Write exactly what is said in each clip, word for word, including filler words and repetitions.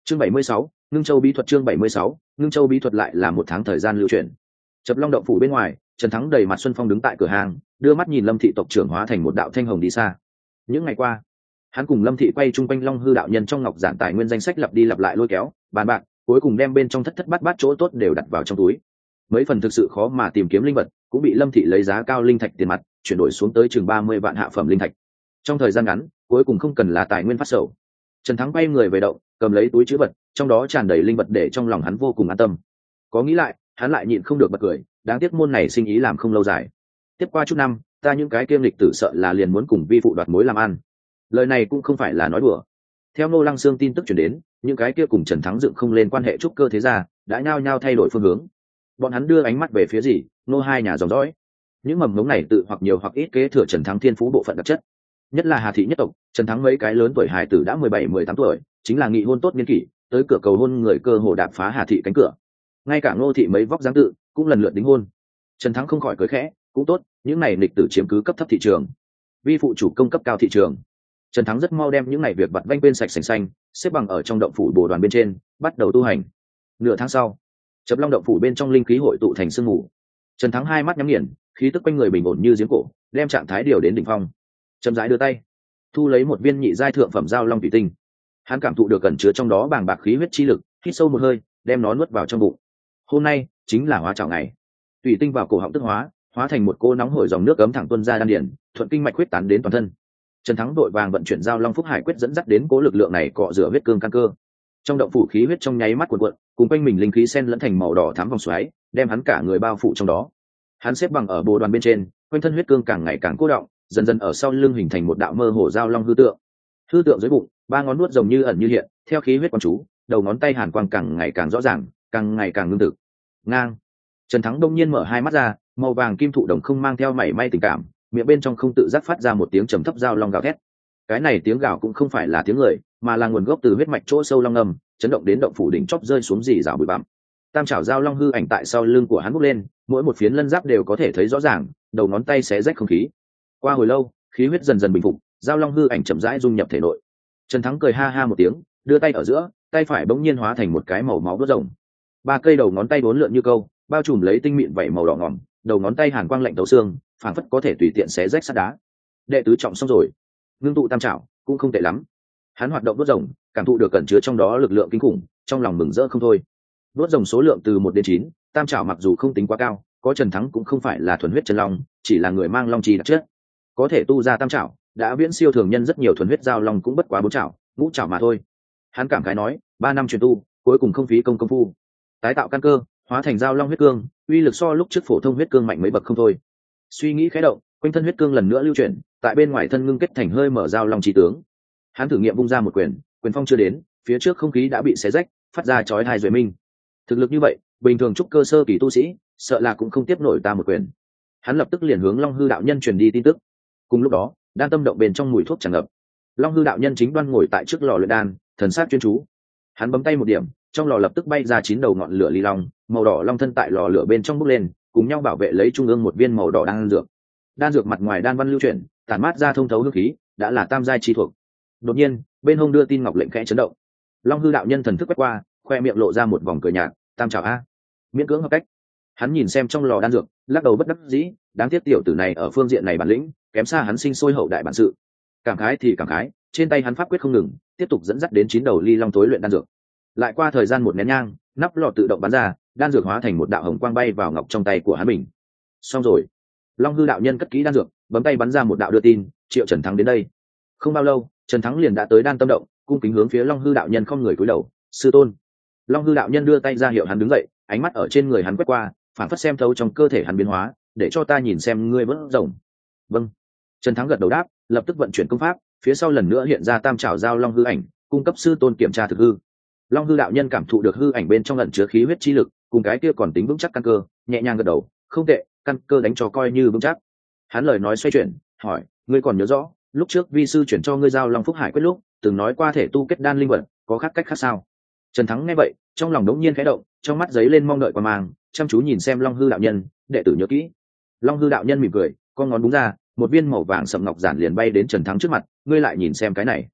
chương bảy mươi sáu, ngưng châu bí thuật. Chương bảy mươi sáu, ngưng châu bí thuật. Lại là một tháng thời gian lưu chuyển. Chập Long động phủ bên ngoài, Trần Thắng đầy mặt xuân phong đứng tại cửa hàng, đưa mắt nhìn Lâm thị tộc trưởng hóa thành một đạo thanh hồng đi xa. Những ngày qua, hắn cùng Lâm thị quay chung quanh Long hư đạo nhân trong ngọc giản tài nguyên danh sách lặp đi lặp lại lôi kéo bàn bạc, cuối cùng đem bên trong thất thất bát bát chỗ tốt đều đặt vào trong túi. Mấy phần thực sự khó mà tìm kiếm linh vật cũng bị Lâm thị lấy giá cao linh thạch tiền mặt chuyển đổi xuống tới chừng ba mươi vạn hạ phẩm linh thạch. Trong thời gian ngắn, cuối cùng không cần là tài nguyên phát sầu. Trần Thắng quay người về động, cầm lấy túi trữ vật, trong đó tràn đầy linh vật để trong lòng hắn vô cùng an tâm. Có nghĩ lại, hắn lại nhịn không được bật cười, đáng tiếc môn này sinh ý làm không lâu dài. Tiếp qua chút năm, ta những cái kiêm lịch tử sợ là liền muốn cùng vi phụ đoạt mối làm ăn. Lời này cũng không phải là nói đùa. Theo Ngô Lăng Sương tin tức truyền đến, những cái kia cùng Trần Thắng dựng không lên quan hệ trúc cơ thế gia đã nhao nhao thay đổi phương hướng. Bọn hắn đưa ánh mắt về phía gì? Ngô hai nhà dòng dõi. Những mầm ngống này tự hoặc nhiều hoặc ít kế thừa Trần Thắng thiên phú bộ phận đặc chất. Nhất là Hà thị nhất tộc, Trần Thắng mấy cái lớn tuổi hài tử đã mười bảy mười tám tuổi, chính là nghị hôn tốt niên kỷ, tới cửa cầu hôn người cơ hồ đạp phá Hà thị cánh cửa. Ngay cả Ngô thị mấy vóc dáng tự cũng lần lượt đính hôn. Trần Thắng không khỏi cười khẽ, cũng tốt, những này lịch tử chiếm cứ cấp thấp thị trường, vi phụ chủ công cấp cao thị trường. Trần Thắng rất mau đem những ngày việc vặt vanh bên sạch sành xanh xếp bằng ở trong động phủ bồ đoàn bên trên, bắt đầu tu hành. Nửa tháng sau, Chập Long động phủ bên trong linh khí hội tụ thành sương mù. Trần Thắng hai mắt nhắm nghiền, khí tức quanh người bình ổn như giếng cổ, đem trạng thái điều đến đỉnh phong. Chậm rãi đưa tay, thu lấy một viên nhị giai thượng phẩm giao long thủy tinh. Hắn cảm thụ được cẩn chứa trong đó bàng bạc khí huyết chi lực, hít sâu một hơi, đem nó nuốt vào trong bụng. Hôm nay chính là hóa trảo ngày. Thủy tinh vào cổ họng tức hóa, hóa thành một cô nóng hổi dòng nước ấm thẳng tuôn ra đan điền, thuận kinh mạch huyết tán đến toàn thân. Trần Thắng đội vàng vận chuyển giao long phúc hải quyết dẫn dắt đến cố lực lượng này cọ rửa huyết cương căn cơ. Trong động phủ khí huyết trong nháy mắt cuộn cuộn, cùng quanh mình linh khí xen lẫn thành màu đỏ thắm vòng xoáy, đem hắn cả người bao phủ trong đó. Hắn xếp bằng ở bồ đoàn bên trên, quanh thân huyết cương càng ngày càng cố động, dần dần ở sau lưng hình thành một đạo mơ hồ giao long hư tượng. Hư tượng dưới bụng, ba ngón nuốt rồng như ẩn như hiện, theo khí huyết quán chú, đầu ngón tay hàn quang càng ngày càng rõ ràng, càng ngày càng ngưng thực. Ngang. Trần Thắng đông nhiên mở hai mắt ra, màu vàng kim thụ đồng không mang theo mảy may tình cảm, miệng bên trong không tự giác phát ra một tiếng trầm thấp giao long gào thét. Cái này tiếng gào cũng không phải là tiếng người, mà là nguồn gốc từ huyết mạch chỗ sâu long ngầm, chấn động đến động phủ đỉnh chóp rơi xuống rỉ rào bụi bặm. Tam trảo giao long hư ảnh tại sau lưng của hắn bốc lên, mỗi một phiến lân giáp đều có thể thấy rõ ràng, đầu ngón tay xé rách không khí. Qua hồi lâu, khí huyết dần dần bình phục, giao long hư ảnh chậm rãi dung nhập thể nội. Trần Thắng cười ha ha một tiếng, đưa tay ở giữa, tay phải bỗng nhiên hóa thành một cái màu máu đốt rồng. Ba cây đầu ngón tay uốn lượn như câu, bao trùm lấy tinh mịn vảy màu đỏ ngòm, đầu ngón tay hàn quang lạnh tấu xương, phảng phất có thể tùy tiện xé rách sắt đá. Đệ tứ trọng xong rồi, ngưng tụ tam trảo cũng không tệ lắm. Hắn hoạt động đốt rồng, cảm thụ được cẩn chứa trong đó lực lượng kinh khủng, trong lòng mừng rỡ không thôi. Đốt rồng số lượng từ một đến chín, tam trảo mặc dù không tính quá cao, có Trần Thắng cũng không phải là thuần huyết chân long, chỉ là người mang long chi đặc chất, có thể tu ra tam trảo, đã viễn siêu thường nhân rất nhiều thuần huyết giao long cũng bất quá bốn trảo, ngũ trảo mà thôi. Hắn cảm khái nói, ba năm truyền tu, cuối cùng không phí công công phu, tái tạo căn cơ, hóa thành giao long huyết cương, uy lực so lúc trước phổ thông huyết cương mạnh mấy bậc không thôi. Suy nghĩ khẽ động, quanh thân huyết cương lần nữa lưu chuyển, tại bên ngoài thân ngưng kết thành hơi mở giao long chi tướng. Hắn thử nghiệm vung ra một quyền, quyền phong chưa đến, phía trước không khí đã bị xé rách, phát ra chói tai duệ minh. Thực lực như vậy, bình thường trúc cơ sơ kỳ tu sĩ, sợ là cũng không tiếp nổi ta một quyền. Hắn lập tức liền hướng Long hư đạo nhân truyền đi tin tức. Cùng lúc đó, đan tâm động bên trong mùi thuốc tràn ngập. Long hư đạo nhân chính đoan ngồi tại trước lò luyện đan, thần sắc chuyên chú. Hắn bấm tay một điểm, trong lò lập tức bay ra chín đầu ngọn lửa ly long, màu đỏ long thân tại lò lửa bên trong bốc lên, cùng nhau bảo vệ lấy trung ương một viên màu đỏ đan dược. Đan dược mặt ngoài đan văn lưu chuyển, tản mát ra thông thấu hương khí, đã là tam giai chi thuộc. Đột nhiên, bên hông đưa tin ngọc lệnh khẽ chấn động. Long hư đạo nhân thần thức quét qua, khoe miệng lộ ra một vòng cười nhạt, tam chào a, miễn cưỡng hợp cách. Hắn nhìn xem trong lò đan dược, lắc đầu bất đắc dĩ, đáng tiếc tiểu tử này ở phương diện này bản lĩnh kém xa hắn sinh sôi hậu đại bản sự. Cảm khái thì cảm khái, trên tay hắn pháp quyết không ngừng, tiếp tục dẫn dắt đến chín đầu ly long tối luyện đan dược. Lại qua thời gian một nén nhang, nắp lò tự động bắn ra, đan dược hóa thành một đạo hồng quang bay vào ngọc trong tay của hắn bình. Xong rồi. Long hư đạo nhân cất kỹ đan dược, bấm tay bắn ra một đạo đưa tin, triệu Trần Thắng đến đây. Không bao lâu, Trần Thắng liền đã tới đan tâm động, cung kính hướng phía Long hư đạo nhân không người cúi đầu, sư tôn. Long hư đạo nhân đưa tay ra hiệu hắn đứng dậy, ánh mắt ở trên người hắn quét qua, phản phất xem thấu trong cơ thể hắn biến hóa, để cho ta nhìn xem ngươi vỡ rồng. Vâng. Trần Thắng gật đầu đáp, lập tức vận chuyển công pháp, phía sau lần nữa hiện ra tam trảo giao long hư ảnh, cung cấp sư tôn kiểm tra thực hư. Long hư đạo nhân cảm thụ được hư ảnh bên trong ẩn chứa khí huyết chi lực, cùng cái kia còn tính vững chắc căn cơ, nhẹ nhàng gật đầu, không tệ, căn cơ đánh cho coi như vững chắc. Hắn lời nói xoay chuyển, hỏi, ngươi còn nhớ rõ, lúc trước vi sư chuyển cho ngươi giao long phúc hải quyết lúc, từng nói qua thể tu kết đan linh vật, có khác cách khác sao? Trần Thắng nghe vậy, trong lòng đống nhiên khẽ động, trong mắt giấy lên mong đợi qua mang, chăm chú nhìn xem Long hư đạo nhân, đệ tử nhớ kỹ. Long hư đạo nhân mỉm cười, con ngón đúng ra, một viên màu vàng sậm ngọc giản liền bay đến Trần Thắng trước mặt, ngươi lại nhìn xem cái này.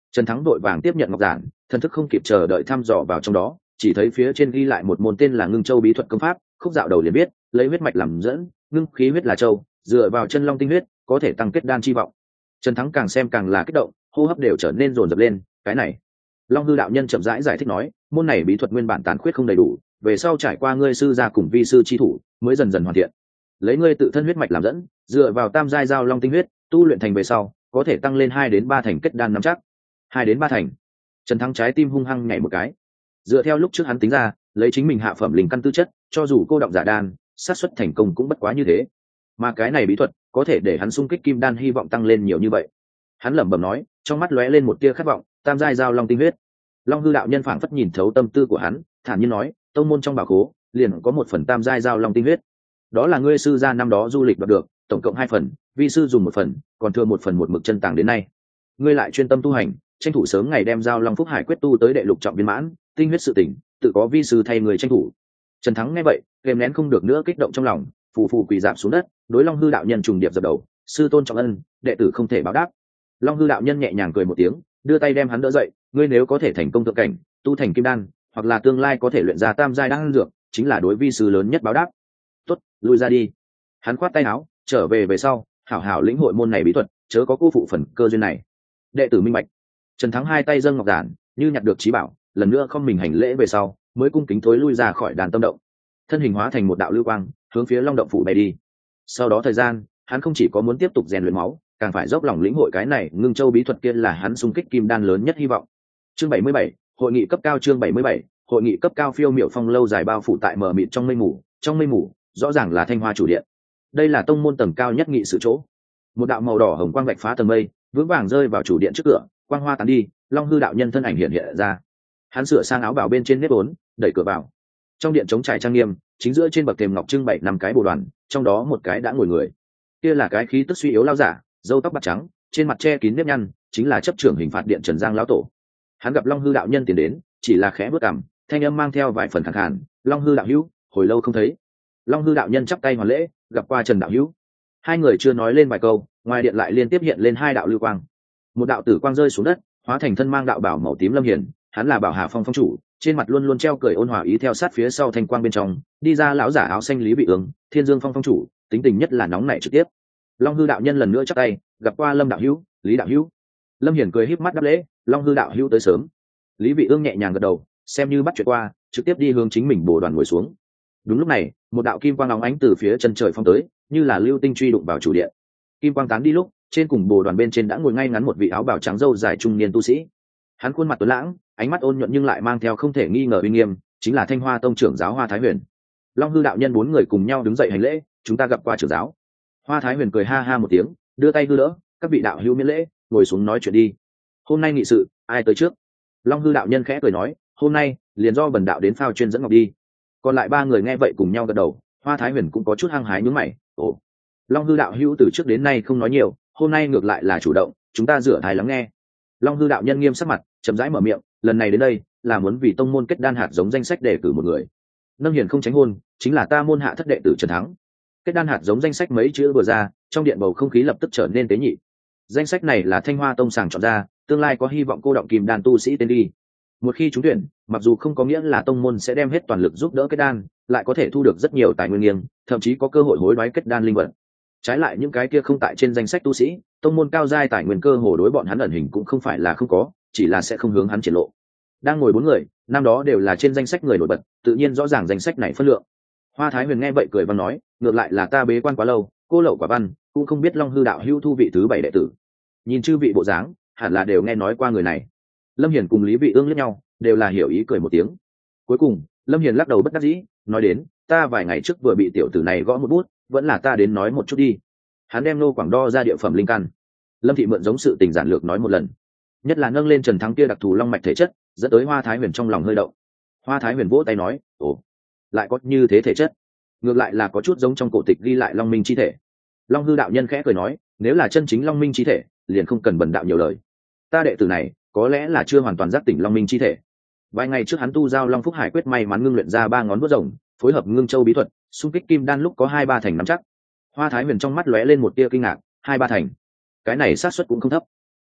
Trần Thắng đội vàng tiếp nhận ngọc giản, thần thức không kịp chờ đợi thăm dò vào trong đó, chỉ thấy phía trên ghi lại một môn tên là Ngưng Châu bí thuật công pháp, khúc dạo đầu liền biết, lấy huyết mạch làm dẫn, ngưng khí huyết là châu, dựa vào chân long tinh huyết, có thể tăng kết đan chi vọng. Trần Thắng càng xem càng là kích động, hô hấp đều trở nên dồn dập lên, cái này. Long Hư đạo nhân chậm rãi giải, giải thích nói, môn này bí thuật nguyên bản tàn khuyết không đầy đủ, về sau trải qua ngươi sư gia cùng vi sư chi thủ, mới dần dần hoàn thiện. Lấy ngươi tự thân huyết mạch làm dẫn, dựa vào tam giai giao long tinh huyết, tu luyện thành về sau, có thể tăng lên hai đến ba thành kết đan nắm chắc. Hai đến ba thành. Trần Thắng trái tim hung hăng nhảy một cái. Dựa theo lúc trước hắn tính ra, lấy chính mình hạ phẩm linh căn tư chất, cho dù cô động giả đan, xác suất thành công cũng bất quá như thế. Mà cái này bí thuật, có thể để hắn xung kích kim đan hy vọng tăng lên nhiều như vậy. Hắn lẩm bẩm nói, trong mắt lóe lên một tia khát vọng, tam giai giao long tinh huyết. Long Hư đạo nhân phảng phất nhìn thấu tâm tư của hắn, thản nhiên nói, tông môn trong bảo khố, liền có một phần tam giai giao long tinh huyết. Đó là ngươi sư gia năm đó du lịch đoạt được, tổng cộng hai phần, vi sư dùng một phần, còn thừa một phần một mực chân tàng đến nay. Ngươi lại chuyên tâm tu hành, tranh thủ sớm ngày đem giao long phúc hải quyết tu tới đệ lục trọng viên mãn, tinh huyết sự tỉnh, tự có vi sư thay người tranh thủ. Trần Thắng nghe vậy, kèm nén không được nữa kích động trong lòng, phù phù quỳ dạp xuống đất, đối Long Hư đạo nhân trùng điệp dập đầu, sư tôn trọng ân, đệ tử không thể báo đáp. Long Hư đạo nhân nhẹ nhàng cười một tiếng, đưa tay đem hắn đỡ dậy, ngươi nếu có thể thành công thượng cảnh, tu thành kim đan, hoặc là tương lai có thể luyện ra tam giai đan dược, chính là đối vi sư lớn nhất báo đáp. Tốt, lui ra đi. Hắn khoát tay áo, trở về về sau, hảo hảo lĩnh hội môn này bí thuật, chớ có cô phụ phần cơ duyên này. Đệ tử minh bạch. Trần Thắng hai tay dâng ngọc giản, như nhặt được trí bảo, lần nữa không mình hành lễ về sau, mới cung kính thối lui ra khỏi đàn tâm động, thân hình hóa thành một đạo lưu quang, hướng phía Long động phủ bay đi. Sau đó thời gian, hắn không chỉ có muốn tiếp tục rèn luyện máu, càng phải dốc lòng lĩnh hội cái này Ngưng Châu bí thuật kia là hắn xung kích kim đan lớn nhất hy vọng. Chương bảy mươi bảy, hội nghị cấp cao chương bảy mươi bảy, hội nghị cấp cao phiêu miểu phong lâu dài bao phủ tại mờ mịt trong mây mù, trong mây mù, rõ ràng là Thanh Hoa chủ điện. Đây là tông môn tầng cao nhất nghị sự chỗ. Một đạo màu đỏ hồng quang vạch phá tầng mây, vững vàng rơi vào chủ điện trước cửa, quang hoa tán đi, Long Hư đạo nhân thân ảnh hiện hiện ra. Hắn sửa sang áo bào bên trên nếp ốn, đẩy cửa vào. Trong điện trống trải trang nghiêm, chính giữa trên bậc thềm ngọc trưng bày năm cái bồ đoàn, trong đó một cái đã ngồi người. Kia là cái khí tức suy yếu lao giả, râu tóc bạc trắng, trên mặt che kín nếp nhăn, chính là chấp trưởng hình phạt điện Trần Giang lão tổ. Hắn gặp Long Hư đạo nhân tiến đến, chỉ là khẽ bước cằm, thanh âm mang theo vài phần khàn khàn, "Long Hư đạo hữu, hồi lâu không thấy." Long Hư đạo nhân chắp tay hoàn lễ, gặp qua Trần đạo hữu. Hai người chưa nói lên vài câu, ngoài điện lại liên tiếp hiện lên hai đạo lưu quang. Một đạo tử quang rơi xuống đất, hóa thành thân mang đạo bảo màu tím Lâm Hiển, hắn là Bảo Hà Phong phong chủ, trên mặt luôn luôn treo cười ôn hòa ý theo sát phía sau thanh quang bên trong, đi ra lão giả áo xanh Lý Vị Ương, Thiên Dương Phong phong chủ, tính tình nhất là nóng nảy trực tiếp. Long Hư đạo nhân lần nữa chắp tay, gặp qua Lâm đạo hữu, Lý đạo hữu. Lâm Hiển cười híp mắt đáp lễ, Long Hư đạo hữu tới sớm. Lý Vị Ương nhẹ nhàng gật đầu, xem như bắt chuyện qua, trực tiếp đi hướng chính mình bồ đoàn ngồi xuống. Đúng lúc này, một đạo kim quang óng ánh từ phía chân trời phong tới, như là lưu tinh truy đụng vào chủ điện. Kim quang tán đi lúc, trên cùng bồ đoàn bên trên đã ngồi ngay ngắn một vị áo bào trắng râu dài trung niên tu sĩ. Hắn khuôn mặt tuấn lãng, ánh mắt ôn nhuận nhưng lại mang theo không thể nghi ngờ uy nghiêm, chính là Thanh Hoa tông trưởng giáo Hoa Thái Huyền. Long Hư đạo nhân bốn người cùng nhau đứng dậy hành lễ, chúng ta gặp qua trưởng giáo. Hoa Thái Huyền cười ha ha một tiếng, đưa tay hư đỡ, các vị đạo hữu miễn lễ, ngồi xuống nói chuyện đi. Hôm nay nghị sự, ai tới trước? Long Hư đạo nhân khẽ cười nói, hôm nay liền do bần đạo đến phao chuyên dẫn ngọc đi. Còn lại ba người nghe vậy cùng nhau gật đầu. Hoa Thái Huyền cũng có chút hăng hái nhướng mày, ồ, Long Hư đạo hữu từ trước đến nay không nói nhiều, hôm nay ngược lại là chủ động, chúng ta rửa thái lắng nghe. Long Hư đạo nhân nghiêm sắc mặt, chậm rãi mở miệng, lần này đến đây là muốn vì tông môn kết đan hạt giống danh sách đề cử một người. Nâng Hiền không tránh hôn, chính là ta môn hạ thất đệ tử Trần Thắng. Kết đan hạt giống danh sách mấy chữ vừa ra, trong điện bầu không khí lập tức trở nên tế nhị. Danh sách này là Thanh Hoa tông sàng chọn ra, tương lai có hy vọng cô động kim đan tu sĩ tên đi. Một khi trúng tuyển, mặc dù không có nghĩa là tông môn sẽ đem hết toàn lực giúp đỡ kết đan, lại có thể thu được rất nhiều tài nguyên nghiêng, thậm chí có cơ hội hối đoái kết đan linh vật. Trái lại những cái kia không tại trên danh sách tu sĩ, tông môn cao giai tài nguyên cơ hồ đối bọn hắn ẩn hình cũng không phải là không có, chỉ là sẽ không hướng hắn triển lộ. Đang ngồi bốn người, năm đó đều là trên danh sách người nổi bật, tự nhiên rõ ràng danh sách này phân lượng. Hoa Thái Huyền nghe vậy cười văn nói, ngược lại là ta bế quan quá lâu, cô lậu quả văn, cũng không biết Long Hư đạo hữu thu vị thứ bảy đệ tử. Nhìn chư vị bộ dáng, hẳn là đều nghe nói qua người này. Lâm Hiền cùng Lý Vị Ương liếc nhau, đều là hiểu ý cười một tiếng. Cuối cùng, Lâm Hiền lắc đầu bất đắc dĩ, nói đến, ta vài ngày trước vừa bị tiểu tử này gõ một bút, vẫn là ta đến nói một chút đi. Hắn đem nô quảng đo ra địa phẩm linh căn. Lâm thị mượn giống sự tình giản lược nói một lần, nhất là nâng lên Trần Thắng kia đặc thù long mạch thể chất, dẫn tới Hoa Thái Huyền trong lòng hơi động. Hoa Thái Huyền vỗ tay nói, ồ, lại có như thế thể chất, ngược lại là có chút giống trong cổ tịch ghi lại long minh chi thể. Long Hư đạo nhân khẽ cười nói, nếu là chân chính long minh chi thể, liền không cần bần đạo nhiều lời. Ta đệ tử này có lẽ là chưa hoàn toàn giác tỉnh long minh chi thể. Vài ngày trước hắn tu giao Long Phúc Hải quyết may mắn ngưng luyện ra ba ngón vuốt rồng, phối hợp Ngưng Châu bí thuật, xung kích kim đan lúc có hai ba thành nắm chắc. Hoa Thái Huyền trong mắt lóe lên một tia kinh ngạc, hai ba thành, cái này xác suất cũng không thấp.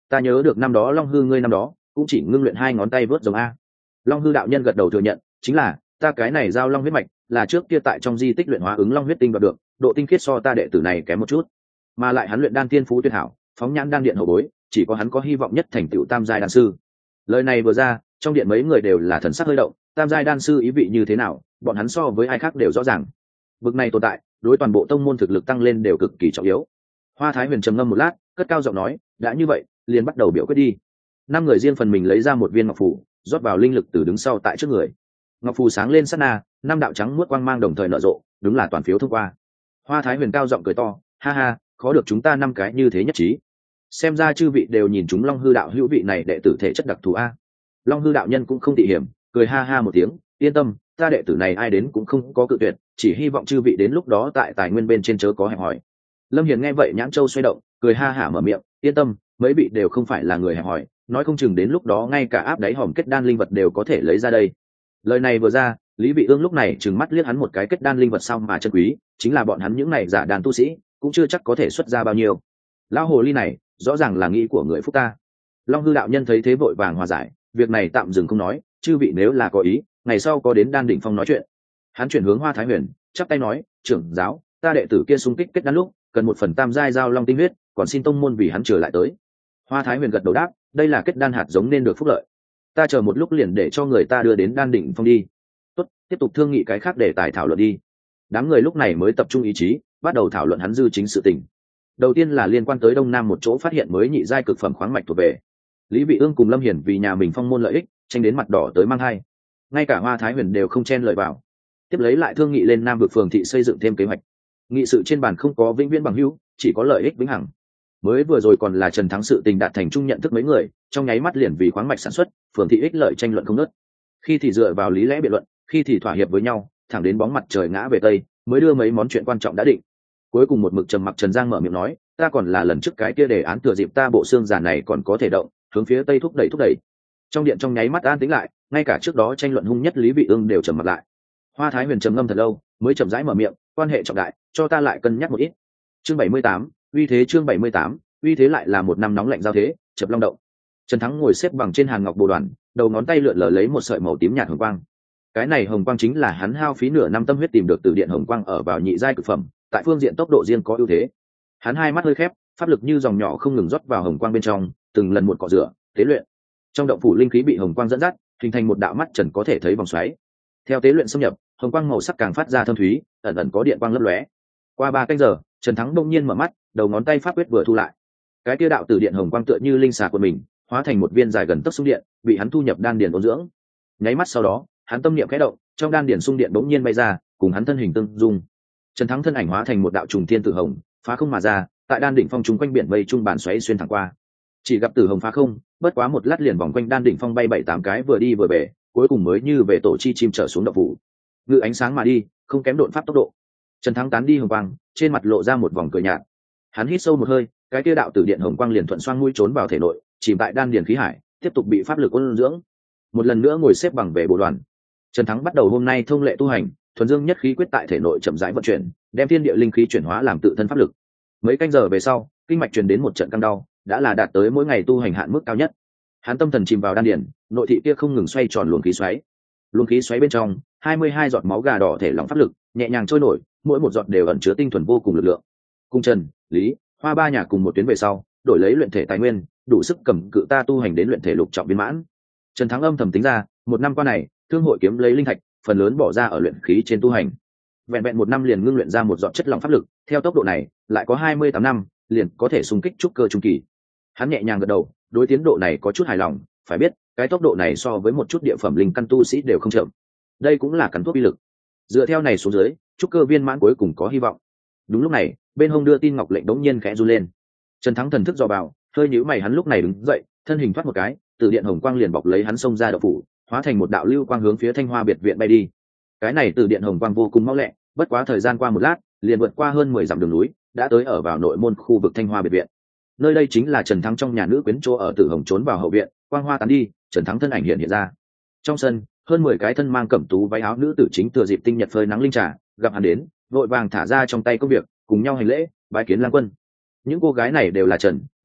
Ta nhớ được năm đó Long Hư ngươi năm đó cũng chỉ ngưng luyện hai ngón tay vớt giống a. Long Hư đạo nhân gật đầu thừa nhận, chính là ta cái này giao long huyết mạch là trước kia tại trong di tích luyện hóa ứng long huyết tinh đoạt được, độ tinh khiết so ta đệ tử này kém một chút, mà lại hắn luyện đan tiên phú tuyệt hảo, phóng nhãn đan điện hậu bối chỉ có hắn có hy vọng nhất thành tựu tam giai đan sư. Lời này vừa ra, trong điện mấy người đều là thần sắc hơi động, tam giai đan sư ý vị như thế nào bọn hắn so với ai khác đều rõ ràng. Vực này tồn tại đối toàn bộ tông môn thực lực tăng lên đều cực kỳ trọng yếu. Hoa Thái Huyền trầm ngâm một lát, cất cao giọng nói, đã như vậy liền bắt đầu biểu quyết đi. Năm người riêng phần mình lấy ra một viên ngọc phù, rót vào linh lực từ đứng sau tại trước người. Ngọc phù sáng lên sát na, năm đạo trắng muốt quang mang đồng thời nở rộ, đúng là toàn phiếu thông qua. Hoa Thái Huyền cao giọng cười to, ha ha, khó được chúng ta năm cái như thế nhất trí. Xem ra chư vị đều nhìn chúng Long Hư đạo hữu vị này đệ tử thể chất đặc thù a. Long Hư đạo nhân cũng không tị hiểm, cười ha ha một tiếng, yên tâm, ta đệ tử này ai đến cũng không có cự tuyệt, chỉ hy vọng chư vị đến lúc đó tại tài nguyên bên trên chớ có hẹp hỏi. Lâm Hiền nghe vậy nhãn châu xoay động, cười ha hả mở miệng, yên tâm, mấy vị đều không phải là người hẹp hỏi, nói không chừng đến lúc đó ngay cả áp đáy hòm kết đan linh vật đều có thể lấy ra đây. Lời này vừa ra, Lý Vị Ương lúc này trừng mắt liếc hắn một cái, kết đan linh vật sao mà chân quý, chính là bọn hắn những này giả đàn tu sĩ cũng chưa chắc có thể xuất ra bao nhiêu. Lão hồ ly này rõ ràng là nghĩ của người phúc ta. Long Hư đạo nhân thấy thế vội vàng hòa giải, việc này tạm dừng không nói, chư vị nếu là có ý, ngày sau có đến đan đỉnh phong nói chuyện. Hắn chuyển hướng Hoa Thái Huyền, chắp tay nói, trưởng giáo, ta đệ tử kia xung kích kết đan lúc cần một phần tam giai giao long tinh huyết, còn xin tông môn vì hắn trở lại tới. Hoa Thái Huyền gật đầu đáp, đây là kết đan hạt giống nên được phúc lợi, ta chờ một lúc liền để cho người ta đưa đến đan đỉnh phong đi. Tốt, tiếp tục thương nghị cái khác để tài thảo luận đi. Đám người lúc này mới tập trung ý chí, bắt đầu thảo luận hắn dư chính sự tình. Đầu tiên là liên quan tới đông nam một chỗ phát hiện mới nhị giai cực phẩm khoáng mạch thuộc về. Lý Vị Ương cùng Lâm Hiển vì nhà mình phong môn lợi ích, tranh đến mặt đỏ tới mang hai. Ngay cả Hoa Thái Huyền đều không chen lời vào. Tiếp lấy lại thương nghị lên Nam vực phường thị xây dựng thêm kế hoạch. Nghị sự trên bàn không có vĩnh viễn bằng hữu, chỉ có lợi ích vĩnh hằng. Mới vừa rồi còn là Trần Thắng sự tình đạt thành chung nhận thức mấy người, trong nháy mắt liền vì khoáng mạch sản xuất, phường thị ích lợi tranh luận không ngớt. Khi thì dựa vào lý lẽ biện luận, khi thì thỏa hiệp với nhau, thẳng đến bóng mặt trời ngã về tây, mới đưa mấy món chuyện quan trọng đã định. Cuối cùng một mực trầm mặc Trần Giang mở miệng nói, ta còn là lần trước cái kia đề án thừa dịp ta bộ xương giả này còn có thể động, hướng phía tây thúc đẩy thúc đẩy. Trong điện trong nháy mắt an tĩnh lại, ngay cả trước đó tranh luận hung nhất Lý Vị Ương đều trầm mặt lại. Hoa Thái Huyền trầm ngâm thật lâu, mới chậm rãi mở miệng, quan hệ trọng đại, cho ta lại cân nhắc một ít. Chương bảy mươi tám, uy thế chương bảy mươi tám, uy thế lại là một năm nóng lạnh giao thế, chập long động. Trần Thắng ngồi xếp bằng trên hàn ngọc bồ đoàn, đầu ngón tay lượn lờ lấy một sợi màu tím nhạt hồng quang. Cái này hồng quang chính là hắn hao phí nửa năm tâm huyết tìm được từ điện hồng quang ở vào nhị giai cực phẩm, tại phương diện tốc độ riêng có ưu thế. Hắn hai mắt hơi khép, pháp lực như dòng nhỏ không ngừng rót vào hồng quang bên trong, từng lần một cọ rửa, tế luyện. Trong động phủ linh khí bị hồng quang dẫn dắt, hình thành một đạo mắt trần có thể thấy vòng xoáy. Theo tế luyện xâm nhập, hồng quang màu sắc càng phát ra thâm thúy, ẩn ẩn có điện quang lấp lóe. Qua ba canh giờ, Trần Thắng đông nhiên mở mắt, đầu ngón tay pháp quyết vừa thu lại. Cái kia đạo tử điện hồng quang tựa như linh xà của mình, hóa thành một viên dài gần tấc xung điện, bị hắn thu nhập đan điền ôn dưỡng. Nháy mắt sau đó, hắn tâm niệm khẽ động, trong đan điền xung điện bỗng nhiên bay ra, cùng hắn thân hình tương dung. Trần Thắng thân ảnh hóa thành một đạo trùng thiên tử hồng, phá không mà ra, tại đan đỉnh phong trung quanh biển mây trung bàn xoáy xuyên thẳng qua. Chỉ gặp tử hồng phá không, bất quá một lát liền vòng quanh đan đỉnh phong bay bảy tám cái vừa đi vừa về, cuối cùng mới như về tổ chi chim trở xuống động phủ. Ngự ánh sáng mà đi, không kém độn pháp tốc độ. Trần Thắng tán đi hồng quang, trên mặt lộ ra một vòng cười nhạt. Hắn hít sâu một hơi, cái kia đạo tử điện hồng quang liền thuận xoang mũi trốn vào thể nội, chìm tại đan điền khí hải, tiếp tục bị pháp lực ôn dưỡng. Một lần nữa ngồi xếp bằng về bộ đoàn. Trần Thắng bắt đầu hôm nay thông lệ tu hành, thuần dương nhất khí quyết tại thể nội chậm rãi vận chuyển, đem thiên địa linh khí chuyển hóa làm tự thân pháp lực. Mấy canh giờ về sau, kinh mạch truyền đến một trận căng đau, đã là đạt tới mỗi ngày tu hành hạn mức cao nhất. Hắn tâm thần chìm vào đan điền, nội thị kia không ngừng xoay tròn luồng khí xoáy. Luồng khí xoáy bên trong, hai mươi hai giọt máu gà đỏ thể lỏng pháp lực, nhẹ nhàng trôi nổi, mỗi một giọt đều ẩn chứa tinh thuần vô cùng lực lượng. Cung Trần, Lý, Hoa ba nhà cùng một tuyến về sau, đổi lấy luyện thể tài nguyên, đủ sức cầm cự ta tu hành đến luyện thể lục trọng viên mãn. Trần Thắng âm thầm tính ra, một năm qua này, thương hội kiếm lấy linh thạch, phần lớn bỏ ra ở luyện khí trên tu hành. Vẹn vẹn một năm liền ngưng luyện ra một giọt chất lỏng pháp lực, theo tốc độ này, lại có hai mươi tám năm, liền có thể xung kích trúc cơ trung kỳ. Hắn nhẹ nhàng gật đầu, đối tiến độ này có chút hài lòng, phải biết, cái tốc độ này so với một chút địa phẩm linh căn tu sĩ đều không chậm. Đây cũng là cắn thuốc uy lực. Dựa theo này xuống dưới, trúc cơ viên mãn cuối cùng có hy vọng. Đúng lúc này, bên hông đưa tin ngọc lệnh đống nhiên khẽ run lên. Trần Thắng thần thức dò vào, hơi nhíu mày, hắn lúc này đứng dậy, thân hình thoát một cái, từ điện hồng quang liền bọc lấy hắn xông ra động phủ, hóa thành một đạo lưu quang hướng phía Thanh Hoa biệt viện bay đi. Cái này từ điện hồng quang vô cùng mau lẹ, bất quá thời gian qua một lát, liền vượt qua hơn mười dặm đường núi, đã tới ở vào nội môn khu vực Thanh Hoa biệt viện. Nơi đây chính là Trần Thắng trong nhà nữ quyến chỗ ở. Tử Hồng trốn vào hậu viện, quang hoa tán đi, Trần Thắng thân ảnh hiện hiện ra. Trong sân, hơn mười cái thân mang cẩm tú váy áo nữ tử chính thừa dịp tinh nhật phơi nắng linh trà, gặp hắn đến, vội vàng thả ra trong tay công việc, cùng nhau hành lễ, bái kiến lang quân. Những cô gái này đều là Trần, Lý,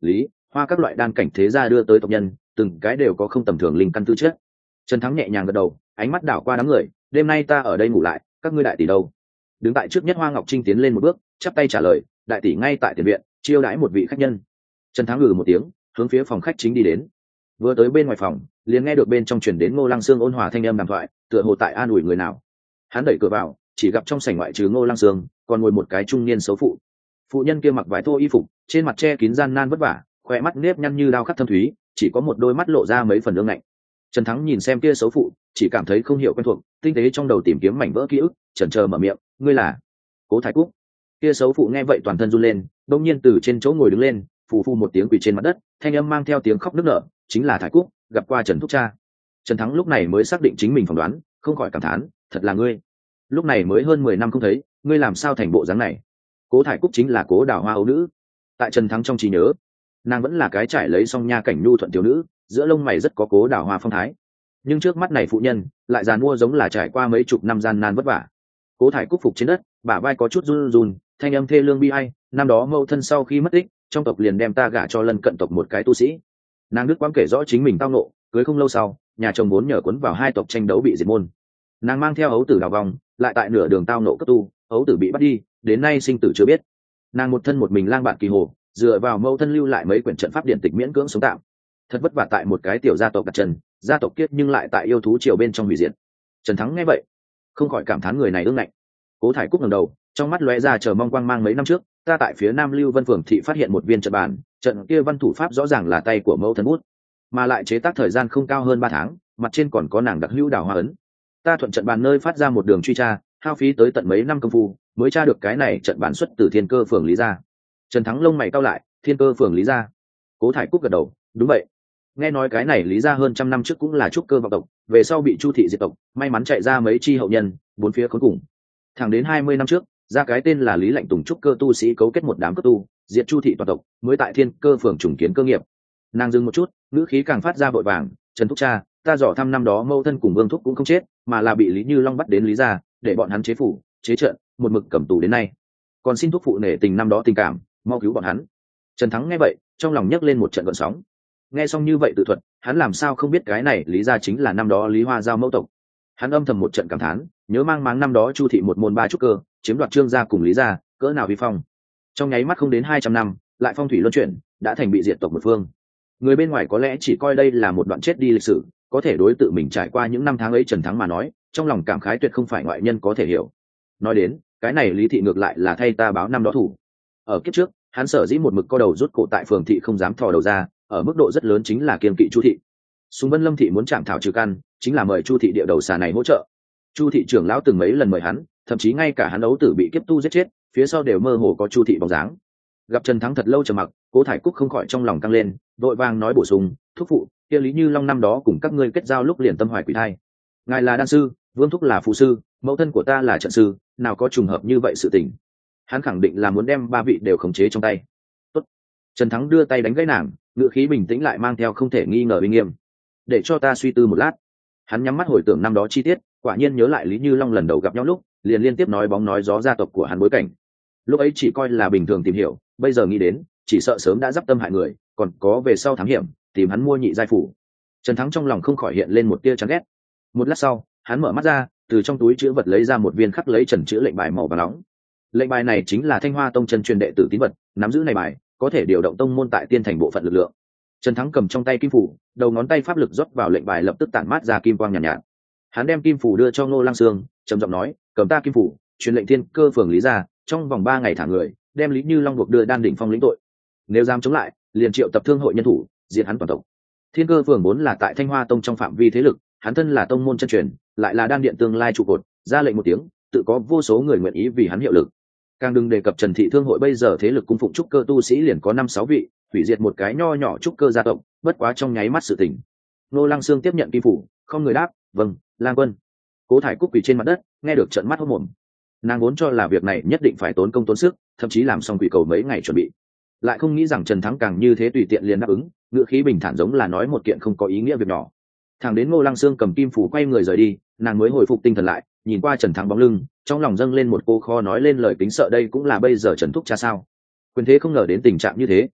hoa các loại đan cảnh thế gia đưa tới tộc nhân từng cái đều có không tầm thường linh căn tư chất. Trần Thắng nhẹ nhàng gật đầu, ánh mắt đảo qua đám người, đêm nay ta ở đây ngủ lại, các ngươi đại tỷ đâu? Đứng tại trước nhất Hoa Ngọc Trinh tiến lên một bước, chắp tay trả lời, đại tỷ ngay tại tiền viện chiêu đãi một vị khách nhân. Trần Thắng ngừ một tiếng, hướng phía phòng khách chính đi đến. Vừa tới bên ngoài phòng, liền nghe được bên trong truyền đến Ngô Lăng Sương ôn hòa thanh âm đàm thoại, tựa hồ tại an ủi người nào. Hắn đẩy cửa vào, chỉ gặp trong sảnh ngoại trừ Ngô Lăng Sương, còn ngồi một cái trung niên xấu phụ. Phụ nhân kia mặc vải thô y phục, trên mặt che kín gian nan vất vả, khỏe mắt nếp nhăn như đao khắc thâm thúy, chỉ có một đôi mắt lộ ra mấy phần ương ngạnh. Trần Thắng nhìn xem kia xấu phụ, chỉ cảm thấy không hiểu quen thuộc, tinh tế trong đầu tìm kiếm mảnh vỡ ký ức, chần chờ mở miệng, ngươi là Cố Thái Cúc. Kia xấu phụ nghe vậy toàn thân run lên, đột nhiên từ trên chỗ ngồi đứng lên, phù phù một tiếng quỳ trên mặt đất, thanh âm mang theo tiếng khóc nức nở, chính là Thái Cúc, gặp qua Trần thúc cha. Trần Thắng lúc này mới xác định chính mình phỏng đoán, không khỏi cảm thán, thật là ngươi. Lúc này mới hơn mười năm không thấy, ngươi làm sao thành bộ dáng này? Cố Thái Cúc chính là Cố Đào Hoa ấu nữ. Tại Trần Thắng trong trí nhớ, nàng vẫn là cái trải lấy song nha cảnh nhu thuận tiểu nữ, giữa lông mày rất có Cố Đào Hoa phong thái. Nhưng trước mắt này phụ nhân lại già mua giống là trải qua mấy chục năm gian nan vất vả. Cố Thải Cúc phục trên đất, bả vai có chút run run, thanh âm thê lương bi ai, năm đó mẫu thân sau khi mất tích, trong tộc liền đem ta gả cho lân cận tộc một cái tu sĩ. Nàng đức quãng kể rõ chính mình tao nộ, cưới không lâu sau, nhà chồng vốn nhờ cuốn vào hai tộc tranh đấu bị diệt môn. Nàng mang theo ấu tử đào vòng, lại tại nửa đường tao nộ cấp tu, ấu tử bị bắt đi, đến nay sinh tử chưa biết. Nàng một thân một mình lang bạt kỳ hồ, dựa vào mẫu thân lưu lại mấy quyển trận pháp điện tịch miễn cưỡng sống tạm. Thật vất vả tại một cái tiểu gia tộc đặt chân, gia tộc kiết nhưng lại tại yêu thú triều bên trong hủy diệt. Trần Thắng nghe vậy, không khỏi cảm thán người này ương ngạnh. Cố Thải Cúc ngẩng đầu, trong mắt lóe ra chờ mong quang mang, mấy năm trước ta tại phía Nam Lưu Vân phường thị phát hiện một viên trận bàn, trận kia văn thủ pháp rõ ràng là tay của mẫu thân bút, mà lại chế tác thời gian không cao hơn ba tháng, mặt trên còn có nàng đặc hữu đào hoa ấn. Ta thuận trận bàn nơi phát ra một đường truy tra, hao phí tới tận mấy năm công phu mới tra được cái này trận bàn xuất từ Thiên Cơ phường Lý gia. Trần Thắng lông mày cau lại, Thiên Cơ phường Lý gia? Cố Thải Cúc gật đầu, đúng vậy. Nghe nói cái này Lý gia hơn trăm năm trước cũng là trúc cơ vọng tộc, về sau bị Chu thị diệt tộc, may mắn chạy ra mấy chi hậu nhân, bốn phía khốn cùng. Thẳng đến hai mươi năm trước, ra cái tên là Lý Lạnh Tùng trúc cơ tu sĩ cấu kết một đám cấp tu, diệt Chu thị toàn tộc, mới tại Thiên Cơ phường trùng kiến cơ nghiệp. Nàng dừng một chút, ngữ khí càng phát ra vội vàng, Trần thúc cha, ta dò thăm năm đó mâu thân cùng Vương thúc cũng không chết, mà là bị Lý Như Long bắt đến Lý gia, để bọn hắn chế phủ, chế trận, một mực cầm tù đến nay. Còn xin thúc phụ nể tình năm đó tình cảm, mau cứu bọn hắn. Trần Thắng nghe vậy, trong lòng nhấc lên một trận gợn sóng. Nghe xong như vậy tự thuật, hắn làm sao không biết cái này Lý gia chính là năm đó Lý Hoa giao mẫu tộc. Hắn âm thầm một trận cảm thán, nhớ mang máng năm đó Chu thị một môn ba trúc cơ, chiếm đoạt Trương gia cùng Lý gia, cỡ nào vi phong. Trong nháy mắt không đến hai trăm năm, lại phong thủy luân chuyển, đã thành bị diệt tộc một phương. Người bên ngoài có lẽ chỉ coi đây là một đoạn chết đi lịch sử, có thể đối tự mình trải qua những năm tháng ấy Trần Thắng mà nói, trong lòng cảm khái tuyệt không phải ngoại nhân có thể hiểu. Nói đến, cái này Lý thị ngược lại là thay ta báo năm đó thủ. Ở kiếp trước, hắn sở dĩ một mực co đầu rút cổ tại phường thị không dám thò đầu ra, ở mức độ rất lớn chính là kiên kỵ Chu thị. Sùng Vân Lâm thị muốn chạm thảo trừ căn, chính là mời Chu thị địa đầu xà này hỗ trợ. Chu thị trưởng lão từng mấy lần mời hắn, thậm chí ngay cả hắn ấu tử bị kiếp tu giết chết, phía sau đều mơ hồ có Chu thị bóng dáng. Gặp Trần Thắng thật lâu trầm mặc, Cố Thải Cúc không khỏi trong lòng căng lên, đội vàng nói bổ sung, thúc phụ, kia Lý Như Long năm đó cùng các ngươi kết giao lúc liền tâm hoài quỷ thai. Ngài là đan sư, Vương thúc là phụ sư, mẫu thân của ta là trận sư, nào có trùng hợp như vậy sự tình. Hắn khẳng định là muốn đem ba vị đều khống chế trong tay. Tốt. Trần Thắng đưa tay đánh gãy nàng, ngữ khí bình tĩnh lại mang theo không thể nghi ngờ uy nghiêm. Để cho ta suy tư một lát. Hắn nhắm mắt hồi tưởng năm đó chi tiết, quả nhiên nhớ lại Lý Như Long lần đầu gặp nhau lúc, liền liên tiếp nói bóng nói gió gia tộc của hắn bối cảnh. Lúc ấy chỉ coi là bình thường tìm hiểu, bây giờ nghĩ đến, chỉ sợ sớm đã giáp tâm hại người, còn có về sau thám hiểm, tìm hắn mua nhị giai phủ. Trần Thắng trong lòng không khỏi hiện lên một tia chán ghét. Một lát sau, hắn mở mắt ra, từ trong túi chữ vật lấy ra một viên khắc lấy trần chữ lệnh bài màu vàng nóng. Lệnh bài này chính là Thanh Hoa Tông chân truyền đệ tử tín vật, nắm giữ này bài, có thể điều động tông môn tại tiên thành bộ phận lực lượng. Trần Thắng cầm trong tay kim phủ, đầu ngón tay pháp lực rót vào lệnh bài lập tức tản mát ra kim quang nhàn nhạt, nhạt. Hắn đem kim phủ đưa cho Ngô Lăng Sương, trầm giọng nói, cầm ta kim phủ, truyền lệnh Thiên Cơ phường Lý gia, trong vòng ba ngày thả người, đem Lý Như Long buộc đưa đan đỉnh phong lĩnh tội. Nếu dám chống lại, liền triệu tập thương hội nhân thủ, diệt hắn toàn tộc. Thiên Cơ phường vốn là tại Thanh Hoa Tông trong phạm vi thế lực, hắn thân là tông môn chân truyền, lại là đan điện tương lai trụ cột, ra lệnh một tiếng, tự có vô số người nguyện ý vì hắn hiệu lực. Càng đừng đề cập Trần thị thương hội bây giờ thế lực cung phụng trúc cơ tu sĩ liền có năm sáu vị, hủy diệt một cái nho nhỏ trúc cơ gia tộc, bất quá trong nháy mắt sự tình. Nô Lăng Sương tiếp nhận kim phủ, không người đáp, vâng, Lang Quân. Cố Thải Cúc quỳ trên mặt đất, nghe được trợn mắt hốt mồm. Nàng vốn cho là việc này nhất định phải tốn công tốn sức, thậm chí làm xong quỷ cầu mấy ngày chuẩn bị, lại không nghĩ rằng Trần Thắng càng như thế tùy tiện liền đáp ứng, ngữ khí bình thản giống là nói một kiện không có ý nghĩa việc nhỏ. Thẳng đến Ngô Lăng Sương cầm kim phủ quay người rời đi, nàng mới hồi phục tinh thần lại, nhìn qua Trần Thắng bóng lưng, trong lòng dâng lên một cô kho nói lên lời kính sợ, đây cũng là bây giờ Trần thúc cha sao? Quyền thế không ngờ đến tình trạng như thế.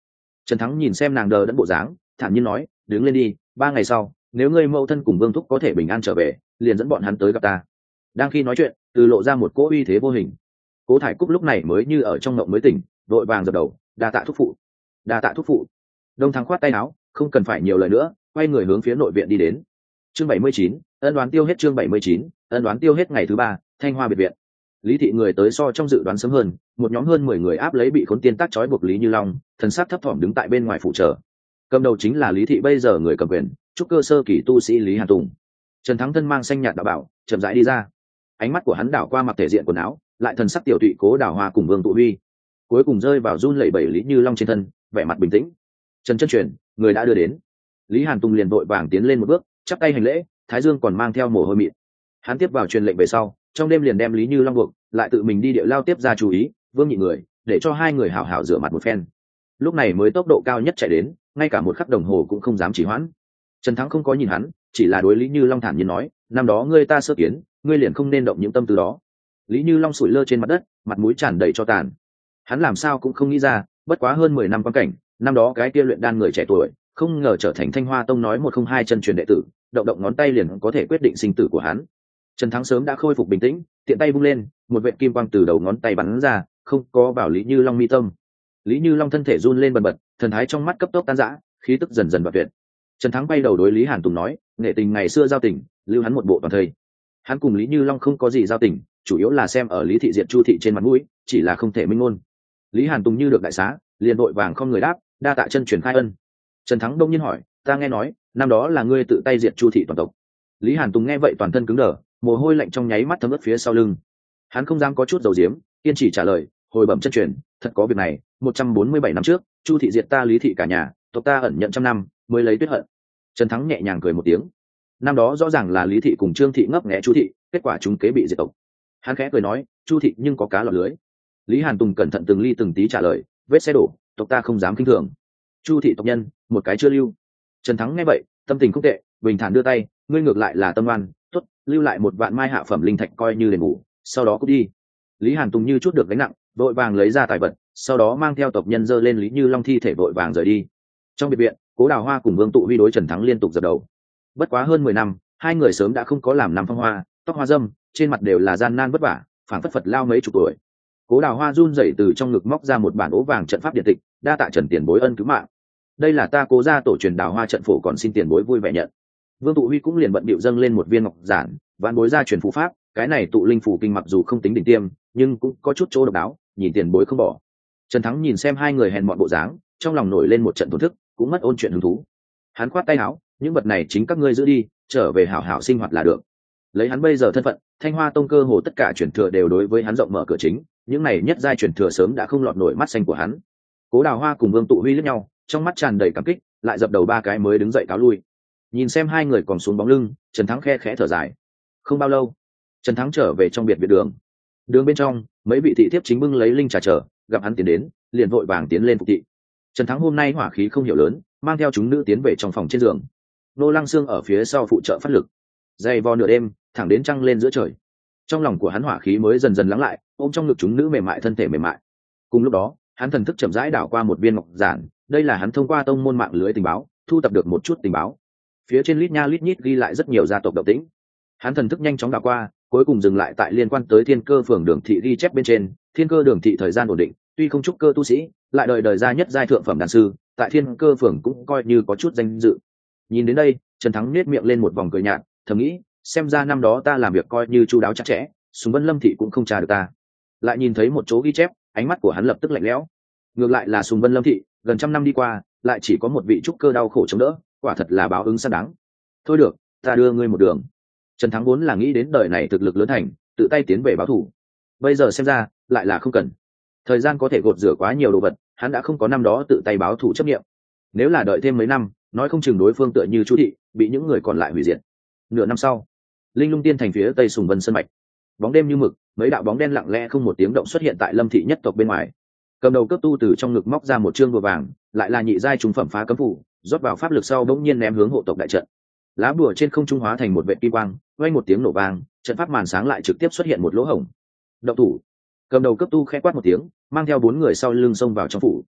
Trần Thắng nhìn xem nàng đờ đẫn bộ dáng, thản nhiên nói, đứng lên đi, ba ngày sau nếu ngươi mẫu thân cùng Vương thúc có thể bình an trở về, liền dẫn bọn hắn tới gặp ta. Đang khi nói chuyện, từ lộ ra một cỗ uy thế vô hình. Cố Thải Cúc lúc này mới như ở trong mộng mới tỉnh, vội vàng dập đầu, đa tạ thúc phụ, đa tạ thúc phụ. Đông Thắng khoát tay áo, không cần phải nhiều lời nữa, quay người hướng phía nội viện đi đến. Chương bảy mươi chín, ân đoán tiêu hết. Chương bảy mươi chín, ân đoán tiêu hết. Ngày thứ ba, Thanh Hoa biệt viện. Lý thị người tới so trong dự đoán sớm hơn, một nhóm hơn mười người áp lấy bị khốn tiên tác trói buộc Lý Như Long, thần sắc thấp thỏm đứng tại bên ngoài phụ trợ. Cầm đầu chính là Lý thị bây giờ người cầm quyền, trúc cơ sơ kỳ tu sĩ Lý Hàn Tùng. Trần Thắng thân mang xanh nhạt đạo bảo, chậm rãi đi ra. Ánh mắt của hắn đảo qua mặc thể diện quần áo, lại thần sắc tiểu tụy Cố Đào Hoa cùng Vương Tụ Huy, cuối cùng rơi vào run lẩy bẩy Lý Như Long trên thân, vẻ mặt bình tĩnh. Trần Chân Truyền, người đã đưa đến. Lý Hàn Tùng liền vội vàng tiến lên một bước, chắp tay hành lễ, thái dương còn mang theo mồ hôi mịn. Hắn tiếp vào truyền lệnh về sau, trong đêm liền đem Lý Như Long buộc, lại tự mình đi địa lao tiếp ra chú ý, Vương nhị người, để cho hai người hảo hảo rửa mặt một phen. Lúc này mới tốc độ cao nhất chạy đến, ngay cả một khắc đồng hồ cũng không dám trì hoãn. Trần Thắng không có nhìn hắn, chỉ là đối Lý Như Long thản nhiên nói, năm đó ngươi ta sơ kiến, ngươi liền không nên động những tâm tư đó. Lý Như Long sủi lơ trên mặt đất, mặt mũi tràn đầy cho tàn. Hắn làm sao cũng không nghĩ ra, bất quá hơn mười năm quan cảnh, năm đó cái kia luyện đan người trẻ tuổi, không ngờ trở thành Thanh Hoa Tông nói một không hai chân truyền đệ tử, động động ngón tay liền có thể quyết định sinh tử của hắn. Trần Thắng sớm đã khôi phục bình tĩnh, tiện tay vung lên, một vệt kim quang từ đầu ngón tay bắn ra, không có vào Lý Như Long mi tâm. Lý Như Long thân thể run lên bần bật, thần thái trong mắt cấp tốc tan rã, khí tức dần dần bạt tuyệt. Trần Thắng bay đầu đối Lý Hàn Tùng nói, nghệ tình ngày xưa giao tình, lưu hắn một bộ toàn thây. Hắn cùng Lý Như Long không có gì giao tình, chủ yếu là xem ở Lý thị diện Chu thị trên mặt mũi, chỉ là không thể minh ngôn. Lý Hàn Tùng như được đại xá, liền vội vàng không người đáp, đa tạ chân truyền khai ân. Trần Thắng đông nhiên hỏi, ta nghe nói, năm đó là ngươi tự tay diệt Chu thị toàn tộc. Lý Hàn Tùng nghe vậy toàn thân cứng đờ, mồ hôi lạnh trong nháy mắt thấm ướt phía sau lưng. Hắn không dám có chút dầu diếm, kiên trì trả lời, hồi bẩm chân truyền, thật có việc này, một trăm bốn mươi bảy năm trước, Chu thị diệt ta Lý thị cả nhà, tộc ta ẩn nhận trăm năm, mới lấy tuyết hận. Trần Thắng nhẹ nhàng cười một tiếng. Năm đó rõ ràng là Lý thị cùng Trương thị ngấp nghé Chu thị, kết quả chúng kế bị diệt tộc. Hắn khẽ cười nói, Chu thị nhưng có cá lọt lưới. Lý Hàn Tùng cẩn thận từng ly từng tí trả lời, vết xe đổ, tộc ta không dám kinh thường. Chu thị tộc nhân, một cái chưa lưu. Trần Thắng nghe vậy, tâm tình không tệ, bình thản đưa tay, ngươi ngược lại là tâm oan, tốt, lưu lại một vạn mai hạ phẩm linh thạch coi như đền bù, sau đó cút đi. Lý Hàn Tùng như chút được gánh nặng, vội vàng lấy ra tài vật, sau đó mang theo tộc nhân dơ lên Lý Như Long thi thể vội vàng rời đi. Trong biệt viện, Cố Đào Hoa cùng Vương Tụ Huy đối Trần Thắng liên tục dập đầu. Bất quá hơn mười năm, hai người sớm đã không có làm năm phong hoa, tóc hoa dâm, trên mặt đều là gian nan vất vả, phảng phất phật lao mấy chục tuổi. Cố Đào Hoa run rẩy từ trong ngực móc ra một bản ố vàng trận pháp điện tịch, đa tạ Trần tiền bối ân cứu mạng. Đây là ta Cố gia tổ truyền Đào Hoa trận phổ, còn xin tiền bối vui vẻ nhận. Vương Tụ Huy cũng liền bận bịu dâng lên một viên ngọc giản, vạn bối gia truyền phù pháp, cái này tụ linh phù kinh mặc dù không tính đỉnh tiêm, nhưng cũng có chút chỗ độc đáo, nhìn tiền bối không bỏ. Trần Thắng nhìn xem hai người hèn mọn bộ dáng, trong lòng nổi lên một trận thổn thức, cũng mất ôn chuyện hứng thú. Hắn khoát tay áo, những vật này chính các ngươi giữ đi, trở về hảo hảo sinh hoạt là được. Lấy hắn bây giờ thân phận, Thanh Hoa Tông cơ hồ tất cả truyền thừa đều đối với hắn rộng mở cửa chính, những này nhất giai truyền thừa sớm đã không lọt nổi mắt xanh của hắn. Cố Đào Hoa cùng Vương Tụ Huy liếc nhau, trong mắt tràn đầy cảm kích, lại dập đầu ba cái mới đứng dậy cáo lui. Nhìn xem hai người còn xuống bóng lưng, Trần Thắng khe khẽ thở dài. Không bao lâu, Trần Thắng trở về trong biệt viện đường. Đường bên trong, mấy vị thị thiếp chính bưng lấy linh trà chờ, gặp hắn tiến đến, liền vội vàng tiến lên phục thị. Trần Thắng hôm nay hỏa khí không hiểu lớn, mang theo chúng nữ tiến về trong phòng trên giường. Nô Lăng Sương ở phía sau phụ trợ phát lực, dày vò nửa đêm, thẳng đến trăng lên giữa trời. Trong lòng của hắn hỏa khí mới dần dần lắng lại, ôm trong ngực chúng nữ mềm mại thân thể mềm mại. Cùng lúc đó, hắn thần thức chậm rãi đảo qua một viên ngọc giản, đây là hắn thông qua tông môn mạng lưới tình báo, thu tập được một chút tình báo. Phía trên lít nha lít nhít ghi lại rất nhiều gia tộc động tĩnh. Hắn thần thức nhanh chóng đảo qua, cuối cùng dừng lại tại liên quan tới Thiên Cơ phường Đường thị ghi chép bên trên. Thiên Cơ Đường thị thời gian ổn định, tuy không trúc cơ tu sĩ, lại đời đời gia nhất giai thượng phẩm đan sư, tại Thiên Cơ phường cũng coi như có chút danh dự. Nhìn đến đây, Trần Thắng nét miệng lên một vòng cười nhạt, thầm nghĩ, xem ra năm đó ta làm việc coi như chu đáo chặt chẽ, Sùng Vân Lâm thị cũng không tra được ta. Lại nhìn thấy một chỗ ghi chép, ánh mắt của hắn lập tức lạnh lẽo. Ngược lại là Sùng Vân Lâm thị, gần trăm năm đi qua, lại chỉ có một vị trúc cơ đau khổ chống đỡ, quả thật là báo ứng xác đáng. Thôi được, ta đưa ngươi một đường. Trần Thắng vốn là nghĩ đến đời này thực lực lớn thành, tự tay tiến về báo thù. Bây giờ xem ra, lại là không cần. Thời gian có thể gột rửa quá nhiều đồ vật, hắn đã không có năm đó tự tay báo thù chấp niệm. Nếu là đợi thêm mấy năm, nói không chừng đối phương tựa như Chu thị, bị những người còn lại hủy diệt. Nửa năm sau, Linh Lung Tiên thành phía tây Sùng Vân sơn mạch, bóng đêm như mực, mấy đạo bóng đen lặng lẽ không một tiếng động xuất hiện tại Lâm thị nhất tộc bên ngoài. Cầm đầu cấp tu từ trong ngực móc ra một trương bùa vàng, lại là nhị giai trung phẩm phá cấm phủ, rót vào pháp lực sau bỗng nhiên ném hướng hộ tộc đại trận. Lá bùa trên không trung hóa thành một vệt kim quang, vang một tiếng nổ vang, trận pháp màn sáng lại trực tiếp xuất hiện một lỗ hổng. Động thủ! Cầm đầu cấp tu khẽ quát một tiếng, mang theo bốn người sau lưng xông vào trong phủ.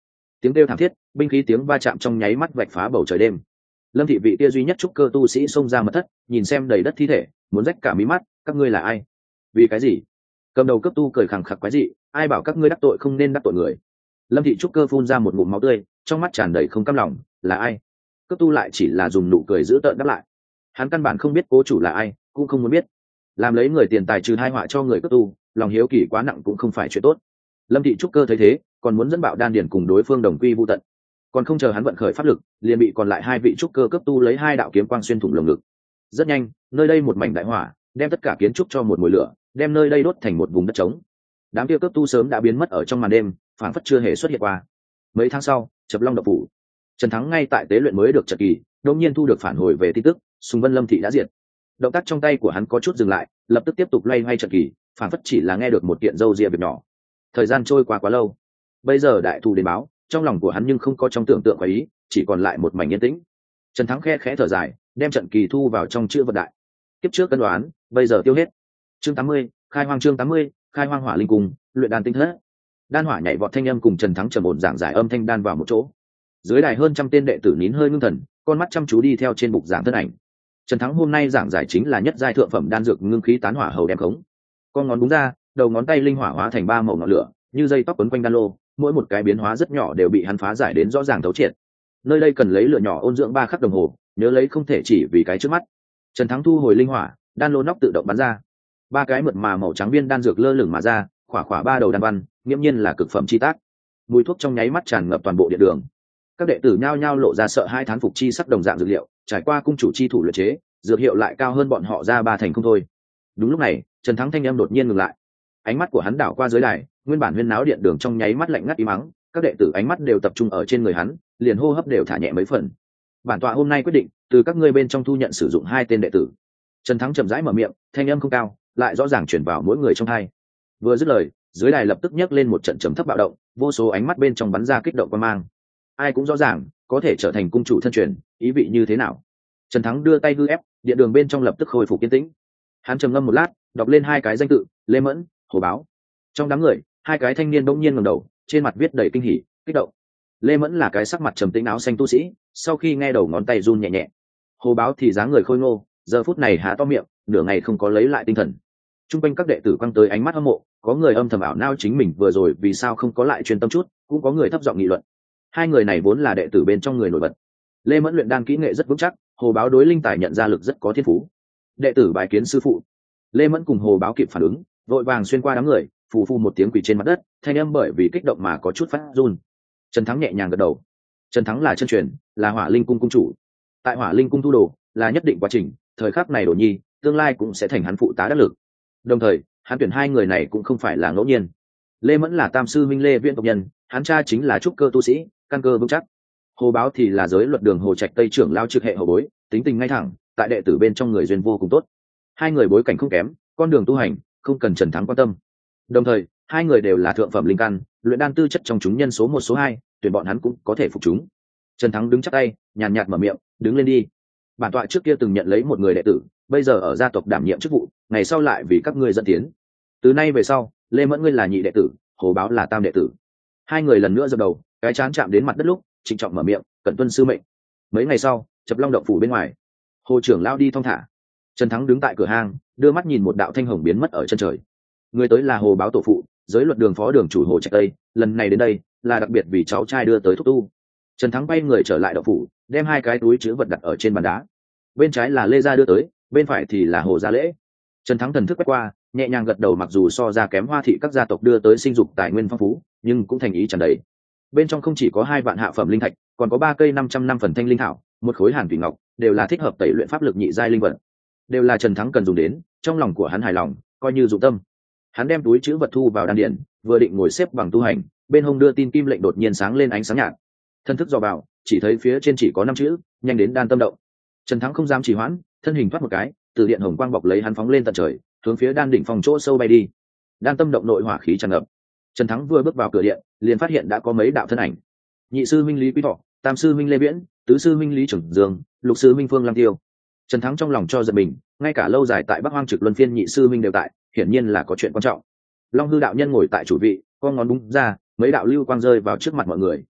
tiếng kêu thảm thiết, binh khí tiếng va chạm trong nháy mắt vạch phá bầu trời đêm. Lâm thị vị kia duy nhất trúc cơ tu sĩ xông ra mật thất, nhìn xem đầy đất thi thể, muốn rách cả mí mắt. Các ngươi là ai? Vì cái gì? Cầm đầu cấp tu cười khẳng khặc quái dị, ai bảo các ngươi đắc tội không nên đắc tội người. Lâm thị trúc cơ phun ra một ngụm máu tươi, trong mắt tràn đầy không cam lòng. Là ai? Cấp tu lại chỉ là dùng nụ cười giữ tợn đáp lại. Hắn căn bản không biết cố chủ là ai, cũng không muốn biết. Làm lấy người tiền tài trừ hai họa cho người cấp tu, lòng hiếu kỳ quá nặng cũng không phải chuyện tốt. Lâm thị trúc cơ thấy thế, còn muốn dẫn bạo đan điền cùng đối phương đồng quy vu tận. Còn không chờ hắn vận khởi pháp lực, liền bị còn lại hai vị trúc cơ cấp tu lấy hai đạo kiếm quang xuyên thủng lồng ngực. Rất nhanh, nơi đây một mảnh đại hỏa, đem tất cả kiến trúc cho một mùi lửa, đem nơi đây đốt thành một vùng đất trống. Đám kia cấp tu sớm đã biến mất ở trong màn đêm, phản phất chưa hề xuất hiện qua. Mấy tháng sau, Chập Long Động Phủ, Trần Thắng ngay tại tế luyện mới được trận kỳ, đột nhiên thu được phản hồi về tin tức, Sùng Vân Lâm thị đã diệt. Động tác trong tay của hắn có chút dừng lại, lập tức tiếp tục loay hoay trận kỳ, phản phất chỉ là nghe được một kiện dâu ria việc nhỏ. Thời gian trôi qua quá lâu, bây giờ đại thù đến báo, trong lòng của hắn nhưng không có trong tưởng tượng và ý, chỉ còn lại một mảnh yên tĩnh. Trần Thắng khe khẽ thở dài, đem trận kỳ thu vào trong chữ vật đại. Kiếp trước cân đoán, bây giờ tiêu hết. Chương tám mươi, khai hoang chương tám mươi, khai hoang hỏa linh cung, luyện đan tinh thất. Đan hỏa nhảy vọt thanh âm cùng Trần Thắng trầm ổn giảng giải âm thanh đan vào một chỗ. Dưới đài hơn trăm tên đệ tử nín hơi ngưng thần, con mắt chăm chú đi theo trên bục giảng thân ảnh. Trần Thắng hôm nay giảng giải chính là nhất giai thượng phẩm đan dược ngưng khí tán hỏa hầu đem khống. Con ngón đúng ra, đầu ngón tay linh hỏa hóa thành ba màu ngọn lửa, như dây tóc quấn quanh đan lô, mỗi một cái biến hóa rất nhỏ đều bị hắn phá giải đến rõ ràng thấu triệt. Nơi đây cần lấy lửa nhỏ ôn dưỡng ba khắc đồng hồ, nhớ lấy không thể chỉ vì cái trước mắt. Trần Thắng thu hồi linh hỏa, đan lô nóc tự động bắn ra, ba cái mượt mà màu trắng viên đan dược lơ lửng mà ra, khỏa khỏa ba đầu đan văn, nghiễm nhiên là cực phẩm chi tác. Mùi thuốc trong nháy mắt tràn ngập toàn bộ điện đường. Các đệ tử nhao nhao lộ ra sợ hai thán phục chi sắc đồng dạng dược liệu, trải qua cung chủ chi thủ luyện chế, dược hiệu lại cao hơn bọn họ ra ba thành không thôi. Đúng lúc này, Trần Thắng thanh âm đột nhiên ngừng lại. Ánh mắt của hắn đảo qua dưới đài, nguyên bản huyên náo điện đường trong nháy mắt lạnh ngắt im mắng, các đệ tử ánh mắt đều tập trung ở trên người hắn, liền hô hấp đều thả nhẹ mấy phần. Bản tọa hôm nay quyết định, từ các ngươi bên trong thu nhận sử dụng hai tên đệ tử. Trần Thắng chậm rãi mở miệng, thanh âm không cao, lại rõ ràng truyền vào mỗi người trong hai. Vừa dứt lời, dưới đài lập tức nhấc lên một trận trầm thấp bạo động, vô số ánh mắt bên trong bắn ra kích động quan mang. Ai cũng rõ ràng, có thể trở thành cung chủ thân truyền, ý vị như thế nào. Trần Thắng đưa tay hư ép, điện đường bên trong lập tức khôi phục yên tĩnh. Hắn trầm ngâm một lát, đọc lên hai cái danh tự, Lê Mẫn, Hồ Báo. Trong đám người, hai cái thanh niên bỗng nhiên ngẩng đầu, trên mặt viết đầy kinh hỉ, kích động. Lê Mẫn là cái sắc mặt trầm tĩnh áo xanh tu sĩ, sau khi nghe đầu ngón tay run nhẹ nhẹ. Hồ Báo thì dáng người khôi ngô, giờ phút này há to miệng, nửa ngày không có lấy lại tinh thần. Trung quanh các đệ tử quăng tới ánh mắt hâm mộ, có người âm thầm ảo nao chính mình vừa rồi vì sao không có lại chuyên tâm chút, cũng có người thấp giọng nghị luận. Hai người này vốn là đệ tử bên trong người nổi bật. Lê Mẫn luyện đan kỹ nghệ rất vững chắc, Hồ Báo đối linh tài nhận ra lực rất có thiên phú. Đệ tử bái kiến sư phụ. Lê Mẫn cùng Hồ Báo kịp phản ứng, vội vàng xuyên qua đám người, phù phù một tiếng quỳ trên mặt đất, thanh âm bởi vì kích động mà có chút phát run. Trần Thắng nhẹ nhàng gật đầu. Trần Thắng là chân truyền, là Hỏa Linh cung cung chủ. Tại Hỏa Linh cung thu đồ là nhất định quá trình, thời khắc này Đồ Nhi, tương lai cũng sẽ thành hắn phụ tá đắc lực. Đồng thời, hắn tuyển hai người này cũng không phải là ngẫu nhiên. Lê Mẫn là tam sư minh Lê Viễn tộc nhân, hắn cha chính là trúc cơ tu sĩ, căn cơ vững chắc. Hồ Báo thì là giới luật đường Hồ Trạch Tây trưởng lao trực hệ hậu bối, tính tình ngay thẳng, tại đệ tử bên trong người duyên vô cùng tốt. Hai người bối cảnh không kém, con đường tu hành không cần Trần Thắng quan tâm. Đồng thời, hai người đều là thượng phẩm linh căn, luyện đan tư chất trong chúng nhân số một số hai, tuyển bọn hắn cũng có thể phục chúng. Trần Thắng đứng chắp tay, nhàn nhạt mở miệng, đứng lên đi. Bản tọa trước kia từng nhận lấy một người đệ tử, bây giờ ở gia tộc đảm nhiệm chức vụ, ngày sau lại vì các ngươi dẫn tiến. Từ nay về sau, Lê Mẫn ngươi là nhị đệ tử, Hồ Báo là tam đệ tử. Hai người lần nữa dập đầu, cái chán chạm đến mặt đất lúc, trịnh trọng mở miệng, cẩn tuân sư mệnh. Mấy ngày sau, Chập Long động phủ bên ngoài, Hồ trưởng lao đi thong thả. Trần Thắng đứng tại cửa hang, đưa mắt nhìn một đạo thanh hồng biến mất ở chân trời. Người tới là Hồ Báo tổ phụ, giới luật đường phó đường chủ Hồ Trạch Tây, lần này đến đây là đặc biệt vì cháu trai đưa tới thúc tu. Trần Thắng bay người trở lại động phủ, đem hai cái túi chứa vật đặt ở trên bàn đá. Bên trái là Lê gia đưa tới, bên phải thì là Hồ gia lễ. Trần Thắng thần thức quét qua, nhẹ nhàng gật đầu, mặc dù so ra kém Hoa thị các gia tộc đưa tới sinh dục tài nguyên phong phú, nhưng cũng thành ý tràn đầy. Bên trong không chỉ có hai vạn hạ phẩm linh thạch, còn có ba cây năm trăm năm phần thanh linh thảo, một khối hàn thủy ngọc, đều là thích hợp tẩy luyện pháp lực nhị giai linh vật, đều là Trần Thắng cần dùng đến. Trong lòng của hắn hài lòng, coi như dụng tâm. Hắn đem túi chứa vật thu vào đan điển, vừa định ngồi xếp bằng tu hành, bên hông đưa tin kim lệnh đột nhiên sáng lên ánh sáng nhạt. Thân thức dò vào, chỉ thấy phía trên chỉ có năm chữ, nhanh đến đan tâm động. Trần Thắng không dám trì hoãn, thân hình thoát một cái, từ điện hồng quang bọc lấy hắn phóng lên tận trời, hướng phía đan đỉnh phòng chỗ sâu bay đi. Đan tâm động nội hỏa khí tràn ngập. Trần Thắng vừa bước vào cửa điện, liền phát hiện đã có mấy đạo thân ảnh. Nhị sư minh Lý Quý Thọ, tam sư minh Lê Viễn, tứ sư minh Lý Trưởng Dương, lục sư minh Phương Lam Tiêu. Trần Thắng trong lòng cho giật mình, ngay cả lâu dài tại Bắc Hoang trực luân phiên nhị sư minh đều tại, hiển nhiên là có chuyện quan trọng. Long hư đạo nhân ngồi tại chủ vị, con ngón búng ra, mấy đạo lưu quang rơi vào trước mặt mọi người,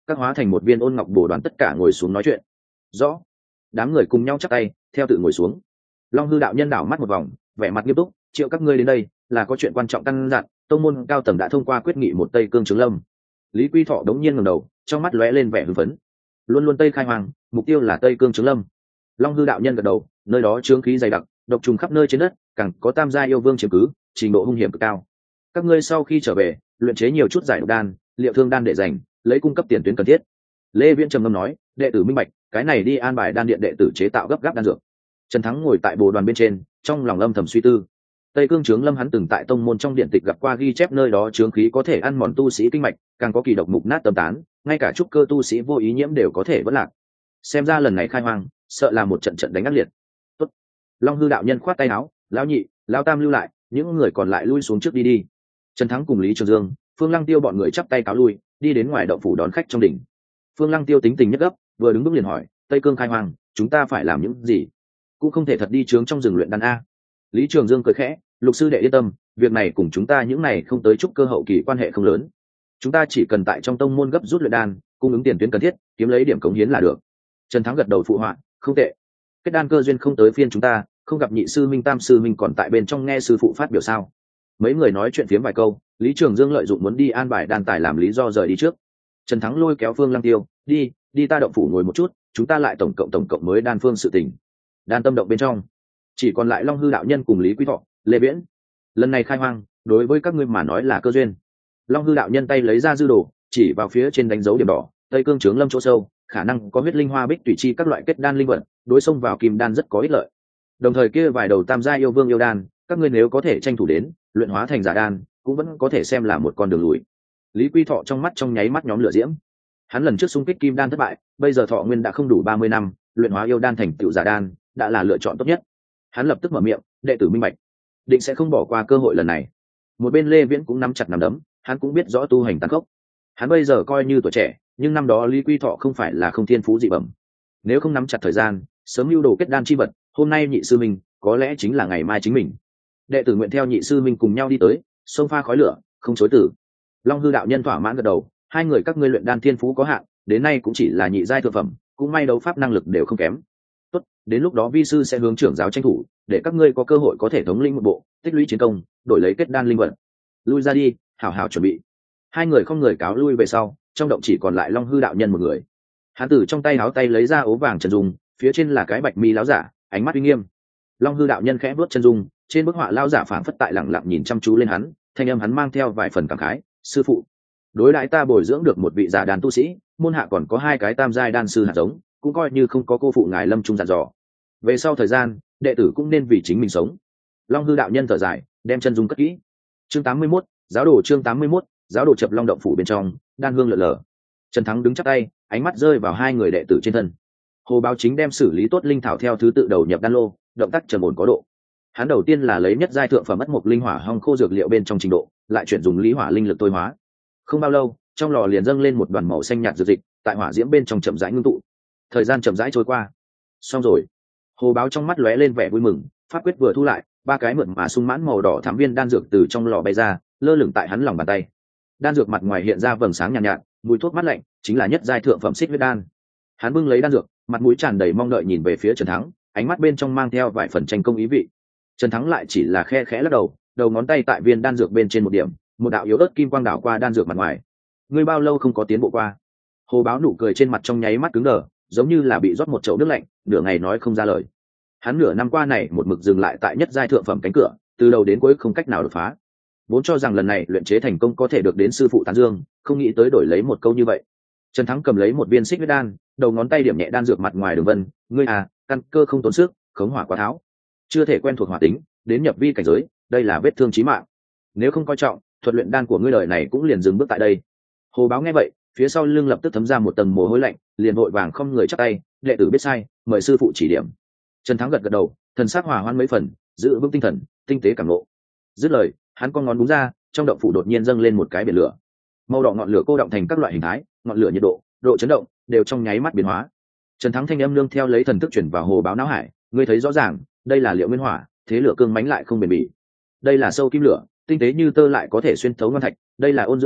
các hóa thành một viên ôn ngọc bồ đoàn tất cả ngồi xuống nói chuyện. Rõ. Đám người cùng nhau chắp tay theo tự ngồi xuống. Long hư đạo nhân đảo mắt một vòng, vẻ mặt nghiêm túc, triệu các ngươi đến đây là có chuyện quan trọng căn dặn. Tông môn cao tầng đã thông qua quyết nghị một Tây Cương Trướng Lâm. Lý Quy Thọ đống nhiên ngẩng đầu, trong mắt lóe lên vẻ hưng phấn. Luôn luôn Tây khai hoàng, mục tiêu là Tây Cương Trướng Lâm. Long hư đạo nhân gật đầu, nơi đó chướng khí dày đặc, độc trùng khắp nơi trên đất, càng có tam gia yêu vương chiếm cứ, trình độ hung hiểm cực cao. Các ngươi sau khi trở về, luyện chế nhiều chút giải độc đan, liệu thương đan để dành, lấy cung cấp tiền tuyến cần thiết. Lê Viễn trầm ngâm nói, đệ tử minh bạch, cái này đi an bài đan điện đệ tử chế tạo gấp gáp đan dược. Trần Thắng ngồi tại bồ đoàn bên trên, trong lòng âm thầm suy tư. Tây Cương Trướng Lâm hắn từng tại tông môn trong điện tịch gặp qua ghi chép, nơi đó chướng khí có thể ăn mòn tu sĩ kinh mạch, càng có kỳ độc mục nát tâm tán, ngay cả trúc cơ tu sĩ vô ý nhiễm đều có thể vỡ lạc. Xem ra lần này khai hoang, sợ là một trận trận đánh ác liệt. Tốt. Long hư đạo nhân khoát tay áo, lão nhị, lão tam lưu lại, những người còn lại lui xuống trước đi đi. Trần Thắng cùng Lý Trường Dương, Phương Lăng Tiêu bọn người chắp tay cáo lui, đi đến ngoài động phủ đón khách trong đỉnh. Phương Lăng Tiêu tính tình nhất gấp, vừa đứng bước liền hỏi, Tây Cương khai hoang, chúng ta phải làm những gì? Cũng không thể thật đi trướng trong rừng luyện đan a. Lý Trường Dương cười khẽ, lục sư đệ yên tâm, việc này cùng chúng ta những này không tới trúc cơ hậu kỳ quan hệ không lớn. Chúng ta chỉ cần tại trong tông môn gấp rút luyện đan, cung ứng tiền tuyến cần thiết, kiếm lấy điểm cống hiến là được. Trần Thắng gật đầu phụ họa, không tệ. Kết đan cơ duyên không tới phiên chúng ta, không gặp nhị sư minh tam sư minh còn tại bên trong nghe sư phụ phát biểu sao? Mấy người nói chuyện phiếm vài câu, Lý Trường Dương lợi dụng muốn đi an bài đan tài làm lý do rời đi trước. Trần Thắng lôi kéo Phương Lăng Tiêu, đi, đi ta động phủ ngồi một chút, chúng ta lại tổng cộng tổng cộng mới đan phương sự tình. Đan tâm động bên trong, chỉ còn lại Long hư đạo nhân cùng Lý Quý Thọ, Lê Viễn. Lần này khai hoang, đối với các ngươi mà nói là cơ duyên. Long hư đạo nhân tay lấy ra dư đồ, chỉ vào phía trên đánh dấu điểm đỏ, Tây Cương Trướng Lâm chỗ sâu, khả năng có huyết linh hoa bích tùy chi các loại kết đan linh vật, đối xông vào kim đan rất có ích lợi. Đồng thời kia vài đầu tam gia yêu vương yêu đan, các ngươi nếu có thể tranh thủ đến, luyện hóa thành giả đan, cũng vẫn có thể xem là một con đường lùi. Lý Quy Thọ trong mắt trong nháy mắt nhóm lửa diễm. Hắn lần trước xung kích kim đan thất bại, bây giờ thọ nguyên đã không đủ ba mươi năm, luyện hóa yêu đan thành tựu giả đan, đã là lựa chọn tốt nhất. Hắn lập tức mở miệng, đệ tử minh bạch, định sẽ không bỏ qua cơ hội lần này. Một bên Lê Viễn cũng nắm chặt nắm đấm, hắn cũng biết rõ tu hành tàn khốc. Hắn bây giờ coi như tuổi trẻ, nhưng năm đó Lý Quy Thọ không phải là không thiên phú dị bẩm. Nếu không nắm chặt thời gian, sớm lưu đồ kết đan chi vật, hôm nay nhị sư minh, có lẽ chính là ngày mai chính mình. Đệ tử nguyện theo nhị sư minh cùng nhau đi tới, xông pha khói lửa, không chối từ. Long hư đạo nhân thỏa mãn gật đầu, hai người các ngươi luyện đan thiên phú có hạn, đến nay cũng chỉ là nhị giai thượng phẩm, cũng may đấu pháp năng lực đều không kém. Tốt, đến lúc đó vi sư sẽ hướng trưởng giáo tranh thủ, để các ngươi có cơ hội có thể thống lĩnh một bộ, tích lũy chiến công, đổi lấy kết đan linh vật. Lui ra đi, hảo hảo chuẩn bị. Hai người không người cáo lui về sau, trong động chỉ còn lại Long hư đạo nhân một người. Hắn từ trong tay áo tay lấy ra ố vàng chân dung, phía trên là cái bạch mi láo giả, ánh mắt uy nghiêm. Long hư đạo nhân khẽ vuốt chân dung, trên bức họa lao giả phảng phất tại lặng lặng nhìn chăm chú lên hắn, thanh âm hắn mang theo vài phần cảm khái, sư phụ, đối đãi ta bồi dưỡng được một vị già đàn tu sĩ, môn hạ còn có hai cái tam giai đan sư hạt giống, cũng coi như không có cô phụ ngài lâm trung dặn dò. Về sau thời gian, đệ tử cũng nên vì chính mình sống. Long hư đạo nhân thở dài, đem chân dung cất kỹ. Chương tám mươi mốt, giáo đồ chương tám mươi mốt, giáo đồ chập long động phủ bên trong, đan hương lượn lờ. Trần Thắng đứng chắp tay, ánh mắt rơi vào hai người đệ tử trên thân. Hồ Báo Chính đem xử lý tốt linh thảo theo thứ tự đầu nhập đan lô, động tác trầm ổn có độ. Hắn đầu tiên là lấy nhất giai thượng phẩm mất một linh hỏa hong khô dược liệu bên trong trình độ, lại chuyển dùng lý hỏa linh lực tối hóa. Không bao lâu, trong lò liền dâng lên một đoàn màu xanh nhạt dược dịch, tại hỏa diễm bên trong chậm rãi ngưng tụ. Thời gian chậm rãi trôi qua. Xong rồi. Hồ Báo trong mắt lóe lên vẻ vui mừng, pháp quyết vừa thu lại, ba cái mượt mà sung mãn màu đỏ thắm viên đan dược từ trong lò bay ra, lơ lửng tại hắn lòng bàn tay. Đan dược mặt ngoài hiện ra vầng sáng nhàn nhạt, nhạt, mùi thuốc mát lạnh, chính là nhất giai thượng phẩm xích huyết đan. Hắn bưng lấy đan dược, mặt mũi tràn đầy mong đợi nhìn về phía Trần Thắng, ánh mắt bên trong mang theo vài phần tranh công ý vị. Trần Thắng lại chỉ là khe khẽ lắc đầu, đầu ngón tay tại viên đan dược bên trên một điểm, một đạo yếu ớt kim quang đảo qua đan dược mặt ngoài. Ngươi bao lâu không có tiến bộ qua? Hồ Báo nụ cười trên mặt trong nháy mắt cứng đờ, giống như là bị rót một chậu nước lạnh, nửa ngày nói không ra lời. Hắn nửa năm qua này một mực dừng lại tại nhất giai thượng phẩm cánh cửa, từ đầu đến cuối không cách nào đột phá. Vốn cho rằng lần này luyện chế thành công có thể được đến sư phụ tán dương, không nghĩ tới đổi lấy một câu như vậy. Trần Thắng cầm lấy một viên xích huyết đan, đầu ngón tay điểm nhẹ đan dược mặt ngoài đường vân, ngươi à, căn cơ không tốn sức, khống hỏa quá tháo, chưa thể quen thuộc hỏa tính, đến nhập vi cảnh giới, đây là vết thương chí mạng. Nếu không coi trọng, thuật luyện đan của ngươi đời này cũng liền dừng bước tại đây. Hồ Báo nghe vậy, phía sau lưng lập tức thấm ra một tầng mồ hôi lạnh, liền vội vàng không người chắp tay, đệ tử biết sai, mời sư phụ chỉ điểm. Trần Thắng gật gật đầu, thần sắc hòa hoan mấy phần, giữ vững tinh thần, tinh tế cảm ngộ. Dứt lời, hắn con ngón búng ra, trong động phủ đột nhiên dâng lên một cái biển lửa. Màu đỏ ngọn lửa cô động thành các loại hình thái, ngọn lửa nhiệt độ, độ chấn động đều trong nháy mắt biến hóa. Trần Thắng thanh âm nương theo lấy thần thức chuyển vào Hồ Báo não hải, ngươi thấy rõ ràng, đây là liệu nguyên hỏa, thế lửa cương mãnh lại không bền bỉ. Đây là sâu kim lửa, tinh tế như tơ lại có thể xuyên thấu ngân thạch, đây là ôn dưỡng lửa,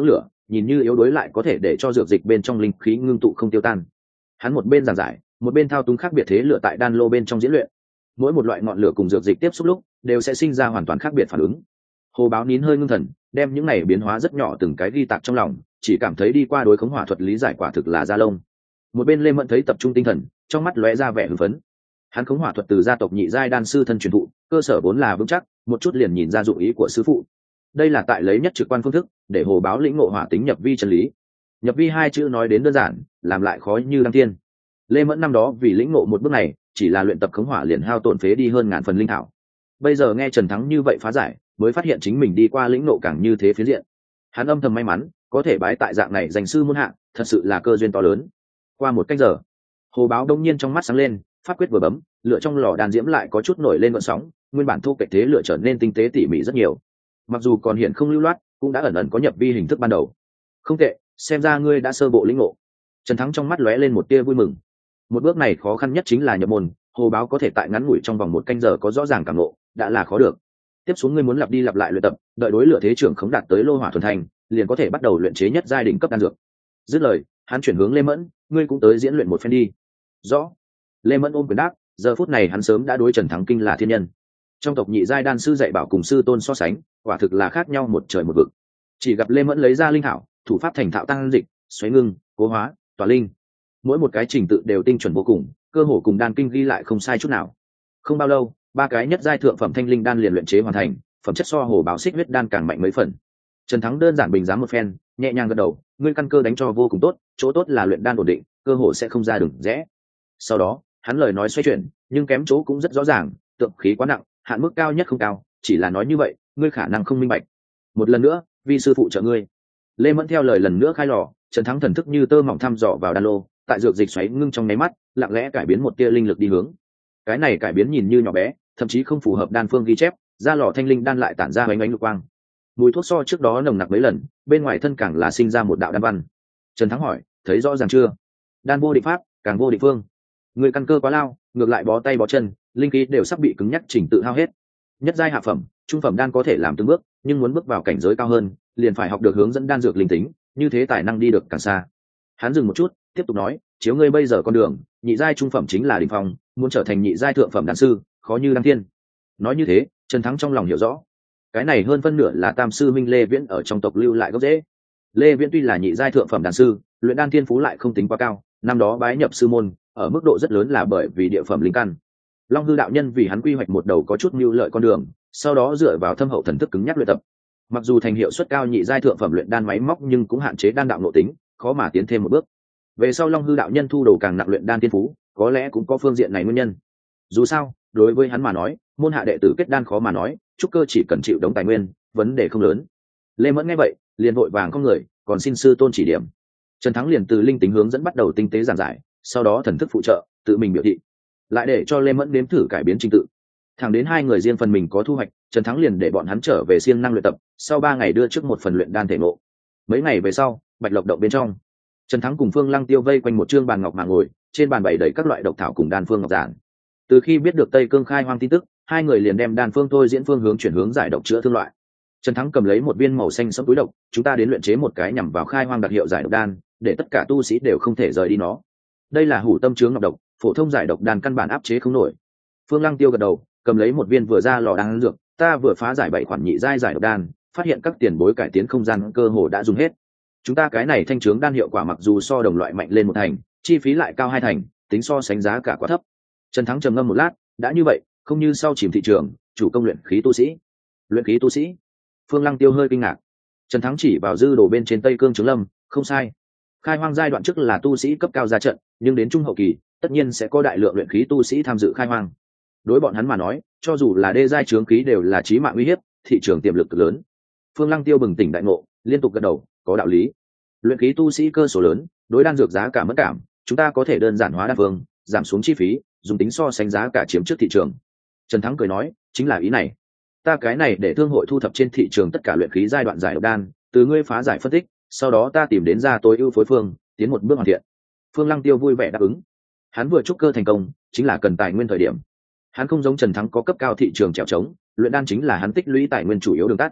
nhìn như yếu đuối lại có thể để cho dược dịch bên trong linh khí ngưng tụ không tiêu tan. Hắn một bên giảng giải, một bên thao túng khác biệt thế lửa tại đan lô bên trong diễn luyện. Mỗi một loại ngọn lửa cùng dược dịch tiếp xúc lúc đều sẽ sinh ra hoàn toàn khác biệt phản ứng. Hồ Báo nín hơi ngưng thần, đem những này biến hóa rất nhỏ từng cái ghi tạc trong lòng, chỉ cảm thấy đi qua đối khống hỏa thuật lý giải quả thực là da lông. Một bên Lê Mẫn thấy tập trung tinh thần, trong mắt lóe ra vẻ hưng phấn. Hắn khống hỏa thuật từ gia tộc nhị giai đan sư thân truyền thụ, cơ sở vốn là vững chắc, một chút liền nhìn ra dụng ý của sư phụ. Đây là tại lấy nhất trực quan phương thức để Hồ Báo lĩnh ngộ hỏa tính nhập vi chân lý. Nhập vi hai chữ nói đến đơn giản, làm lại khó như đăng tiên. Lê Mẫn năm đó vì lĩnh ngộ một bước này, chỉ là luyện tập khống hỏa liền hao tổn phế đi hơn ngàn phần linh thảo. Bây giờ nghe Trần Thắng như vậy phá giải, mới phát hiện chính mình đi qua lĩnh ngộ càng như thế phiến diện. Hắn âm thầm may mắn, có thể bái tại dạng này danh sư muôn hạng, thật sự là cơ duyên to lớn. Qua một cách giờ, Hồ Báo đông nhiên trong mắt sáng lên, pháp quyết vừa bấm, lửa trong lò đan diễm lại có chút nổi lên gợn sóng, nguyên bản thu kịch thế lửa trở nên tinh tế tỉ mỉ rất nhiều. Mặc dù còn hiện không lưu loát, cũng đã ẩn ẩn có nhập vi hình thức ban đầu. Không tệ, xem ra ngươi đã sơ bộ lĩnh ngộ. Trần Thắng trong mắt lóe lên một tia vui mừng. Một bước này khó khăn nhất chính là nhập môn, Hồ Báo có thể tại ngắn ngủi trong vòng một canh giờ có rõ ràng cảm ngộ, đã là khó được. Tiếp xuống ngươi muốn lặp đi lặp lại luyện tập, đợi đối lửa thế trưởng khống đạt tới lô hỏa thuần thành, liền có thể bắt đầu luyện chế nhất giai đỉnh cấp đan dược. Dứt lời, hắn chuyển hướng Lê Mẫn, ngươi cũng tới diễn luyện một phen đi. Rõ. Lê Mẫn ôm quyền đáp, giờ phút này hắn sớm đã đối Trần Thắng kinh là thiên nhân. Trong tộc nhị giai đan sư dạy bảo cùng sư tôn so sánh, quả thực là khác nhau một trời một vực. Chỉ gặp Lê Mẫn lấy ra linh thảo, thủ pháp thành thạo tăng dịch, xoáy ngưng, cố hóa, tỏa linh, mỗi một cái trình tự đều tinh chuẩn vô cùng, cơ hồ cùng đan kinh ghi lại không sai chút nào. Không bao lâu, ba cái nhất giai thượng phẩm thanh linh đan liền luyện chế hoàn thành, phẩm chất so Hồ Báo xích huyết đan càng mạnh mấy phần. Trần Thắng đơn giản bình giám một phen, nhẹ nhàng gật đầu, ngươi căn cơ đánh cho vô cùng tốt, chỗ tốt là luyện đan ổn định, cơ hồ sẽ không ra đường rẽ. Sau đó, hắn lời nói xoay chuyển, nhưng kém chỗ cũng rất rõ ràng, tượng khí quá nặng, hạn mức cao nhất không cao, chỉ là nói như vậy, ngươi khả năng không minh bạch. Một lần nữa, vi sư phụ trợ ngươi. Lê Mẫn theo lời lần nữa khai lò, Trần Thắng thần thức như tơ mỏng thăm dò vào đan lô, tại dược dịch xoáy ngưng trong nháy mắt, lặng lẽ cải biến một tia linh lực đi hướng. Cái này cải biến nhìn như nhỏ bé, thậm chí không phù hợp đan phương ghi chép, ra lò thanh linh đan lại tản ra ánh ánh lục quang. Mùi thuốc so trước đó nồng nặc mấy lần, bên ngoài thân càng là sinh ra một đạo đan văn. Trần Thắng hỏi, thấy rõ ràng chưa? Đan vô định pháp, càng vô định phương. Người căn cơ quá lao, ngược lại bó tay bó chân, linh khí đều sắp bị cứng nhắc chỉnh tự hao hết. Nhất giai hạ phẩm, trung phẩm đan có thể làm từng bước, nhưng muốn bước vào cảnh giới cao hơn, liền phải học được hướng dẫn đan dược linh tính, như thế tài năng đi được càng xa. Hắn dừng một chút, tiếp tục nói, chiếu ngươi bây giờ con đường, nhị giai trung phẩm chính là đỉnh phong, muốn trở thành nhị giai thượng phẩm đan sư, khó như đăng thiên. Nói như thế, Trần Thắng trong lòng hiểu rõ, cái này hơn phân nửa là tam sư minh Lê Viễn ở trong tộc lưu lại gốc rễ. Lê Viễn tuy là nhị giai thượng phẩm đan sư, luyện đan thiên phú lại không tính quá cao, năm đó bái nhập sư môn, ở mức độ rất lớn là bởi vì địa phẩm linh căn. Long Hư đạo nhân vì hắn quy hoạch một đầu có chút mưu lợi con đường, sau đó dựa vào thâm hậu thần thức cứng nhắc luyện tập. Mặc dù thành hiệu suất cao nhị giai thượng phẩm luyện đan máy móc nhưng cũng hạn chế đan đạo nội tính, khó mà tiến thêm một bước. Về sau Long Hư đạo nhân thu đồ càng nặng luyện đan tiên phú, có lẽ cũng có phương diện này nguyên nhân. Dù sao, đối với hắn mà nói, môn hạ đệ tử kết đan khó mà nói, trúc cơ chỉ cần chịu đống tài nguyên, vấn đề không lớn. Lê Mẫn nghe vậy, liền vội vàng không người, còn xin sư tôn chỉ điểm. Trần Thắng liền từ linh tính hướng dẫn bắt đầu tinh tế giảng giải, sau đó thần thức phụ trợ, tự mình biểu thị, lại để cho Lê Mẫn nếm thử cải biến trình tự. Thẳng đến hai người riêng phần mình có thu hoạch, Trần Thắng liền để bọn hắn trở về siêng năng luyện tập, sau ba ngày đưa trước một phần luyện đan thể ngộ. Mấy ngày về sau, Bạch Lộc động bên trong, Trần Thắng cùng Phương Lăng Tiêu vây quanh một trương bàn ngọc mà ngồi, trên bàn bày đầy các loại độc thảo cùng đan phương ngọc giản. Từ khi biết được Tây Cương khai hoang tin tức, hai người liền đem đan phương thôi diễn phương hướng chuyển hướng giải độc chữa thương loại. Trần Thắng cầm lấy một viên màu xanh sẫm túi độc, chúng ta đến luyện chế một cái nhằm vào khai hoang đặc hiệu giải độc đan, để tất cả tu sĩ đều không thể rời đi nó. Đây là hủ tâm chướng ngọc độc, phổ thông giải độc đan căn bản áp chế không nổi. Phương Lăng Tiêu gật đầu, cầm lấy một viên vừa ra lò đan dược, ta vừa phá giải bảy khoản nhị giai giải độc đan, phát hiện các tiền bối cải tiến không gian cơ hồ đã dùng hết. Chúng ta cái này thanh chướng đan hiệu quả mặc dù so đồng loại mạnh lên một thành, chi phí lại cao hai thành, tính so sánh giá cả quá thấp. Trần Thắng trầm ngâm một lát, đã như vậy, không như sau chìm thị trường, chủ công luyện khí tu sĩ. Luyện khí tu sĩ? Phương Lăng Tiêu hơi kinh ngạc. Trần Thắng chỉ vào dư đồ bên trên Tây Cương Trướng Lâm, không sai. Khai hoang giai đoạn trước là tu sĩ cấp cao ra trận, nhưng đến trung hậu kỳ, tất nhiên sẽ có đại lượng luyện khí tu sĩ tham dự khai hoang. Đối bọn hắn mà nói, cho dù là đê giai chướng khí đều là chí mạng uy hiếp, thị trường tiềm lực cực lớn. Phương Lăng Tiêu bừng tỉnh đại ngộ, liên tục gật đầu, có đạo lý. Luyện khí tu sĩ cơ số lớn, đối đan dược giá cả mất cảm, chúng ta có thể đơn giản hóa đan phương, giảm xuống chi phí, dùng tính so sánh giá cả chiếm trước thị trường. Trần Thắng cười nói, chính là ý này. Ta cái này để thương hội thu thập trên thị trường tất cả luyện khí giai đoạn giải độc đan, từ ngươi phá giải phân tích, sau đó ta tìm đến ra tối ưu phối phương, tiến một bước hoàn thiện. Phương Lăng Tiêu vui vẻ đáp ứng. Hắn vừa trúc cơ thành công, chính là cần tài nguyên thời điểm. Hắn không giống Trần Thắng có cấp cao thị trường trèo trống, luyện đan chính là hắn tích lũy tài nguyên chủ yếu đường tắt.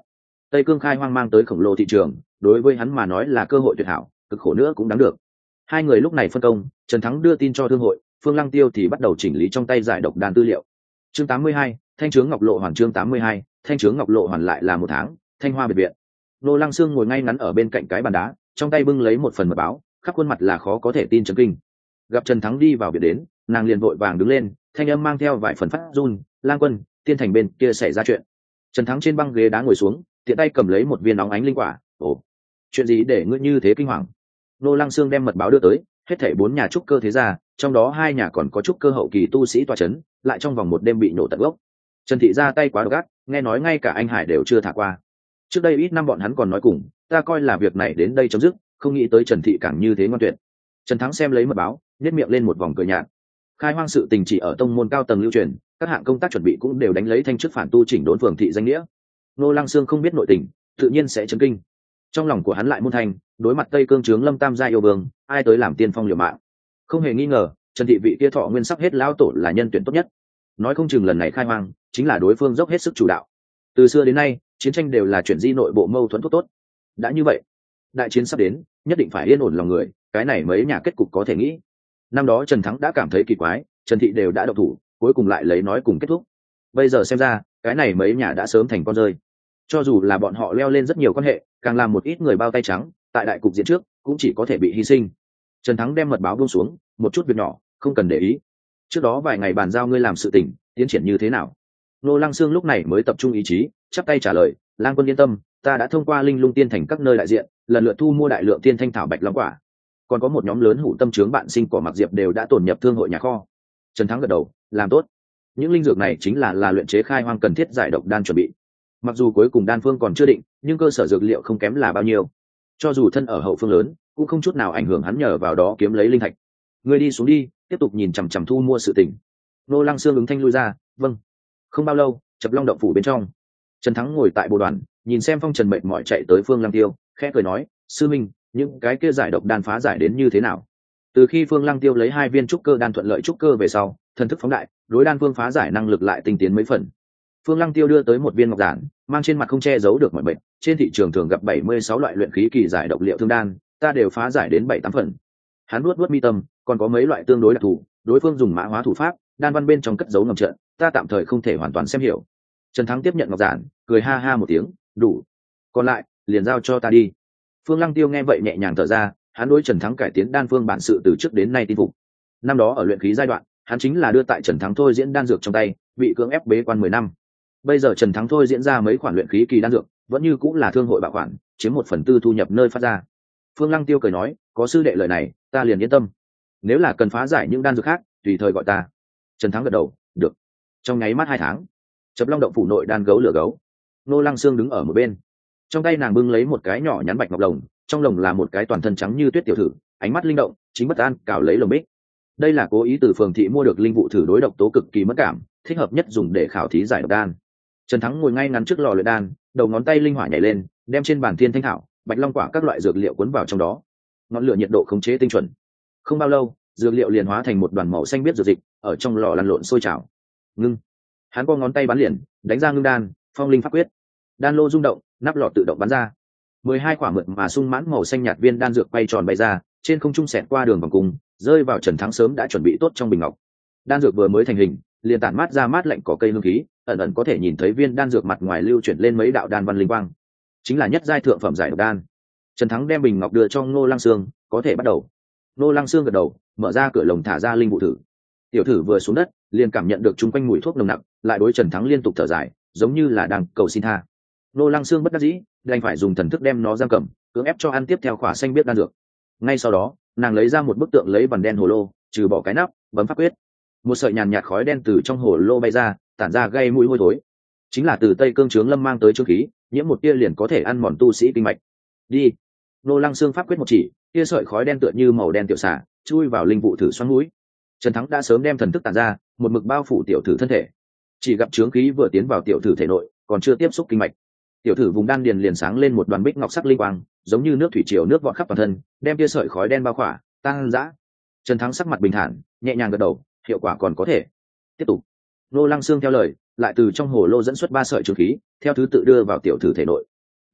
Tây Cương khai hoang mang tới khổng lồ thị trường, đối với hắn mà nói là cơ hội tuyệt hảo, cực khổ nữa cũng đáng được. Hai người lúc này phân công, Trần Thắng đưa tin cho thương hội, Phương Lăng Tiêu thì bắt đầu chỉnh lý trong tay giải độc đan tư liệu. Chương tám mươi hai, Thanh Trướng Ngọc Lộ Hoàn. Chương tám mươi hai, Thanh Trướng Ngọc Lộ Hoàn. Lại là một tháng, Thanh Hoa biệt viện. Nô Lăng Sương ngồi ngay ngắn ở bên cạnh cái bàn đá, trong tay bưng lấy một phần mật báo, khắp khuôn mặt là khó có thể tin chấn kinh. Gặp Trần Thắng đi vào viện đến, nàng liền vội vàng đứng lên, thanh âm mang theo vài phần phát run, "Lang Quân, Tiên Thành bên kia xảy ra chuyện." Trần Thắng trên băng ghế đá ngồi xuống, tiện tay cầm lấy một viên nóng ánh linh quả. "Ồ, chuyện gì để ngươi như thế kinh hoàng?" Nô Lăng Sương đem mật báo đưa tới, hết thảy bốn nhà trúc cơ thế gia, trong đó hai nhà còn có trúc cơ hậu kỳ tu sĩ tọa chấn, lại trong vòng một đêm bị nổ tận gốc. Trần thị ra tay quá độc ác, nghe nói ngay cả anh Hải đều chưa thả qua. Trước đây ít năm bọn hắn còn nói cùng, ta coi là việc này đến đây chấm dứt, không nghĩ tới Trần thị càng như thế ngoan tuyệt. Trần Thắng xem lấy mật báo, nhếch miệng lên một vòng cười nhạt. Khai hoang sự tình chỉ ở tông môn cao tầng lưu truyền, các hạng công tác chuẩn bị cũng đều đánh lấy thanh chức phản tu chỉnh đốn phường thị danh nghĩa. Nô Lăng Sương không biết nội tình, tự nhiên sẽ chấn kinh. Trong lòng của hắn lại muôn thành, đối mặt Tây Cương trướng Lâm Tam gia yêu vương, ai tới làm tiên phong liều mạng. Không hề nghi ngờ, Trần thị vị kia thọ nguyên sắp hết lão tổ là nhân tuyển tốt nhất. Nói không chừng lần này khai hoang, chính là đối phương dốc hết sức chủ đạo. Từ xưa đến nay, chiến tranh đều là chuyện di nội bộ mâu thuẫn tốt tốt. Đã như vậy, đại chiến sắp đến, nhất định phải yên ổn lòng người, cái này mấy nhà kết cục có thể nghĩ. Năm đó Trần Thắng đã cảm thấy kỳ quái, Trần thị đều đã độc thủ, cuối cùng lại lấy nói cùng kết thúc. Bây giờ xem ra, cái này mấy nhà đã sớm thành con rơi. Cho dù là bọn họ leo lên rất nhiều quan hệ, càng làm một ít người bao tay trắng, tại đại cục diện trước, cũng chỉ có thể bị hy sinh. Trần Thắng đem mật báo buông xuống, một chút việc nhỏ, không cần để ý. Trước đó vài ngày bàn giao ngươi làm sự tình, tiến triển như thế nào? Nô Lăng Sương lúc này mới tập trung ý chí, chắp tay trả lời, Lang Quân yên tâm, ta đã thông qua Linh Lung Tiên Thành các nơi đại diện, lần lượt thu mua đại lượng tiên thanh thảo bạch long quả. Còn có một nhóm lớn hủ tâm trướng bạn sinh cỏ mặc diệp đều đã tổn nhập thương hội nhà kho. Trần Thắng gật đầu, làm tốt. Những linh dược này chính là là luyện chế khai hoang cần thiết giải độc đan chuẩn bị. Mặc dù cuối cùng đan phương còn chưa định, nhưng cơ sở dược liệu không kém là bao nhiêu. Cho dù thân ở hậu phương lớn, cũng không chút nào ảnh hưởng hắn nhờ vào đó kiếm lấy linh thạch. Ngươi đi xuống đi, tiếp tục nhìn chằm chằm thu mua sự tình. Nô Lăng Sương ứng thanh lui ra, vâng. Không bao lâu, Chập Long động phủ bên trong, Trần Thắng ngồi tại bồ đoàn, nhìn xem Phong Trần mệt mỏi chạy tới Phương Lăng Tiêu, khẽ cười nói, sư minh, những cái kia giải độc đan phá giải đến như thế nào? Từ khi Phương Lăng Tiêu lấy hai viên trúc cơ đan thuận lợi trúc cơ về sau, thần thức phóng đại, đối đan phương phá giải năng lực lại tinh tiến mấy phần. Phương Lăng Tiêu đưa tới một viên ngọc giản, mang trên mặt không che giấu được mọi bệnh, trên thị trường thường gặp bảy mươi sáu loại luyện khí kỳ giải độc liệu thương đan, ta đều phá giải đến bảy tám phần. Hắn nuốt nuốt mi tâm, còn có mấy loại tương đối đặc thù, đối phương dùng mã hóa thủ pháp, đan văn bên trong cất giấu ngầm trận, ta tạm thời không thể hoàn toàn xem hiểu. Trần Thắng tiếp nhận ngọc giản, cười ha ha một tiếng, đủ. Còn lại, liền giao cho ta đi. Phương Lăng Tiêu nghe vậy nhẹ nhàng thở ra, hắn đối Trần Thắng cải tiến đan phương bản sự từ trước đến nay tin phục. Năm đó ở luyện khí giai đoạn, hắn chính là đưa tại Trần Thắng thôi diễn đan dược trong tay, bị cưỡng ép bế quan mười năm. Bây giờ Trần Thắng thôi diễn ra mấy khoản luyện khí kỳ đan dược, vẫn như cũng là thương hội bảo khoản, chiếm một phần tư thu nhập nơi phát ra. Phương Lăng Tiêu cười nói, có sư đệ lời này, ta liền yên tâm. Nếu là cần phá giải những đan dược khác, tùy thời gọi ta. Trần Thắng gật đầu, được. Trong nháy mắt hai tháng, Chập Long động phủ nội đan gấu lửa gấu. Nô Lăng Sương đứng ở một bên, trong tay nàng bưng lấy một cái nhỏ nhắn bạch ngọc lồng, trong lồng là một cái toàn thân trắng như tuyết tiểu thử, ánh mắt linh động, chính bất an cào lấy lồng bích. Đây là cố ý từ phường thị mua được linh vụ thử đối độc tố cực kỳ mất cảm, thích hợp nhất dùng để khảo thí giải độc đan. Trần Thắng ngồi ngay ngắn trước lò luyện đan, đầu ngón tay linh hỏa nhảy lên, đem trên bàn thiên thanh thảo, bạch long quả các loại dược liệu cuốn vào trong đó. Ngọn lửa nhiệt độ khống chế tinh chuẩn. Không bao lâu, dược liệu liền hóa thành một đoàn màu xanh biếc dược dịch, ở trong lò lăn lộn sôi trào. Ngưng. Hắn co ngón tay bắn liền, đánh ra ngưng đan, phong linh pháp quyết. Đan lô rung động, nắp lọ tự động bắn ra. Mười hai quả mượt mà sung mãn màu xanh nhạt viên đan dược quay tròn bay ra, trên không trung xẹt qua đường vòng cung, rơi vào Trần Thắng sớm đã chuẩn bị tốt trong bình ngọc. Đan dược vừa mới thành hình, liền tản mát ra mát lạnh có cây hương khí, ẩn ẩn có thể nhìn thấy viên đan dược mặt ngoài lưu chuyển lên mấy đạo đan văn linh quang, chính là nhất giai thượng phẩm giải độc đan. Trần Thắng đem bình ngọc đưa cho Ngô Lăng Sương, có thể bắt đầu. Ngô Lăng Sương gật đầu, mở ra cửa lồng thả ra linh vụ thử. Tiểu thử vừa xuống đất, liền cảm nhận được chung quanh mùi thuốc nồng nặc, lại đối Trần Thắng liên tục thở dài, giống như là đang cầu xin tha. Ngô Lăng Sương bất đắc dĩ, đành phải dùng thần thức đem nó giam cầm, cưỡng ép cho ăn tiếp theo khỏa xanh biết đan dược. Ngay sau đó, nàng lấy ra một bức tượng lấy vằn đen hồ lô, trừ bỏ cái nắp, bấm pháp quyết. Một sợi nhàn nhạt khói đen từ trong hồ lô bay ra, tản ra gây mũi hôi thối. Chính là từ Tây Cương Trướng Lâm mang tới trương khí, nhiễm một tia liền có thể ăn mòn tu sĩ kinh mạch. Đi. Ngô Lăng Sương pháp quyết một chỉ, tia sợi khói đen tựa như màu đen tiểu xà, chui vào linh vụ thử xoắn mũi. Trần Thắng đã sớm đem thần thức tản ra, một mực bao phủ tiểu thử thân thể. Chỉ gặp trướng khí vừa tiến vào tiểu thử thể nội, còn chưa tiếp xúc kinh mạch. Tiểu thử vùng đan điền liền sáng lên một đoàn bích ngọc sắc linh quang, giống như nước thủy triều nước vọt khắp toàn thân, đem tia sợi khói đen bao khỏa, tăng dã. Trần Thắng sắc mặt bình thản, nhẹ nhàng gật đầu, hiệu quả còn có thể. Tiếp tục. Ngô Lăng Sương theo lời, lại từ trong hồ lô dẫn xuất ba sợi trướng khí, theo thứ tự đưa vào tiểu thử thể nội.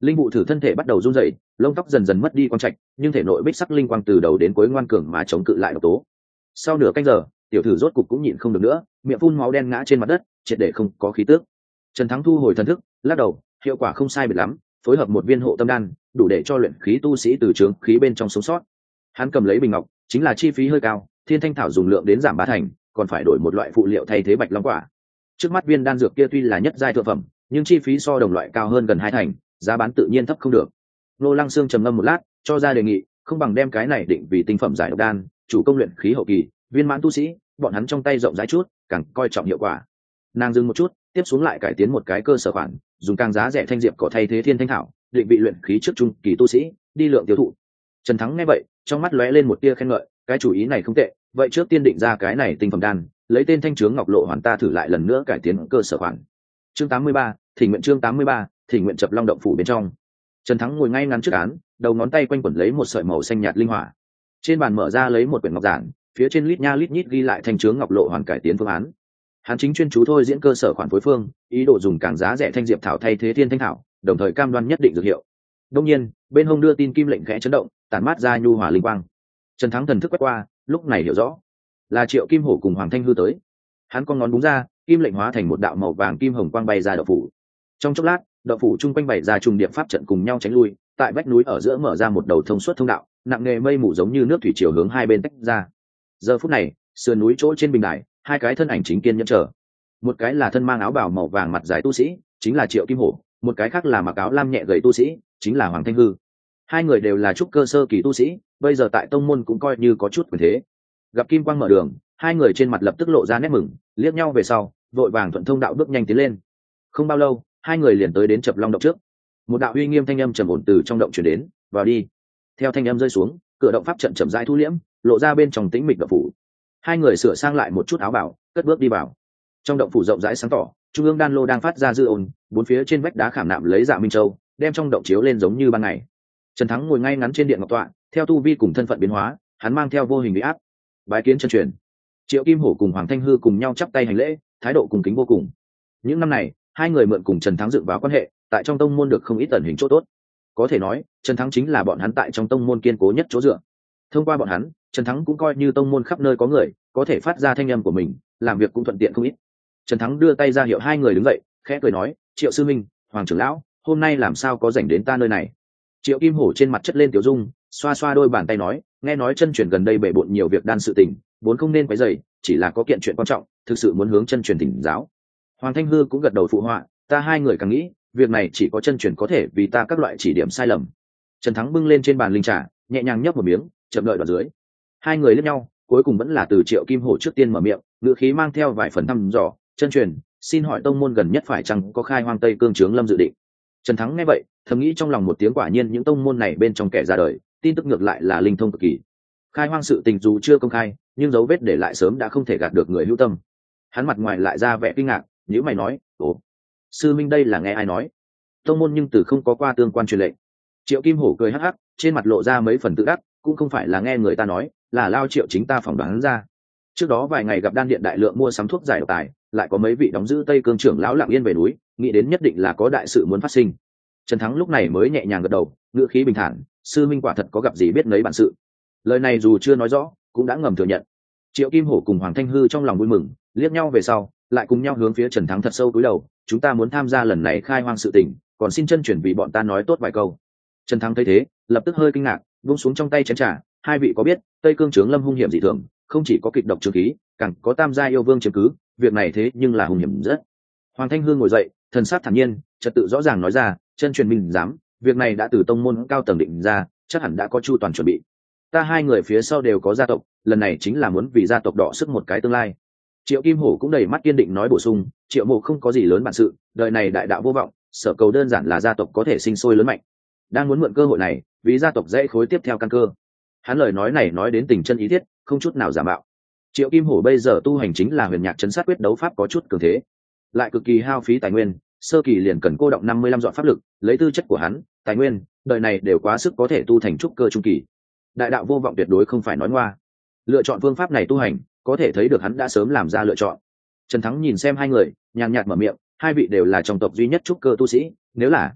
Linh vụ thử thân thể bắt đầu run rẩy, lông tóc dần dần mất đi quang trạch, nhưng thể nội bích sắc linh quang từ đầu đến cuối ngoan cường mà chống cự lại độc tố. Sau nửa canh giờ, tiểu thử rốt cục cũng nhịn không được nữa, miệng phun máu đen ngã trên mặt đất, triệt để không có khí tước. Trần Thắng thu hồi thần thức, lắc đầu, hiệu quả không sai biệt lắm, phối hợp một viên hộ tâm đan, đủ để cho luyện khí tu sĩ từ trướng khí bên trong sống sót. Hắn cầm lấy bình ngọc, chính là chi phí hơi cao, thiên thanh thảo dùng lượng đến giảm ba thành, còn phải đổi một loại phụ liệu thay thế bạch long quả. Trước mắt viên đan dược kia tuy là nhất giai thượng phẩm, nhưng chi phí so đồng loại cao hơn gần hai thành, giá bán tự nhiên thấp không được. Nô Lăng Sương trầm ngâm một lát, cho ra đề nghị, không bằng đem cái này định vì tinh phẩm giải độc đan, chủ công luyện khí hậu kỳ, viên mãn tu sĩ, bọn hắn trong tay rộng rãi chút, càng coi trọng hiệu quả. Nàng dừng một chút, tiếp xuống lại cải tiến một cái cơ sở khoản, dùng càng giá rẻ thanh diệp cỏ thay thế thiên thanh thảo, định vị luyện khí trước trung kỳ tu sĩ, đi lượng tiêu thụ. Trần Thắng nghe vậy, trong mắt lóe lên một tia khen ngợi, cái chủ ý này không tệ, vậy trước tiên định ra cái này tinh phẩm đan, lấy tên thanh chướng ngọc lộ hoàn ta thử lại lần nữa cải tiến cơ sở khoản. Chương tám mươi ba, thỉnh nguyện chương tám mươi ba, thỉnh nguyện chập long động phủ bên trong. Trần Thắng ngồi ngay ngắn trước án, đầu ngón tay quanh quẩn lấy một sợi màu xanh nhạt linh hỏa. Trên bàn mở ra lấy một quyển ngọc giản, phía trên lít nha lít nhít ghi lại thanh chướng ngọc lộ hoàn cải tiến phương án. Hắn chính chuyên chú thôi diễn cơ sở khoản phối phương, ý đồ dùng càng giá rẻ thanh diệp thảo thay thế thiên thanh thảo, đồng thời cam đoan nhất định dược hiệu. Đương nhiên, bên hông đưa tin kim lệnh khẽ chấn động, tản mát ra nhu hòa linh quang. Trần Thắng thần thức quét qua, lúc này hiểu rõ, là Triệu Kim Hổ cùng Hoàng Thanh Hư tới. Hắn con ngón búng ra, kim lệnh hóa thành một đạo màu vàng kim hồng quang bay ra đậu phủ. Trong chốc lát, đậu phủ trung quanh bày ra trùng điệp pháp trận cùng nhau tránh lui, tại vách núi ở giữa mở ra một đầu thông suốt thông đạo, nặng nề mây mù giống như nước thủy triều hướng hai bên tách ra. Giờ phút này, sườn núi chỗ trên bình đài, hai cái thân ảnh chính kiên nhẫn chờ. Một cái là thân mang áo bào màu vàng mặt dài tu sĩ, chính là Triệu Kim Hổ, một cái khác là mặc áo lam nhẹ gầy tu sĩ, chính là Hoàng Thanh Hư. Hai người đều là trúc cơ sơ kỳ tu sĩ, bây giờ tại tông môn cũng coi như có chút quyền thế. Gặp kim quang mở đường, hai người trên mặt lập tức lộ ra nét mừng, liếc nhau về sau, vội vàng thuận thông đạo bước nhanh tiến lên. Không bao lâu, hai người liền tới đến Chập Long động trước. Một đạo uy nghiêm thanh âm trầm ổn từ trong động truyền đến, "Vào đi." Theo thanh âm rơi xuống, cửa động pháp trận chậm rãi thu liễm, lộ ra bên trong tĩnh mịch động phủ. Hai người sửa sang lại một chút áo bào, cất bước đi vào. Trong động phủ rộng rãi sáng tỏ, trung ương đan lô đang phát ra dư ồn, bốn phía trên vách đá khảm nạm lấy Dạ Minh Châu, đem trong động chiếu lên giống như ban ngày. Trần Thắng ngồi ngay ngắn trên điện ngọc tọa, theo tu vi cùng thân phận biến hóa, hắn mang theo vô hình uy áp. Bái kiến chân truyền. Triệu Kim Hổ cùng Hoàng Thanh Hư cùng nhau chắp tay hành lễ, thái độ cung kính vô cùng. Những năm này, hai người mượn cùng Trần Thắng dựng vào quan hệ, tại trong tông môn được không ít tận hình chỗ tốt. Có thể nói, Trần Thắng chính là bọn hắn tại trong tông môn kiên cố nhất chỗ dựa. Thông qua bọn hắn, Trần Thắng cũng coi như tông môn khắp nơi có người, có thể phát ra thanh âm của mình, làm việc cũng thuận tiện không ít. Trần Thắng đưa tay ra hiệu hai người đứng dậy, khẽ cười nói, "Triệu sư minh, Hoàng trưởng lão, hôm nay làm sao có rảnh đến ta nơi này?" Triệu Kim Hổ trên mặt chất lên tiểu dung, xoa xoa đôi bàn tay nói, "Nghe nói chân truyền gần đây bể bộn nhiều việc đan sự tình, vốn không nên quấy rầy, chỉ là có kiện chuyện quan trọng, thực sự muốn hướng chân truyền thỉnh giáo." Hoàng Thanh Hư cũng gật đầu phụ họa, "Ta hai người càng nghĩ, việc này chỉ có chân truyền có thể vì ta các loại chỉ điểm sai lầm." Trần Thắng bưng lên trên bàn linh trà, nhẹ nhàng nhấp một miếng, chậm đợi đoạn dưới. Hai người liếc nhau, cuối cùng vẫn là từ Triệu Kim Hổ trước tiên mở miệng, ngữ khí mang theo vài phần thăm dò, "Chân truyền, xin hỏi tông môn gần nhất phải chăng có khai hoang Tây Cương Trướng Lâm dự định?" Trần Thắng nghe vậy, thầm nghĩ trong lòng một tiếng, quả nhiên những tông môn này bên trong kẻ ra đời, tin tức ngược lại là linh thông cực kỳ. Khai hoang sự tình dù chưa công khai, nhưng dấu vết để lại sớm đã không thể gạt được người hữu tâm. Hắn mặt ngoài lại ra vẻ kinh ngạc, nhíu mày nói, "Ồ, sư minh đây là nghe ai nói? Tông môn nhưng từ không có qua tương quan truyền lệnh." Triệu Kim Hổ cười hắc hắc, trên mặt lộ ra mấy phần tự đắc, "Cũng không phải là nghe người ta nói, là lao Triệu chính ta phỏng đoán ra. Trước đó vài ngày gặp đan điện đại lượng mua sắm thuốc giải độc tài, lại có mấy vị đóng giữ Tây Cương trưởng lão lặng yên về núi, nghĩ đến nhất định là có đại sự muốn phát sinh." Trần Thắng lúc này mới nhẹ nhàng gật đầu, ngữ khí bình thản, "Sư minh quả thật có gặp gì biết nấy bản sự." Lời này dù chưa nói rõ, cũng đã ngầm thừa nhận. Triệu Kim Hổ cùng Hoàng Thanh Hư trong lòng vui mừng, liếc nhau về sau, lại cùng nhau hướng phía Trần Thắng thật sâu cúi đầu, "Chúng ta muốn tham gia lần này khai hoang sự tình, còn xin chân truyền vì bọn ta nói tốt vài câu." Trần Thắng thấy thế, lập tức hơi kinh ngạc, buông xuống trong tay chén trà, "Hai vị có biết, Tây Cương Trướng Lâm hung hiểm dị thường, không chỉ có kịch độc trường khí, càng có tam gia yêu vương chiếm cứ, việc này thế nhưng là hung hiểm rất." Hoàng Thanh Hương ngồi dậy, thần sắc thản nhiên, trật tự rõ ràng nói ra, "Chân truyền minh dám, việc này đã từ tông môn cao tầng định ra, chắc hẳn đã có chu toàn chuẩn bị. Ta hai người phía sau đều có gia tộc, lần này chính là muốn vì gia tộc đọ sức một cái tương lai." Triệu Kim Hổ cũng đầy mắt kiên định nói bổ sung, "Triệu mộ không có gì lớn bản sự, đời này đại đạo vô vọng, sở cầu đơn giản là gia tộc có thể sinh sôi lớn mạnh, đang muốn mượn cơ hội này vì gia tộc dễ khối tiếp theo căn cơ." Hắn lời nói này nói đến tình chân ý thiết, không chút nào giả mạo. Triệu Kim Hổ bây giờ tu hành chính là huyền nhạc chấn sát quyết đấu pháp có chút cường thế, lại cực kỳ hao phí tài nguyên, sơ kỳ liền cần cô động năm mươi lăm dọn pháp lực, lấy tư chất của hắn, tài nguyên, đời này đều quá sức có thể tu thành trúc cơ trung kỳ. Đại đạo vô vọng tuyệt đối không phải nói ngoa. Lựa chọn phương pháp này tu hành, có thể thấy được hắn đã sớm làm ra lựa chọn. Trần Thắng nhìn xem hai người, nhàn nhạt mở miệng, "Hai vị đều là trong tộc duy nhất trúc cơ tu sĩ, nếu là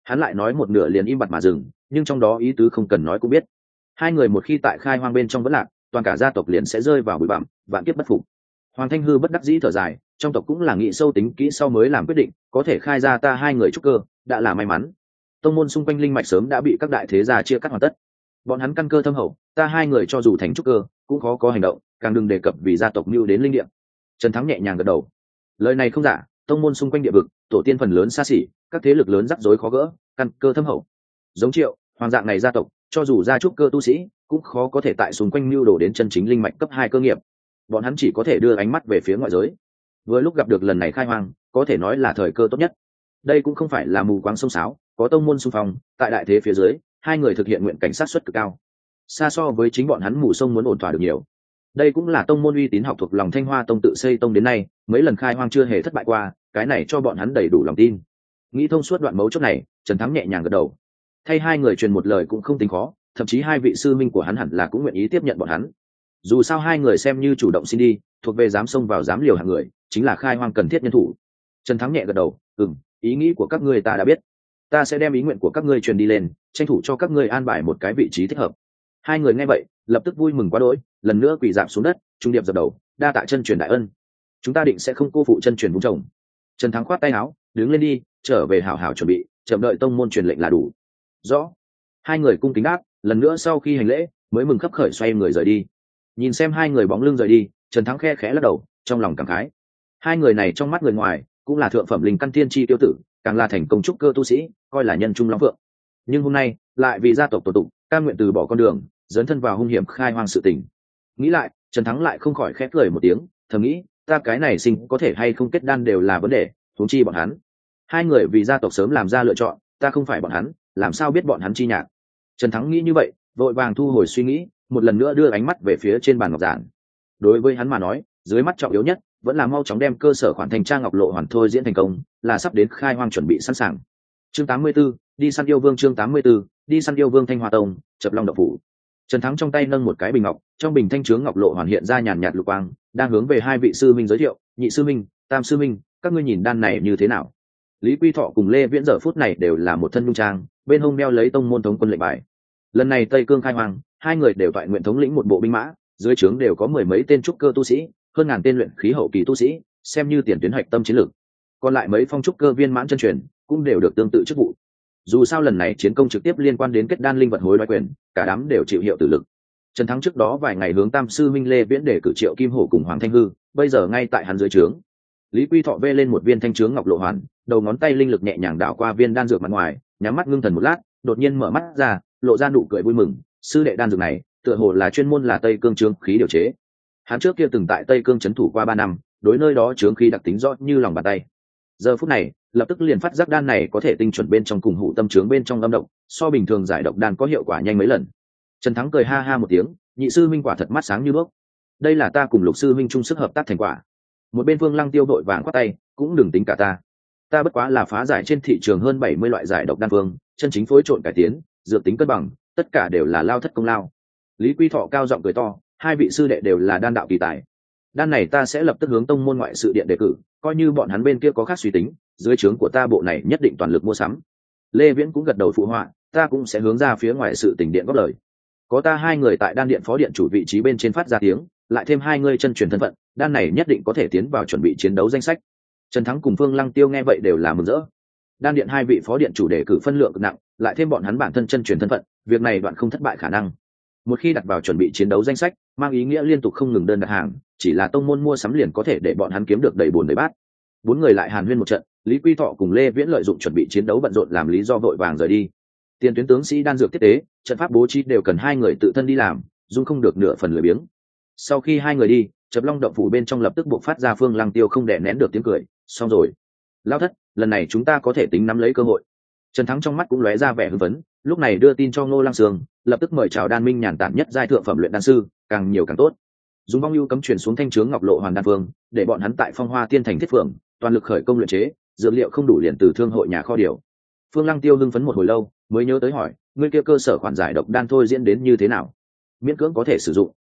Hắn lại nói một nửa liền im bặt mà dừng, nhưng trong đó ý tứ không cần nói cũng biết. Hai người một khi tại khai hoang bên trong vẫn lạc, toàn cả gia tộc liền sẽ rơi vào bụi bặm, vạn kiếp bất phục. Hoàng Thanh Hư bất đắc dĩ thở dài, trong tộc cũng là nghĩ sâu tính kỹ sau mới làm quyết định, có thể khai ra ta hai người trúc cơ, đã là may mắn. Tông môn xung quanh linh mạch sớm đã bị các đại thế gia chia cắt hoàn tất. Bọn hắn căn cơ thâm hậu, ta hai người cho dù thành trúc cơ, cũng khó có hành động, càng đừng đề cập vì gia tộc mưu đến linh địa. Trần Thắng nhẹ nhàng gật đầu. Lời này không giả, tông môn xung quanh địa vực, tổ tiên phần lớn xa xỉ, các thế lực lớn rắc rối khó gỡ, căn cơ thâm hậu. Giống Triệu, Hoàng dạng này gia tộc, cho dù gia trúc cơ tu sĩ, cũng khó có thể tại xung quanh mưu đồ đến chân chính linh mạch cấp hai cơ nghiệp. Bọn hắn chỉ có thể đưa ánh mắt về phía ngoại giới. Vừa lúc gặp được lần này khai hoang, có thể nói là thời cơ tốt nhất. Đây cũng không phải là mù quáng sông sáo, có tông môn xung phong, tại đại thế phía dưới, hai người thực hiện nguyện cảnh sát xuất cực cao, xa so với chính bọn hắn mù sông muốn ổn thỏa được nhiều. Đây cũng là tông môn uy tín học thuộc lòng Thanh Hoa tông tự xây tông đến nay, mấy lần khai hoang chưa hề thất bại qua, cái này cho bọn hắn đầy đủ lòng tin. Nghĩ thông suốt đoạn mấu chốt này, Trần Thắng nhẹ nhàng gật đầu. Thay hai người truyền một lời cũng không tính khó, thậm chí hai vị sư minh của hắn hẳn là cũng nguyện ý tiếp nhận bọn hắn. Dù sao hai người xem như chủ động xin đi, thuộc về dám xông vào dám liều hạng người, chính là khai hoang cần thiết nhân thủ. Trần Thắng nhẹ gật đầu, ừm, ý nghĩ của các ngươi ta đã biết, ta sẽ đem ý nguyện của các ngươi truyền đi lên, tranh thủ cho các ngươi an bài một cái vị trí thích hợp. Hai người nghe vậy lập tức vui mừng quá đỗi, lần nữa quỳ dạp xuống đất, trung điệp dập đầu, đa tạ chân truyền đại ân, chúng ta định sẽ không cô phụ chân truyền vung chồng. Trần Thắng khoát tay áo, đứng lên đi, trở về hảo hảo chuẩn bị, chậm đợi tông môn truyền lệnh là đủ. Rõ. Hai người cung kính đáp, lần nữa sau khi hành lễ mới mừng khấp khởi xoay người rời đi. Nhìn xem hai người bóng lưng rời đi, Trần Thắng khe khẽ lắc đầu, trong lòng cảm khái. Hai người này trong mắt người ngoài cũng là thượng phẩm linh căn thiên chi tiêu tử, càng là thành công trúc cơ tu sĩ, coi là nhân trung long phượng. Nhưng hôm nay lại vì gia tộc tổ tụng, cam nguyện từ bỏ con đường, dấn thân vào hung hiểm khai hoang sự tình. Nghĩ lại, Trần Thắng lại không khỏi khẽ cười một tiếng, thầm nghĩ, ta cái này sinh có thể hay không kết đan đều là vấn đề, huống chi bọn hắn. Hai người vì gia tộc sớm làm ra lựa chọn, ta không phải bọn hắn, làm sao biết bọn hắn chi nhạc. Trần Thắng nghĩ như vậy, vội vàng thu hồi suy nghĩ, một lần nữa đưa ánh mắt về phía trên bàn ngọc giản. Đối với hắn mà nói, dưới mắt trọng yếu nhất vẫn là mau chóng đem cơ sở khoản thành trang ngọc lộ hoàn thôi diễn thành công, là sắp đến khai hoang chuẩn bị sẵn sàng. Chương tám mươi 84, đi săn yêu vương. Chương tám mươi 84, đi săn yêu vương. Thanh Hoa tông, Chập Long động phủ. Trần Thắng trong tay nâng một cái bình ngọc, trong bình thanh chướng ngọc lộ hoàn hiện ra nhàn nhạt lục quang, đang hướng về hai vị sư minh giới thiệu, nhị sư minh, tam sư minh, các ngươi nhìn đan này như thế nào? Lý Quy Thọ cùng Lê Viễn giờ phút này đều là một thân nhung trang, bên hông đeo lấy tông môn thống quân lệnh bài. Lần này Tây Cương khai hoang, hai người đều toại nguyện thống lĩnh một bộ binh mã, dưới trướng đều có mười mấy tên trúc cơ tu sĩ, hơn ngàn tên luyện khí hậu kỳ tu sĩ, xem như tiền tuyến hạch tâm chiến lược. Còn lại mấy phong trúc cơ viên mãn chân truyền cũng đều được tương tự chức vụ. Dù sao lần này chiến công trực tiếp liên quan đến kết đan linh vật hối đoái quyền, cả đám đều chịu hiệu tử lực. Trần Thắng trước đó vài ngày hướng tam sư minh Lê Viễn để cử Triệu Kim Hổ cùng Hoàng Thanh Hư, bây giờ ngay tại hắn dưới trướng. Lý Quy Thọ vê lên một viên thanh chướng ngọc lộ hoàn, đầu ngón tay linh lực nhẹ nhàng đảo qua viên đan dược mặt ngoài, nhắm mắt ngưng thần một lát, đột nhiên mở mắt ra, lộ ra nụ cười vui mừng. Sư đệ đan dược này, tựa hồ là chuyên môn là Tây Cương chướng khí điều chế. Hắn trước kia từng tại Tây Cương trấn thủ qua ba năm, đối nơi đó chướng khí đặc tính rõ như lòng bàn tay. Giờ phút này, lập tức liền phát giác đan này có thể tinh chuẩn bên trong cùng hụ tâm chướng bên trong âm độc, so bình thường giải độc đan có hiệu quả nhanh mấy lần. Trần Thắng cười ha ha một tiếng, nhị sư minh quả thật mắt sáng như đuốc. Đây là ta cùng Lục sư minh chung sức hợp tác thành quả. Một bên Vương Lăng Tiêu đội vàng quát tay, cũng đừng tính cả ta. Ta bất quá là phá giải trên thị trường hơn bảy mươi loại giải độc đan phương, chân chính phối trộn cải tiến, dược tính cân bằng, tất cả đều là lao thất công lao. Lý Quy Thọ cao giọng cười to, hai vị sư đệ đều là đan đạo kỳ tài. Đan này ta sẽ lập tức hướng tông môn ngoại sự điện đề cử, coi như bọn hắn bên kia có khác suy tính, dưới trướng của ta bộ này nhất định toàn lực mua sắm. Lê Viễn cũng gật đầu phụ họa, ta cũng sẽ hướng ra phía ngoài sự tình điện góp lời. Có ta hai người tại đan điện phó điện chủ vị trí bên trên phát ra tiếng, lại thêm hai người chân truyền thân phận, đan này nhất định có thể tiến vào chuẩn bị chiến đấu danh sách. Trần Thắng cùng Phương Lăng Tiêu nghe vậy đều là mừng rỡ. Đan điện hai vị phó điện chủ đề cử phân lượng cực nặng, lại thêm bọn hắn bản thân chân truyền thân phận, việc này đoạn không thất bại khả năng. Một khi đặt vào chuẩn bị chiến đấu danh sách, mang ý nghĩa liên tục không ngừng đơn đặt hàng, chỉ là tông môn mua sắm liền có thể để bọn hắn kiếm được đầy bồn đầy bát. Bốn người lại hàn huyên một trận, Lý Quy Thọ cùng Lê Viễn lợi dụng chuẩn bị chiến đấu bận rộn làm lý do vội vàng rời đi. Tiền tuyến tướng sĩ đan dược tiếp tế, trận pháp bố trí đều cần hai người tự thân đi làm, dung không được nửa phần lười biếng. Sau khi hai người đi, Chập Long động phủ bên trong lập tức buộc phát ra Phương Lăng Tiêu không đè nén được tiếng cười, xong rồi, lão thất, lần này chúng ta có thể tính nắm lấy cơ hội. Trần Thắng trong mắt cũng lóe ra vẻ hưng phấn, lúc này đưa tin cho Ngô Lăng Sương, lập tức mời chào đan minh nhàn tản nhất giai thượng phẩm luyện đan sư, càng nhiều càng tốt. Dùng vong ưu cấm truyền xuống thanh chướng ngọc lộ hoàn đan phương, để bọn hắn tại Phong Hoa Tiên thành thiết phượng, toàn lực khởi công luyện chế, dược liệu không đủ liền từ thương hội nhà kho điều. Phương Lăng Tiêu hưng phấn một hồi lâu, mới nhớ tới hỏi, ngươi kia cơ sở khoản giải độc đan thôi diễn đến như thế nào? Miễn cưỡng có thể sử dụng.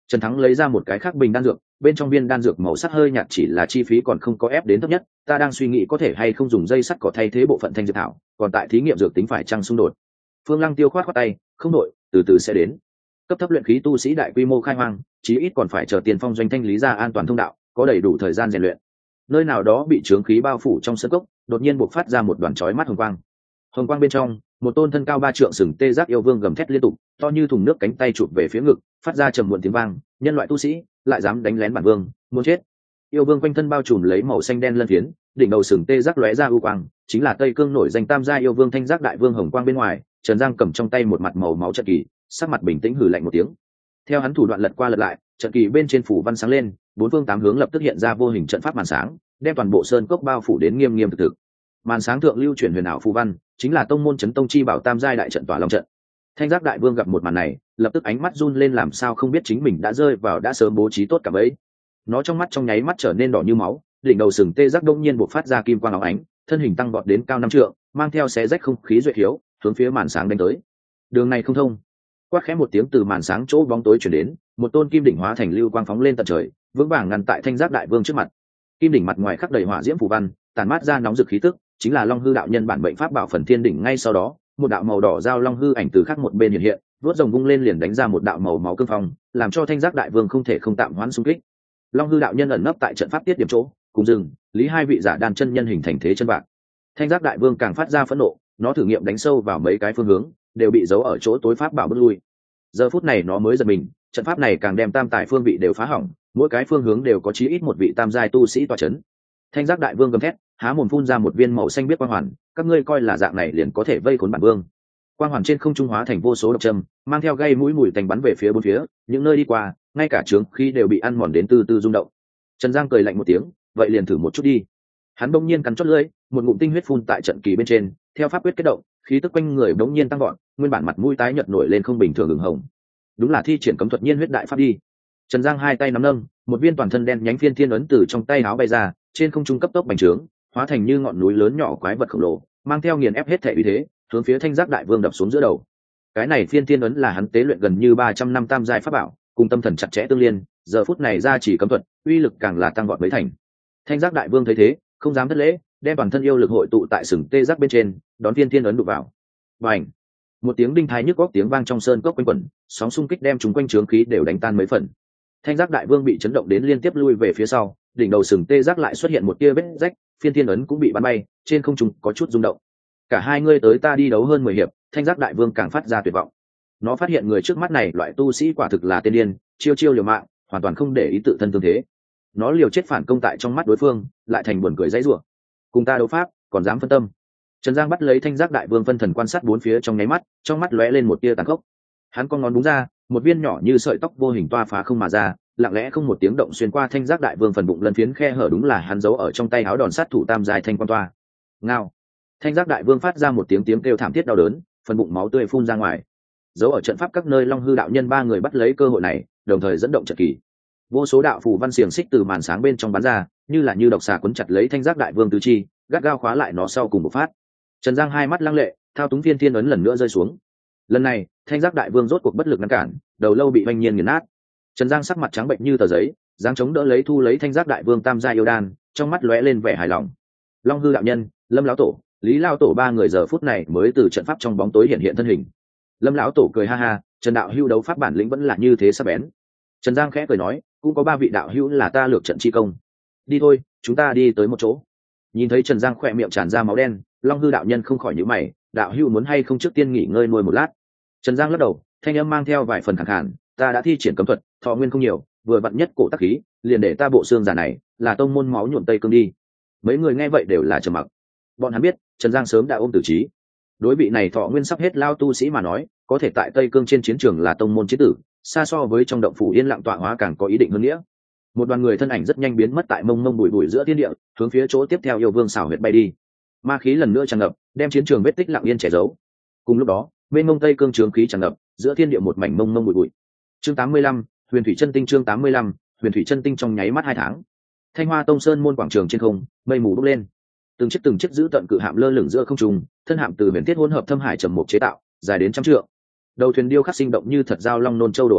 Trần Thắng lấy ra một cái khác bình đan dược, bên trong viên đan dược màu sắc hơi nhạt, chỉ là chi phí còn không có ép đến thấp nhất, ta đang suy nghĩ có thể hay không dùng dây sắt cỏ thay thế bộ phận thanh dược thảo, còn tại thí nghiệm dược tính phải chăng xung đột. Phương Lăng Tiêu khoát khoát tay, không đội, từ từ sẽ đến. Cấp thấp luyện khí tu sĩ đại quy mô khai hoang, chí ít còn phải chờ Tiền Phong doanh thanh lý ra an toàn thông đạo, có đầy đủ thời gian rèn luyện. Nơi nào đó bị chướng khí bao phủ trong sân cốc, đột nhiên bộc phát ra một đoàn chói mắt hồng quang. Hồng quang bên trong, một tôn thân cao ba trượng sừng tê giác yêu vương gầm thét liên tục, to như thùng nước cánh tay chụp về phía ngực, phát ra trầm muộn tiếng vang, nhân loại tu sĩ lại dám đánh lén bản vương, muốn chết. Yêu vương quanh thân bao trùm lấy màu xanh đen lân phiến, đỉnh đầu sừng tê giác lóe ra u quang, chính là Tây Cương nổi danh tam gia yêu vương Thanh Giác đại vương hồng quang bên ngoài. Trần Giang cầm trong tay một mặt màu máu trận kỳ, sắc mặt bình tĩnh hừ lạnh một tiếng. Theo hắn thủ đoạn lật qua lật lại, trận kỳ bên trên phủ văn sáng lên, bốn phương tám hướng lập tức hiện ra vô hình trận pháp màn sáng, đem toàn bộ sơn cốc bao phủ đến nghiêm nghiêm thực thực. Màn sáng thượng lưu chuyển huyền ảo phù văn, chính là tông môn chấn tông chi bảo tam giai đại trận tỏa long trận. Thanh Giác đại vương gặp một màn này, lập tức ánh mắt run lên, làm sao không biết chính mình đã rơi vào đã sớm bố trí tốt cả bấy. Nó trong mắt trong nháy mắt trở nên đỏ như máu, đỉnh đầu sừng tê giác đông nhiên bộc phát ra kim quang óng ánh, thân hình tăng vọt đến cao năm trượng, mang theo xé rách không khí duệ khiếu, hướng phía màn sáng đánh tới. Đường này không thông. Quát khẽ một tiếng từ màn sáng chỗ bóng tối chuyển đến, một tôn kim đỉnh hóa thành lưu quang phóng lên tận trời, vững vàng ngăn tại Thanh Giác đại vương trước mặt. Kim đỉnh mặt ngoài khắc đầy hỏa diễm phù văn, tàn mát ra nóng rực khí tức, chính là Long Hư đạo nhân bản mệnh pháp bảo Phần Thiên đỉnh. Ngay sau đó, một đạo màu đỏ giao long hư ảnh từ khác một bên hiện hiện, vuốt rồng vung lên liền đánh ra một đạo màu máu cương phong, làm cho Thanh Giác đại vương không thể không tạm hoãn xung kích. Long Hư đạo nhân ẩn nấp tại trận pháp tiết điểm chỗ, cùng dừng, lý hai vị giả đan chân nhân hình thành thế chân bạc. Thanh Giác đại vương càng phát ra phẫn nộ, nó thử nghiệm đánh sâu vào mấy cái phương hướng, đều bị giấu ở chỗ tối pháp bảo bước lui. Giờ phút này nó mới giật mình, trận pháp này càng đem tam tài phương vị đều phá hỏng, mỗi cái phương hướng đều có chí ít một vị tam giai tu sĩ tọa chấn. Thanh Giác đại vương gầm thét, há mồm phun ra một viên màu xanh biếc quang hoàn, các ngươi coi là dạng này liền có thể vây khốn bản vương. Quang hoàn trên không trung hóa thành vô số độc châm, mang theo gây mũi mùi tanh bắn về phía bốn phía, những nơi đi qua, ngay cả trướng khí đều bị ăn mòn đến từ từ rung động. Trần Giang cười lạnh một tiếng, vậy liền thử một chút đi. Hắn bỗng nhiên cắn chót lưỡi, một ngụm tinh huyết phun tại trận kỳ bên trên, theo pháp quyết kết động, khí tức quanh người bỗng nhiên tăng vọt, nguyên bản mặt mũi tái nhợt nổi lên không bình thường ửng hồng. Đúng là thi triển cấm thuật nhiên huyết đại pháp đi. Trần Giang hai tay nắm nâng, một viên toàn thân đen nhánh phiên thiên ấn từ trong tay áo bay ra, trên không trung cấp tốc bành trướng, hóa thành như ngọn núi lớn nhỏ quái vật khổng lồ, mang theo nghiền ép hết thể uy thế, hướng phía Thanh Giác đại vương đập xuống giữa đầu. Cái này phiên thiên ấn là hắn tế luyện gần như ba trăm năm tam giai pháp bảo, cùng tâm thần chặt chẽ tương liên, giờ phút này ra chỉ cấm thuật, uy lực càng là tăng vọt mấy thành. Thanh Giác đại vương thấy thế, không dám thất lễ, đem toàn thân yêu lực hội tụ tại sừng tê giác bên trên, đón phiên thiên ấn đụng vào. Bành! Một tiếng đinh thái nhức góc tiếng vang trong sơn cốc quanh quẩn, sóng xung kích đem chúng quanh trướng khí đều đánh tan mấy phần. Thanh Giác đại vương bị chấn động đến liên tiếp lui về phía sau, đỉnh đầu sừng tê giác lại xuất hiện một tia vết rách, phiên thiên ấn cũng bị bắn bay, trên không trung có chút rung động. Cả hai ngươi tới ta đi đấu hơn mười hiệp, Thanh Giác đại vương càng phát ra tuyệt vọng. Nó phát hiện người trước mắt này loại tu sĩ quả thực là tiên điên, chiêu chiêu liều mạng, hoàn toàn không để ý tự thân tương thế. Nó liều chết phản công tại trong mắt đối phương, lại thành buồn cười dãy rủa. Cùng ta đấu pháp, còn dám phân tâm. Trần Giang bắt lấy Thanh Giác đại vương phân thần quan sát bốn phía trong nháy mắt, trong mắt lóe lên một tia tàn khốc. Hắn con ngón đúng ra, một viên nhỏ như sợi tóc vô hình toa phá không mà ra, lặng lẽ không một tiếng động xuyên qua Thanh Giác đại vương phần bụng lân phiến khe hở, đúng là hắn giấu ở trong tay áo đòn sát thủ tam dài thanh quan toa. Ngao. Thanh Giác đại vương phát ra một tiếng tiếng kêu thảm thiết đau đớn, phần bụng máu tươi phun ra ngoài. Giấu ở trận pháp các nơi Long Hư đạo nhân ba người bắt lấy cơ hội này, đồng thời dẫn động trận kỳ. Vô số đạo phù văn xiềng xích từ màn sáng bên trong bắn ra, như là như độc xà quấn chặt lấy Thanh Giác đại vương tứ chi, gắt gao khóa lại nó sau cùng một phát. Trần Giang hai mắt lăng lệ, thao túng viên thiên ấn lần nữa rơi xuống. Lần này, Thanh Giác đại vương rốt cuộc bất lực ngăn cản, đầu lâu bị oanh nhiên nghiền nát. Trần Giang sắc mặt trắng bệnh như tờ giấy, giáng chống đỡ lấy thu lấy Thanh Giác đại vương tam gia yêu đan, trong mắt lóe lên vẻ hài lòng. Long Hư đạo nhân, Lâm lão tổ, Lý lão tổ ba người giờ phút này mới từ trận pháp trong bóng tối hiện hiện thân hình. Lâm lão tổ cười ha ha, Trần đạo hữu đấu pháp bản lĩnh vẫn là như thế sắc bén. Trần Giang khẽ cười nói, cũng có ba vị đạo hữu là ta lược trận chi công. Đi thôi, chúng ta đi tới một chỗ. Nhìn thấy Trần Giang khỏe miệng tràn ra máu đen, Long Hư đạo nhân không khỏi nhíu mày, đạo hữu muốn hay không trước tiên nghỉ ngơi nuôi một lát. Trần Giang lắc đầu, thanh âm mang theo vài phần khẳng khàn, ta đã thi triển cấm thuật, thọ nguyên không nhiều, vừa vặn nhất cổ tắc khí, liền để ta bộ xương giả này là tông môn máu nhuộm tây cương đi. Mấy người nghe vậy đều là trầm mặc. Bọn hắn biết Trần Giang sớm đã ôm tử trí. Đối vị này thọ nguyên sắp hết lao tu sĩ mà nói, có thể tại tây cương trên chiến trường là tông môn chiến tử, xa so với trong động phủ yên lặng tọa hóa càng có ý định hơn nghĩa. Một đoàn người thân ảnh rất nhanh biến mất tại mông mông bụi bụi giữa thiên địa, hướng phía chỗ tiếp theo yêu vương xảo huyệt bay đi. Ma khí lần nữa tràn ngập, đem chiến trường vết tích lặng yên che giấu. Cùng lúc đó, bên mông tây cương trướng khí tràn ngập, giữa thiên địa một mảnh mông mông bụi bụi. Chương tám mươi lăm, Huyền thủy chân tinh. Chương tám mươi lăm, Huyền thủy chân tinh. Trong nháy mắt hai tháng, Thanh Hoa Tông Sơn môn quảng trường trên không, mây mù bốc lên. Từng chiếc từng chiếc giữ tận cự hạm lơ lửng giữa không trung, thân hạm từ huyền thiết hỗn hợp thâm hải trầm mục chế tạo, dài đến trăm trượng. Đầu thuyền điêu khắc sinh động như thật giao long nôn châu đồ án,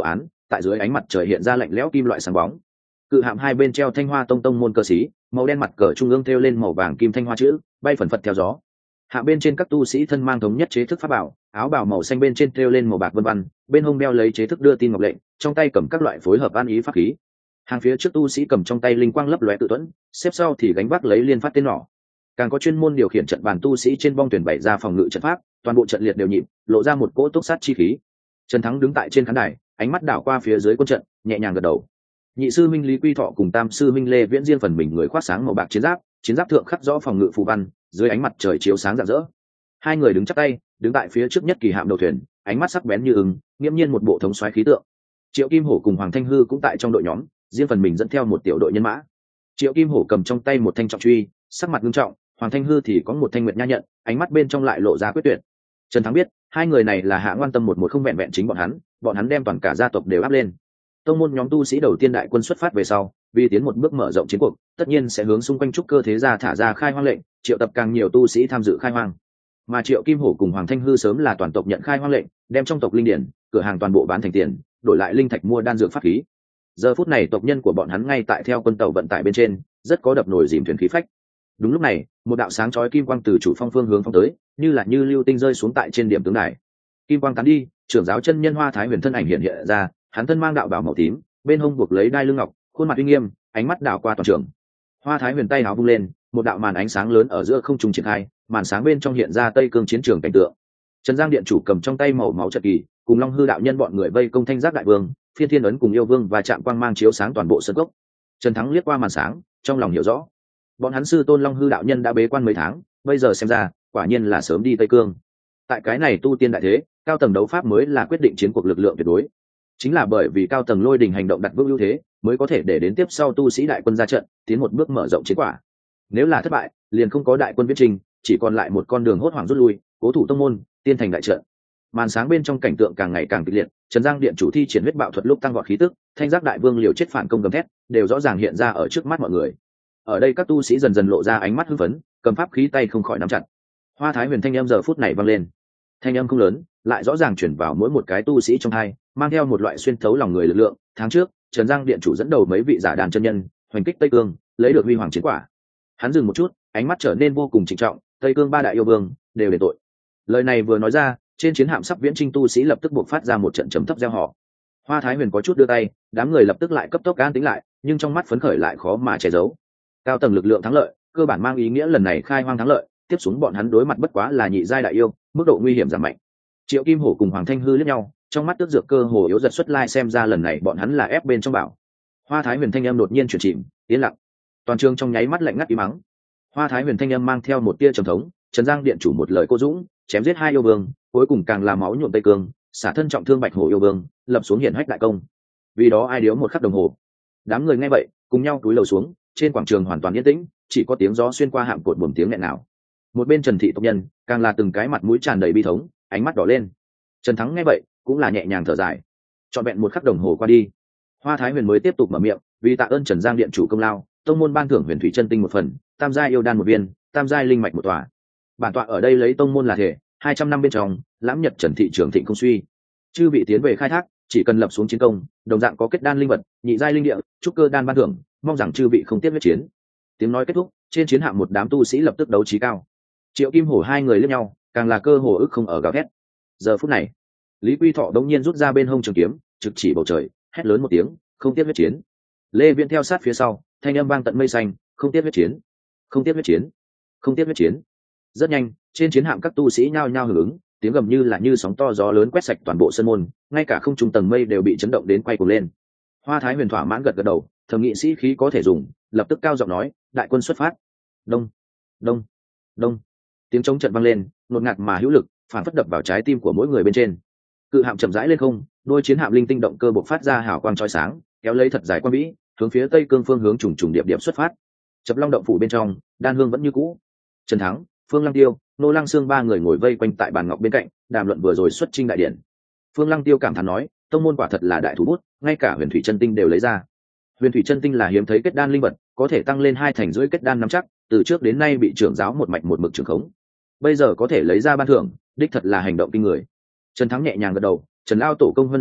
tại dưới ánh mặt trời hiện ra lạnh lẽo kim loại sáng bóng. Cự hạm hai bên treo Thanh Hoa Tông tông môn cờ xí, màu đen mặt cờ trung ương thêu lên màu vàng kim thanh hoa chữ, bay phần phật theo gió. Hạ bên trên các tu sĩ thân mang thống nhất chế thức pháp bảo, áo bào màu xanh bên trên thêu lên màu bạc vân vân, bên hông đeo lấy chế thức đưa tin ngọc lệnh, trong tay cầm các loại phối hợp an ý pháp khí. Hàng phía trước tu sĩ cầm trong tay linh quang lấp lóe tự tuẫn, xếp sau thì gánh vác lấy liên phát tên nỏ. Càng có chuyên môn điều khiển trận bàn tu sĩ trên bong thuyền bày ra phòng ngự trận pháp, toàn bộ trận liệt đều nhịp, lộ ra một cỗ túc sát chi khí. Trần Thắng đứng tại trên khán đài, ánh mắt đảo qua phía dưới quân trận, nhẹ nhàng gật đầu. Nhị sư minh Lý Quy Thọ cùng tam sư minh Lê Viễn riêng phần mình người khoác sáng màu bạc chiến giáp, chiến giáp thượng khắc rõ phòng ngự phù văn, dưới ánh mặt trời chiếu sáng rạng rỡ. Hai người đứng chắp tay, đứng tại phía trước nhất kỳ hạm đầu thuyền, ánh mắt sắc bén như ưng, nghiêm nhiên một bộ thống soái khí tượng. Triệu Kim Hổ cùng Hoàng Thanh Hư cũng tại trong đội nhóm, riêng phần mình dẫn theo một tiểu đội nhân mã. Triệu Kim Hổ cầm trong tay một thanh trọng truy, sắc mặt nghiêm trọng, Hoàng Thanh Hư thì có một thanh nguyệt nha nhận, ánh mắt bên trong lại lộ ra quyết tuyệt. Trần Thắng biết, hai người này là Hạ Ngoan Tâm một một không vẹn vẹn chính bọn hắn, bọn hắn đem toàn cả gia tộc đều áp lên. Tông môn nhóm tu sĩ đầu tiên đại quân xuất phát về sau, vì tiến một bước mở rộng chiến cuộc, tất nhiên sẽ hướng xung quanh trúc cơ thế gia thả ra khai hoang lệnh, triệu tập càng nhiều tu sĩ tham dự khai hoang. Mà Triệu Kim Hổ cùng Hoàng Thanh Hư sớm là toàn tộc nhận khai hoang lệnh, đem trong tộc linh điển, cửa hàng toàn bộ bán thành tiền, đổi lại linh thạch mua đan dược pháp khí. Giờ phút này tộc nhân của bọn hắn ngay tại theo quân tàu vận tải bên trên, rất có đập nổi dìm thuyền khí phách. Đúng lúc này, một đạo sáng chói kim quang từ chủ phong phương hướng phóng tới, như là như lưu tinh rơi xuống tại trên điểm tướng đài. Kim quang tán đi, trưởng giáo chân nhân Hoa Thái Huyền thân ảnh hiện hiện ra, hắn thân mang đạo bào màu tím, bên hông buộc lấy đai lưng ngọc, khuôn mặt uy nghiêm, ánh mắt đảo qua toàn trường. Hoa Thái Huyền tay áo vung lên, một đạo màn ánh sáng lớn ở giữa không trung triển khai, màn sáng bên trong hiện ra Tây Cương chiến trường cảnh tượng. Trần Giang điện chủ cầm trong tay màu máu trận kỳ, cùng Long Hư đạo nhân bọn người vây công Thanh Giác đại vương, Phiên Thiên ấn cùng yêu vương và chạm quang mang chiếu sáng toàn bộ sân cốc. Trần Thắng liếc qua màn sáng, trong lòng hiểu rõ, bọn hắn sư tôn Long Hư đạo nhân đã bế quan mấy tháng, bây giờ xem ra, quả nhiên là sớm đi Tây Cương. Tại cái này tu tiên đại thế, cao tầng đấu pháp mới là quyết định chiến cuộc lực lượng tuyệt đối. Chính là bởi vì cao tầng lôi đình hành động đặt vững ưu thế, mới có thể để đến tiếp sau tu sĩ đại quân ra trận, tiến một bước mở rộng chiến quả. Nếu là thất bại, liền không có đại quân viễn trình, chỉ còn lại một con đường hốt hoảng rút lui, cố thủ tông môn, tiên thành đại trận. Màn sáng bên trong cảnh tượng càng ngày càng kịch liệt, Trần Giang điện chủ thi triển huyết bạo thuật lúc tăng vọt khí tức, Thanh Giác đại vương liều chết phản công gầm thét, đều rõ ràng hiện ra ở trước mắt mọi người. Ở đây các tu sĩ dần dần lộ ra ánh mắt hưng phấn, cầm pháp khí tay không khỏi nắm chặt. Hoa Thái Huyền thanh âm giờ phút này vang lên, thanh âm không lớn, lại rõ ràng chuyển vào mỗi một cái tu sĩ trong hai, mang theo một loại xuyên thấu lòng người lực lượng. Tháng trước, Trần Giang điện chủ dẫn đầu mấy vị giả đàn chân nhân, hoành kích Tây Cương, lấy được huy hoàng chiến quả. Hắn dừng một chút, ánh mắt trở nên vô cùng trịnh trọng, Tây Cương ba đại yêu vương đều đền tội. Lời này vừa nói ra, trên chiến hạm sắp viễn trinh tu sĩ lập tức buộc phát ra một trận trầm thấp reo hò. Hoa Thái Huyền có chút đưa tay, đám người lập tức lại cấp tốc an tĩnh lại, nhưng trong mắt phấn khởi lại khó mà che giấu. Cao tầng lực lượng thắng lợi, cơ bản mang ý nghĩa lần này khai hoang thắng lợi, tiếp xuống bọn hắn đối mặt bất quá là nhị giai đại yêu, mức độ nguy hiểm giảm mạnh. Triệu Kim Hổ cùng Hoàng Thanh Hư liếc nhau, trong mắt tước dược cơ hồ yếu giật xuất lai, xem ra lần này bọn hắn là ép bên trong bảo. Hoa Thái Huyền thanh âm đột nhiên chuyển chìm, yên lặng. Toàn trường trong nháy mắt lạnh ngắt ý mắng. Hoa Thái Huyền thanh âm mang theo một tia trầm thống, Trần Giang điện chủ một lời cô dũng, chém giết hai yêu vương, cuối cùng càng làm máu nhuộm Tây Cương, xả thân trọng thương Bạch Hổ yêu vương, lập xuống hiển hách đại công. Vì đó ai điếu một khắc đồng hồ. Đám người nghe vậy, cùng nhau cúi đầu xuống, trên quảng trường hoàn toàn yên tĩnh, chỉ có tiếng gió xuyên qua hạm cột buồm tiếng nghẹn nào. Một bên Trần thị tộc nhân, càng là từng cái mặt mũi tràn đầy bi thống, ánh mắt đỏ lên. Trần Thắng nghe vậy, cũng là nhẹ nhàng thở dài. Trọn vẹn một khắc đồng hồ qua đi, Hoa Thái Huyền mới tiếp tục mở miệng, vì tạ ơn Trần Giang điện chủ công lao, tông môn ban thưởng Huyền Thủy chân tinh một phần, tam giai yêu đan một viên, tam giai linh mạch một tòa. Bản tọa ở đây lấy tông môn là thể, hai trăm năm bên trong, lãm nhật Trần thị trưởng thịnh không suy. Chư vị tiến về khai thác, chỉ cần lập xuống chiến công, đồng dạng có kết đan linh vật, nhị giai linh địa, trúc cơ đan ban thưởng, mong rằng chư vị không tiếc huyết chiến. Tiếng nói kết thúc, trên chiến hạm một đám tu sĩ lập tức đấu trí cao. Triệu Kim Hổ hai người liếc nhau, càng là cơ hồ ức không ở gào thét. Giờ phút này, Lý Quy Thọ đống nhiên rút ra bên hông trường kiếm, trực chỉ bầu trời, hét lớn một tiếng, không tiếc huyết chiến. Lê Viễn theo sát phía sau, thanh âm vang tận mây xanh, không tiếc huyết chiến, không tiếc huyết chiến, không tiếc huyết chiến. Rất nhanh, trên chiến hạm các tu sĩ nhao nhao hưởng ứng, tiếng gầm như là như sóng to gió lớn quét sạch toàn bộ sân môn, ngay cả không trung tầng mây đều bị chấn động đến quay cuồng lên. Hoa Thái Huyền thỏa mãn gật gật đầu, thầm nghị sĩ khí có thể dùng, lập tức cao giọng nói, đại quân xuất phát. Đông, đông, đông. Tiếng trống trận vang lên, ngột ngạt mà hữu lực, phản phất đập vào trái tim của mỗi người bên trên. Cự hạm chậm rãi lên không, đôi chiến hạm linh tinh động cơ bộc phát ra hào quang chói sáng, kéo lấy thật dài quan vĩ, hướng phía Tây Cương phương hướng trùng trùng điệp điệp xuất phát. Chập Long động phủ bên trong, Đan Hương vẫn như cũ. Trần Thắng, Phương Lăng Tiêu, Nô Lăng Sương ba người ngồi vây quanh tại bàn ngọc bên cạnh, đàm luận vừa rồi xuất chinh đại điện. Phương Lăng Tiêu cảm thán nói, tông môn quả thật là đại thủ bút, ngay cả Huyền Thủy chân tinh đều lấy ra. Huyền Thủy chân tinh là hiếm thấy kết đan linh vật, có thể tăng lên hai thành rưỡi kết đan nắm chắc, từ trước đến nay bị trưởng giáo một mạch một mực trường khống. Bây giờ có thể lấy ra ban thưởng, đích thật là hành động kinh người. Trần Thắng nhẹ nhàng gật đầu, Trần lao tổ công hơn rất cao,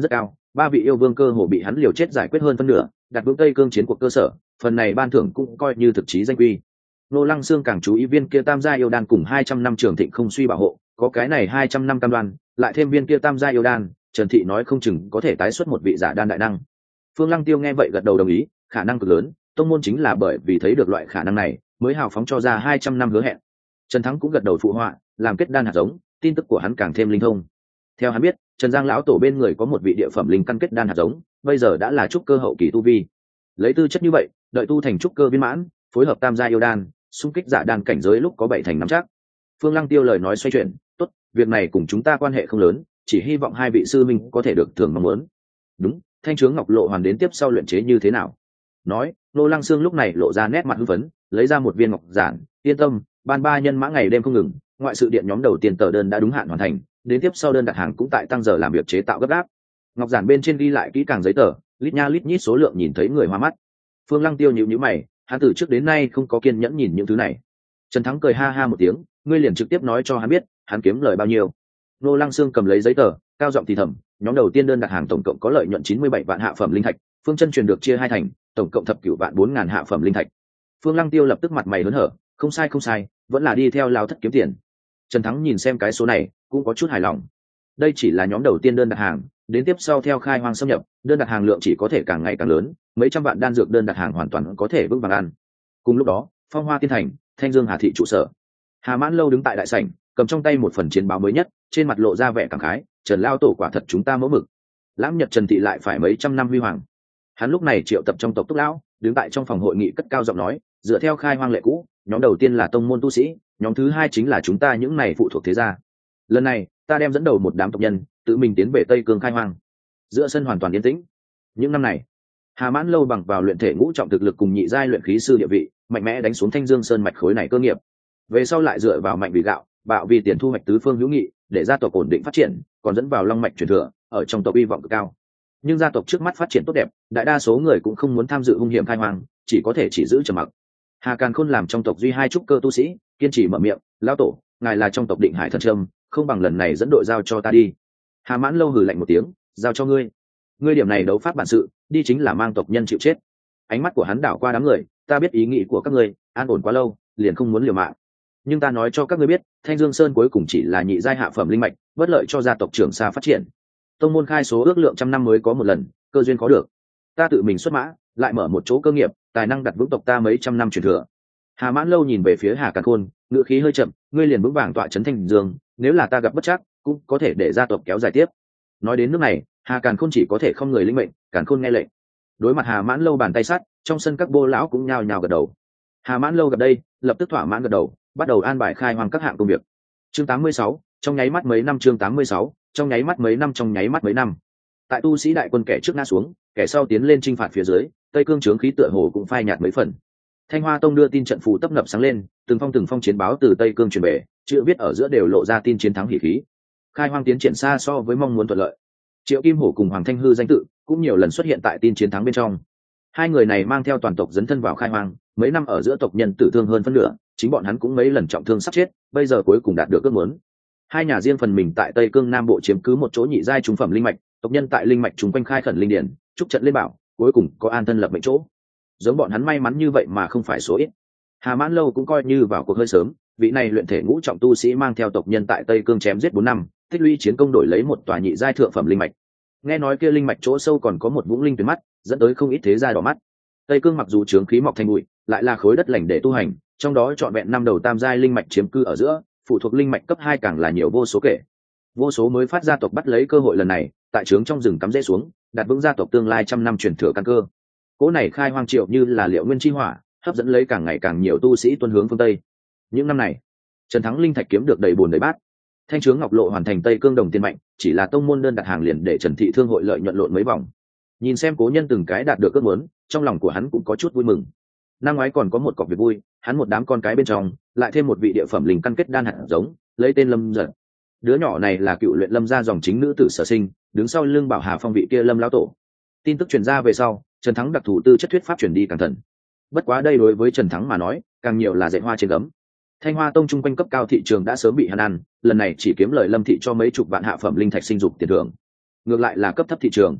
ba vị yêu vương cơ hồ bị hắn liều chết giải quyết hơn phân nửa, đặt vững tây cương chiến cuộc cơ sở, phần này ban thưởng cũng coi như thực chí danh quy. Nô Lăng Sương càng chú ý viên kia tam gia yêu đan cùng hai trăm năm trường thịnh không suy bảo hộ, có cái này hai trăm năm cam đoan, lại thêm viên kia tam gia yêu đan, Trần Thị nói không chừng có thể tái xuất một vị giả đan đại năng. Phương Lăng Tiêu nghe vậy gật đầu đồng ý, khả năng cực lớn, tông môn chính là bởi vì thấy được loại khả năng này, mới hào phóng cho ra hai trăm năm hứa hẹn. Trần Thắng cũng gật đầu phụ họa, làm kết đan hạt giống, tin tức của hắn càng thêm linh thông. Theo hắn biết, Trần Giang lão tổ bên người có một vị địa phẩm linh căn kết đan hạt giống, bây giờ đã là trúc cơ hậu kỳ tu vi. Lấy tư chất như vậy, đợi tu thành trúc cơ viên mãn, phối hợp tam gia yêu đan, xung kích giả đan cảnh giới lúc có bảy thành nắm chắc. Phương Lăng Tiêu lời nói xoay chuyển, tốt, việc này cùng chúng ta quan hệ không lớn, chỉ hy vọng hai vị sư minh có thể được thường mong muốn. Đúng, thanh chướng ngọc lộ hoàn đến tiếp sau luyện chế như thế nào? Nói, Nô Lăng Sương lúc này lộ ra nét mặt hưng phấn, lấy ra một viên ngọc giản, yên tâm, ban ba nhân mã ngày đêm không ngừng, ngoại sự điện nhóm đầu tiên tờ đơn đã đúng hạn hoàn thành, đến tiếp sau đơn đặt hàng cũng tại tăng giờ làm việc chế tạo gấp gáp. Ngọc giản bên trên ghi lại kỹ càng giấy tờ, lít nha lít nhít số lượng nhìn thấy người hoa mắt. Phương Lăng Tiêu nhíu nhíu mày, hắn từ trước đến nay không có kiên nhẫn nhìn những thứ này. Trần Thắng cười ha ha một tiếng, ngươi liền trực tiếp nói cho hắn biết, hắn kiếm lời bao nhiêu. Nô Lăng Sương cầm lấy giấy tờ, cao giọng thì thầm, nhóm đầu tiên đơn đặt hàng tổng cộng có lợi nhuận chín mươi bảy vạn hạ phẩm linh thạch, phương chân truyền được chia hai thành, tổng cộng thập cửu vạn bốn ngàn hạ phẩm linh thạch. Phương Lăng Tiêu lập tức mặt mày hớn hở, không sai không sai, vẫn là đi theo lao thất kiếm tiền. Trần Thắng nhìn xem cái số này, cũng có chút hài lòng. Đây chỉ là nhóm đầu tiên đơn đặt hàng, đến tiếp sau theo khai hoang xâm nhập, đơn đặt hàng lượng chỉ có thể càng ngày càng lớn, mấy trăm vạn đan dược đơn đặt hàng hoàn toàn có thể vững vàng ăn. Cùng lúc đó, Phong Hoa Tiên Thành, Thanh Dương Hà thị trụ sở. Hà Mãn Lâu đứng tại đại sảnh, cầm trong tay một phần chiến báo mới nhất, trên mặt lộ ra vẻ cảm khái, Trần lao tổ quả thật chúng ta mẫu mực. Lãm Nhật Trần thị lại phải mấy trăm năm huy hoàng. Hắn lúc này triệu tập trong tộc Túc lão, đứng tại trong phòng hội nghị cất cao giọng nói, dựa theo khai hoang lệ cũ, nhóm đầu tiên là tông môn tu sĩ, nhóm thứ hai chính là chúng ta những này phụ thuộc thế gia. Lần này, ta đem dẫn đầu một đám tộc nhân, tự mình tiến về Tây Cương khai hoang. Giữa sân hoàn toàn yên tĩnh. Những năm này, Hà Mãn Lâu bằng vào luyện thể ngũ trọng thực lực cùng nhị giai luyện khí sư địa vị, mạnh mẽ đánh xuống Thanh Dương Sơn mạch khối này cơ nghiệp. Về sau lại dựa vào mạnh vì gạo, bạo vì tiền thu hoạch tứ phương hữu nghị, để gia tộc ổn định phát triển, còn dẫn vào long mạch truyền thừa, ở trong tộc uy vọng cực cao. Nhưng gia tộc trước mắt phát triển tốt đẹp, đại đa số người cũng không muốn tham dự hung hiểm khai hoang, chỉ có thể chỉ giữ trầm mặc. Hà Càn Khôn làm trong tộc duy hai trúc cơ tu sĩ, kiên trì mở miệng, lão tổ, ngài là trong tộc Định Hải Thần Trâm, không bằng lần này dẫn đội giao cho ta đi. Hà Mãn Lâu hừ lạnh một tiếng, giao cho ngươi. Ngươi điểm này đấu pháp bản sự, đi chính là mang tộc nhân chịu chết. Ánh mắt của hắn đảo qua đám người, ta biết ý nghĩ của các ngươi, an ổn quá lâu, liền không muốn liều mạng. Nhưng ta nói cho các ngươi biết, Thanh Dương Sơn cuối cùng chỉ là nhị giai hạ phẩm linh mạch, bất lợi cho gia tộc trưởng xa phát triển. Tông môn khai số ước lượng trăm năm mới có một lần, cơ duyên có được. Ta tự mình xuất mã, lại mở một chỗ cơ nghiệp, tài năng đặt vững tộc ta mấy trăm năm truyền thừa. Hà Mãn Lâu nhìn về phía Hà Càn Khôn, ngữ khí hơi chậm, ngươi liền vững vàng tọa trấn Thanh Dương, nếu là ta gặp bất trắc, cũng có thể để gia tộc kéo dài tiếp. Nói đến nước này, Hà Càn Khôn chỉ có thể không người linh mệnh, Càn Khôn nghe lệnh. Đối mặt Hà Mãn Lâu bàn tay sát, trong sân các bô lão cũng nhao nhao gật đầu. Hà Mãn Lâu gặp đây, lập tức thỏa mãn gật đầu, bắt đầu an bài khai hoang các hạng công việc. Chương tám mươi sáu, trong nháy mắt mấy năm chương tám mươi sáu, trong nháy mắt mấy năm trong nháy mắt mấy năm. Tại tu sĩ đại quân kẻ trước ngã xuống, kẻ sau tiến lên chinh phạt phía dưới, Tây Cương trướng khí tựa hồ cũng phai nhạt mấy phần. Thanh Hoa Tông đưa tin trận phù tấp nập sáng lên, từng phong từng phong chiến báo từ Tây Cương truyền về, chữ viết ở giữa đều lộ ra tin chiến thắng hỉ khí. Khai hoang tiến triển xa so với mong muốn thuận lợi. Triệu Kim Hổ cùng Hoàng Thanh Hư danh tự cũng nhiều lần xuất hiện tại tin chiến thắng bên trong. Hai người này mang theo toàn tộc dấn thân vào khai hoang, mấy năm ở giữa tộc nhân tử thương hơn phân nửa, chính bọn hắn cũng mấy lần trọng thương sắp chết, bây giờ cuối cùng đạt được ước muốn. Hai nhà riêng phần mình tại Tây Cương Nam Bộ chiếm cứ một chỗ nhị giai trung phẩm linh mạch, tộc nhân tại linh mạch chúng quanh khai khẩn linh điển, chúc trận lên bảo, cuối cùng có an thân lập mệnh chỗ. Giống bọn hắn may mắn như vậy mà không phải số ít. Hà Mãn Lâu cũng coi như vào cuộc hơi sớm, vị này luyện thể ngũ trọng tu sĩ mang theo tộc nhân tại Tây Cương chém giết bốn năm, tích lũy chiến công đổi lấy một tòa nhị giai thượng phẩm linh mạch. Nghe nói kia linh mạch chỗ sâu còn có một vũng linh tuyến mắt, dẫn tới không ít thế gia đỏ mắt. Tây Cương mặc dù chướng khí mọc thành bụi, lại là khối đất lành để tu hành, trong đó trọn vẹn năm đầu tam giai linh mạch chiếm cư ở giữa, phụ thuộc linh mạch cấp hai càng là nhiều vô số kể. Vô số mới phát gia tộc bắt lấy cơ hội lần này, tại trướng trong rừng cắm rễ xuống, đặt vững gia tộc tương lai trăm năm truyền thừa căn cơ. Cỗ này khai hoang triệu như là liệu nguyên chi hỏa, hấp dẫn lấy càng ngày càng nhiều tu sĩ tuân hướng phương Tây. Những năm này, Trần Thắng linh thạch kiếm được đầy bùn đầy bát. Thanh chướng ngọc lộ hoàn thành Tây Cương đồng tiền mạnh, chỉ là tông môn đơn đặt hàng liền để Trần Thị thương hội lợi nhuận lộn mấy vòng. Nhìn xem cố nhân từng cái đạt được ước muốn, trong lòng của hắn cũng có chút vui mừng. Năm ngoái còn có một cọc việc vui, hắn một đám con cái bên trong, lại thêm một vị địa phẩm linh căn kết đan hạt giống, lấy tên Lâm Giật. Đứa nhỏ này là cựu luyện Lâm gia dòng chính nữ tử sở sinh, đứng sau lưng Bảo Hà Phong vị kia Lâm lão tổ. Tin tức truyền ra về sau, Trần Thắng đặc thù tư chất thuyết pháp truyền đi càng thần. Bất quá đây đối với Trần Thắng mà nói, càng nhiều là dạy hoa trên gấm. Thanh Hoa Tông trung quanh cấp cao thị trường đã sớm bị hắn ăn, lần này chỉ kiếm lời Lâm thị cho mấy chục vạn hạ phẩm linh thạch sinh dục tiền thưởng. Ngược lại là cấp thấp thị trường,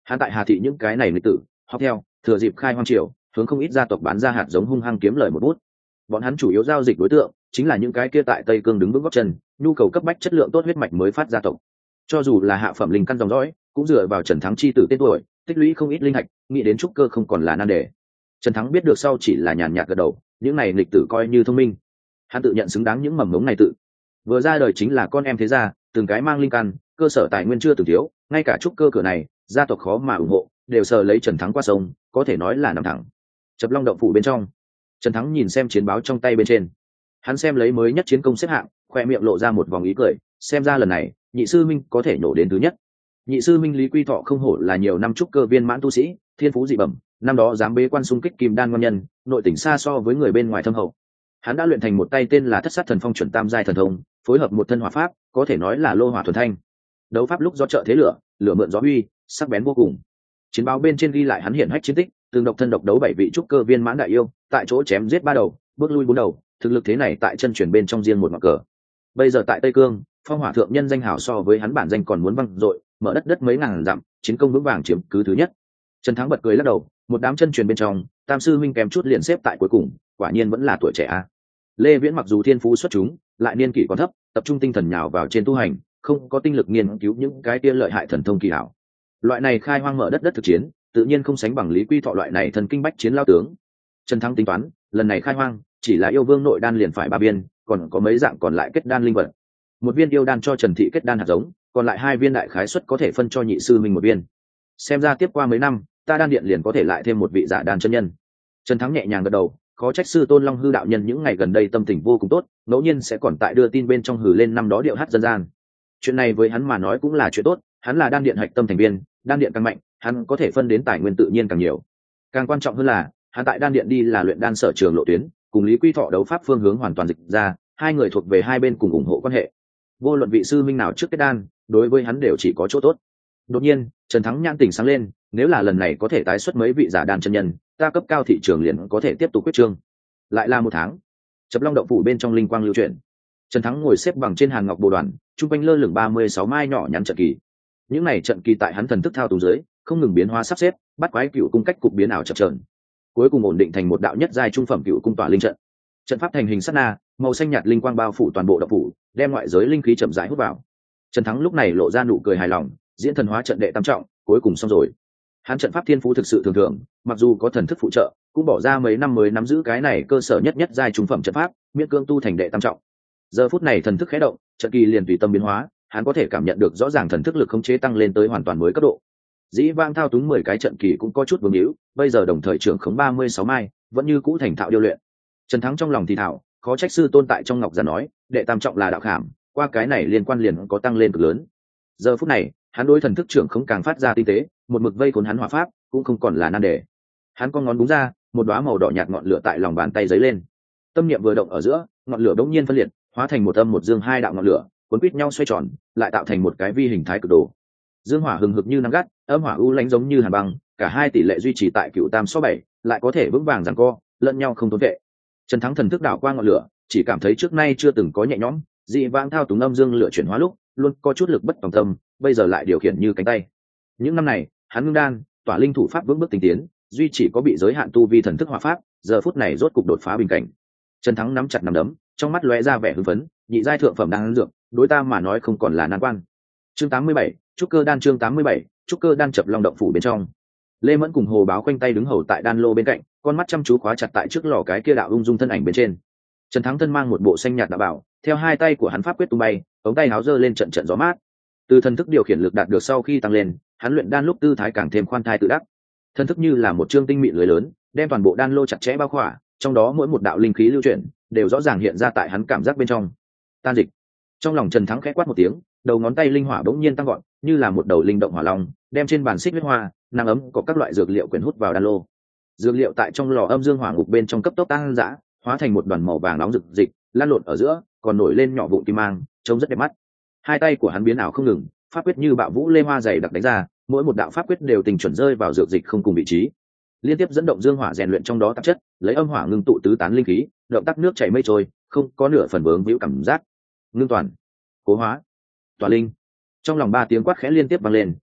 Hắn tại Hà thị những cái này lịch tử học theo, thừa dịp khai hoang triều, hướng không ít gia tộc bán ra hạt giống hung hăng kiếm lời một bút. Bọn hắn chủ yếu giao dịch đối tượng chính là những cái kia tại Tây Cương đứng vững gót chân, nhu cầu cấp bách chất lượng tốt huyết mạch mới phát gia tộc. Cho dù là hạ phẩm linh căn dòng dõi, cũng dựa vào Trần Thắng chi tử tên tuổi, tích lũy không ít linh hạch, nghĩ đến trúc cơ không còn là nan đề. Trần Thắng biết được sau chỉ là nhàn nhạt gật đầu, những này lịch tử coi như thông minh. Hắn tự nhận xứng đáng những mầm ngống này tự. Vừa ra đời chính là con em thế gia, từng cái mang linh căn, cơ sở tài nguyên chưa từng thiếu, ngay cả trúc cơ cửa này, gia tộc khó mà ủng hộ, đều sờ lấy Trần Thắng qua sông, có thể nói là nằm thẳng. Chập Long động phủ bên trong, Trần Thắng nhìn xem chiến báo trong tay bên trên, hắn xem lấy mới nhất chiến công xếp hạng, khoe miệng lộ ra một vòng ý cười, xem ra lần này nhị sư minh có thể nổ đến thứ nhất. Nhị sư minh Lý Quy Thọ không hổ là nhiều năm trúc cơ viên mãn tu sĩ, thiên phú dị bẩm, năm đó dám bế quan xung kích kim đan ngon nhân, nội tình xa so với người bên ngoài thâm hậu. Hắn đã luyện thành một tay tên là Thất Sát Thần Phong chuẩn tam giai thần thông, phối hợp một thân hỏa pháp, có thể nói là lô hỏa thuần thanh. Đấu pháp lúc do trợ thế lửa, lửa mượn gió uy, sắc bén vô cùng. Chiến báo bên trên ghi lại hắn hiển hách chiến tích, từng độc thân độc đấu bảy vị trúc cơ viên mãn đại yêu, tại chỗ chém giết ba đầu, bước lui bốn đầu, thực lực thế này tại chân truyền bên trong riêng một ngọn cờ. Bây giờ tại Tây Cương, phong hỏa thượng nhân danh hào so với hắn bản danh còn muốn văng dội, mở đất đất mấy ngàn dặm, chiến công vững vàng chiếm cứ thứ nhất. Trần Thắng bật cười lắc đầu, một đám chân truyền bên trong, tam sư minh kèm chút liền xếp tại cuối cùng, quả nhiên vẫn là tuổi trẻ a. Lê Viễn mặc dù thiên phú xuất chúng, lại niên kỷ còn thấp, tập trung tinh thần nhào vào trên tu hành, không có tinh lực nghiên cứu những cái kia lợi hại thần thông kỳ hảo. Loại này khai hoang mở đất đất thực chiến, tự nhiên không sánh bằng Lý Quy Thọ loại này thần kinh bách chiến lao tướng. Trần Thắng tính toán, lần này khai hoang, chỉ là yêu vương nội đan liền phải ba viên, còn có mấy dạng còn lại kết đan linh vật. Một viên yêu đan cho Trần Thị kết đan hạt giống, còn lại hai viên đại khái suất có thể phân cho nhị sư minh một viên. Xem ra tiếp qua mấy năm, ta đan điện liền có thể lại thêm một vị giả đan chân nhân. Trần Thắng nhẹ nhàng gật đầu, khó trách sư tôn Long Hư đạo nhân những ngày gần đây tâm tình vô cùng tốt, ngẫu nhiên sẽ còn tại đưa tin bên trong hử lên năm đó điệu hát dân gian. Chuyện này với hắn mà nói cũng là chuyện tốt, hắn là đan điện hạch tâm thành viên, đan điện càng mạnh, hắn có thể phân đến tài nguyên tự nhiên càng nhiều. Càng quan trọng hơn là, hắn tại đan điện đi là luyện đan sở trường lộ tuyến, cùng Lý Quy Thọ đấu pháp phương hướng hoàn toàn dịch ra, hai người thuộc về hai bên cùng ủng hộ quan hệ. Vô luận vị sư minh nào trước kết đan, đối với hắn đều chỉ có chỗ tốt. Đột nhiên, Trần Thắng nhãn tỉnh sáng lên, nếu là lần này có thể tái xuất mấy vị giả đan chân nhân, ta cấp cao thị trường liền có thể tiếp tục quyết trương. Lại là một tháng, Chập Long động phủ bên trong linh quang lưu chuyển. Trần Thắng ngồi xếp bằng trên hàng ngọc bồ đoàn, trung quanh lơ lửng ba mươi sáu mai nhỏ nhắn trận kỳ. Những này trận kỳ tại hắn thần thức thao túng dưới, không ngừng biến hóa sắp xếp, bắt quái cựu cung cách cục biến ảo chập chờn, cuối cùng ổn định thành một đạo nhất giai trung phẩm cựu cung tỏa linh trận. Trận pháp thành hình sát na, màu xanh nhạt linh quang bao phủ toàn bộ động phủ, đem ngoại giới linh khí chậm rãi hút vào. Trần Thắng lúc này lộ ra nụ cười hài lòng, diễn thần hóa trận đệ tam trọng, cuối cùng xong rồi. Hắn trận pháp thiên phú thực sự thường thường, mặc dù có thần thức phụ trợ, cũng bỏ ra mấy năm mới nắm giữ cái này cơ sở nhất nhất giai trung phẩm trận pháp, miễn cưỡng tu thành đệ tam trọng. Giờ phút này thần thức khẽ động, trận kỳ liền tùy tâm biến hóa, hắn có thể cảm nhận được rõ ràng thần thức lực khống chế tăng lên tới hoàn toàn mới cấp độ. Dĩ vang thao túng mười cái trận kỳ cũng có chút vương hữu, bây giờ đồng thời trưởng khống ba mươi sáu mai, vẫn như cũ thành thạo điêu luyện. Trần Thắng trong lòng thì thảo, khó trách sư tôn tại trong ngọc giản nói, đệ tam trọng là đạo khảm, qua cái này liên quan liền có tăng lên cực lớn. Giờ phút này, hắn đối thần thức trưởng khống càng phát ra tinh tế, một mực vây cuốn hắn hỏa pháp, cũng không còn là nan đề. Hắn con ngón đúng ra, một đóa màu đỏ nhạt ngọn lửa tại lòng bàn tay giấy lên. Tâm niệm vừa động ở giữa, ngọn lửa bỗng nhiên phân liệt, hóa thành một âm một dương hai đạo ngọn lửa, cuốn quýt nhau xoay tròn, lại tạo thành một cái vi hình thái cực đồ. Dương hỏa hừng hực như nắng gắt, âm hỏa u lãnh giống như hàn băng, cả hai tỷ lệ duy trì tại cựu tam số bảy, lại có thể vững vàng giằng co, lẫn nhau không tốn vệ. Trần Thắng thần thức đảo qua ngọn lửa, chỉ cảm thấy trước nay chưa từng có nhẹ nhõm, dị vãng thao túng âm dương lửa chuyển hóa lúc, luôn có chút lực bất tòng tâm, bây giờ lại điều khiển như cánh tay. Những năm này, hắn ngưng đan, tỏa linh thủ pháp vững bước tinh tiến, duy chỉ có bị giới hạn tu vi thần thức hỏa pháp, giờ phút này rốt cục đột phá bình cảnh. Trần Thắng nắm chặt nắm đấm, trong mắt lóe ra vẻ hưng phấn, nhị giai thượng phẩm đan dược, đối ta mà nói không còn là nan quan. Chương tám mươi bảy, trúc cơ đan chương tám mươi bảy, trúc cơ đan Chập Long động phủ bên trong. Lê Mẫn cùng Hồ Báo quanh tay đứng hầu tại đan lô bên cạnh, con mắt chăm chú khóa chặt tại trước lò cái kia đạo ung dung thân ảnh bên trên. Trần Thắng thân mang một bộ xanh nhạt đạo bảo, theo hai tay của hắn pháp quyết tung bay, ống tay áo giơ lên trận trận gió mát. Từ thần thức điều khiển lực đạt được sau khi tăng lên, hắn luyện đan lúc tư thái càng thêm khoan thai tự đắc. Thần thức như là một chương tinh mịn lưới lớn, đem toàn bộ đan lô chặt chẽ bao khỏa, trong đó mỗi một đạo linh khí lưu chuyển, đều rõ ràng hiện ra tại hắn cảm giác bên trong. Tan dịch. Trong lòng Trần Thắng khẽ quát một tiếng, đầu ngón tay linh hỏa bỗng nhiên tăng gọn, như là một đầu linh động hỏa long, đem trên bàn xích huyết hoa, nang ấm có các loại dược liệu quyển hút vào đan lô. Dược liệu tại trong lò âm dương hỏa ngục bên trong cấp tốc tăng dã, hóa thành một đoàn màu vàng nóng rực dịch, lan lộn ở giữa, còn nổi lên nhỏ vụn kim mang, trông rất đẹp mắt. Hai tay của hắn biến ảo không ngừng, pháp quyết như bạo vũ lê hoa dày đặc đánh ra, mỗi một đạo pháp quyết đều tình chuẩn rơi vào dược dịch không cùng vị trí, liên tiếp dẫn động dương hỏa rèn luyện trong đó tạp chất, lấy âm hỏa ngưng tụ tứ tán linh khí, động tác nước chảy mây trôi, không có nửa phần vướng víu cảm giác. Ngưng toàn, cố hóa, tỏa linh. Trong lòng ba tiếng quát khẽ liên tiếp vang lên,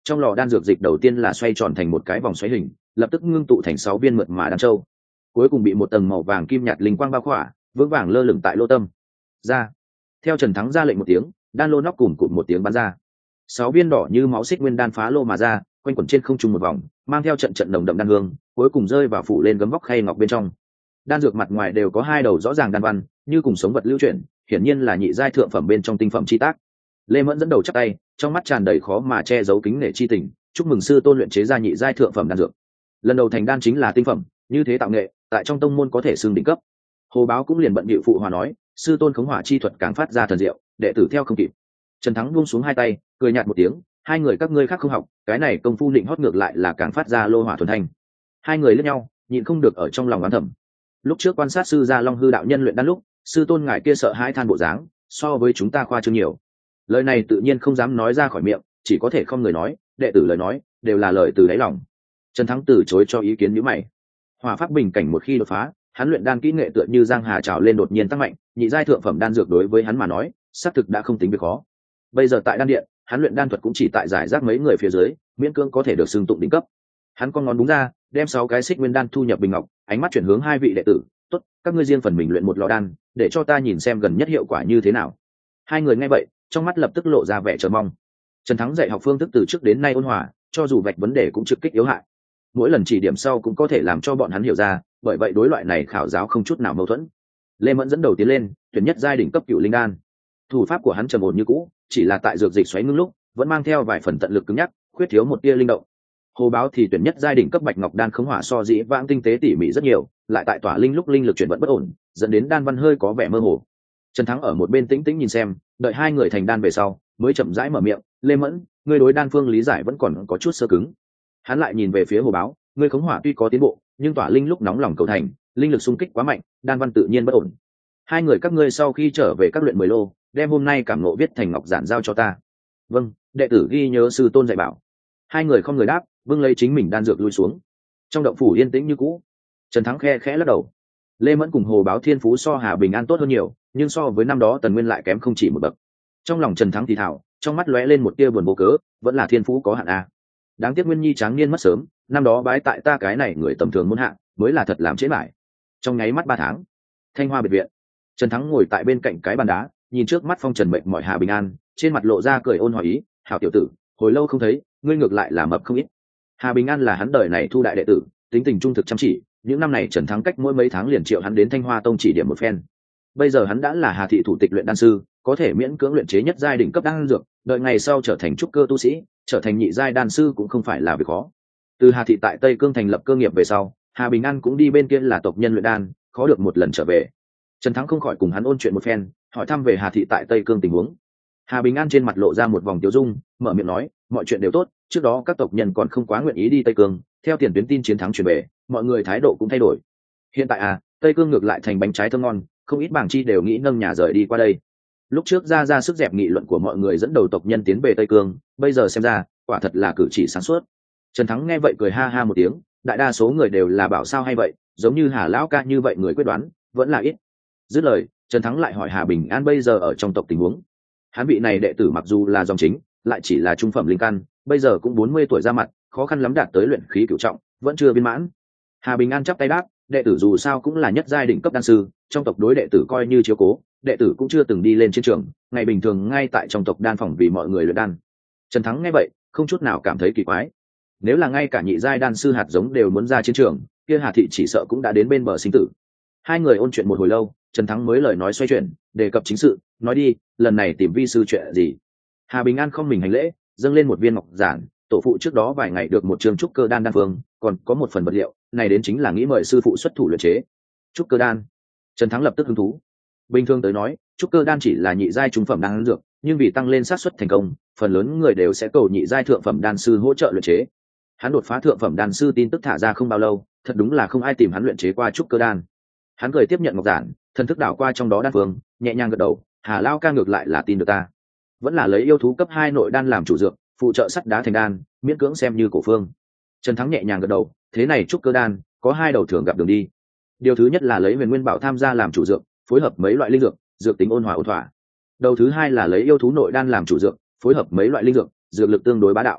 trong lò đan dược dịch đầu tiên là xoay tròn thành một cái vòng xoáy hình, lập tức ngưng tụ thành sáu viên mượt mà đan châu, cuối cùng bị một tầng màu vàng kim nhạt linh quang bao khỏa, vững vàng lơ lửng tại lô tâm. Ra. Theo Trần Thắng ra lệnh một tiếng, đan lô nóc cùng cụt một tiếng bắn ra, sáu viên đỏ như máu xích nguyên đan phá lô mà ra, quanh quẩn trên không trung một vòng, mang theo trận trận nồng đậm đan hương, cuối cùng rơi vào phủ lên gấm vóc khay ngọc bên trong. Đan dược mặt ngoài đều có hai đầu rõ ràng đan văn, như cùng sống vật lưu chuyển, hiển nhiên là nhị giai thượng phẩm bên trong tinh phẩm chi tác. Lê Mẫn dẫn đầu chắp tay, trong mắt tràn đầy khó mà che giấu kính nể chi tình, chúc mừng sư tôn luyện chế ra nhị giai thượng phẩm đan dược. Lần đầu thành đan chính là tinh phẩm, như thế tạo nghệ, tại trong tông môn có thể xưng đỉnh cấp. Hồ Báo cũng liền bận bịu phụ hòa nói, sư tôn khống hỏa chi thuật càng phát ra thần diệu, đệ tử theo không kịp. Trần Thắng buông xuống hai tay, cười nhạt một tiếng, hai người các ngươi khác không học, cái này công phu định hót ngược lại là càng phát ra lô hỏa thuần thanh. Hai người liếc nhau, nhịn không được ở trong lòng oán thầm. Lúc trước quan sát sư gia Long Hư đạo nhân luyện đan lúc, sư tôn ngài kia sợ hãi than bộ dáng, so với chúng ta khoa trương nhiều. Lời này tự nhiên không dám nói ra khỏi miệng, chỉ có thể không người nói, đệ tử lời nói đều là lời từ đáy lòng. Trần Thắng từ chối cho ý kiến nhíu mày. Hỏa pháp bình cảnh một khi đột phá, hắn luyện đan kỹ nghệ tựa như giang hà trào lên đột nhiên tăng mạnh, nhị giai thượng phẩm đan dược đối với hắn mà nói, xác thực đã không tính việc khó. Bây giờ tại đan điện, hắn luyện đan thuật cũng chỉ tại giải rác mấy người phía dưới, miễn cưỡng có thể được xưng tụng đỉnh cấp. Hắn con ngón đúng ra, đem sáu cái xích nguyên đan thu nhập bình ngọc, ánh mắt chuyển hướng hai vị đệ tử, tốt, các ngươi riêng phần mình luyện một lò đan, để cho ta nhìn xem gần nhất hiệu quả như thế nào. Hai người nghe vậy, trong mắt lập tức lộ ra vẻ chờ mong. Trần Thắng dạy học phương thức từ trước đến nay ôn hòa, cho dù vạch vấn đề cũng trực kích yếu hại, mỗi lần chỉ điểm sau cũng có thể làm cho bọn hắn hiểu ra, bởi vậy đối loại này khảo giáo không chút nào mâu thuẫn. Lê Mẫn dẫn đầu tiến lên, tuyển nhất giai đỉnh cấp cựu linh đan. Thủ pháp của hắn trầm ổn như cũ, chỉ là tại dược dịch xoáy ngưng lúc, vẫn mang theo vài phần tận lực cứng nhắc, khuyết thiếu một tia linh động. Hồ Báo thì tuyển nhất giai đỉnh cấp bạch ngọc đan khống hỏa so dĩ vãng tinh tế tỉ mỉ rất nhiều, lại tại tỏa linh lúc linh lực chuyển vận bất ổn, dẫn đến đan văn hơi có vẻ mơ hồ. Trần Thắng ở một bên tĩnh tĩnh nhìn xem, đợi hai người thành đan về sau, mới chậm rãi mở miệng, "Lê Mẫn, ngươi đối đan phương lý giải vẫn còn có chút sơ cứng." Hắn lại nhìn về phía Hồ Báo, "Ngươi khống hỏa tuy có tiến bộ, nhưng tỏa linh lúc nóng lòng cầu thành, linh lực xung kích quá mạnh, đan văn tự nhiên bất ổn. Hai người các ngươi sau khi trở về các luyện mười lô, đem hôm nay cảm ngộ viết thành ngọc giản giao cho ta." "Vâng, đệ tử ghi nhớ sư tôn dạy bảo." Hai người không người đáp, vương lấy chính mình đan dược lui xuống. Trong động phủ yên tĩnh như cũ. Trần Thắng khe khẽ lắc đầu. Lê Mẫn cùng Hồ Báo thiên phú so Hà Bình An tốt hơn nhiều, nhưng so với năm đó Tần Nguyên lại kém không chỉ một bậc. Trong lòng Trần Thắng thì thào, trong mắt lóe lên một tia buồn vô cớ, vẫn là thiên phú có hạn a. Đáng tiếc Nguyên Nhi tráng niên mất sớm, năm đó bái tại ta cái này người tầm thường muốn hạng, mới là thật làm trễ mãi. Trong nháy mắt ba tháng, Thanh Hoa biệt viện, Trần Thắng ngồi tại bên cạnh cái bàn đá, nhìn trước mắt phong trần mệnh mọi Hà Bình An, trên mặt lộ ra cười ôn hòa ý, "Hảo tiểu tử, hồi lâu không thấy, ngươi ngược lại là mập không ít." Hà Bình An là hắn đời này thu đại đệ tử, tính tình trung thực chăm chỉ, những năm này Trần Thắng cách mỗi mấy tháng liền triệu hắn đến Thanh Hoa tông chỉ điểm một phen. Bây giờ hắn đã là Hà thị thủ tịch luyện đan sư, có thể miễn cưỡng luyện chế nhất giai đỉnh cấp đan dược, đợi ngày sau trở thành trúc cơ tu sĩ, trở thành nhị giai đan sư cũng không phải là việc khó. Từ Hà thị tại Tây Cương thành lập cơ nghiệp về sau, Hà Bình An cũng đi bên kia là tộc nhân luyện đan, khó được một lần trở về. Trần Thắng không khỏi cùng hắn ôn chuyện một phen, hỏi thăm về Hà thị tại Tây Cương tình huống. Hà Bình An trên mặt lộ ra một vòng tiêu dung, mở miệng nói, mọi chuyện đều tốt, trước đó các tộc nhân còn không quá nguyện ý đi Tây Cương, theo tiền tuyến tin chiến thắng truyền về, mọi người thái độ cũng thay đổi. Hiện tại à, Tây Cương ngược lại thành bánh trái thơm ngon, không ít bảng chi đều nghĩ nâng nhà rời đi qua đây. Lúc trước ra ra sức dẹp nghị luận của mọi người dẫn đầu tộc nhân tiến về Tây Cương, bây giờ xem ra, quả thật là cử chỉ sáng suốt. Trần Thắng nghe vậy cười ha ha một tiếng, đại đa số người đều là bảo sao hay vậy, giống như Hà lão ca như vậy người quyết đoán, vẫn là ít. Dứt lời, Trần Thắng lại hỏi Hà Bình An bây giờ ở trong tộc tình huống. Hắn vị này đệ tử mặc dù là dòng chính, lại chỉ là trung phẩm linh căn, bây giờ cũng bốn mươi tuổi ra mặt, khó khăn lắm đạt tới luyện khí cửu trọng, vẫn chưa viên mãn. Hà Bình An chắp tay đáp, đệ tử dù sao cũng là nhất giai đỉnh cấp đan sư, trong tộc đối đệ tử coi như chiếu cố, đệ tử cũng chưa từng đi lên chiến trường, ngày bình thường ngay tại trong tộc đan phòng vì mọi người luyện đan. Trần Thắng nghe vậy, không chút nào cảm thấy kỳ quái. Nếu là ngay cả nhị giai đan sư hạt giống đều muốn ra chiến trường, kia Hà thị chỉ sợ cũng đã đến bên bờ sinh tử. Hai người ôn chuyện một hồi lâu, Trần Thắng mới lời nói xoay chuyển, đề cập chính sự, nói đi, lần này tìm vi sư chuyện gì? Hà Bình An không mình hành lễ, dâng lên một viên ngọc giản, tổ phụ trước đó vài ngày được một trường trúc cơ đan đan phương, còn có một phần vật liệu, này đến chính là nghĩ mời sư phụ xuất thủ luyện chế. Trúc cơ đan. Trần Thắng lập tức hứng thú. Bình thường tới nói, trúc cơ đan chỉ là nhị giai trung phẩm đan dược, nhưng vì tăng lên xác suất thành công, phần lớn người đều sẽ cầu nhị giai thượng phẩm đan sư hỗ trợ luyện chế. Hắn đột phá thượng phẩm đan sư tin tức thả ra không bao lâu, thật đúng là không ai tìm hắn luyện chế qua trúc cơ đan. Hắn cười tiếp nhận ngọc giản, thần thức đảo qua trong đó đan phương, nhẹ nhàng gật đầu, Hà lao ca ngược lại là tin được ta. Vẫn là lấy yêu thú cấp hai nội đan làm chủ dược, phụ trợ sắt đá thành đan, miễn cưỡng xem như cổ phương. Trần Thắng nhẹ nhàng gật đầu, thế này trúc cơ đan có hai đầu thường gặp đường đi. Điều thứ nhất là lấy Huyền Nguyên Bảo tham gia làm chủ dược, phối hợp mấy loại linh dược, dược tính ôn hòa ôn thỏa. Đầu thứ hai là lấy yêu thú nội đan làm chủ dược, phối hợp mấy loại linh dược, dược lực tương đối bá đạo.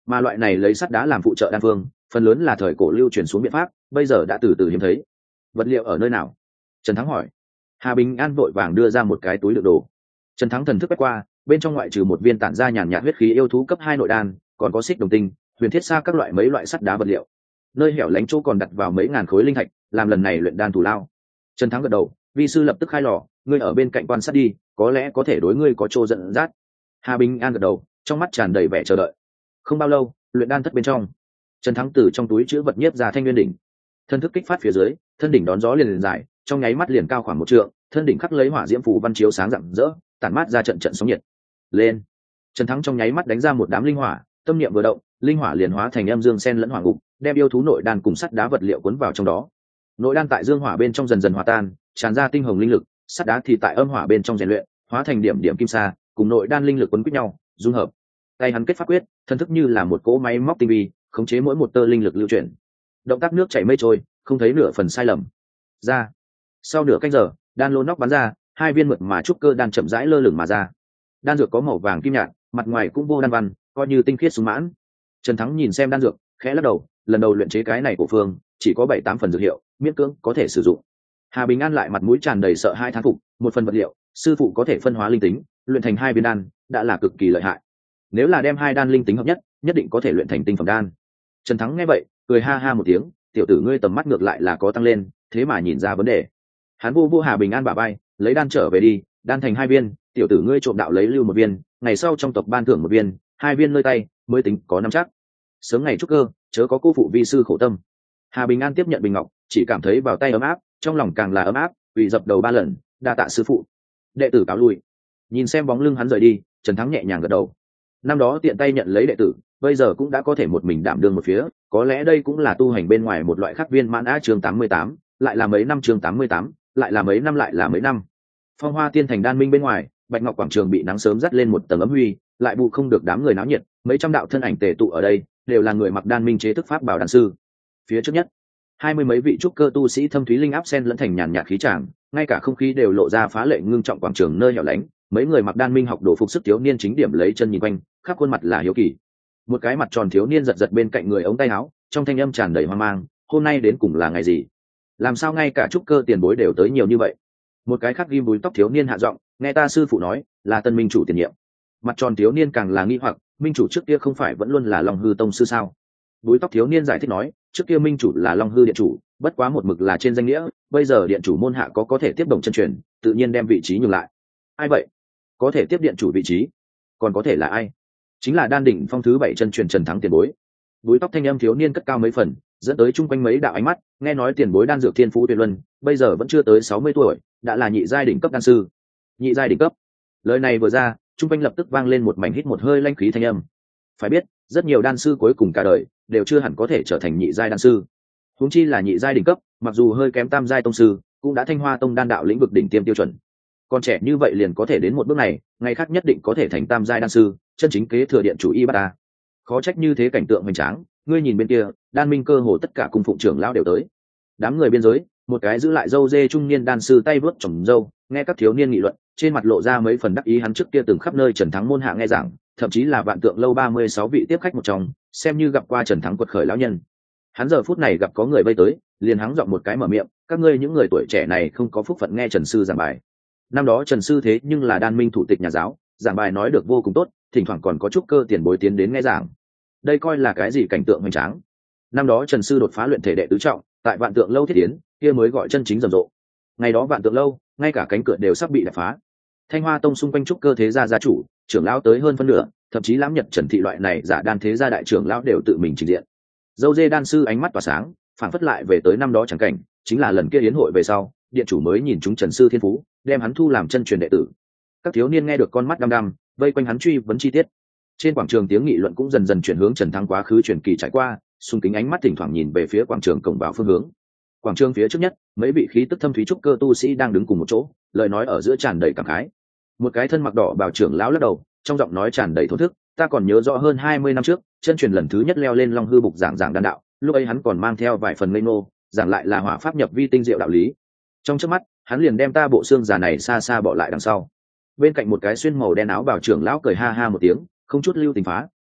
mà loại này lấy sắt đá làm phụ trợ đan phương phần lớn là thời cổ lưu truyền xuống biện pháp, bây giờ đã từ từ hiếm thấy. Vật liệu ở nơi nào? Trần Thắng hỏi. Hà Bình An vội vàng đưa ra một cái túi đựng đồ. Trần Thắng thần thức quét qua, bên trong ngoại trừ một viên tản ra nhàn nhạt huyết khí yêu thú cấp hai nội đan, còn có xích đồng tinh, huyền thiết sa các loại mấy loại sắt đá vật liệu. Nơi hẻo lánh chỗ còn đặt vào mấy ngàn khối linh thạch, làm lần này luyện đan thủ lao. Trần Thắng gật đầu, vi sư lập tức khai lò, ngươi ở bên cạnh quan sát đi, có lẽ có thể đối ngươi có chỗ dẫn dắt. Hà Bình An gật đầu, trong mắt tràn đầy vẻ chờ đợi. Không bao lâu, luyện đan thất bên trong, Trần Thắng từ trong túi chứa vật nhiếp ra thanh nguyên đỉnh. Thân thức kích phát phía dưới, thân đỉnh đón gió liền liền dài, trong nháy mắt liền cao khoảng một trượng, thân đỉnh khắc lấy hỏa diễm phù văn chiếu sáng rạng rỡ, tản mát ra trận trận sóng nhiệt. Lên. Trần Thắng trong nháy mắt đánh ra một đám linh hỏa, tâm niệm vừa động, linh hỏa liền hóa thành âm dương sen lẫn hỏa ngục, đem yêu thú nội đan cùng sắt đá vật liệu cuốn vào trong đó. Nội đan tại dương hỏa bên trong dần dần hòa tan, tràn ra tinh hồng linh lực, sắt đá thì tại âm hỏa bên trong rèn luyện, hóa thành điểm điểm kim sa, cùng nội đan linh lực quấn quýt nhau, dung hợp. Tay hắn kết pháp quyết, thân thức như là một cỗ máy móc tinh vi, khống chế mỗi một tơ linh lực lưu chuyển. Động tác nước chảy mây trôi, không thấy nửa phần sai lầm. Ra. Sau nửa canh giờ, đan lô nóc bắn ra, hai viên mượt mà trúc cơ đan chậm rãi lơ lửng mà ra. Đan dược có màu vàng kim nhạt, mặt ngoài cũng vô đan văn, coi như tinh khiết sung mãn. Trần Thắng nhìn xem đan dược, khẽ lắc đầu, lần đầu luyện chế cái này của phương, chỉ có bảy tám phần dược hiệu, miễn cưỡng có thể sử dụng. Hà Bình An lại mặt mũi tràn đầy sợ hai thán phục, một phần vật liệu, sư phụ có thể phân hóa linh tính, luyện thành hai viên đan, đã là cực kỳ lợi hại. Nếu là đem hai đan linh tính hợp nhất, nhất định có thể luyện thành tinh phẩm đan. Trần Thắng nghe vậy, cười ha ha một tiếng, tiểu tử ngươi tầm mắt ngược lại là có tăng lên, thế mà nhìn ra vấn đề. Hắn vô vô Hà Bình An bả vai, lấy đan trở về đi, đan thành hai viên, tiểu tử ngươi trộm đạo lấy lưu một viên, ngày sau trong tộc ban thưởng một viên, hai viên nơi tay, mới tính có năm chắc. Sớm ngày trúc cơ, chớ có cô phụ vi sư khổ tâm. Hà Bình An tiếp nhận bình ngọc, chỉ cảm thấy vào tay ấm áp, trong lòng càng là ấm áp, quỳ dập đầu ba lần, đa tạ sư phụ. Đệ tử cáo lui. Nhìn xem bóng lưng hắn rời đi, Trần Thắng nhẹ nhàng gật đầu. Năm đó tiện tay nhận lấy đệ tử, bây giờ cũng đã có thể một mình đảm đương một phía, có lẽ đây cũng là tu hành bên ngoài một loại khác viên mãn á. Chương tám mươi tám, lại là mấy năm. Chương tám mươi tám, lại là mấy năm lại là mấy năm. Phong Hoa Tiên thành đan minh bên ngoài, Bạch Ngọc quảng trường bị nắng sớm dắt lên một tầng ấm huy, lại bù không được đám người náo nhiệt, mấy trăm đạo thân ảnh tề tụ ở đây, đều là người mặc đan minh chế thức pháp bảo đan sư. Phía trước nhất, hai mươi mấy vị trúc cơ tu sĩ thâm thúy linh áp sen lẫn thành nhàn nhạt khí tràng, ngay cả không khí đều lộ ra phá lệ ngưng trọng. Quảng trường nơi hẻo lánh, mấy người mặc đan minh học đồ phục sức thiếu niên chính điểm lấy chân nhìn quanh, khắp khuôn mặt là hiếu kỳ. Một cái mặt tròn thiếu niên giật giật bên cạnh người ống tay áo, trong thanh âm tràn đầy hoang mang, hôm nay đến cùng là ngày gì? Làm sao ngay cả trúc cơ tiền bối đều tới nhiều như vậy? Một cái khác ghim búi tóc thiếu niên hạ giọng, nghe ta sư phụ nói, là tân minh chủ tiền nhiệm. Mặt tròn thiếu niên càng là nghi hoặc, minh chủ trước kia không phải vẫn luôn là Long Hư tông sư sao? Búi tóc thiếu niên giải thích nói, trước kia minh chủ là Long Hư điện chủ, bất quá một mực là trên danh nghĩa, bây giờ điện chủ môn hạ có có thể tiếp đồng chân truyền, tự nhiên đem vị trí nhường lại. Ai vậy? Có thể tiếp điện chủ vị trí? Còn có thể là ai? Chính là đan đỉnh phong thứ bảy chân truyền Trần Thắng tiền bối. Búi tóc thanh âm thiếu niên cất cao mấy phần, dẫn tới chung quanh mấy đạo ánh mắt, nghe nói tiền bối đan dược thiên phú tuyệt luân, bây giờ vẫn chưa tới sáu mươi tuổi, đã là nhị giai đỉnh cấp đan sư. Nhị giai đỉnh cấp. Lời này vừa ra, chung quanh lập tức vang lên một mảnh hít một hơi lanh khí thanh âm. Phải biết, rất nhiều đan sư cuối cùng cả đời đều chưa hẳn có thể trở thành nhị giai đan sư. Huống chi là nhị giai đỉnh cấp, mặc dù hơi kém tam giai tông sư, cũng đã Thanh Hoa tông đan đạo lĩnh vực đỉnh tiêm tiêu chuẩn. Còn trẻ như vậy liền có thể đến một bước này, ngày khác nhất định có thể thành tam giai đan sư, chân chính kế thừa điện chủ y bát ta. Khó trách như thế cảnh tượng hoành tráng, ngươi nhìn bên kia, đan minh cơ hồ tất cả cung phụng trưởng lão đều tới. Đám người biên giới, một cái giữ lại râu dê trung niên đan sư tay vớt trồng râu, nghe các thiếu niên nghị luận, trên mặt lộ ra mấy phần đắc ý. Hắn trước kia từng khắp nơi Trần Thắng môn hạ nghe giảng, thậm chí là Vạn Tượng lâu ba mươi sáu vị tiếp khách một trong, xem như gặp qua Trần Thắng quật khởi lão nhân. Hắn giờ phút này gặp có người vây tới, liền hắng giọng một cái mở miệng, các ngươi những người tuổi trẻ này không có phúc phận nghe Trần sư giảng bài. Năm đó Trần sư thế nhưng là đan minh thủ tịch nhà giáo, giảng bài nói được vô cùng tốt, thỉnh thoảng còn có chút cơ tiền bối tiến đến nghe giảng. Đây coi là cái gì cảnh tượng hoành tráng. Năm đó Trần sư đột phá luyện thể đệ tứ trọng, tại Vạn Tượng lâu thiết tiến, kia mới gọi chân chính rầm rộ. Ngày đó Vạn Tượng lâu, ngay cả cánh cửa đều sắp bị đập phá. Thanh Hoa tông xung quanh trúc cơ thế gia gia chủ, trưởng lão tới hơn phân nửa, thậm chí lãm nhật Trần thị loại này giả đan thế gia đại trưởng lão đều tự mình trình diện. Dâu dê đan sư ánh mắt tỏa sáng, phảng phất lại về tới năm đó chẳng cảnh, chính là lần kia yến hội về sau, điện chủ mới nhìn chúng Trần sư thiên phú, đem hắn thu làm chân truyền đệ tử. Các thiếu niên nghe được con mắt đăm đăm, vây quanh hắn truy vấn chi tiết. Trên quảng trường tiếng nghị luận cũng dần dần chuyển hướng Trần Thắng quá khứ truyền kỳ trải qua, xung kính ánh mắt thỉnh thoảng nhìn về phía quảng trường cổng vào phương hướng. Quảng trường phía trước nhất, mấy vị khí tức thâm thúy trúc cơ tu sĩ đang đứng cùng một chỗ, lời nói ở giữa tràn đầy cảm khái. Một cái thân mặc đỏ bào trưởng lão lắc đầu, trong giọng nói tràn đầy thổn thức, ta còn nhớ rõ hơn hai mươi năm trước, chân truyền lần thứ nhất leo lên Long Hư bục giảng giảng đan đạo, lúc ấy hắn còn mang theo vài phần ngây ngô, giảng lại là hỏa pháp nhập vi tinh diệu đạo lý. Trong chớp mắt, hắn liền đem ta bộ xương già này xa xa bỏ lại đằng sau. Bên cạnh một cái xuyên màu đen áo bào trưởng lão cười ha ha một tiếng, không chút lưu tình phá,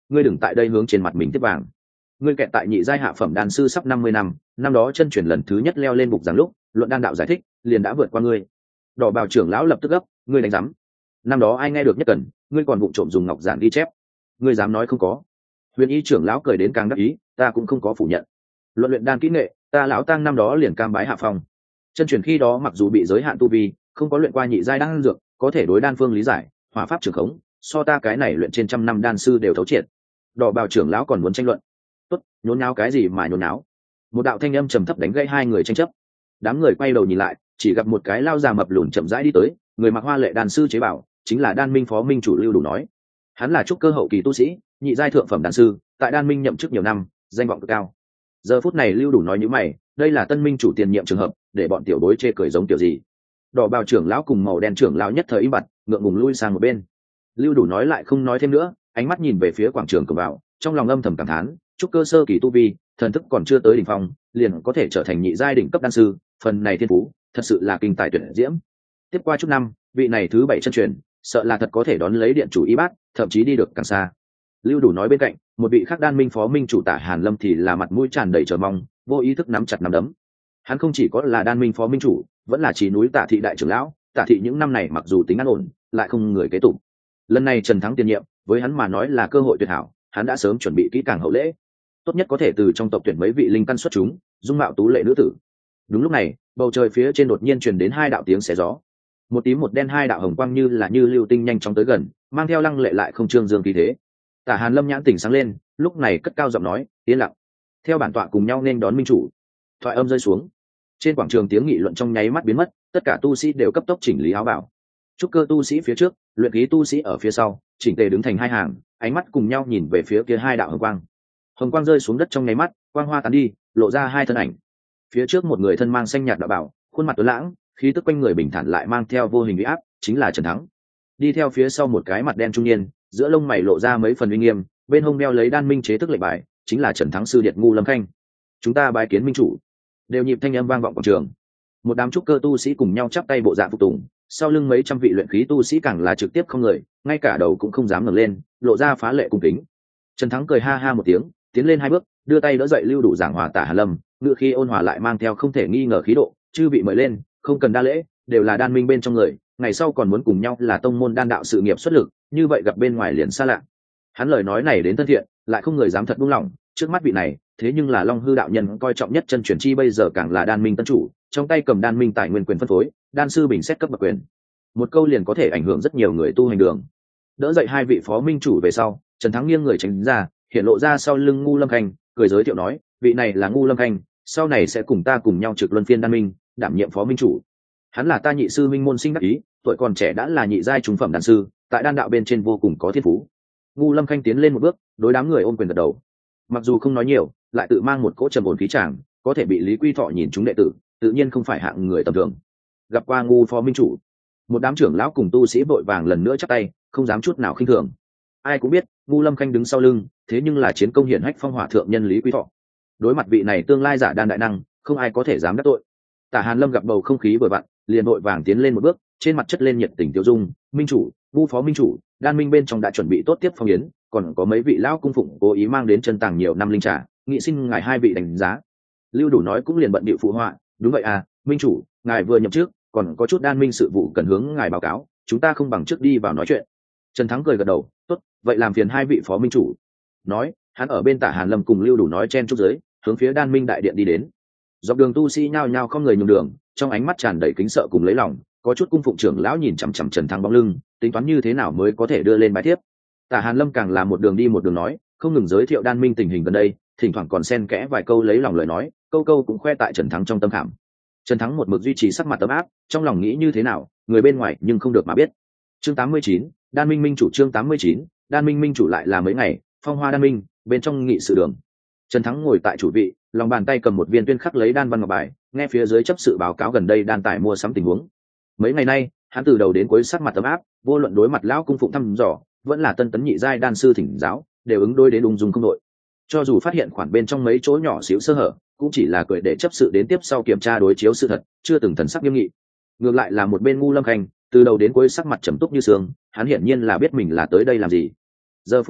ngươi đừng tại đây hướng trên mặt mình tiếp vàng. Ngươi kẹt tại nhị giai hạ phẩm đan sư sắp năm mươi năm, năm đó chân truyền lần thứ nhất leo lên bục giảng lúc luận đan đạo giải thích liền đã vượt qua ngươi. Đỏ bào trưởng lão lập tức gấp, ngươi đánh rắm. Năm đó ai nghe được nhất cần, ngươi còn vụng trộm dùng ngọc giản ghi chép, ngươi dám nói không có? Huyền y trưởng lão cười đến càng đắc ý, ta cũng không có phủ nhận. Luận luyện đan kỹ nghệ, ta lão tăng năm đó liền cam bái hạ phong. Chân truyền khi đó mặc dù bị giới hạn tu vi, không có luyện qua nhị giai đan dược, có thể đối đan phương lý giải, hỏa pháp trường khống, so ta cái này luyện trên trăm năm đan sư đều thấu triệt. Đỏ bào trưởng lão còn muốn tranh luận. Tốt, nhốn nháo cái gì mà nhốn nháo? Một đạo thanh âm trầm thấp đánh gãy hai người tranh chấp. Đám người quay đầu nhìn lại, chỉ gặp một cái lao già mập lùn chậm rãi đi tới, người mặc hoa lệ đan sư chế bảo, chính là Đan Minh phó minh chủ Lưu Đủ nói. Hắn là trúc cơ hậu kỳ tu sĩ, nhị giai thượng phẩm đan sư, tại Đan Minh nhậm chức nhiều năm, danh vọng cực cao. Giờ phút này Lưu Đủ nói như mày, đây là tân minh chủ tiền nhiệm trường hợp, để bọn tiểu bối chê cười giống kiểu gì? Đỏ bào trưởng lão cùng màu đen trưởng lão nhất thời im bặt, ngượng ngùng lui sang một bên. Lưu Đủ nói lại không nói thêm nữa, ánh mắt nhìn về phía quảng trường cổng vào, trong lòng âm thầm cảm thán, trúc cơ sơ kỳ tu vi, thần thức còn chưa tới đỉnh phong, liền có thể trở thành nhị giai đỉnh cấp đan sư, phần này thiên phú, thật sự là kinh tài tuyệt diễm. Tiếp qua chút năm, vị này thứ bảy chân truyền, sợ là thật có thể đón lấy điện chủ y bát, thậm chí đi được càng xa. Lưu Đủ nói bên cạnh, một vị khác Đan Minh phó minh chủ Tả Hàn Lâm thì là mặt mũi tràn đầy chờ mong, vô ý thức nắm chặt nắm đấm. Hắn không chỉ có là Đan Minh phó minh chủ, vẫn là chỉ núi Tả thị đại trưởng lão, Tả thị những năm này mặc dù tính an ổn, lại không người kế tục. Lần này Trần Thắng tiền nhiệm, với hắn mà nói là cơ hội tuyệt hảo, hắn đã sớm chuẩn bị kỹ càng hậu lễ, tốt nhất có thể từ trong tộc tuyển mấy vị linh căn xuất chúng, dung mạo tú lệ nữ tử. Đúng lúc này, bầu trời phía trên đột nhiên truyền đến hai đạo tiếng xé gió, một tím một đen hai đạo hồng quang như là như lưu tinh nhanh chóng tới gần, mang theo lăng lệ lại không trương dương khí thế. Tả Hàn Lâm nhãn tỉnh sáng lên, lúc này cất cao giọng nói, yên lặng, theo bản tọa cùng nhau nên đón minh chủ. Thoại âm rơi xuống, trên quảng trường tiếng nghị luận trong nháy mắt biến mất, tất cả tu sĩ đều cấp tốc chỉnh lý áo bảo. Trúc cơ tu sĩ phía trước, luyện khí tu sĩ ở phía sau, chỉnh tề đứng thành hai hàng, ánh mắt cùng nhau nhìn về phía kia hai đạo hồng quang. Hồng quang rơi xuống đất trong nháy mắt, quang hoa tán đi, lộ ra hai thân ảnh. Phía trước một người thân mang xanh nhạt đạo bảo, khuôn mặt tuấn lãng, khí tức quanh người bình thản lại mang theo vô hình uy áp, chính là Trần Thắng. Đi theo phía sau một cái mặt đen trung niên, giữa lông mày lộ ra mấy phần uy nghiêm, bên hông đeo lấy Đan Minh chế thức lệnh bài, chính là Trần Thắng sư điệt Ngu Lâm Khanh. Chúng ta bái kiến minh chủ. Đều nhịp thanh âm vang vọng quảng trường. Một đám trúc cơ tu sĩ cùng nhau chắp tay bộ dạng phục tùng, sau lưng mấy trăm vị luyện khí tu sĩ càng là trực tiếp không người, ngay cả đầu cũng không dám ngẩng lên, lộ ra phá lệ cung kính. Trần Thắng cười ha ha một tiếng, tiến lên hai bước, đưa tay đỡ dậy Lưu Đủ giảng hòa Tả Hàn Lâm, ngữ khí ôn hòa lại mang theo không thể nghi ngờ khí độ, chư vị mời lên, không cần đa lễ, đều là Đan Minh bên trong người, ngày sau còn muốn cùng nhau là tông môn đan đạo sự nghiệp xuất lực, như vậy gặp bên ngoài liền xa lạ. Hắn lời nói này đến thân thiện, lại không người dám thật buông lỏng, trước mắt vị này, thế nhưng là Long Hư đạo nhân coi trọng nhất chân truyền chi bây giờ càng là Đan Minh tân chủ, trong tay cầm Đan Minh tài nguyên quyền phân phối, đan sư bình xét cấp bậc quyền. Một câu liền có thể ảnh hưởng rất nhiều người tu hành đường. Đỡ dậy hai vị phó minh chủ về sau, Trần Thắng nghiêng người tránh ra, hiện lộ ra sau lưng Ngu Lâm Khanh, cười giới thiệu nói, vị này là Ngu Lâm Khanh, sau này sẽ cùng ta cùng nhau trực luân phiên Đan Minh, đảm nhiệm phó minh chủ. Hắn là ta nhị sư minh môn sinh đắc ý, tuổi còn trẻ đã là nhị giai trung phẩm đan sư, tại đan đạo bên trên vô cùng có thiên phú. Ngu Lâm Khanh tiến lên một bước, đối đám người ôm quyền gật đầu. Mặc dù không nói nhiều, lại tự mang một cỗ trầm ổn khí tràng, có thể bị Lý Quy Thọ nhìn chúng đệ tử, tự nhiên không phải hạng người tầm thường. Gặp qua Ngu phó minh chủ, một đám trưởng lão cùng tu sĩ vội vàng lần nữa chắp tay, không dám chút nào khinh thường. Ai cũng biết, Ngu Lâm Khanh đứng sau lưng, thế nhưng là chiến công hiển hách phong hỏa thượng nhân Lý Quý Thọ. Đối mặt vị này tương lai giả đan đại năng, không ai có thể dám đắc tội. Tả Hàn Lâm gặp bầu không khí vừa vặn, liền vội vàng tiến lên một bước, trên mặt chất lên nhiệt tình tiêu dung, minh chủ, Ngu phó minh chủ, Đan Minh bên trong đã chuẩn bị tốt tiếp phong yến, còn có mấy vị lão cung phụng cố ý mang đến chân tàng nhiều năm linh trà, nghị xin ngài hai vị đánh giá. Lưu Đủ nói cũng liền bận bịu phụ họa, đúng vậy à, minh chủ, ngài vừa nhậm chức, còn có chút Đan Minh sự vụ cần hướng ngài báo cáo, chúng ta không bằng trước đi vào nói chuyện. Trần Thắng cười gật đầu, tốt, vậy làm phiền hai vị phó minh chủ. Nói, hắn ở bên Tả Hàn Lâm cùng Lưu Đủ nói chen chúc dưới, hướng phía Đan Minh đại điện đi đến. Dọc đường tu sĩ nhao nhao không người nhường đường, trong ánh mắt tràn đầy kính sợ cùng lấy lòng, có chút cung phụng trưởng lão nhìn chằm chằm Trần Thắng bóng lưng, tính toán như thế nào mới có thể đưa lên bái thiếp. Tả Hàn Lâm càng là một đường đi một đường nói, không ngừng giới thiệu Đan Minh tình hình gần đây, thỉnh thoảng còn xen kẽ vài câu lấy lòng lời nói, câu câu cũng khoe tại Trần Thắng trong tâm khảm. Trần Thắng một mực duy trì sắc mặt ấm áp, trong lòng nghĩ như thế nào, người bên ngoài nhưng không được mà biết. Chương tám mươi chín, Đan Minh minh chủ. Chương tám mươi chín, Đan Minh minh chủ lại là mấy ngày, phong hoa Đan Minh, bên trong nghị sự đường. Trần Thắng ngồi tại chủ vị, lòng bàn tay cầm một viên tuyên khắc lấy đan văn ngọc bài, nghe phía dưới chấp sự báo cáo gần đây đan tài mua sắm tình huống. Mấy ngày nay, hắn từ đầu đến cuối sắc mặt ấm áp, vô luận đối mặt lão cung phụng thăm dò, vẫn là tân tấn nhị giai đan sư thỉnh giáo, đều ứng đối đến ung dung không đội. Cho dù phát hiện khoản bên trong mấy chỗ nhỏ xíu sơ hở, cũng chỉ là cười để chấp sự đến tiếp sau kiểm tra đối chiếu sự thật, chưa từng thần sắc nghiêm nghị. Ngược lại là một bên Ngu Lâm Khanh, từ đầu đến cuối sắc mặt trầm túc như sương, hắn hiển nhiên là biết mình là tới đây làm gì. Giờ phút này,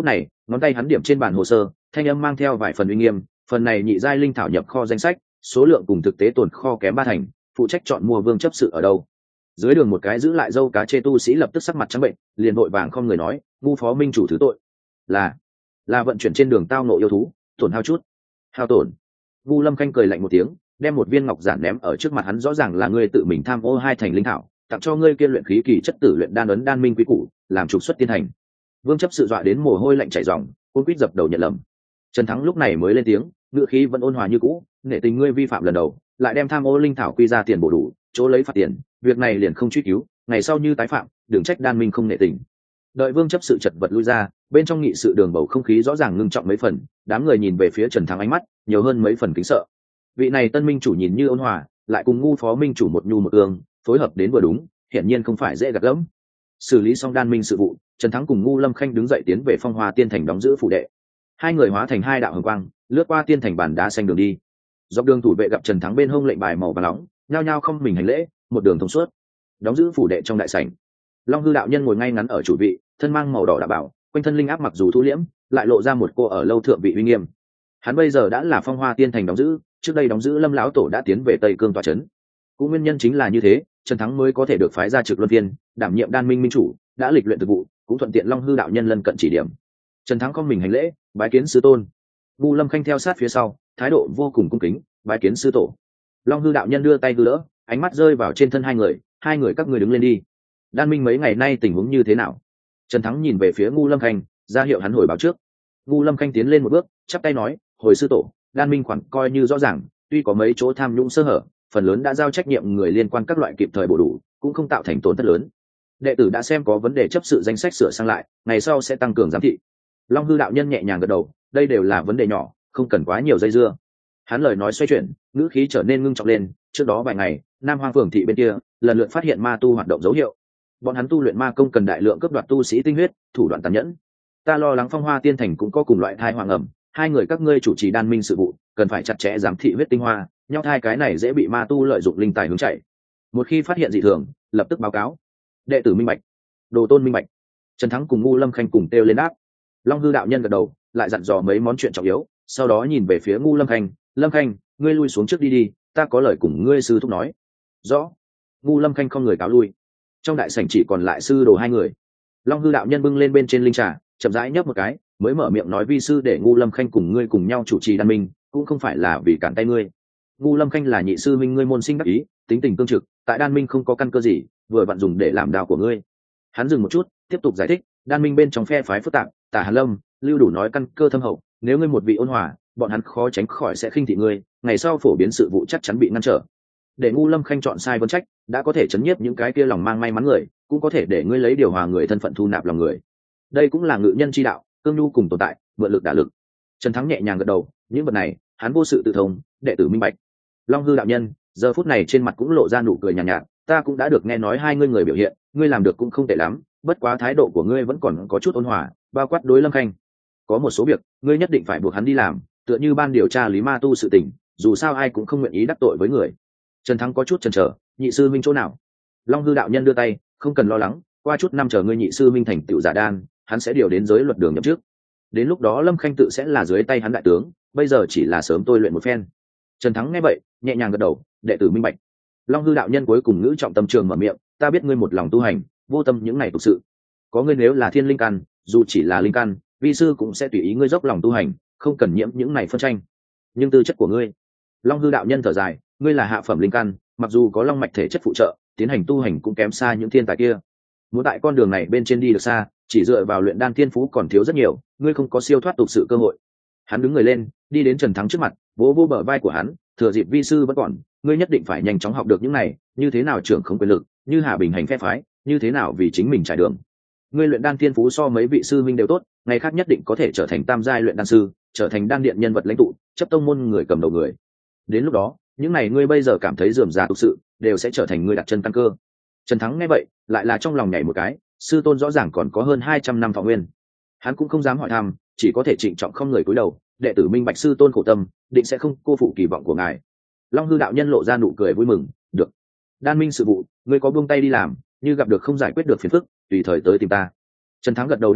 ngón tay hắn điểm trên bản hồ sơ, thanh âm mang theo vài phần uy nghiêm. Phần này nhị giai linh thảo nhập kho danh sách, số lượng cùng thực tế tồn kho kém ba thành, phụ trách chọn mua vương chấp sự ở đâu. Dưới đường một cái giữ lại dâu cá chê tu sĩ lập tức sắc mặt trắng bệnh, liền vội vàng không người nói, ngu phó minh chủ thứ tội, là là vận chuyển trên đường tao nộ yêu thú, tổn hao chút hao tổn. Vu Lâm Khanh cười lạnh một tiếng, đem một viên ngọc giản ném ở trước mặt hắn, rõ ràng là ngươi tự mình tham ô hai thành linh thảo, tặng cho ngươi kia luyện khí kỳ chất tử luyện đan ấn đan minh quý củ, làm trục xuất tiên hành. Vương chấp sự dọa đến mồ hôi lạnh chảy ròng, cuống quýt dập đầu nhận lầm. Trần Thắng lúc này mới lên tiếng, ngữ khí vẫn ôn hòa như cũ, nể tình ngươi vi phạm lần đầu, lại đem tham ô linh thảo quy ra tiền bổ đủ, chỗ lấy phạt tiền, việc này liền không truy cứu, ngày sau như tái phạm, đừng trách đan minh không nể tình. Đợi Vương chấp sự chật vật lui ra, bên trong nghị sự đường bầu không khí rõ ràng ngưng trọng mấy phần, đám người nhìn về phía Trần Thắng ánh mắt nhiều hơn mấy phần kính sợ. Vị này tân minh chủ nhìn như ôn hòa, lại cùng ngu phó minh chủ một nhu một ương, phối hợp đến vừa đúng, hiển nhiên không phải dễ gạt gẫm. Xử lý xong đan minh sự vụ, Trần Thắng cùng ngu Lâm Khanh đứng dậy tiến về Phong Hoa Tiên Thành đóng giữ phủ đệ. Hai người hóa thành hai đạo hồng quang, lướt qua tiên thành bàn đá xanh đường đi. Dọc đường thủ vệ gặp Trần Thắng bên hông lệnh bài màu vàng nóng, nhao nhao không mình hành lễ, một đường thông suốt. Đóng giữ phủ đệ trong đại sảnh, Long Hư đạo nhân ngồi ngay ngắn ở chủ vị, thân mang màu đỏ đạo bảo, quanh thân linh áp mặc dù thu liễm, lại lộ ra một cô ở lâu thượng vị uy nghiêm. Hắn bây giờ đã là Phong Hoa Tiên Thành đóng giữ, trước đây đóng giữ Lâm lão tổ đã tiến về Tây Cương tọa trấn. Cũng nguyên nhân chính là như thế, Trần Thắng mới có thể được phái ra trực luân viên, đảm nhiệm đan minh minh chủ, đã lịch luyện thực vụ, cũng thuận tiện Long Hư đạo nhân lân cận chỉ điểm. Trần Thắng không mình hành lễ, bái kiến sư tôn. Vu Lâm Khanh theo sát phía sau, thái độ vô cùng cung kính, bái kiến sư tổ. Long Hư đạo nhân đưa tay đưa đỡ, ánh mắt rơi vào trên thân hai người, hai người các ngươi đứng lên đi. Đan minh mấy ngày nay tình huống như thế nào? Trần Thắng nhìn về phía Ngu Lâm Khanh, ra hiệu hắn hồi báo trước. Ngu Lâm Khanh tiến lên một bước, chắp tay nói, hồi sư tổ, đan minh khoản coi như rõ ràng, tuy có mấy chỗ tham nhũng sơ hở, phần lớn đã giao trách nhiệm người liên quan các loại kịp thời bổ đủ, cũng không tạo thành tổn thất lớn. Đệ tử đã xem có vấn đề chấp sự danh sách sửa sang lại, ngày sau sẽ tăng cường giám thị. Long Hư đạo nhân nhẹ nhàng gật đầu, đây đều là vấn đề nhỏ, không cần quá nhiều dây dưa. Hắn lời nói xoay chuyển, ngữ khí trở nên ngưng trọng lên. Trước đó vài ngày, Nam Hoang phường thị bên kia lần lượt phát hiện ma tu hoạt động dấu hiệu. Bọn hắn tu luyện ma công cần đại lượng cướp đoạt tu sĩ tinh huyết, thủ đoạn tàn nhẫn. Ta lo lắng Phong Hoa Tiên Thành cũng có cùng loại thai hoàng ẩm, hai người các ngươi chủ trì đan minh sự vụ, cần phải chặt chẽ giám thị huyết tinh hoa, nhau thai cái này dễ bị ma tu lợi dụng linh tài hướng chạy. Một khi phát hiện dị thường, lập tức báo cáo. Đệ tử minh bạch. Đồ tôn minh bạch. Trần Thắng cùng Ngu Lâm Khanh cùng kêu lên đáp. Long Hư đạo nhân gật đầu, lại dặn dò mấy món chuyện trọng yếu, sau đó nhìn về phía Ngu Lâm Khanh, Lâm Khanh, ngươi lui xuống trước đi đi, ta có lời cùng ngươi sư thúc nói. Rõ. Ngu Lâm Khanh không người cáo lui. Trong đại sảnh chỉ còn lại sư đồ hai người. Long Hư đạo nhân bưng lên bên trên linh trà, chậm rãi nhấp một cái, mới mở miệng nói, vi sư để Ngu Lâm Khanh cùng ngươi cùng nhau chủ trì đan minh, cũng không phải là vì cản tay ngươi. Ngu Lâm Khanh là nhị sư minh ngươi môn sinh đắc ý, tính tình cương trực, tại đan minh không có căn cơ gì, vừa vặn dùng để làm đao của ngươi. Hắn dừng một chút, tiếp tục giải thích, đan minh bên trong phe phái phức tạp, Tả Hàn Lâm, Lưu Đủ nói căn cơ thâm hậu, nếu ngươi một vị ôn hòa, bọn hắn khó tránh khỏi sẽ khinh thị ngươi, ngày sau phổ biến sự vụ chắc chắn bị ngăn trở. Để Ngu Lâm Khanh chọn sai vấn trách, đã có thể chấn nhiếp những cái kia lòng mang may mắn người, cũng có thể để ngươi lấy điều hòa người thân phận thu nạp lòng người. Đây cũng là ngự nhân chi đạo, cương nhu cùng tồn tại, mượn lực đả lực. Trần Thắng nhẹ nhàng gật đầu, những vật này, hắn vô sự tự thông, đệ tử minh bạch. Long Hư đạo nhân, giờ phút này trên mặt cũng lộ ra nụ cười nhàn nhạt, nhạt, ta cũng đã được nghe nói hai ngươi người biểu hiện, ngươi làm được cũng không tệ lắm, bất quá thái độ của ngươi vẫn còn có chút ôn hòa, bao quát đối Lâm Khanh. Có một số việc, ngươi nhất định phải buộc hắn đi làm, tựa như ban điều tra lý ma tu sự tình, dù sao ai cũng không nguyện ý đắc tội với người. Trần Thắng có chút chần chờ, nhị sư minh chỗ nào? Long Hư đạo nhân đưa tay, không cần lo lắng, qua chút năm chờ ngươi nhị sư minh thành tựu giả đan, hắn sẽ điều đến giới luật đường nhậm chức. Đến lúc đó Lâm Khanh tự sẽ là dưới tay hắn đại tướng, bây giờ chỉ là sớm tôi luyện một phen. Trần Thắng nghe vậy, nhẹ nhàng gật đầu, đệ tử minh bạch. Long Hư đạo nhân cuối cùng ngữ trọng tâm trường mở miệng, ta biết ngươi một lòng tu hành, vô tâm những này tục sự. Có ngươi nếu là thiên linh căn, dù chỉ là linh căn, vi sư cũng sẽ tùy ý ngươi dốc lòng tu hành, không cần nhiễm những này phân tranh. Nhưng tư chất của ngươi, Long Hư đạo nhân thở dài, ngươi là hạ phẩm linh căn, mặc dù có long mạch thể chất phụ trợ, tiến hành tu hành cũng kém xa những thiên tài kia. Muốn tại con đường này bên trên đi được xa, chỉ dựa vào luyện đan thiên phú còn thiếu rất nhiều, ngươi không có siêu thoát tục sự cơ hội. Hắn đứng người lên, đi đến Trần Thắng trước mặt, vỗ vỗ bờ vai của hắn, thừa dịp vi sư vẫn còn, ngươi nhất định phải nhanh chóng học được những này, như thế nào trưởng không quyền lực, như hạ bình hành phe phái, như thế nào vì chính mình trải đường. Ngươi luyện đan thiên phú so mấy vị sư minh đều tốt, ngày khác nhất định có thể trở thành tam giai luyện đan sư, trở thành đan điện nhân vật lãnh tụ, chấp tông môn người cầm đầu người. Đến lúc đó, những này ngươi bây giờ cảm thấy rườm rà tục sự, đều sẽ trở thành ngươi đặt chân căn cơ. Trần Thắng nghe vậy, lại là trong lòng nhảy một cái, sư tôn rõ ràng còn có hơn hai trăm năm thọ nguyên. Hắn cũng không dám hỏi thăm, chỉ có thể trịnh trọng không người cúi đầu, đệ tử minh bạch sư tôn khổ tâm, định sẽ không cô phụ kỳ vọng của ngài. Long Hư đạo nhân lộ ra nụ cười vui mừng, được. Đan minh sự vụ, ngươi có buông tay đi làm, như gặp được không giải quyết được phiền phức, tùy thời tới tìm ta. Trần Thắng gật đầu đáp ứng,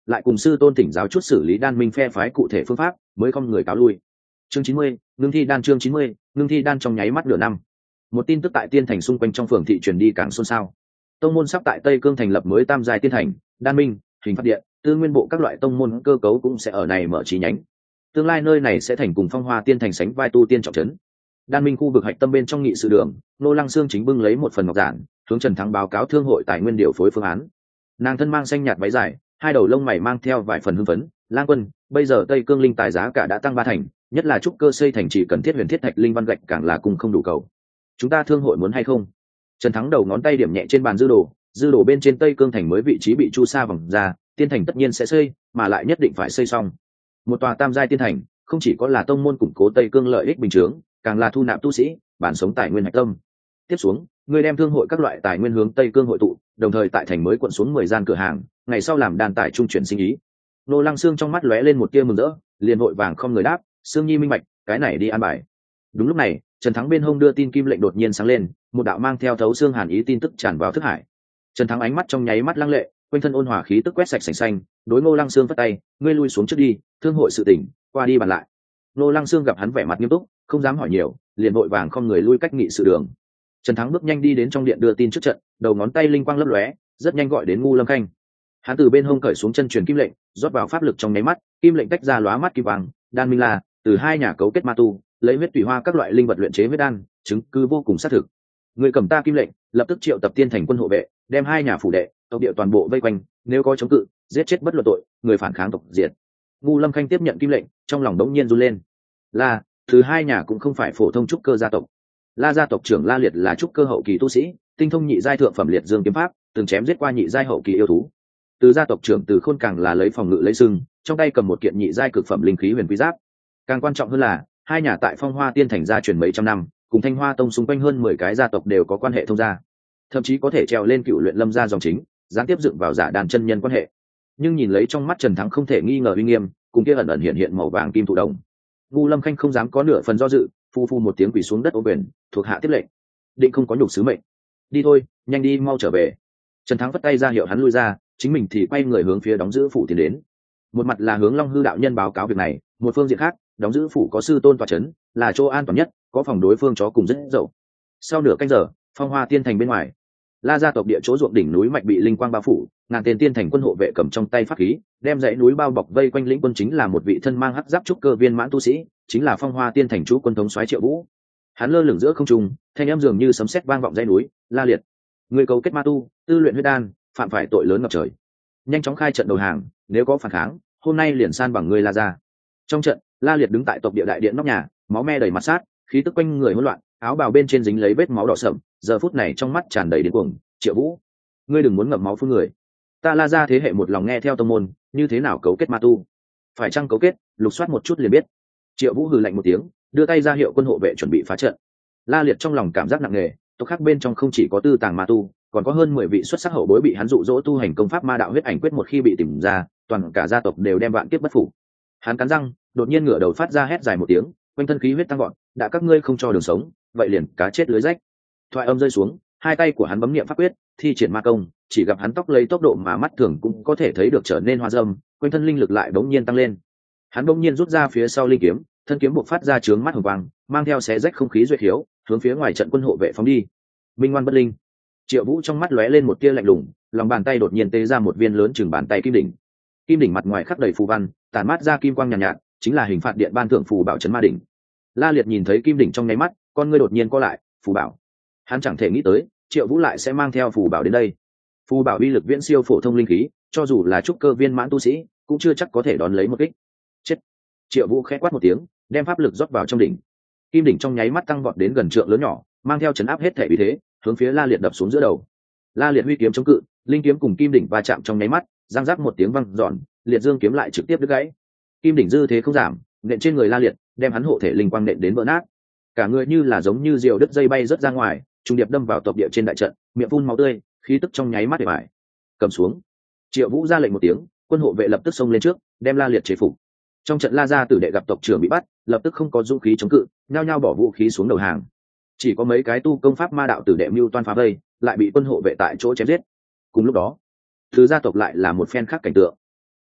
lại cùng sư tôn thỉnh giáo chút xử lý đan minh phe phái cụ thể phương pháp, mới không người cáo lui. Chương chín mươi, ngưng thi đan. Chương chín mươi, ngưng thi đan. Trong nháy mắt nửa năm, một tin tức tại tiên thành xung quanh trong phường thị truyền đi càng xôn xao. Tông môn sắp tại Tây Cương thành lập mới tam giai tiên thành, đan minh, hình phát điện, tư nguyên bộ các loại tông môn cơ cấu cũng sẽ ở này mở chi nhánh. Tương lai nơi này sẽ thành cùng Phong Hoa tiên thành sánh vai tu tiên trọng trấn. Đan minh khu vực hạch tâm bên trong nghị sự đường, Nô Lăng Sương chính bưng lấy một phần ngọc giản, hướng Trần Thắng báo cáo thương hội tài nguyên điều phối phương án. Nàng thân mang xanh nhạt váy dài, hai đầu lông mày mang theo vài phần hưng phấn. Lang Quân, bây giờ Tây Cương linh tài giá cả đã tăng ba thành, nhất là trúc cơ xây thành chỉ cần thiết huyền thiết thạch linh văn gạch càng là cùng không đủ cầu. Chúng ta thương hội muốn hay không? Trần Thắng đầu ngón tay điểm nhẹ trên bàn dư đồ, dư đồ bên trên Tây Cương thành mới vị trí bị chu sa vòng ra, tiên thành tất nhiên sẽ xây, mà lại nhất định phải xây xong. Một tòa tam giai tiên thành, không chỉ có là tông môn củng cố Tây Cương lợi ích bình chướng, càng là thu nạp tu sĩ, bản sống tài nguyên hạch tâm. Tiếp xuống, người đem thương hội các loại tài nguyên hướng Tây Cương hội tụ, đồng thời tại thành mới quận xuống mười gian cửa hàng, ngày sau làm đàn tài trung chuyển sinh ý. Nô Lăng Sương trong mắt lóe lên một tia mừng rỡ, liền vội vàng không người đáp, Sương Nhi minh bạch, cái này đi an bài. Đúng lúc này, Trần Thắng bên hông đưa tin kim lệnh đột nhiên sáng lên, một đạo mang theo thấu xương hàn ý tin tức tràn vào thức hải. Trần Thắng ánh mắt trong nháy mắt lăng lệ, quanh thân ôn hòa khí tức quét sạch sành xanh, đối Ngô Lăng Sương phất tay, ngươi lui xuống trước đi, thương hội sự tỉnh, qua đi bàn lại. Ngô Lăng Sương gặp hắn vẻ mặt nghiêm túc, không dám hỏi nhiều, liền vội vàng không người lui cách nghị sự đường. Trần Thắng bước nhanh đi đến trong điện đưa tin trước trận, đầu ngón tay linh quang lấp lóe, rất nhanh gọi đến Ngu Lâm Khanh. Hắn từ bên hông cởi xuống chân truyền kim lệnh, rót vào pháp lực trong nháy mắt, kim lệnh tách ra lóa mắt kim vàng, đan minh là từ hai nhà cấu kết ma tu, lấy huyết tùy hoa các loại linh vật luyện chế huyết đan, chứng cứ vô cùng xác thực. Người cầm ta kim lệnh, lập tức triệu tập tiên thành quân hộ vệ, đem hai nhà phủ đệ, tộc địa toàn bộ vây quanh, nếu có chống cự, giết chết bất luận tội, người phản kháng tộc diệt. Ngu Lâm Khanh tiếp nhận kim lệnh, trong lòng đống nhiên run lên. Là, thứ hai nhà cũng không phải phổ thông trúc cơ gia tộc. La gia tộc trưởng La Liệt là trúc cơ hậu kỳ tu sĩ, tinh thông nhị giai thượng phẩm liệt dương kiếm pháp, từng chém giết qua nhị giai hậu kỳ yêu thú. Từ gia tộc trưởng Từ Khôn càng là lấy phòng ngự lấy sưng, trong tay cầm một kiện nhị giai cực phẩm linh khí huyền quý giáp. Càng quan trọng hơn là, hai nhà tại Phong Hoa tiên thành gia truyền mấy trăm năm, cùng Thanh Hoa tông xung quanh hơn mười cái gia tộc đều có quan hệ thông gia, thậm chí có thể trèo lên cựu luyện lâm gia dòng chính, gián tiếp dựng vào giả đàn chân nhân quan hệ. Nhưng nhìn lấy trong mắt Trần Thắng không thể nghi ngờ uy nghiêm, cùng kia ẩn ẩn hiện hiện màu vàng kim thụ đồng. Ngu Lâm Khanh không dám có nửa phần do dự, phu phu một tiếng quỳ xuống đất ô quyền, thuộc hạ tiếp lệnh. Định không có nhục sứ mệnh. Đi thôi, nhanh đi mau trở về. Trần Thắng vất tay ra hiệu hắn lui ra, chính mình thì quay người hướng phía đóng giữ phủ tiến đến. Một mặt là hướng Long Hư đạo nhân báo cáo việc này, một phương diện khác, đóng giữ phủ có sư tôn tọa trấn, là chỗ an toàn nhất, có phòng đối phương chó cùng rất dậu. Sau nửa canh giờ, Phong Hoa tiên thành bên ngoài, La gia tộc địa chỗ ruộng đỉnh núi mạch bị linh quang bao phủ, ngàn tên tiên thành quân hộ vệ cầm trong tay pháp khí, đem dãy núi bao bọc vây quanh lĩnh quân chính là một vị thân mang hắc giáp trúc cơ viên mãn tu sĩ, chính là Phong Hoa tiên thành chú quân thống soái Triệu Vũ. Hắn lơ lửng giữa không trung, thanh âm dường như sấm sét vang vọng dãy núi, La Liệt, người cấu kết ma tu, tư luyện huyết đan, phạm phải tội lớn ngập trời. Nhanh chóng khai trận đầu hàng, nếu có phản kháng, hôm nay liền san bằng người La gia. Trong trận, La Liệt đứng tại tộc địa đại điện nóc nhà, máu me đầy mặt sát, khí tức quanh người hỗn loạn, áo bào bên trên dính lấy vết máu đỏ sậm, giờ phút này trong mắt tràn đầy điên cuồng. Triệu Vũ, ngươi đừng muốn ngậm máu phun người. Ta La gia thế hệ một lòng nghe theo tông môn, như thế nào cấu kết ma tu? Phải chăng cấu kết, lục soát một chút liền biết. Triệu Vũ hừ lạnh một tiếng, đưa tay ra hiệu quân hộ vệ chuẩn bị phá trận. La Liệt trong lòng cảm giác nặng nề, tộc khác bên trong không chỉ có tư tàng ma tu, còn có hơn mười vị xuất sắc hậu bối bị hắn dụ dỗ tu hành công pháp ma đạo huyết ảnh quyết, một khi bị tìm ra, toàn cả gia tộc đều đem vạn kiếp bất phục. Hắn cắn răng, đột nhiên ngửa đầu phát ra hét dài một tiếng, quanh thân khí huyết tăng vọt, đã các ngươi không cho đường sống, vậy liền cá chết lưới rách. Thoại âm rơi xuống, hai tay của hắn bấm niệm pháp quyết, thi triển ma công, chỉ gặp hắn tóc lấy tốc độ mà mắt thường cũng có thể thấy được trở nên hoa râm, quanh thân linh lực lại bỗng nhiên tăng lên. Hắn bỗng nhiên rút ra phía sau linh kiếm, thân kiếm buộc phát ra chướng mắt hồng quang, mang theo xé rách không khí duyệt hiếu, hướng phía ngoài trận quân hộ vệ phóng đi. Minh ngoan bất linh. Triệu Vũ trong mắt lóe lên một tia lạnh lùng, lòng bàn tay đột nhiên tế ra một viên lớn chừng bàn tay kim đỉnh. Kim đỉnh mặt ngoài khắc đầy phù văn, tản mát ra kim quang nhàn nhạt, nhạt, chính là hình phạt điện ban thưởng phù bảo trấn ma đỉnh. La Liệt nhìn thấy kim đỉnh trong nháy mắt, con ngươi đột nhiên co lại, phù bảo. Hắn chẳng thể nghĩ tới, Triệu Vũ lại sẽ mang theo phù bảo đến đây. Phù bảo uy lực viễn siêu phổ thông linh khí, cho dù là trúc cơ viên mãn tu sĩ, cũng chưa chắc có thể đón lấy một kích. Chết! Triệu Vũ khẽ quát một tiếng, đem pháp lực rót vào trong đỉnh. Kim đỉnh trong nháy mắt tăng vọt đến gần trượng lớn nhỏ, mang theo chấn áp hết thể uy thế, hướng phía La Liệt đập xuống giữa đầu. La Liệt huy kiếm chống cự, linh kiếm cùng kim đỉnh va chạm trong nháy mắt, răng rắc một tiếng vang giòn, liệt dương kiếm lại trực tiếp đứt gãy. Kim đỉnh dư thế không giảm, nện trên người La Liệt, đem hắn hộ thể linh quang nện đến vỡ nát. Cả người như là giống như diều đứt dây bay rất ra ngoài, trùng điệp đâm vào tộc địa trên đại trận, miệng phun máu tươi, khí tức trong nháy mắt để bại. Cầm xuống. Triệu Vũ ra lệnh một tiếng, quân hộ vệ lập tức xông lên trước, đem La Liệt chế phục. Trong trận La gia tử đệ gặp tộc trưởng bị bắt, lập tức không có dũng khí chống cự, nhao nhao bỏ vũ khí xuống đầu hàng. Chỉ có mấy cái tu công pháp ma đạo tử đệ mưu toan phá vây, lại bị quân hộ vệ tại chỗ chém giết. Cùng lúc đó, thứ gia tộc lại là một phen khác cảnh tượng.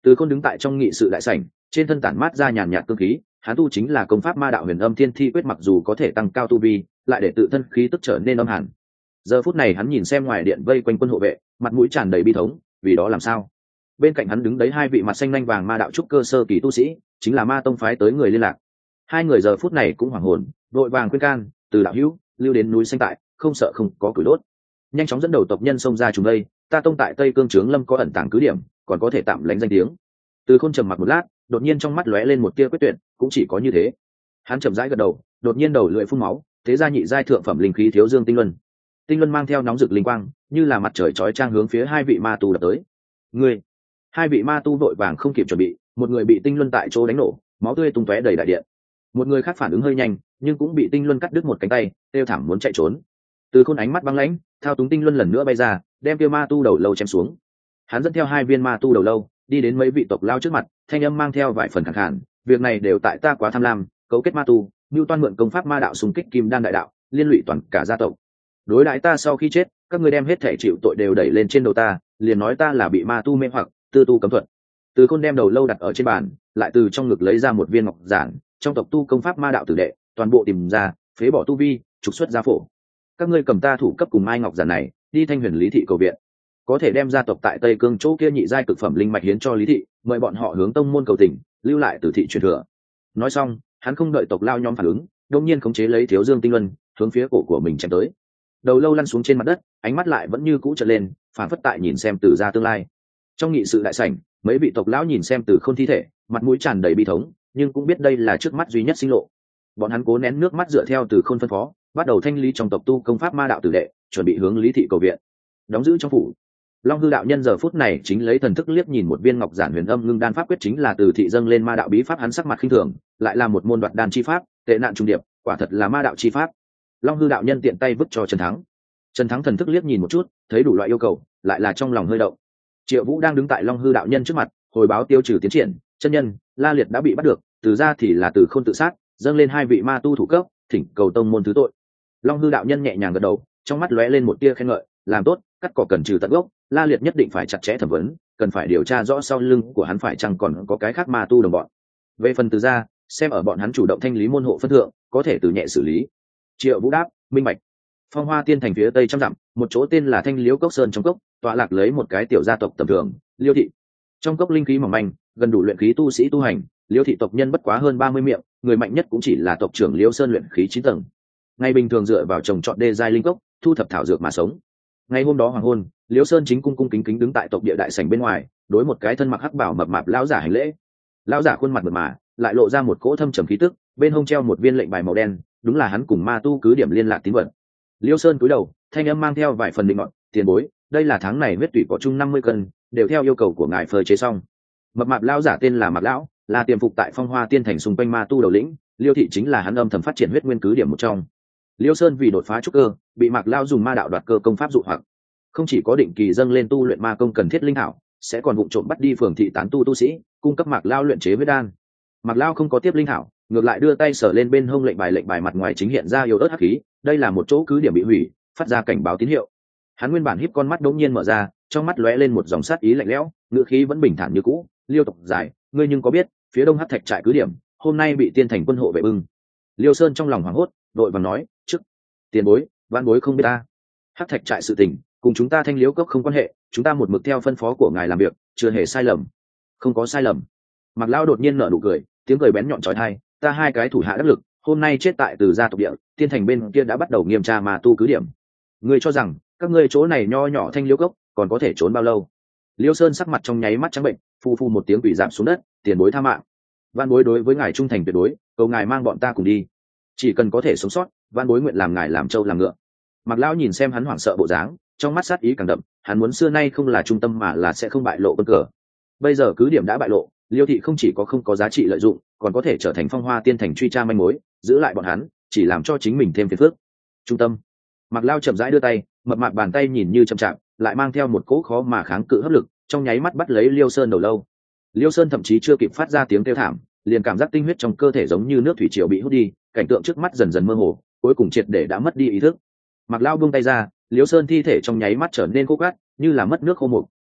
Từ Khôn đứng tại trong nghị sự đại sảnh, trên thân tản mát ra nhàn nhạt cương khí, hắn tu chính là công pháp ma đạo huyền âm thiên thi quyết, mặc dù có thể tăng cao tu vi, lại để tự thân khí tức trở nên âm hàn. Giờ phút này hắn nhìn xem ngoài điện vây quanh quân hộ vệ, mặt mũi tràn đầy bi thống, vì đó làm sao? Bên cạnh hắn đứng đấy hai vị mặt xanh nhanh vàng ma đạo trúc cơ sơ kỳ tu sĩ, chính là ma tông phái tới người liên lạc. Hai người giờ phút này cũng hoảng hồn, đội vàng khuyên can, từ đạo hữu lưu đến núi xanh tại, không sợ không có củi đốt, nhanh chóng dẫn đầu tộc nhân xông ra chúng đây. Ta tông tại Tây Cương Trướng Lâm có ẩn tàng cứ điểm, còn có thể tạm lánh danh tiếng. Từ Khôn trầm mặc một lát, đột nhiên trong mắt lóe lên một tia quyết tuyệt, cũng chỉ có như thế. Hắn chậm rãi gật đầu, đột nhiên đầu lưỡi phun máu, thế ra nhị giai thượng phẩm linh khí thiếu dương tinh luân. Tinh luân mang theo nóng rực linh quang, như là mặt trời chói chang hướng phía hai vị ma tu đập tới. Người, hai vị ma tu vội vàng không kịp chuẩn bị, một người bị tinh luân tại chỗ đánh nổ, máu tươi tung tóe đầy đại điện. Một người khác phản ứng hơi nhanh, nhưng cũng bị tinh luân cắt đứt một cánh tay, kêu thảm muốn chạy trốn. Từ Khôn ánh mắt băng lãnh, thao túng tinh luân lần nữa bay ra, đem kia ma tu đầu lâu chém xuống. Hắn dẫn theo hai viên ma tu đầu lâu, đi đến mấy vị tộc lao trước mặt, thanh âm mang theo vài phần khẳng khàn, việc này đều tại ta quá tham lam, cấu kết ma tu, mưu toan mượn công pháp ma đạo xung kích kim đan đại đạo, liên lụy toàn cả gia tộc. Đối đãi ta sau khi chết, các ngươi đem hết thể chịu tội đều đẩy lên trên đầu ta, liền nói ta là bị ma tu mê hoặc, tư tu cấm thuật. Từ Khôn đem đầu lâu đặt ở trên bàn, lại từ trong ngực lấy ra một viên ngọc giản, trong tộc tu công pháp ma đạo tử đệ, toàn bộ tìm ra, phế bỏ tu vi, trục xuất gia phổ. Các ngươi cầm ta thủ cấp cùng mai ngọc giản này, đi Thanh Huyền Lý thị cầu viện, có thể đem gia tộc tại Tây Cương chỗ kia nhị giai cực phẩm linh mạch hiến cho Lý thị, mời bọn họ hướng tông môn cầu tình, lưu lại tử thị truyền thừa. Nói xong, hắn không đợi tộc lao nhóm phản ứng, đột nhiên khống chế lấy thiếu dương tinh luân, hướng phía cổ của mình chém tới. Đầu lâu lăn xuống trên mặt đất, ánh mắt lại vẫn như cũ trợn lên, phản phất tại nhìn xem Từ gia tương lai. Trong nghị sự đại sảnh, mấy vị tộc lão nhìn xem Từ Khôn thi thể, mặt mũi tràn đầy bi thống, nhưng cũng biết đây là trước mắt duy nhất sinh lộ. Bọn hắn cố nén nước mắt dựa theo Từ Khôn phân phó, bắt đầu thanh lý trong tộc tu công pháp ma đạo tử đệ, chuẩn bị hướng Lý thị cầu viện. Đóng giữ trong phủ, Long Hư đạo nhân giờ phút này chính lấy thần thức liếc nhìn một viên ngọc giản huyền âm ngưng đan pháp quyết, chính là từ thị dâng lên ma đạo bí pháp, hắn sắc mặt khinh thường, lại là một môn đoạt đan chi pháp, tệ nạn trung điệp, quả thật là ma đạo chi pháp. Long Hư đạo nhân tiện tay vứt cho Trần Thắng. Trần Thắng thần thức liếc nhìn một chút, thấy đủ loại yêu cầu, lại là trong lòng hơi động. Triệu Vũ đang đứng tại Long Hư đạo nhân trước mặt, hồi báo tiêu trừ tiến triển, chân nhân La Liệt đã bị bắt được, Từ gia thì là Từ Khôn tự sát, dâng lên hai vị ma tu thủ cấp, thỉnh cầu tông môn thứ tội. Long Hư đạo nhân nhẹ nhàng gật đầu, trong mắt lóe lên một tia khen ngợi, làm tốt, cắt cỏ cần trừ tận gốc, La Liệt nhất định phải chặt chẽ thẩm vấn, cần phải điều tra rõ sau lưng của hắn phải chăng còn có cái khác ma tu đồng bọn. Về phần Từ gia, xem ở bọn hắn chủ động thanh lý môn hộ phân thượng, có thể từ nhẹ xử lý. Triệu Vũ đáp, minh bạch. Phong Hoa Tiên thành phía tây trăm dặm, một chỗ tên là Thanh Liễu Cốc Sơn trong cốc, tọa lạc lấy một cái tiểu gia tộc tầm thường, Liêu thị. Trong cốc linh khí mỏng manh, gần đủ luyện khí tu sĩ tu hành, Liêu thị tộc nhân bất quá hơn ba mươi miệng, người mạnh nhất cũng chỉ là tộc trưởng Liêu Sơn luyện khí chín tầng. Ngày bình thường dựa vào trồng trọt đê giai linh cốc, thu thập thảo dược mà sống. Ngày hôm đó hoàng hôn, Liêu Sơn chính cung cung kính kính đứng tại tộc địa đại sảnh bên ngoài, đối một cái thân mặc hắc bảo mập mạp lão giả hành lễ. Lão giả khuôn mặt mượt mà, lại lộ ra một cỗ thâm trầm khí tức, bên hông treo một viên lệnh bài màu đen, đúng là hắn cùng ma tu cứ điểm liên lạc tín vật. Liêu Sơn cúi đầu, thanh âm mang theo vài phần định ngọn, tiền bối, đây là tháng này huyết tủy có chung năm mươi cân, đều theo yêu cầu của ngài phơi chế xong. Mập mạp lão giả tên là Mạc lão, là tiềm phục tại Phong Hoa Tiên thành xung quanh ma tu đầu lĩnh, Liêu thị chính là hắn âm thầm phát triển huyết nguyên cứ điểm một trong. Liêu Sơn vì đột phá trúc cơ, bị Mạc lão dùng ma đạo đoạt cơ công pháp dụ hoặc, không chỉ có định kỳ dâng lên tu luyện ma công cần thiết linh thảo, sẽ còn vụng trộm bắt đi phường thị tán tu tu sĩ, cung cấp Mạc lão luyện chế huyết đan. Mạc lão không có tiếp linh thảo, ngược lại đưa tay sờ lên bên hông lệnh bài, lệnh bài mặt ngoài chính hiện ra yếu ớt hắc khí, đây là một chỗ cứ điểm bị hủy, phát ra cảnh báo tín hiệu. Hắn nguyên bản híp con mắt đống nhiên mở ra, trong mắt lóe lên một dòng sát ý lạnh lẽo, ngữ khí vẫn bình thản như cũ, Liêu tộc dài, ngươi nhưng có biết, phía đông hắc thạch trại cứ điểm, hôm nay bị tiên thành quân hộ vệ bưng. Liêu Sơn trong lòng hoảng hốt, đội vàng nói, trước tiền bối, vãn bối không biết ta. Hắc thạch trại sự tình, cùng chúng ta Thanh Liễu cốc không quan hệ, chúng ta một mực theo phân phó của ngài làm việc, chưa hề sai lầm. Không có sai lầm. Mạc lão đột nhiên nở nụ cười, tiếng cười bén nhọn chói tai, ta hai cái thủ hạ đắc lực, hôm nay chết tại Từ gia tộc địa, tiên thành bên kia đã bắt đầu nghiêm tra ma tu cứ điểm. Ngươi cho rằng các ngươi chỗ này nho nhỏ Thanh Liễu cốc còn có thể trốn bao lâu? Liêu Sơn sắc mặt trong nháy mắt trắng bệnh, phu phu một tiếng quỷ giảm xuống đất, tiền bối tha mạng. Van bối đối với ngài trung thành tuyệt đối, cầu ngài mang bọn ta cùng đi. Chỉ cần có thể sống sót, van bối nguyện làm ngài làm trâu làm ngựa. Mạc lão nhìn xem hắn hoảng sợ bộ dáng, trong mắt sát ý càng đậm, hắn muốn xưa nay không là trung tâm mà là sẽ không bại lộ quân cờ. Bây giờ cứ điểm đã bại lộ, Liêu thị không chỉ có không có giá trị lợi dụng, còn có thể trở thành Phong Hoa Tiên thành truy tra manh mối, giữ lại bọn hắn, chỉ làm cho chính mình thêm phiền phức. Trung tâm. Mạc lão chậm rãi đưa tay, mập mạp bàn tay nhìn như chậm chạp, lại mang theo một cỗ khó mà kháng cự hấp lực, trong nháy mắt bắt lấy Liêu Sơn đầu lâu. Liêu Sơn thậm chí chưa kịp phát ra tiếng kêu thảm, liền cảm giác tinh huyết trong cơ thể giống như nước thủy triều bị hút đi, cảnh tượng trước mắt dần dần mơ hồ, cuối cùng triệt để đã mất đi ý thức. Mạc lão buông tay ra, Liêu Sơn thi thể trong nháy mắt trở nên khô cát, như là mất nước khô mục,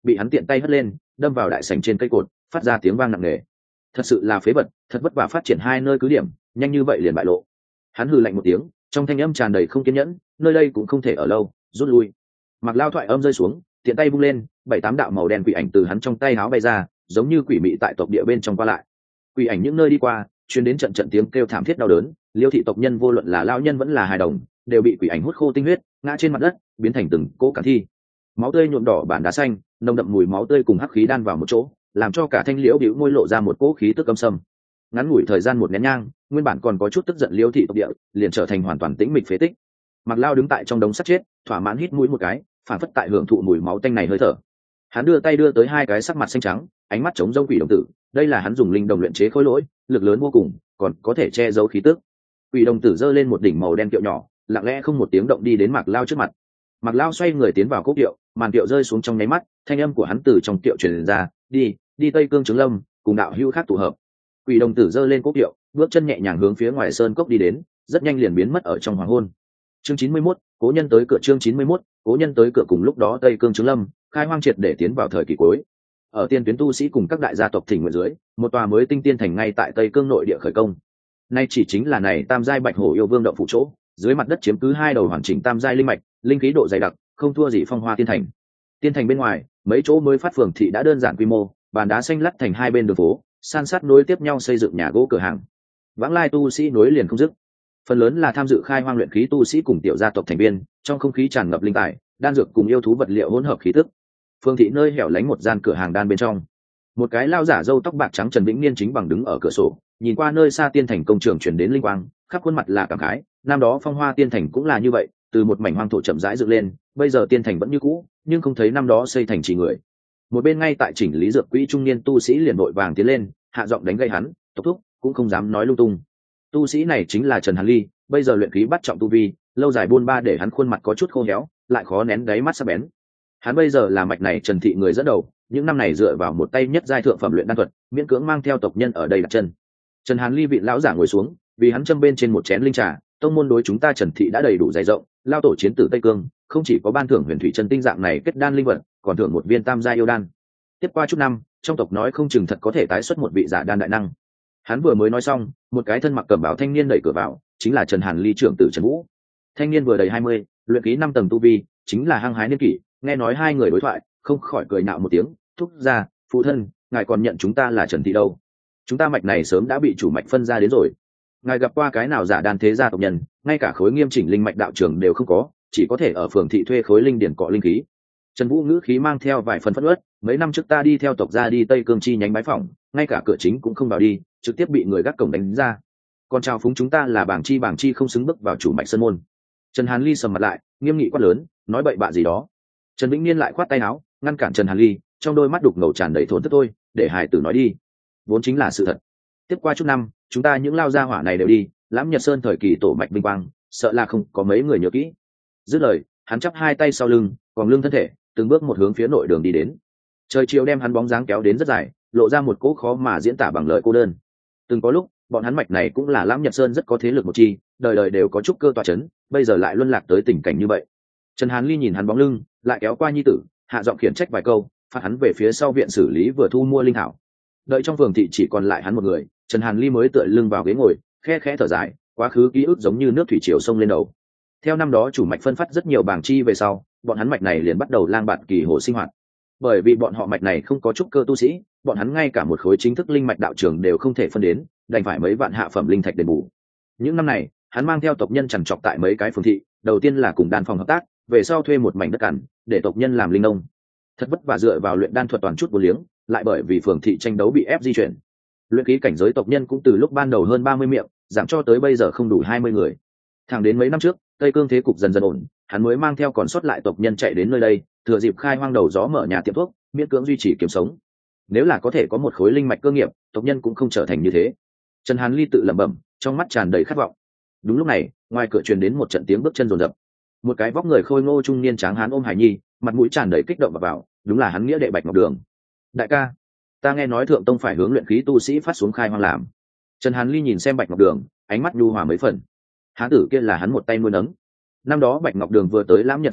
bị hắn tiện tay hất lên đâm vào đại sảnh trên cây cột, phát ra tiếng vang nặng nề. Thật sự là phế vật, thật vất vả phát triển hai nơi cứ điểm, nhanh như vậy liền bại lộ. Hắn hừ lạnh một tiếng, trong thanh âm tràn đầy không kiên nhẫn, nơi đây cũng không thể ở lâu, rút lui. Mặc Lao thoại âm rơi xuống, tiện tay vung lên, bảy tám đạo màu đen quỷ ảnh từ hắn trong tay háo bay ra, giống như quỷ mị tại tộc địa bên trong qua lại. Quỷ ảnh những nơi đi qua, truyền đến trận trận tiếng kêu thảm thiết đau đớn, Liêu thị tộc nhân vô luận là lão nhân vẫn là hài đồng, đều bị quỷ ảnh hút khô tinh huyết, ngã trên mặt đất, biến thành từng cỗ cản thi. Máu tươi nhuộm đỏ bản đá xanh, nồng đậm mùi máu tươi cùng hắc khí đan vào một chỗ, làm cho cả thanh liễu bĩu môi lộ ra một cỗ khí tức âm sâm. Ngắn ngủi thời gian một nén nhang, nguyên bản còn có chút tức giận Liêu thị tộc địa, liền trở thành hoàn toàn tĩnh mịch phế tích. Mặc Lao đứng tại trong đống sắt chết, thỏa mãn hít mũi một cái, phản phất tại hưởng thụ mùi máu tanh này hơi thở. Hắn đưa tay đưa tới hai cái sắc mặt xanh trắng, ánh mắt chống rông quỷ đồng tử, đây là hắn dùng linh đồng luyện chế khối lỗi, lực lớn vô cùng, còn có thể che giấu khí tức. Quỷ đồng tử giơ lên một đỉnh màu đen kiệu nhỏ, lặng lẽ không một tiếng động đi đến Mạc Lao trước mặt. Mạc Lao xoay người tiến vào cốc kiệu, màn kiệu rơi xuống trong nháy mắt, thanh âm của hắn từ trong kiệu truyền ra, "Đi, đi Tây Cương Trướng Lâm, cùng đạo hữu khác tụ hợp." Quỷ đồng tử giơ lên cốc kiệu, bước chân nhẹ nhàng hướng phía ngoài sơn cốc đi đến, rất nhanh liền biến mất ở trong hoàng hôn. Chương chín mươi mốt, cố nhân tới cửa. Chương chín mươi mốt, cố nhân tới cửa. Cùng lúc đó Tây Cương Trướng Lâm khai hoang triệt để tiến vào thời kỳ cuối. Ở tiên tuyến tu sĩ cùng các đại gia tộc thỉnh nguyện dưới, một tòa mới tinh tiên thành ngay tại Tây Cương nội địa khởi công. Nay chỉ chính là này tam giai Bạch Hổ yêu vương động phủ chỗ, dưới mặt đất chiếm cứ hai đầu hoàn chỉnh tam giai linh mạch, linh khí độ dày đặc, không thua gì Phong Hoa tiên thành. Tiên thành bên ngoài, mấy chỗ mới phát phường thị đã đơn giản quy mô, bàn đá xanh lắt thành hai bên đường phố, san sát nối tiếp nhau xây dựng nhà gỗ cửa hàng. Vãng lai tu sĩ nối liền không dứt. Phần lớn là tham dự khai hoang luyện khí tu sĩ cùng tiểu gia tộc thành viên, trong không khí tràn ngập linh tài, đan dược cùng yêu thú vật liệu hỗn hợp khí tức. Phương thị nơi hẻo lánh một gian cửa hàng đan bên trong, một cái lao giả râu tóc bạc trắng Trần Vĩnh Niên chính bằng đứng ở cửa sổ, nhìn qua nơi xa tiên thành công trường chuyển đến linh quang, khắp khuôn mặt là cảm khái. Năm đó Phong Hoa tiên thành cũng là như vậy, từ một mảnh hoang thổ chậm rãi dựng lên, bây giờ tiên thành vẫn như cũ, nhưng không thấy năm đó xây thành chỉ người. Một bên ngay tại chỉnh lý dược quỹ trung niên tu sĩ liền vội vàng tiến lên, hạ giọng đánh gây hắn, tốc thúc cũng không dám nói lung tung. Tu sĩ này chính là Trần Hàn Ly, bây giờ luyện khí bắt trọng tu vi, lâu dài buôn ba để hắn khuôn mặt có chút khô héo, lại khó nén đáy mắt sắc bén. Hắn bây giờ là mạch này Trần thị người dẫn đầu, những năm này dựa vào một tay nhất giai thượng phẩm luyện đan thuật, miễn cưỡng mang theo tộc nhân ở đây đặt chân. Trần Hàn Ly vị lão giả ngồi xuống, vì hắn châm bên trên một chén linh trà, tông môn đối chúng ta Trần thị đã đầy đủ dày rộng, lao tổ chiến tử Tây Cương, không chỉ có ban thưởng huyền thủy chân tinh dạng này kết đan linh vật, còn thưởng một viên tam giai yêu đan. Tiếp qua chút năm, trong tộc nói không chừng thật có thể tái xuất một vị giả đan đại năng. Hắn vừa mới nói xong, một cái thân mặc cẩm bào thanh niên đẩy cửa vào, chính là Trần Hàn Ly trưởng tử Trần Vũ. Thanh niên vừa đầy hai mươi, luyện khí năm tầng tu vi, chính là hăng hái niên kỷ, nghe nói hai người đối thoại, không khỏi cười nạo một tiếng, thúc ra, phụ thân, ngài còn nhận chúng ta là Trần thị đâu? Chúng ta mạch này sớm đã bị chủ mạch phân ra đến rồi. Ngài gặp qua cái nào giả đan thế gia tộc nhân, ngay cả khối nghiêm chỉnh linh mạch đạo trường đều không có, chỉ có thể ở phường thị thuê khối linh điển cọ linh khí. Trần Vũ ngữ khí mang theo vài phần phẫn uất, mấy năm trước ta đi theo tộc gia đi Tây Cương chi nhánh bái phỏng, ngay cả cửa chính cũng không vào đi, trực tiếp bị người gác cổng đánh ra. Còn chào phúng chúng ta là bảng chi bảng chi không xứng bước vào chủ mạch sơn môn. Trần Hàn Ly sầm mặt lại, nghiêm nghị quát lớn, nói bậy bạ gì đó. Trần Vĩnh Niên lại khoát tay áo, ngăn cản Trần Hàn Ly, trong đôi mắt đục ngầu tràn đầy thốn thức thôi, để hài tử nói đi. Vốn chính là sự thật. Tiếp qua chút năm, chúng ta những lao gia hỏa này đều đi, Lãm Nhật Sơn thời kỳ tổ mạch vinh quang, sợ là không có mấy người nhớ kỹ. Dứt lời, hắn chắp hai tay sau lưng, còn lưng thân thể, từng bước một hướng phía nội đường đi đến. Trời chiều đem hắn bóng dáng kéo đến rất dài, lộ ra một cỗ khó mà diễn tả bằng lời cô đơn. Từng có lúc, bọn hắn mạch này cũng là Lãm Nhật Sơn rất có thế lực một chi, đời đời đều có chút cơ tọa chấn, bây giờ lại luân lạc tới tình cảnh như vậy. Trần Hàn Ly nhìn hắn bóng lưng, lại kéo qua nhi tử, hạ giọng khiển trách vài câu, phạt hắn về phía sau viện xử lý vừa thu mua linh thảo. Đợi trong phường thị chỉ còn lại hắn một người, Trần Hàn Ly mới tựa lưng vào ghế ngồi, khe khẽ thở dài, quá khứ ký ức giống như nước thủy triều sông lên đầu. Theo năm đó chủ mạch phân phát rất nhiều bảng chi về sau, bọn hắn mạch này liền bắt đầu lang bạt kỳ hồ sinh hoạt. Bởi vì bọn họ mạch này không có trúc cơ tu sĩ, bọn hắn ngay cả một khối chính thức linh mạch đạo trường đều không thể phân đến, đành phải mấy vạn hạ phẩm linh thạch đền bù. Những năm này, hắn mang theo tộc nhân chằn trọc tại mấy cái phường thị, đầu tiên là cùng đan phòng hợp tác, về sau thuê một mảnh đất cằn để tộc nhân làm linh nông. Thật vất vả dựa vào luyện đan thuật toàn chút vô liếng, lại bởi vì phường thị tranh đấu bị ép di chuyển. Luyện khí cảnh giới tộc nhân cũng từ lúc ban đầu hơn ba mươi miệng, giảm cho tới bây giờ không đủ hai mươi người. Thẳng đến mấy năm trước, Tây Cương thế cục dần dần ổn, hắn mới mang theo còn sót lại tộc nhân chạy đến nơi đây, thừa dịp khai hoang đầu gió mở nhà tiệm thuốc, miễn cưỡng duy trì kiếm sống. Nếu là có thể có một khối linh mạch cơ nghiệp, tộc nhân cũng không trở thành như thế. Trần Hàn Ly tự lẩm bẩm, trong mắt tràn đầy khát vọng. Đúng lúc này, ngoài cửa truyền đến một trận tiếng bước chân rồn rập. Một cái vóc người khôi ngô trung niên tráng hán ôm Hải Nhi, mặt mũi tràn đầy kích động và vào, đúng là hắn nghĩa đệ Bạch Ngọc Đường. Đại ca, ta nghe nói Thượng Tông phải hướng luyện khí tu sĩ phát xuống khai hoang làm. Trần Hàn Ly nhìn xem Bạch Ngọc Đường, ánh mắt nhu hòa mấy phần. Hán tử kia là hắn một tay nuôi nấng. Năm đó Bạch Ngọc Đường vừa tới Lãm Nhật Sơn lúc,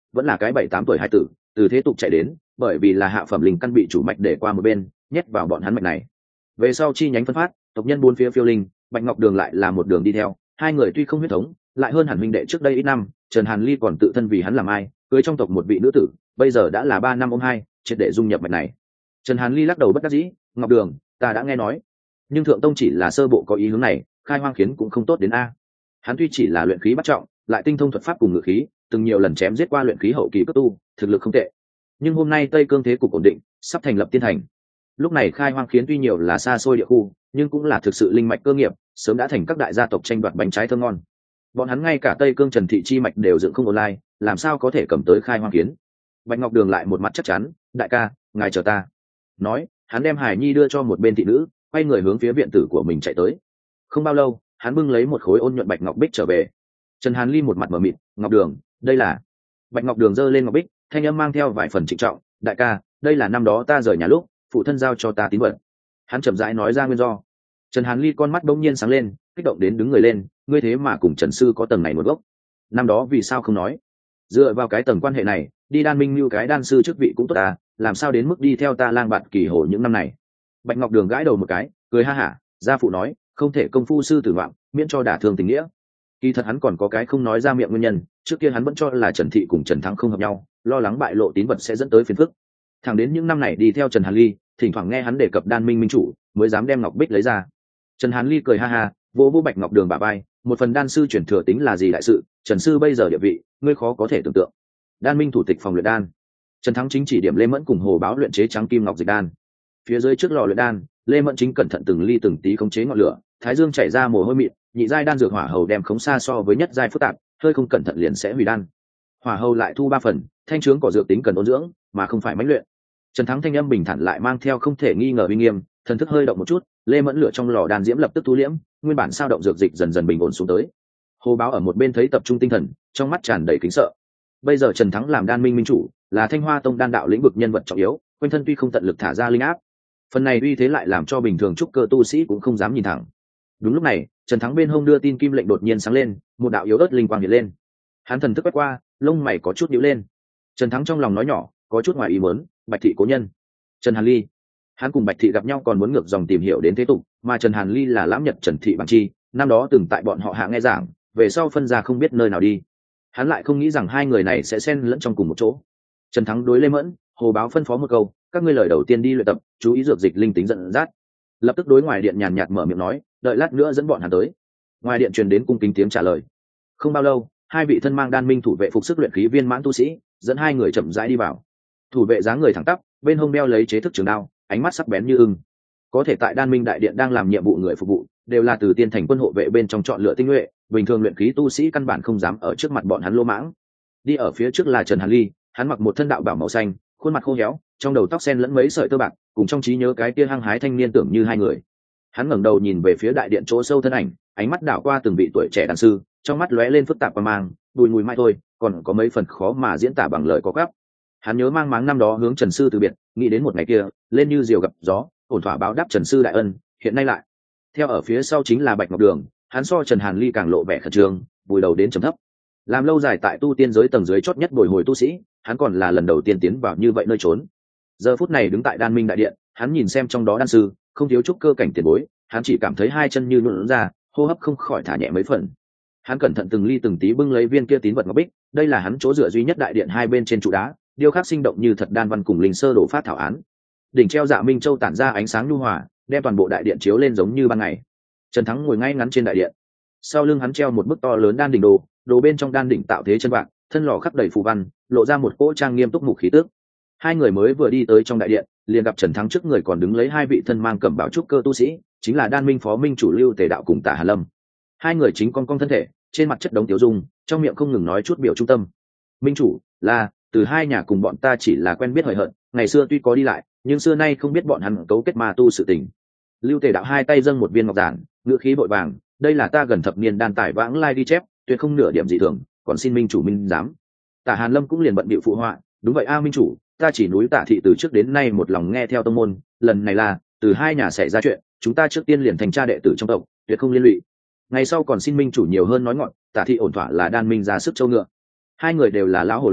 vẫn là cái bảy tám tuổi hải tử từ thế tục chạy đến, bởi vì là hạ phẩm linh căn bị chủ mạch để qua một bên nhét vào bọn hắn mạch này. Về sau chi nhánh phân phát, tộc nhân bốn phía phiêu linh, Bạch Ngọc Đường lại là một đường đi theo. Hai người tuy không huyết thống, lại hơn hẳn huynh đệ trước đây ít năm. Trần Hàn Ly còn tự thân vì hắn làm ai, cưới trong tộc một vị nữ tử, bây giờ đã là ba năm ôm hai, triệt để dung nhập mạch này. Trần Hàn Ly lắc đầu bất đắc dĩ, Ngọc Đường, ta đã nghe nói, nhưng thượng tông chỉ là sơ bộ có ý hướng này, khai hoang khiến cũng không tốt đến a. Hắn tuy chỉ là luyện khí bắt trọng, lại tinh thông thuật pháp cùng ngự khí, từng nhiều lần chém giết qua luyện khí hậu kỳ cấp tu, thực lực không tệ. Nhưng hôm nay Tây Cương thế cục ổn định, sắp thành lập tiên thành. Lúc này khai hoang khiến tuy nhiều là xa xôi địa khu, nhưng cũng là thực sự linh mạch cơ nghiệp, sớm đã thành các đại gia tộc tranh đoạt bánh trái thơm ngon. Bọn hắn ngay cả Tây Cương Trần thị chi mạch đều dựng không online, làm sao có thể cầm tới khai hoang kiến. Bạch Ngọc Đường lại một mặt chắc chắn, đại ca, ngài chờ ta. Nói, hắn đem Hải Nhi đưa cho một bên thị nữ, quay người hướng phía viện tử của mình chạy tới. Không bao lâu, hắn bưng lấy một khối ôn nhuận bạch ngọc bích trở về. Trần Hàn Ly một mặt mở mịt, Ngọc Đường, đây là. Bạch Ngọc Đường giơ lên ngọc bích, thanh âm mang theo vài phần trịnh trọng, đại ca, đây là năm đó ta rời nhà lúc phụ thân giao cho ta tín vật. Hắn chậm rãi nói ra nguyên do. Trần Hàn Ly con mắt bỗng nhiên sáng lên, kích động đến đứng người lên, ngươi thế mà cùng Trần sư có tầng này một gốc. Năm đó vì sao không nói? Dựa vào cái tầng quan hệ này, đi đan minh như cái đan sư chức vị cũng tốt à, làm sao đến mức đi theo ta lang bạt kỳ hồ những năm này? Bạch Ngọc Đường gãi đầu một cái, cười ha hả, gia phụ nói, không thể công phu sư tử vọng, miễn cho đả thương tình nghĩa. Kỳ thật hắn còn có cái không nói ra miệng nguyên nhân, trước kia hắn vẫn cho là Trần thị cùng Trần Thắng không hợp nhau, lo lắng bại lộ tín vật sẽ dẫn tới phiền phức. Thẳng đến những năm này đi theo Trần Hàn Ly, thỉnh thoảng nghe hắn đề cập đan minh minh chủ, mới dám đem ngọc bích lấy ra. Trần Hàn Ly cười ha ha, vỗ vỗ Bạch Ngọc Đường bả vai, một phần đan sư chuyển thừa tính là gì đại sự, Trần sư bây giờ địa vị, ngươi khó có thể tưởng tượng. Đan minh thủ tịch phòng luyện đan, Trần Thắng chính chỉ điểm Lê Mẫn cùng Hồ Báo luyện chế trắng kim ngọc dịch đan. Phía dưới trước lò luyện đan, Lê Mẫn chính cẩn thận từng ly từng tí khống chế ngọn lửa, thái dương chảy ra mồ hôi mịn, nhị giai đan dược hỏa hầu đem khống xa so với nhất giai phức tạp, hơi không cẩn thận liền sẽ hủy đan. Hỏa hầu lại thu ba phần, thanh trướng cỏ dược tính cần ôn dưỡng, mà không phải mãnh luyện. Trần Thắng thanh âm bình thản lại mang theo không thể nghi ngờ uy nghiêm, thần thức hơi động một chút, Lê Mẫn lửa trong lò đan diễm lập tức thu liễm, nguyên bản sao động dược dịch dần dần bình ổn xuống tới. Hồ Báo ở một bên thấy tập trung tinh thần, trong mắt tràn đầy kính sợ. Bây giờ Trần Thắng làm đan minh minh chủ, là Thanh Hoa Tông đan đạo lĩnh vực nhân vật trọng yếu, quanh thân tuy không tận lực thả ra linh áp, phần này uy thế lại làm cho bình thường trúc cơ tu sĩ cũng không dám nhìn thẳng. Đúng lúc này, Trần Thắng bên hông đưa tin kim lệnh đột nhiên sáng lên, một đạo yếu ớt linh quang hiện lên. Hắn thần thức quét qua, lông mày có chút nhíu lên. Trần Thắng trong lòng nói nhỏ, có chút ngoài ý muốn, Bạch thị cố nhân, Trần Hàn Ly. Hắn cùng Bạch thị gặp nhau còn muốn ngược dòng tìm hiểu đến thế tục, mà Trần Hàn Ly là lãm nhật Trần thị bằng chi, năm đó từng tại bọn họ hạ nghe giảng, về sau phân ra không biết nơi nào đi. Hắn lại không nghĩ rằng hai người này sẽ xen lẫn trong cùng một chỗ. Trần Thắng đối Lê Mẫn, Hồ Báo phân phó một câu, các ngươi lời đầu tiên đi luyện tập, chú ý dược dịch linh tính dẫn dắt. Lập tức đối ngoài điện nhàn nhạt mở miệng nói, đợi lát nữa dẫn bọn hắn tới. Ngoài điện truyền đến cung kính tiếng trả lời. Không bao lâu, hai vị thân mang đan minh thủ vệ phục sức luyện khí viên mãn tu sĩ dẫn hai người chậm rãi đi vào. Thủ vệ dáng người thẳng tắp, bên hông đeo lấy chế thức trường đao, ánh mắt sắc bén như ưng. Có thể tại đan minh đại điện đang làm nhiệm vụ người phục vụ, đều là từ tiên thành quân hộ vệ bên trong chọn lựa tinh nhuệ, bình thường luyện khí tu sĩ căn bản không dám ở trước mặt bọn hắn lô mãng. Đi ở phía trước là Trần Hàn Ly, hắn mặc một thân đạo bào màu xanh, khuôn mặt khô héo, trong đầu tóc xen lẫn mấy sợi tơ bạc, cùng trong trí nhớ cái kia hăng hái thanh niên tưởng như hai người. Hắn ngẩng đầu nhìn về phía đại điện chỗ sâu thân ảnh, ánh mắt đảo qua từng vị tuổi trẻ đàn sư, trong mắt lóe lên phức tạp và mang, bùi mùi mai thôi, còn có mấy phần khó mà diễn tả bằng lời có gấp. Hắn nhớ mang máng năm đó hướng Trần sư từ biệt, nghĩ đến một ngày kia, lên như diều gặp gió, ổn thỏa báo đáp Trần sư đại ân, hiện nay lại. Theo ở phía sau chính là Bạch Ngọc Đường, hắn so Trần Hàn Ly càng lộ vẻ khẩn trương, vùi đầu đến trầm thấp. Làm lâu dài tại tu tiên giới tầng dưới chót nhất bồi hồi tu sĩ, hắn còn là lần đầu tiên tiến vào như vậy nơi trốn. Giờ phút này đứng tại đan minh đại điện, hắn nhìn xem trong đó đan sư, không thiếu trúc cơ cảnh tiền bối, hắn chỉ cảm thấy hai chân như nhũn ra, hô hấp không khỏi thả nhẹ mấy phần. Hắn cẩn thận từng ly từng tí bưng lấy viên kia tín vật ngọc bích, đây là hắn chỗ dựa duy nhất đại điện hai bên trên trụ đá, điêu khắc sinh động như thật đan văn cùng linh sơ đổ phát thảo án. Đỉnh treo Dạ Minh Châu tản ra ánh sáng nhu hòa, đem toàn bộ đại điện chiếu lên giống như ban ngày. Trần Thắng ngồi ngay ngắn trên đại điện, sau lưng hắn treo một bức to lớn đan đỉnh đồ, đồ bên trong đan đỉnh tạo thế chân vạc, thân lò khắc đầy phù văn, lộ ra một cỗ trang nghiêm túc mục khí tước. Hai người mới vừa đi tới trong đại điện, liền gặp Trần Thắng trước người còn đứng lấy hai vị thân mang cẩm bào trúc cơ tu sĩ, chính là đan minh phó minh chủ Lưu Tề Đạo cùng Tả Hà Lâm. Hai người chính cong cong thân thể, trên mặt chất đống tiểu dung, trong miệng không ngừng nói chút biểu trung tâm. Minh chủ, là từ hai nhà cùng bọn ta chỉ là quen biết hời hợt, ngày xưa tuy có đi lại, nhưng xưa nay không biết bọn hắn cấu kết ma tu sự tình. Lưu Tề Đạo hai tay dâng một viên ngọc giản, ngữ khí bội vàng, đây là ta gần thập niên đan tải vãng lai đi chép, tuyệt không nửa điểm dị thường, còn xin minh chủ minh giám. Tả Hàn Lâm cũng liền bận bịu phụ họa, đúng vậy a minh chủ, ta chỉ núi Tả thị từ trước đến nay một lòng nghe theo tông môn, lần này là từ hai nhà xảy ra chuyện, chúng ta trước tiên liền thành cha đệ tử trong tộc, tuyệt không liên lụy. Ngày sau còn xin minh chủ nhiều hơn nói ngọn, Tả thị ổn thỏa là đan minh ra sức châu ngựa. Hai người đều là lão hồ ly,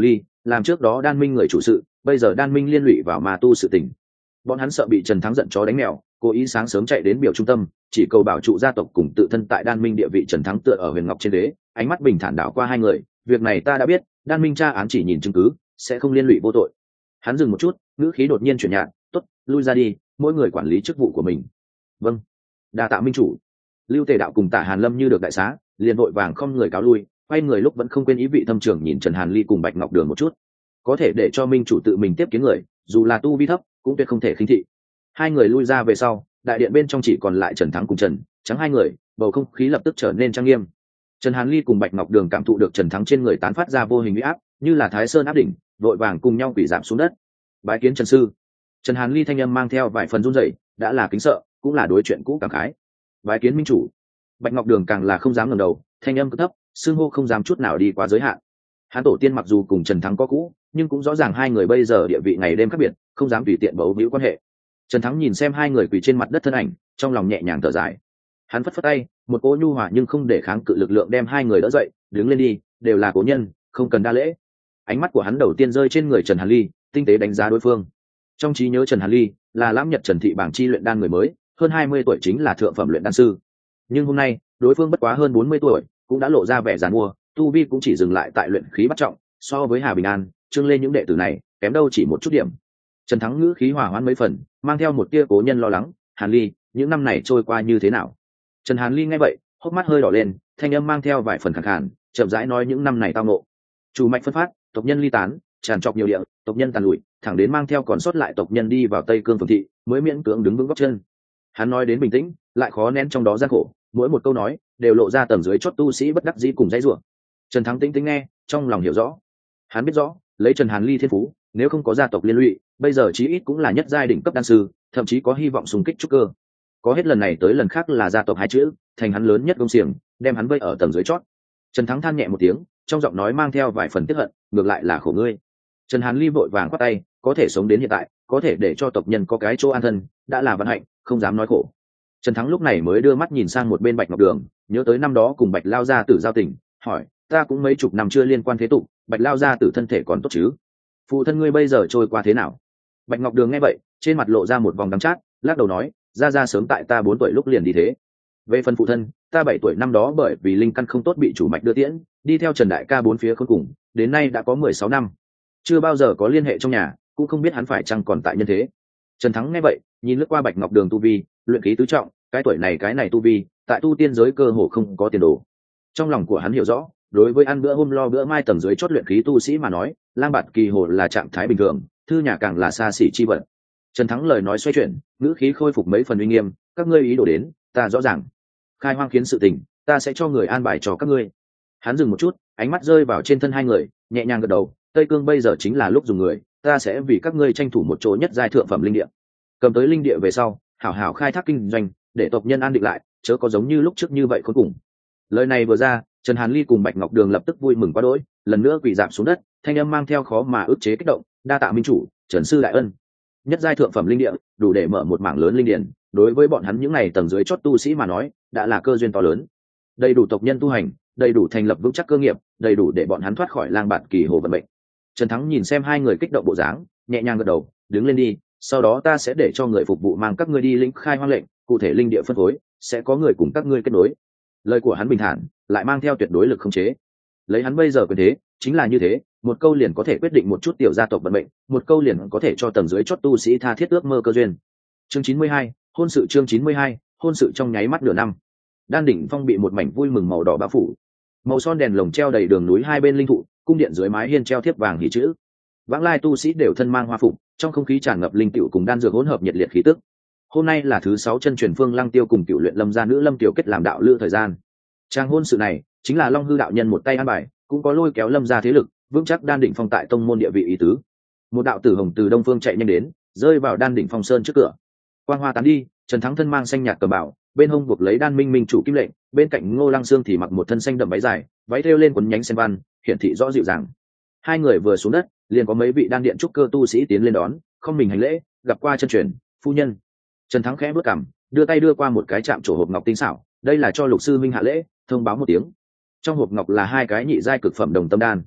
làm trước đó đan minh người chủ sự, bây giờ đan minh liên lụy vào ma tu sự tình. Bọn hắn sợ bị Trần Thắng giận chó đánh mèo, cố ý sáng sớm chạy đến biểu trung tâm, chỉ cầu bảo trụ gia tộc cùng tự thân tại đan minh địa vị. Trần Thắng tựa ở huyền ngọc trên đế, ánh mắt bình thản đảo qua hai người, việc này ta đã biết, đan minh tra án chỉ nhìn chứng cứ, sẽ không liên lụy vô tội. Hắn dừng một chút, ngữ khí đột nhiên chuyển nhạt, tốt, lui ra đi, mỗi người quản lý chức vụ của mình. Vâng, đa tạ minh chủ. Lưu Tề Đạo cùng Tả Hàn Lâm như được đại xá, liền vội vàng không người cáo lui, quay người lúc vẫn không quên ý vị thâm trường nhìn Trần Hàn Ly cùng Bạch Ngọc Đường một chút. Có thể để cho minh chủ tự mình tiếp kiến người, dù là tu vi thấp cũng tuyệt không thể khinh thị. Hai người lui ra về sau, đại điện bên trong chỉ còn lại Trần Thắng cùng Trần Trắng hai người, bầu không khí lập tức trở nên trang nghiêm. Trần Hàn Ly cùng Bạch Ngọc Đường cảm thụ được Trần Thắng trên người tán phát ra vô hình uy áp, như là Thái Sơn áp đỉnh, vội vàng cùng nhau quỳ giảm xuống đất. Bái kiến Trần sư. Trần Hàn Ly thanh âm mang theo vài phần run rẩy, đã là kính sợ, cũng là đối chuyện cũ cảm khái. Bái kiến minh chủ. Bạch Ngọc Đường càng là không dám ngẩng đầu, thanh âm cực thấp, xưng hô không dám chút nào đi quá giới hạn. Hắn tổ tiên mặc dù cùng Trần Thắng có cũ, nhưng cũng rõ ràng hai người bây giờ địa vị ngày đêm khác biệt, không dám tùy tiện bấu víu quan hệ. Trần Thắng nhìn xem hai người quỳ trên mặt đất thân ảnh, trong lòng nhẹ nhàng thở dài. Hắn phất phất tay, một cỗ nhu hòa nhưng không để kháng cự lực lượng đem hai người đỡ dậy, đứng lên đi, đều là cố nhân, không cần đa lễ. Ánh mắt của hắn đầu tiên rơi trên người Trần Hàn Ly, tinh tế đánh giá đối phương. Trong trí nhớ Trần Hàn Ly là lãm nhật Trần thị bảng chi luyện đan người mới, hơn hai mươi tuổi chính là thượng phẩm luyện đan sư. Nhưng hôm nay, đối phương bất quá hơn bốn mươi tuổi, cũng đã lộ ra vẻ giàn mua, tu vi cũng chỉ dừng lại tại luyện khí bắt trọng, so với Hà Bình An, Trương Lê những đệ tử này, kém đâu chỉ một chút điểm. Trần Thắng ngữ khí hòa hoãn mấy phần, mang theo một tia cố nhân lo lắng, Hàn Ly, những năm này trôi qua như thế nào? Trần Hàn Ly nghe vậy, hốc mắt hơi đỏ lên, thanh âm mang theo vài phần khàn khàn, chậm rãi nói những năm này tao ngộ. Chủ mạch phân phát, tộc nhân ly tán, tràn trọc nhiều địa, tộc nhân tàn lụi, thẳng đến mang theo còn sót lại tộc nhân đi vào Tây Cương phường thị, mới miễn cưỡng đứng vững gót chân. Hắn nói đến bình tĩnh, lại khó nén trong đó gian khổ, mỗi một câu nói đều lộ ra tầng dưới chót tu sĩ bất đắc dĩ cùng dãy rủa. Trần Thắng tĩnh tĩnh nghe, trong lòng hiểu rõ. Hắn biết rõ, lấy Trần Hàn Ly thiên phú, nếu không có gia tộc liên lụy, bây giờ chí ít cũng là nhất giai đỉnh cấp đan sư, thậm chí có hy vọng xung kích trúc cơ. Có hết lần này tới lần khác là gia tộc hai chữ, thành hắn lớn nhất công xiềng, đem hắn vây ở tầng dưới chót. Trần Thắng than nhẹ một tiếng, trong giọng nói mang theo vài phần tiếc hận, ngược lại là khổ ngươi. Trần Hàn Ly vội vàng quát tay, có thể sống đến hiện tại, có thể để cho tộc nhân có cái chỗ an thân, đã là vận hạnh, không dám nói khổ. Trần Thắng lúc này mới đưa mắt nhìn sang một bên Bạch Ngọc Đường, nhớ tới năm đó cùng Bạch lao gia tử giao tình, hỏi, ta cũng mấy chục năm chưa liên quan thế tục, Bạch lao gia tử thân thể còn tốt chứ? Phụ thân ngươi bây giờ trôi qua thế nào? Bạch Ngọc Đường nghe vậy, trên mặt lộ ra một vòng đắng chát, lắc đầu nói, ra ra sớm tại ta bốn tuổi lúc liền đi thế. Về phần phụ thân, ta bảy tuổi năm đó bởi vì linh căn không tốt bị chủ mạch đưa tiễn, đi theo Trần đại ca bốn phía khốn cùng, đến nay đã có mười sáu năm, chưa bao giờ có liên hệ trong nhà, cũng không biết hắn phải chăng còn tại nhân thế. Trần Thắng nghe vậy, nhìn lướt qua Bạch Ngọc Đường tu vi, luyện khí tứ trọng, cái tuổi này cái này tu vi, tại tu tiên giới cơ hồ không có tiền đồ. Trong lòng của hắn hiểu rõ, đối với ăn bữa hôm lo bữa mai tầng dưới chót luyện khí tu sĩ mà nói, lang bạt kỳ hồ là trạng thái bình thường, thư nhà càng là xa xỉ chi vật. Trần Thắng lời nói xoay chuyển, ngữ khí khôi phục mấy phần uy nghiêm, các ngươi ý đồ đến, ta rõ ràng. Khai hoang khiến sự tình, ta sẽ cho người an bài cho các ngươi. Hắn dừng một chút, ánh mắt rơi vào trên thân hai người, nhẹ nhàng gật đầu, Tây Cương bây giờ chính là lúc dùng người, ta sẽ vì các ngươi tranh thủ một chỗ nhất giai thượng phẩm linh địa. Cầm tới linh địa về sau, hảo hảo khai thác kinh doanh, để tộc nhân an định lại, chớ có giống như lúc trước như vậy khốn cùng. Lời này vừa ra, Trần Hàn Ly cùng Bạch Ngọc Đường lập tức vui mừng quá đỗi, lần nữa quỳ rạp xuống đất, thanh âm mang theo khó mà ức chế kích động, đa tạ minh chủ, Trần sư đại ân. Nhất giai thượng phẩm linh địa, đủ để mở một mảng lớn linh điển, đối với bọn hắn những này tầng dưới chót tu sĩ mà nói, đã là cơ duyên to lớn. Đầy đủ tộc nhân tu hành, đầy đủ thành lập vững chắc cơ nghiệp, đầy đủ để bọn hắn thoát khỏi lang bạt kỳ hồ vận mệnh. Trần Thắng nhìn xem hai người kích động bộ dáng, nhẹ nhàng gật đầu, đứng lên đi, sau đó ta sẽ để cho người phục vụ mang các ngươi đi lĩnh khai hoang lệnh, cụ thể linh địa phân phối, sẽ có người cùng các ngươi kết nối. Lời của hắn bình thản, lại mang theo tuyệt đối lực khống chế. Lấy hắn bây giờ quyền thế, chính là như thế, một câu liền có thể quyết định một chút tiểu gia tộc vận mệnh, một câu liền có thể cho tầng dưới chót tu sĩ tha thiết ước mơ cơ duyên. Chương chín mươi hai, hôn sự chương chín mươi hai, hôn sự trong nháy mắt nửa năm. Đan đỉnh phong bị một mảnh vui mừng màu đỏ bao phủ. Màu son đèn lồng treo đầy đường núi hai bên linh thụ, cung điện dưới mái hiên treo thiếp vàng hỉ chữ. Vãng lai tu sĩ đều thân mang hoa phục, trong không khí tràn ngập linh tiểu cùng đan dược hỗn hợp nhiệt liệt khí tức. Hôm nay là thứ sáu chân truyền phương Lăng Tiêu cùng Cựu Luyện Lâm gia nữ Lâm Tiểu kết làm đạo lữ thời gian. Trang hôn sự này chính là Long Hư đạo nhân một tay an bài, cũng có lôi kéo Lâm gia thế lực, vững chắc đan đỉnh phong tại tông môn địa vị ý tứ. Một đạo tử hồng từ đông phương chạy nhanh đến, rơi vào đan đỉnh phong sơn trước cửa. Quang hoa tán đi, Trần Thắng thân mang xanh nhạt cờ bảo, bên hông buộc lấy đan minh minh chủ kim lệnh, bên cạnh Ngô Lăng Sương thì mặc một thân xanh đậm váy dài, váy thêu lên quấn nhánh sen văn, hiển thị rõ dịu dàng. Hai người vừa xuống đất, liền có mấy vị đan điện trúc cơ tu sĩ tiến lên đón, không mình hành lễ, gặp qua chân truyền, phu nhân. Trần Thắng khẽ bước cằm, đưa tay đưa qua một cái chạm trổ hộp ngọc tinh xảo, đây là cho Lục sư minh hạ lễ, thông báo một tiếng. Trong hộp ngọc là hai cái nhị giai cực phẩm đồng tâm đan.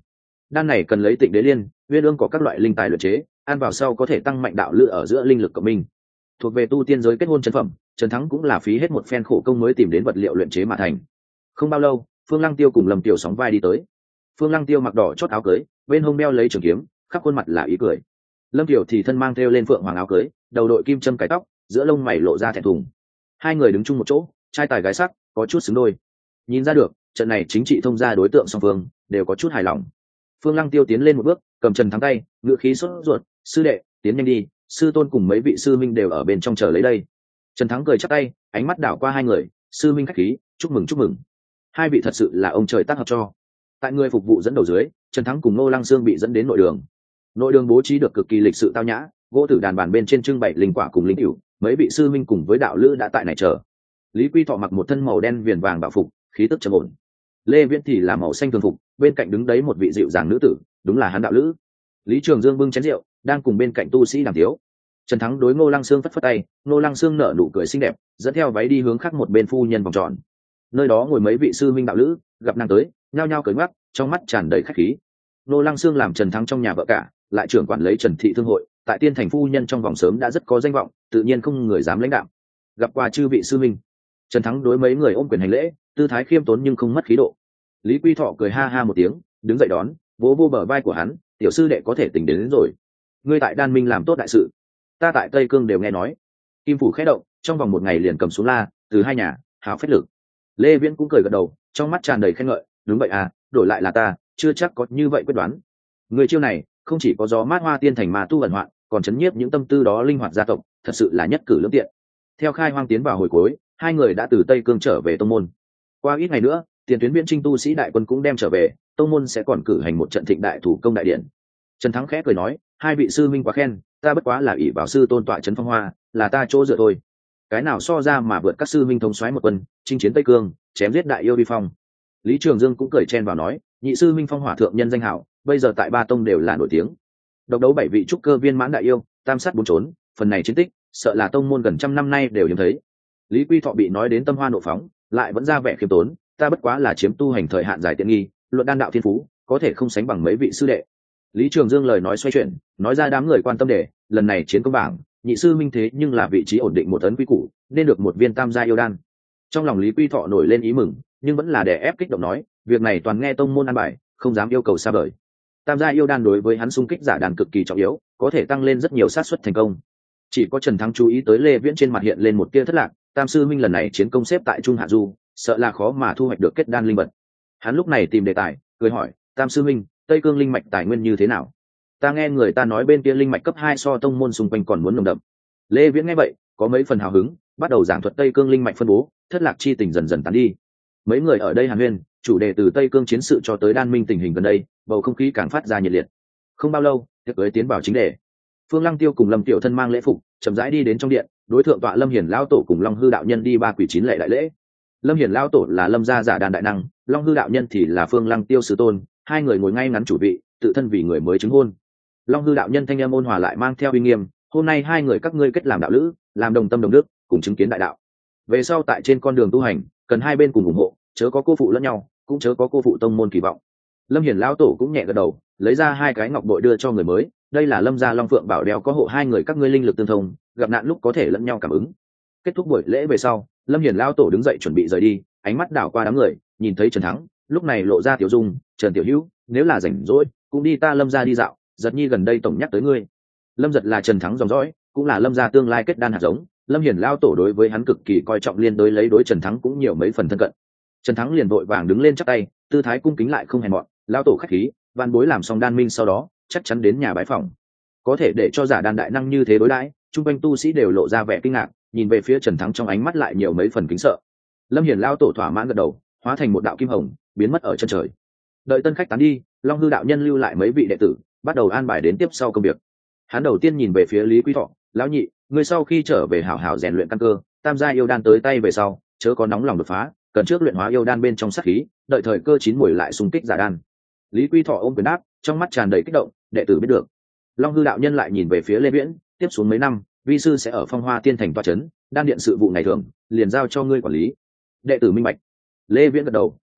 Đan này cần lấy Tịnh Đế Liên, Uyên Ương có các loại linh tài luyện chế, ăn vào sau có thể tăng mạnh đạo lữ ở giữa linh lực cộng minh. Thuộc về tu tiên giới kết hôn chân phẩm, Trần Thắng cũng là phí hết một phen khổ công mới tìm đến vật liệu luyện chế mà thành. Không bao lâu, Phương Lăng Tiêu cùng Lâm Tiểu sóng vai đi tới. Phương Lăng Tiêu mặc đỏ chót áo cưới, bên hông đeo lấy trường kiếm, khắp khuôn mặt là ý cười. Lâm Tiểu thì thân mang theo lên phượng hoàng áo cưới, đầu đội kim châm cái tóc, giữa lông mày lộ ra thẹn thùng. Hai người đứng chung một chỗ, trai tài gái sắc, có chút xứng đôi. Nhìn ra được, trận này chính trị thông gia đối tượng song phương đều có chút hài lòng. Phương Lăng Tiêu tiến lên một bước, cầm Trần Thắng tay, ngựa khí sốt ruột, sư đệ, tiến nhanh đi, sư tôn cùng mấy vị sư minh đều ở bên trong chờ lấy đây. Trần Thắng cười chắp tay, ánh mắt đảo qua hai người, sư minh khách khí, chúc mừng chúc mừng. Hai vị thật sự là ông trời tác hợp cho. Tại người phục vụ dẫn đầu dưới, Trần Thắng cùng Ngô Lăng Sương bị dẫn đến nội đường. Nội đường bố trí được cực kỳ lịch sự tao nhã, gỗ tử đàn bàn bên trên trưng bày linh quả cùng linh cửu, mấy vị sư minh cùng với đạo lữ đã tại này chờ. Lý Quy Thọ mặc một thân màu đen viền vàng bảo phục, khí tức trầm ổn. Lê Viễn thì là màu xanh thường phục, bên cạnh đứng đấy một vị dịu dàng nữ tử, đúng là hắn đạo lữ. Lý Trường Dương bưng chén rượu, đang cùng bên cạnh tu sĩ đàm tiếu. Trần Thắng đối Ngô Lăng Sương phất phất tay, Ngô Lăng Sương nở nụ cười xinh đẹp, dẫn theo váy đi hướng khác một bên phu nhân vòng tròn. Nơi đó ngồi mấy vị sư minh đạo lữ, gặp nàng tới, nhao nhao cười ngoắc, trong mắt tràn đầy khách khí. Ngô Lăng Sương làm Trần Thắng trong nhà vợ cả, lại trưởng quản lấy Trần Thị thương hội, tại Tiên Thành phu nhân trong vòng sớm đã rất có danh vọng, tự nhiên không người dám lãnh đạo. Gặp qua chư vị sư minh, Trần Thắng đối mấy người ôm quyền hành lễ, tư thái khiêm tốn nhưng không mất khí độ. Lý Quy Thọ cười ha ha một tiếng, đứng dậy đón, vỗ vô bờ vai của hắn, tiểu sư đệ có thể tỉnh đến, đến rồi. Ngươi tại Đan Minh làm tốt đại sự, ta tại Tây Cương đều nghe nói. Kim phủ khẽ động, trong vòng một ngày liền cầm xuống la, từ hai nhà, hào phách lực. Lê Viễn cũng cười gật đầu, trong mắt tràn đầy khen ngợi, đúng vậy à, đổi lại là ta, chưa chắc có như vậy quyết đoán. Người chiêu này, không chỉ có gió mát hoa tiên thành mà tu ẩn hoạn, còn chấn nhiếp những tâm tư đó linh hoạt gia tộc, thật sự là nhất cử lưỡng tiện. Theo khai hoang tiến vào hồi cuối, hai người đã từ Tây Cương trở về tông môn. Qua ít ngày nữa, tiền tuyến viễn trinh tu sĩ đại quân cũng đem trở về, tông môn sẽ còn cử hành một trận thịnh đại thủ công đại điện. Trần Thắng khẽ cười nói, hai vị sư minh quá khen, ta bất quá là ỷ vào sư tôn tọa trấn phong hoa, là ta chỗ dựa thôi. Cái nào so ra mà vượt các sư minh thống soái một quân, chinh chiến Tây Cương, chém giết đại yêu vi phong. Lý Trường Dương cũng cười chen vào nói, nhị sư minh phong hỏa thượng nhân danh hảo, bây giờ tại ba tông đều là nổi tiếng. Độc đấu bảy vị trúc cơ viên mãn đại yêu, tam sát bốn trốn, phần này chiến tích, sợ là tông môn gần trăm năm nay đều hiếm thấy. Lý Quy Thọ bị nói đến tâm hoa nộ phóng, lại vẫn ra vẻ khiêm tốn, ta bất quá là chiếm tu hành thời hạn dài tiện nghi, luận đan đạo thiên phú, có thể không sánh bằng mấy vị sư đệ. Lý Trường Dương lời nói xoay chuyển, nói ra đám người quan tâm đề, lần này chiến công bảng, nhị sư minh thế nhưng là vị trí ổn định một ấn quy củ, nên được một viên tam gia yêu đan. Trong lòng Lý Quy Thọ nổi lên ý mừng, nhưng vẫn là đè ép kích động nói, việc này toàn nghe tông môn an bài, không dám yêu cầu xa vời. Tam gia yêu đan đối với hắn xung kích giả đàn cực kỳ trọng yếu, có thể tăng lên rất nhiều xác suất thành công. Chỉ có Trần Thắng chú ý tới Lê Viễn trên mặt hiện lên một tia thất lạc, tam sư minh lần này chiến công xếp tại Trung Hạ Du, sợ là khó mà thu hoạch được kết đan linh vật. Hắn lúc này tìm đề tài, cười hỏi, tam sư minh, Tây Cương linh mạch tài nguyên như thế nào? Ta nghe người ta nói bên kia linh mạch cấp hai so tông môn xung quanh còn muốn nồng đậm. Lê Viễn nghe vậy, có mấy phần hào hứng, bắt đầu giảng thuật Tây Cương linh mạch phân bố, thất lạc chi tình dần dần tán đi. Mấy người ở đây hàn huyên, chủ đề từ Tây Cương chiến sự cho tới Đan Minh tình hình gần đây, bầu không khí càng phát ra nhiệt liệt. Không bao lâu, tiệc cưới tiến vào chính đề. Phương Lăng Tiêu cùng Lâm Tiểu thân mang lễ phục, chậm rãi đi đến trong điện, đối thượng tọa Lâm Hiển lão tổ cùng Long Hư đạo nhân đi ba quỷ chín lệ đại lễ. Lâm Hiển lão tổ là Lâm gia giả đàn đại năng, Long Hư đạo nhân thì là Phương Lăng Tiêu sư tôn, hai người ngồi ngay ngắn chủ vị, tự thân vì người mới chứng hôn. Long Hư đạo nhân thanh âm ôn hòa lại mang theo uy nghiêm, hôm nay hai người các ngươi kết làm đạo lữ, làm đồng tâm đồng đức, cùng chứng kiến đại đạo. Về sau tại trên con đường tu hành, cần hai bên cùng ủng hộ, chớ có cô phụ lẫn nhau, cũng chớ có cô phụ tông môn kỳ vọng. Lâm Hiển lão tổ cũng nhẹ gật đầu, lấy ra hai cái ngọc bội đưa cho người mới, đây là Lâm gia Long Phượng bảo đeo có hộ hai người các ngươi linh lực tương thông, gặp nạn lúc có thể lẫn nhau cảm ứng. Kết thúc buổi lễ về sau, Lâm Hiển lão tổ đứng dậy chuẩn bị rời đi, ánh mắt đảo qua đám người, nhìn thấy Trần Thắng, lúc này lộ ra tiểu dung, Trần tiểu hữu, nếu là rảnh rỗi, cũng đi ta Lâm gia đi dạo, giật nhi gần đây tổng nhắc tới ngươi. Lâm giật là Trần Thắng dòng dõi, cũng là Lâm gia tương lai kết đan hạt giống, Lâm Hiển lão tổ đối với hắn cực kỳ coi trọng, liên đối lấy đối Trần Thắng cũng nhiều mấy phần thân cận. Trần Thắng liền vội vàng đứng lên chắp tay, tư thái cung kính lại không hèn mọn, lão tổ khách khí, van bối làm xong đan minh sau đó, chắc chắn đến nhà bái phỏng. Có thể để cho giả đan đại năng như thế đối đãi, chung quanh tu sĩ đều lộ ra vẻ kinh ngạc, nhìn về phía Trần Thắng trong ánh mắt lại nhiều mấy phần kính sợ. Lâm Hiển lão tổ thỏa mãn gật đầu, hóa thành một đạo kim hồng, biến mất ở chân trời. Đợi tân khách tán đi, Long Hư đạo nhân lưu lại mấy vị đệ tử, bắt đầu an bài đến tiếp sau công việc. Hắn đầu tiên nhìn về phía Lý Quý Thọ, lão nhị, người sau khi trở về hảo hảo rèn luyện căn cơ, tam gia yêu đan tới tay về sau, chớ có nóng lòng đột phá, cần trước luyện hóa yêu đan bên trong sát khí, đợi thời cơ chín muồi lại xung kích giả đan. Lý Quý Thọ ôm quyền đáp, trong mắt tràn đầy kích động, đệ tử biết được. Long Hư đạo nhân lại nhìn về phía Lê Viễn, tiếp xuống mấy năm, vi sư sẽ ở Phong Hoa Tiên Thành tọa trấn, đan điện sự vụ này thường, liền giao cho ngươi quản lý. Đệ tử minh bạch. Lê Viễn gật đầu,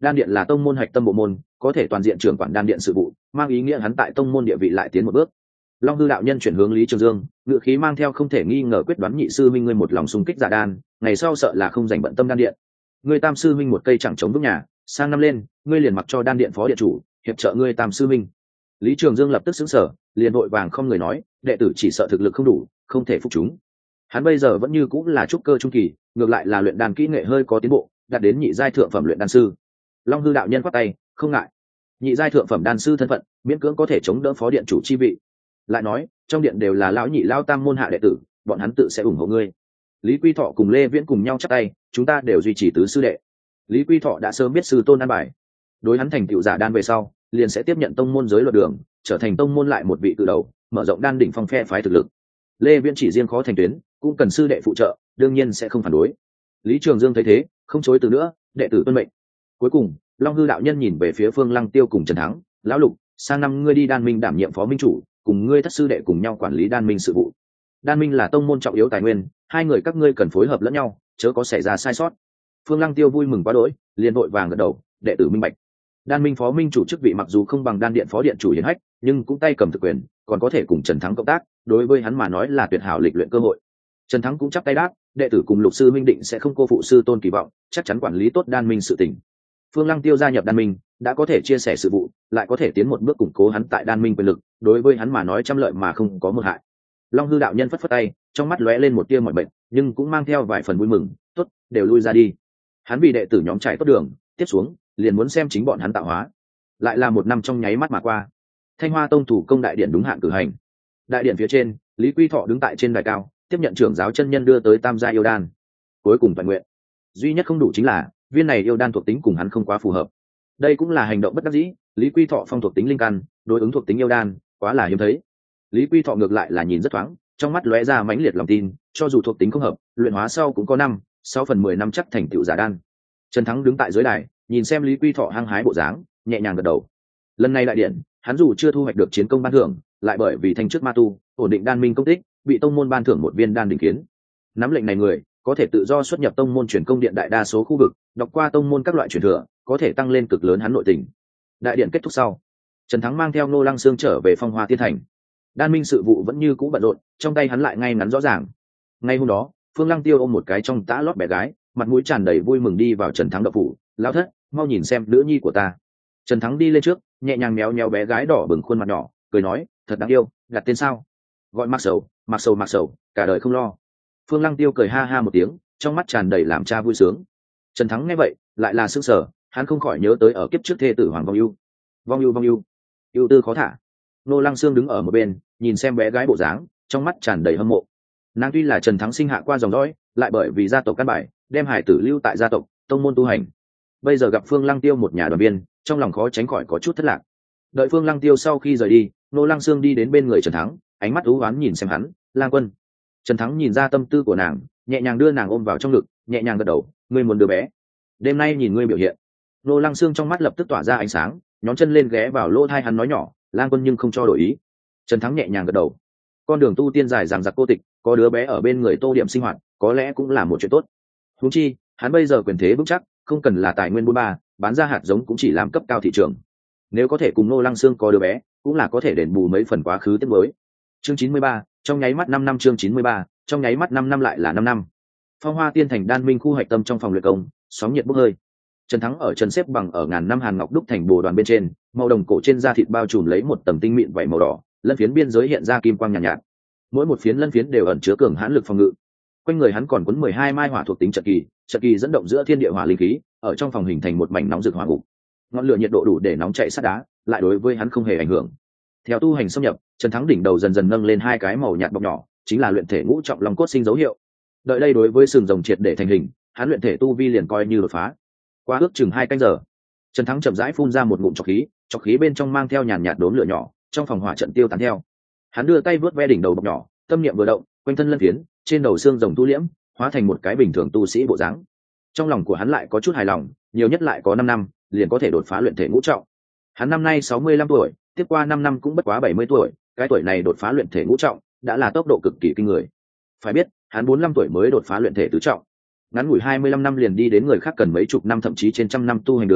đan điện là tông môn hạch tâm bộ môn, có thể toàn diện trưởng quản đan điện sự vụ, mang ý nghĩa hắn tại tông môn địa vị lại tiến một bước. Long hư đạo nhân chuyển hướng Lý Trường Dương, ngựa khí mang theo không thể nghi ngờ quyết đoán. Nhị sư minh ngươi một lòng xung kích giả đan, ngày sau sợ là không dành bận tâm đan điện. Ngươi tam sư minh một cây chẳng chống vững nhà, sang năm lên ngươi liền mặc cho đan điện phó điện chủ hiệp trợ ngươi tam sư minh. Lý Trường Dương lập tức xứng sở, liền vội vàng không người nói, đệ tử chỉ sợ thực lực không đủ, không thể phục chúng. Hắn bây giờ vẫn như cũng là trúc cơ trung kỳ, ngược lại là luyện đan kỹ nghệ hơi có tiến bộ, đạt đến nhị giai thượng phẩm luyện đan sư. Long hư đạo nhân quát tay, không ngại, nhị giai thượng phẩm đan sư thân phận, miễn cưỡng có thể chống đỡ phó điện chủ chi vị. Lại nói, trong điện đều là lão nhị lão tam môn hạ đệ tử, bọn hắn tự sẽ ủng hộ ngươi. Lý Quy Thọ cùng Lê Viễn cùng nhau chắp tay, chúng ta đều duy trì tứ sư đệ. Lý Quy Thọ đã sớm biết sư tôn an bài, đối hắn thành tựu giả đan về sau, liền sẽ tiếp nhận tông môn giới luật đường, trở thành tông môn lại một vị cự đầu, mở rộng đan đỉnh phong phe phái thực lực. Lê Viễn chỉ riêng khó thành tuyến, cũng cần sư đệ phụ trợ, đương nhiên sẽ không phản đối. Lý Trường Dương thấy thế, không chối từ nữa, đệ tử tuân mệnh. Cuối cùng, Long hư đạo nhân nhìn về phía Phương Lăng Tiêu cùng Trần Thắng, lão Lục, sang năm ngươi đi đan minh đảm nhiệm phó minh chủ, cùng ngươi thất sư đệ cùng nhau quản lý đan minh sự vụ. Đan minh là tông môn trọng yếu tài nguyên, hai người các ngươi cần phối hợp lẫn nhau, chớ có xảy ra sai sót. Phương Lăng Tiêu vui mừng quá đỗi, liền vội vàng gật đầu, đệ tử minh bạch. Đan minh phó minh chủ chức vị mặc dù không bằng đan điện phó điện chủ hiển hách, nhưng cũng tay cầm thực quyền, còn có thể cùng Trần Thắng cộng tác, đối với hắn mà nói là tuyệt hảo lịch luyện cơ hội. Trần Thắng cũng chắp tay đáp, đệ tử cùng Lục sư minh định sẽ không cô phụ sư tôn kỳ vọng, chắc chắn quản lý tốt đan minh sự tình. Phương Lăng Tiêu gia nhập đan minh, đã có thể chia sẻ sự vụ, lại có thể tiến một bước củng cố hắn tại đan minh quyền lực, đối với hắn mà nói trăm lợi mà không có một hại. Long hư đạo nhân phất phất tay, trong mắt lóe lên một tia mọi bệnh, nhưng cũng mang theo vài phần vui mừng, tốt, đều lui ra đi. Hắn vì đệ tử nhóm trải tốt đường, tiếp xuống liền muốn xem chính bọn hắn tạo hóa. Lại là một năm trong nháy mắt mà qua. Thanh Hoa Tông thủ công đại điện đúng hạn cử hành. Đại điện phía trên, Lý Quy Thọ đứng tại trên đài cao, tiếp nhận trưởng giáo chân nhân đưa tới tam gia yêu đan. Cuối cùng toàn nguyện, duy nhất không đủ chính là viên này yêu đan thuộc tính cùng hắn không quá phù hợp. Đây cũng là hành động bất đắc dĩ, Lý Quy Thọ phong thuộc tính linh căn, đối ứng thuộc tính yêu đan, quá là hiếm thấy. Lý Quy Thọ ngược lại là nhìn rất thoáng, trong mắt lóe ra mãnh liệt lòng tin, cho dù thuộc tính không hợp, luyện hóa sau cũng có năm, sáu phần mười năm chắc thành tựu giả đan. Trần Thắng đứng tại dưới đài, nhìn xem Lý Quy Thọ hăng hái bộ dáng, nhẹ nhàng gật đầu. Lần này đại điện, hắn dù chưa thu hoạch được chiến công ban thưởng, lại bởi vì thanh trước ma tu, ổn định đan minh công tích, bị tông môn ban thưởng một viên đan đỉnh kiến. Nắm lệnh này người, có thể tự do xuất nhập tông môn truyền công điện đại đa số khu vực, đọc qua tông môn các loại truyền thừa, có thể tăng lên cực lớn hắn nội tình. Đại điện kết thúc sau, Trần Thắng mang theo Ngô Lăng Sương trở về Phong Hoa Tiên Thành. Đan minh sự vụ vẫn như cũ bận rộn, trong tay hắn lại ngay ngắn rõ ràng. Ngay hôm đó, Phương Lăng Tiêu ôm một cái trong tã lót bé gái, mặt mũi tràn đầy vui mừng đi vào Trần Thắng đậu phủ. Lão thất, mau nhìn xem nữ nhi của ta. Trần Thắng đi lên trước, nhẹ nhàng méo méo bé gái đỏ bừng khuôn mặt nhỏ, cười nói, thật đáng yêu, đặt tên sao? Gọi Mạc Sầu, Mạc Sầu, Mạc Sầu, cả đời không lo. Phương Lăng Tiêu cười ha ha một tiếng, trong mắt tràn đầy làm cha vui sướng. Trần Thắng nghe vậy, lại là sững sờ, hắn không khỏi nhớ tới ở kiếp trước thê tử Hoàng Vong Ưu. Vong Ưu, Vong Ưu, ưu tư khó thả. Nô Lăng Sương đứng ở một bên, nhìn xem bé gái bộ dáng, trong mắt tràn đầy hâm mộ. Nàng tuy là Trần Thắng sinh hạ qua dòng dõi, lại bởi vì gia tộc căn bài, đem hải tử lưu tại gia tộc, tông môn tu hành. Bây giờ gặp Phương Lăng Tiêu một nhà đoàn viên, trong lòng khó tránh khỏi có chút thất lạc. Đợi Phương Lăng Tiêu sau khi rời đi, Nô Lăng Sương đi đến bên người Trần Thắng, ánh mắt u ám nhìn xem hắn, Lang Quân. Trần Thắng nhìn ra tâm tư của nàng, nhẹ nhàng đưa nàng ôm vào trong ngực, nhẹ nhàng gật đầu, ngươi muốn đứa bé. Đêm nay nhìn ngươi biểu hiện. Nô Lăng Sương trong mắt lập tức tỏa ra ánh sáng, nhón chân lên ghé vào lỗ tai hắn nói nhỏ, Lang Quân nhưng không cho đổi ý. Trần Thắng nhẹ nhàng gật đầu. Con đường tu tiên dài dằng dặc cô tịch, có đứa bé ở bên người tô điểm sinh hoạt, có lẽ cũng là một chuyện tốt. Huống chi, hắn bây giờ quyền thế vững chắc, không cần là tài nguyên buôn ba, bán ra hạt giống cũng chỉ làm cấp cao thị trường. Nếu có thể cùng Nô Lăng Sương có đứa bé, cũng là có thể đền bù mấy phần quá khứ tiếc nuối. Chương chín mươi ba, trong nháy mắt năm năm chương chín mươi ba, trong nháy mắt năm năm lại là năm năm. Phong Hoa Tiên Thành đan minh khu hoạch tâm trong phòng luyện công, sóng nhiệt bốc hơi. Trần Thắng ở chân xếp bằng ở ngàn năm hàn ngọc đúc thành bồ đoàn bên trên, màu đồng cổ trên da thịt bao trùm lấy một tầng tinh mịn vảy màu đỏ, lân phiến biên giới hiện ra kim quang nhàn nhạt, nhạt. Mỗi một phiến lân phiến đều ẩn chứa cường hãn lực phòng ngự. Quanh người hắn còn quấn mười hai mai hỏa thuộc tính trận kỳ, trận kỳ dẫn động giữa thiên địa hỏa linh khí, ở trong phòng hình thành một mảnh nóng rực hỏa ngục. Ngọn lửa nhiệt độ đủ để nóng chảy sắt đá, lại đối với hắn không hề ảnh hưởng. Theo tu hành xâm nhập, Trần Thắng đỉnh đầu dần dần nâng lên hai cái màu nhạt bọc nhỏ, chính là luyện thể ngũ trọng long cốt sinh dấu hiệu. Đợi đây đối với sừng rồng triệt để thành hình, hắn luyện thể tu vi liền coi như đột phá. Qua ước chừng hai canh giờ, Trần Thắng chậm rãi phun ra một ngụm trọc khí, trọc khí bên trong mang theo nhàn nhạt đốm lửa nhỏ, trong phòng hỏa trận tiêu tán theo. Hắn đưa tay vớt ve đỉnh đầu bọc nhỏ, tâm niệm vừa động, quanh thân lân phiến, trên đầu xương rồng tu liễm, hóa thành một cái bình thường tu sĩ bộ dáng. Trong lòng của hắn lại có chút hài lòng, nhiều nhất lại có năm năm, liền có thể đột phá luyện thể ngũ trọng. Hắn năm nay sáu mươi lăm tuổi, tiếp qua năm năm cũng bất quá bảy mươi tuổi, cái tuổi này đột phá luyện thể ngũ trọng, đã là tốc độ cực kỳ kinh người. Phải biết, hắn bốn mươi lăm tuổi mới đột phá luyện thể tứ trọng. Ngắn ngủi hai mươi lăm năm liền đi đến người khác cần mấy chục năm thậm chí trên trăm năm tu hành đường,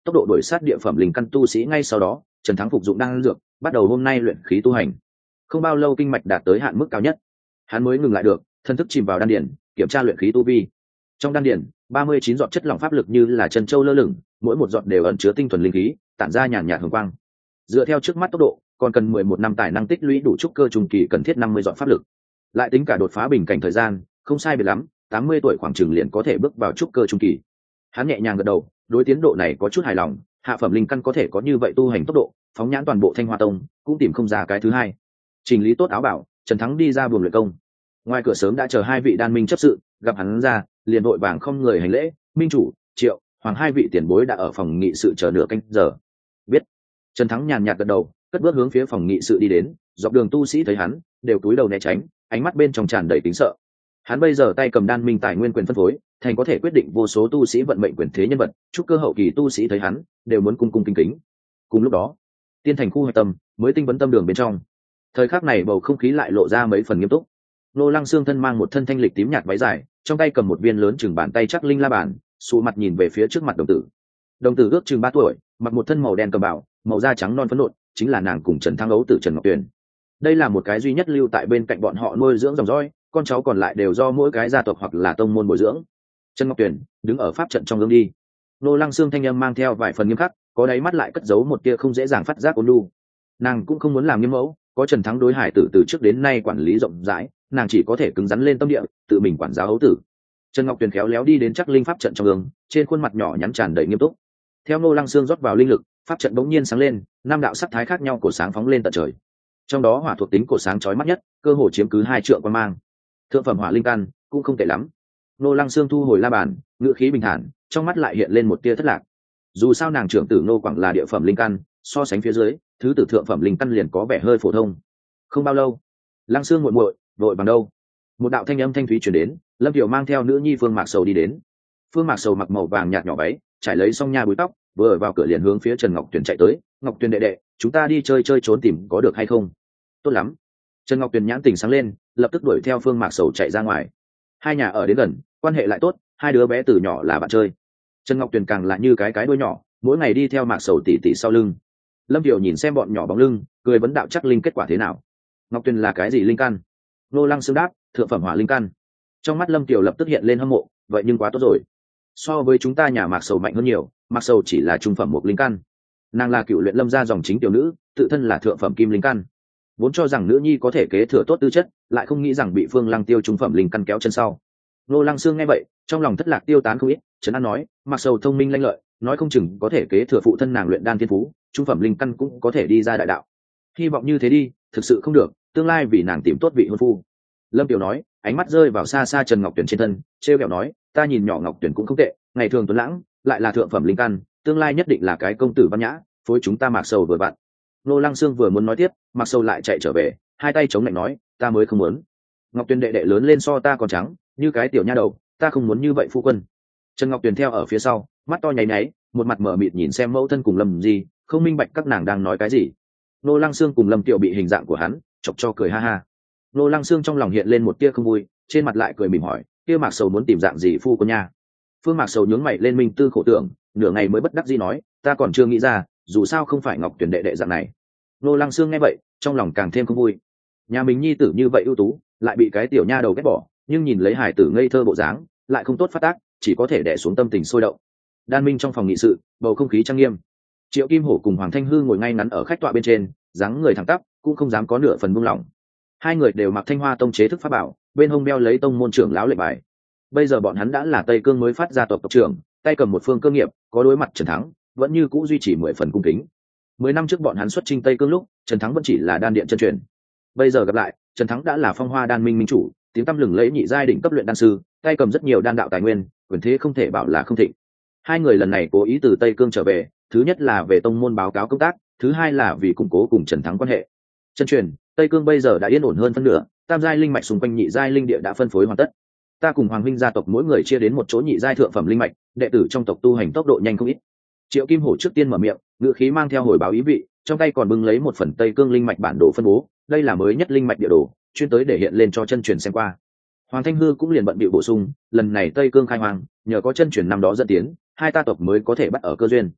tốc độ đuổi sát địa phẩm linh căn tu sĩ. Ngay sau đó Trần Thắng phục dụng đan dược, bắt đầu hôm nay luyện khí tu hành. Không bao lâu kinh mạch đạt tới hạn mức cao nhất, hắn mới ngừng lại được, thân thức chìm vào đan điển kiểm tra luyện khí tu vi. Trong đan điển ba mươi chín giọt chất lỏng pháp lực như là chân châu lơ lửng, mỗi một giọt đều ẩn chứa tinh thuần linh khí, tản ra nhàn nhạt hồng quang. Dựa theo trước mắt tốc độ, còn cần mười một năm tài năng tích lũy đủ trúc cơ trung kỳ cần thiết năm mươi giọt pháp lực. Lại tính cả đột phá bình cảnh thời gian, không sai biệt lắm, tám mươi tuổi khoảng chừng liền có thể bước vào trúc cơ trung kỳ. Hắn nhẹ nhàng gật đầu, đối tiến độ này có chút hài lòng, hạ phẩm linh căn có thể có như vậy tu hành tốc độ, phóng nhãn toàn bộ Thanh Hoa Tông, cũng tìm không ra cái thứ hai. Trình lý tốt áo bảo, Trần Thắng đi ra buồng luyện công. Ngoài cửa sớm đã chờ hai vị đan minh chấp sự, gặp hắn ra, liền vội vàng không người hành lễ. Minh chủ, Triệu, Hoàng hai vị tiền bối đã ở phòng nghị sự chờ nửa canh giờ. Biết. Trần Thắng nhàn nhạt gật đầu, cất bước hướng phía phòng nghị sự đi đến. Dọc đường tu sĩ thấy hắn, đều cúi đầu né tránh, ánh mắt bên trong tràn đầy kính sợ. Hắn bây giờ tay cầm đan minh tài nguyên quyền phân phối, thành có thể quyết định vô số tu sĩ vận mệnh quyền thế nhân vật. Chúc cơ hậu kỳ tu sĩ thấy hắn, đều muốn cung cung kính kính. Cùng lúc đó, tiên thành khu hoạch tâm, mới tinh vấn tâm đường bên trong. Thời khắc này bầu không khí lại lộ ra mấy phần nghiêm túc. Nô Lăng Sương thân mang một thân thanh lịch tím nhạt váy dài, trong tay cầm một viên lớn chừng bàn tay chắc linh la bàn, sụ mặt nhìn về phía trước mặt đồng tử. Đồng tử ước chừng ba tuổi, mặc một thân màu đen cầm bảo, màu da trắng non phấn nộn, chính là nàng cùng Trần Thắng ấu tử Trần Ngọc Tuyền. Đây là một cái duy nhất lưu tại bên cạnh bọn họ nuôi dưỡng dòng dõi, con cháu còn lại đều do mỗi cái gia tộc hoặc là tông môn bồi dưỡng. Trần Ngọc Tuyền đứng ở pháp trận trong gương đi. Nô Lăng Sương thanh âm mang theo vài phần nghiêm khắc, có đáy mắt lại cất giấu một tia không dễ dàng phát giác ôn nhu. Nàng cũng không muốn làm nghiêm mẫu, có Trần Thắng đối hải tử từ trước đến nay quản lý rộng rãi, nàng chỉ có thể cứng rắn lên tâm địa, tự mình quản giáo ấu tử. Trần Ngọc Tuyền khéo léo đi đến chắc linh pháp trận trong gương, trên khuôn mặt nhỏ nhắn tràn đầy nghiêm túc. Theo Nô Lăng Sương rót vào linh lực, pháp trận bỗng nhiên sáng lên, năm đạo sắc thái khác nhau của sáng phóng lên tận trời. Trong đó hỏa thuộc tính của sáng chói mắt nhất, cơ hồ chiếm cứ hai trượng quan mang. Thượng phẩm hỏa linh căn cũng không tệ lắm. Nô Lăng Sương thu hồi la bàn, ngữ khí bình thản, trong mắt lại hiện lên một tia thất lạc. Dù sao nàng trưởng tử Nô Quảng là địa phẩm linh căn, so sánh phía dưới, thứ tử thượng phẩm linh căn liền có vẻ hơi phổ thông. Không bao lâu, Lăng Sương muội muội, vội bằng đâu? Một đạo thanh âm thanh thúy truyền đến, Lâm Tiểu mang theo nữ nhi Phương Mạc Sầu đi đến. Phương Mạc Sầu mặc màu vàng nhạt nhỏ váy, trải lấy song nha búi tóc, vừa ở vào cửa liền hướng phía Trần Ngọc Tuyền chạy tới. Ngọc Tuyền đệ đệ, chúng ta đi chơi chơi trốn tìm có được hay không? Tốt lắm. Trần Ngọc Tuyền nhãn tình sáng lên, lập tức đuổi theo Phương Mạc Sầu chạy ra ngoài. Hai nhà ở đến gần, quan hệ lại tốt, hai đứa bé từ nhỏ là bạn chơi. Trần Ngọc Tuyền càng là như cái cái đuôi nhỏ, mỗi ngày đi theo Mạc Sầu tỉ tỉ sau lưng. Lâm Tiểu nhìn xem bọn nhỏ bóng lưng, cười vấn đạo chắc linh kết quả thế nào. Ngọc Tuyền là cái gì linh căn? Nô Lăng Sương đáp, thượng phẩm hỏa linh căn. Trong mắt Lâm Tiểu lập tức hiện lên hâm mộ, vậy nhưng quá tốt rồi. So với chúng ta nhà Mạc Sầu mạnh hơn nhiều, Mạc Sầu chỉ là trung phẩm một linh căn. Nàng là cựu luyện Lâm gia dòng chính tiểu nữ, tự thân là thượng phẩm kim linh căn. Vốn cho rằng nữ nhi có thể kế thừa tốt tư chất, lại không nghĩ rằng bị Phương Lăng Tiêu trung phẩm linh căn kéo chân sau. Nô Lăng Sương nghe vậy, trong lòng thất lạc tiêu tán không ít, Trấn An nói, Mạc Sầu thông minh lanh lợi, nói không chừng có thể kế thừa phụ thân nàng luyện đan thiên phú, trung phẩm linh căn cũng có thể đi ra đại đạo. Hy vọng như thế đi, thực sự không được, tương lai vì nàng tìm tốt vị hôn phu. Lâm Tiểu nói, ánh mắt rơi vào xa xa Trần Ngọc Tuyền trên thân, trêu ghẹo nói, ta nhìn nhỏ Ngọc Tuyền cũng không tệ, ngày thường tuấn lãng, lại là thượng phẩm linh căn, tương lai nhất định là cái công tử văn nhã, phối chúng ta Mạc Sầu vừa vặn. Nô Lăng Sương vừa muốn nói tiếp, Mạc Sầu lại chạy trở về, hai tay chống lạnh nói, ta mới không muốn. Ngọc Tuyền đệ đệ lớn lên so ta còn trắng, như cái tiểu nha đầu, ta không muốn như vậy phu quân. Trần Ngọc Tuyền theo ở phía sau, mắt to nháy nháy, một mặt mở mịt nhìn xem mẫu thân cùng Lâm Di, không minh bạch các nàng đang nói cái gì. Nô Lăng Sương cùng Lâm Tiểu bị hình dạng của hắn chọc cho cười ha ha. Nô Lăng Sương trong lòng hiện lên một tia không vui, trên mặt lại cười mỉm hỏi, kia Mạc Sầu muốn tìm dạng gì phu quân nha? Phương Mạc Sầu nhướng mày lên minh tư khổ tưởng, nửa ngày mới bất đắc dĩ nói, ta còn chưa nghĩ ra, dù sao không phải Ngọc Tuyền đệ đệ dạng này. Nô Lăng Sương nghe vậy, trong lòng càng thêm không vui. Nhà mình nhi tử như vậy ưu tú, lại bị cái tiểu nha đầu ghét bỏ, nhưng nhìn lấy hải tử ngây thơ bộ dáng, lại không tốt phát tác, chỉ có thể đè xuống tâm tình sôi động. Đan minh trong phòng nghị sự, bầu không khí trang nghiêm. Triệu Kim Hổ cùng Hoàng Thanh Hư ngồi ngay ngắn ở khách tọa bên trên, dáng người thẳng tắp, cũng không dám có nửa phần buông lỏng. Hai người đều mặc Thanh Hoa Tông chế thức pháp bảo, bên hông đeo lấy tông môn trưởng lão lệnh bài. Bây giờ bọn hắn đã là Tây Cương mới phát ra tộc tộc trưởng, tay cầm một phương cơ nghiệp, có đối mặt Trần Thắng, vẫn như cũ duy trì mười phần cung kính. Mười năm trước bọn hắn xuất chinh Tây Cương lúc, Trần Thắng vẫn chỉ là đan điện chân truyền. Bây giờ gặp lại, Trần Thắng đã là Phong Hoa Đan Minh minh chủ, tiếng tăm lừng lẫy nhị giai đỉnh cấp luyện đan sư, tay cầm rất nhiều đan đạo tài nguyên, quyền thế không thể bảo là không thịnh. Hai người lần này cố ý từ Tây Cương trở về, thứ nhất là về tông môn báo cáo công tác, thứ hai là vì củng cố cùng Trần Thắng quan hệ. Chân truyền, Tây Cương bây giờ đã yên ổn hơn phân nửa, tam giai linh mạch xung quanh nhị giai linh địa đã phân phối hoàn tất. Ta cùng Hoàng huynh gia tộc mỗi người chia đến một chỗ nhị giai thượng phẩm linh mạch, đệ tử trong tộc tu hành tốc độ nhanh không ít. Triệu Kim Hổ trước tiên mở miệng, ngữ khí mang theo hồi báo ý vị, trong tay còn bưng lấy một phần Tây Cương linh mạch bản đồ phân bố, đây là mới nhất linh mạch địa đồ, chuyên tới để hiện lên cho chân truyền xem qua. Hoàng Thanh Hư cũng liền bận bịu bổ sung, lần này Tây Cương khai hoang, nhờ có chân truyền năm đó dẫn tiến, hai ta tộc mới có thể bắt ở cơ duyên.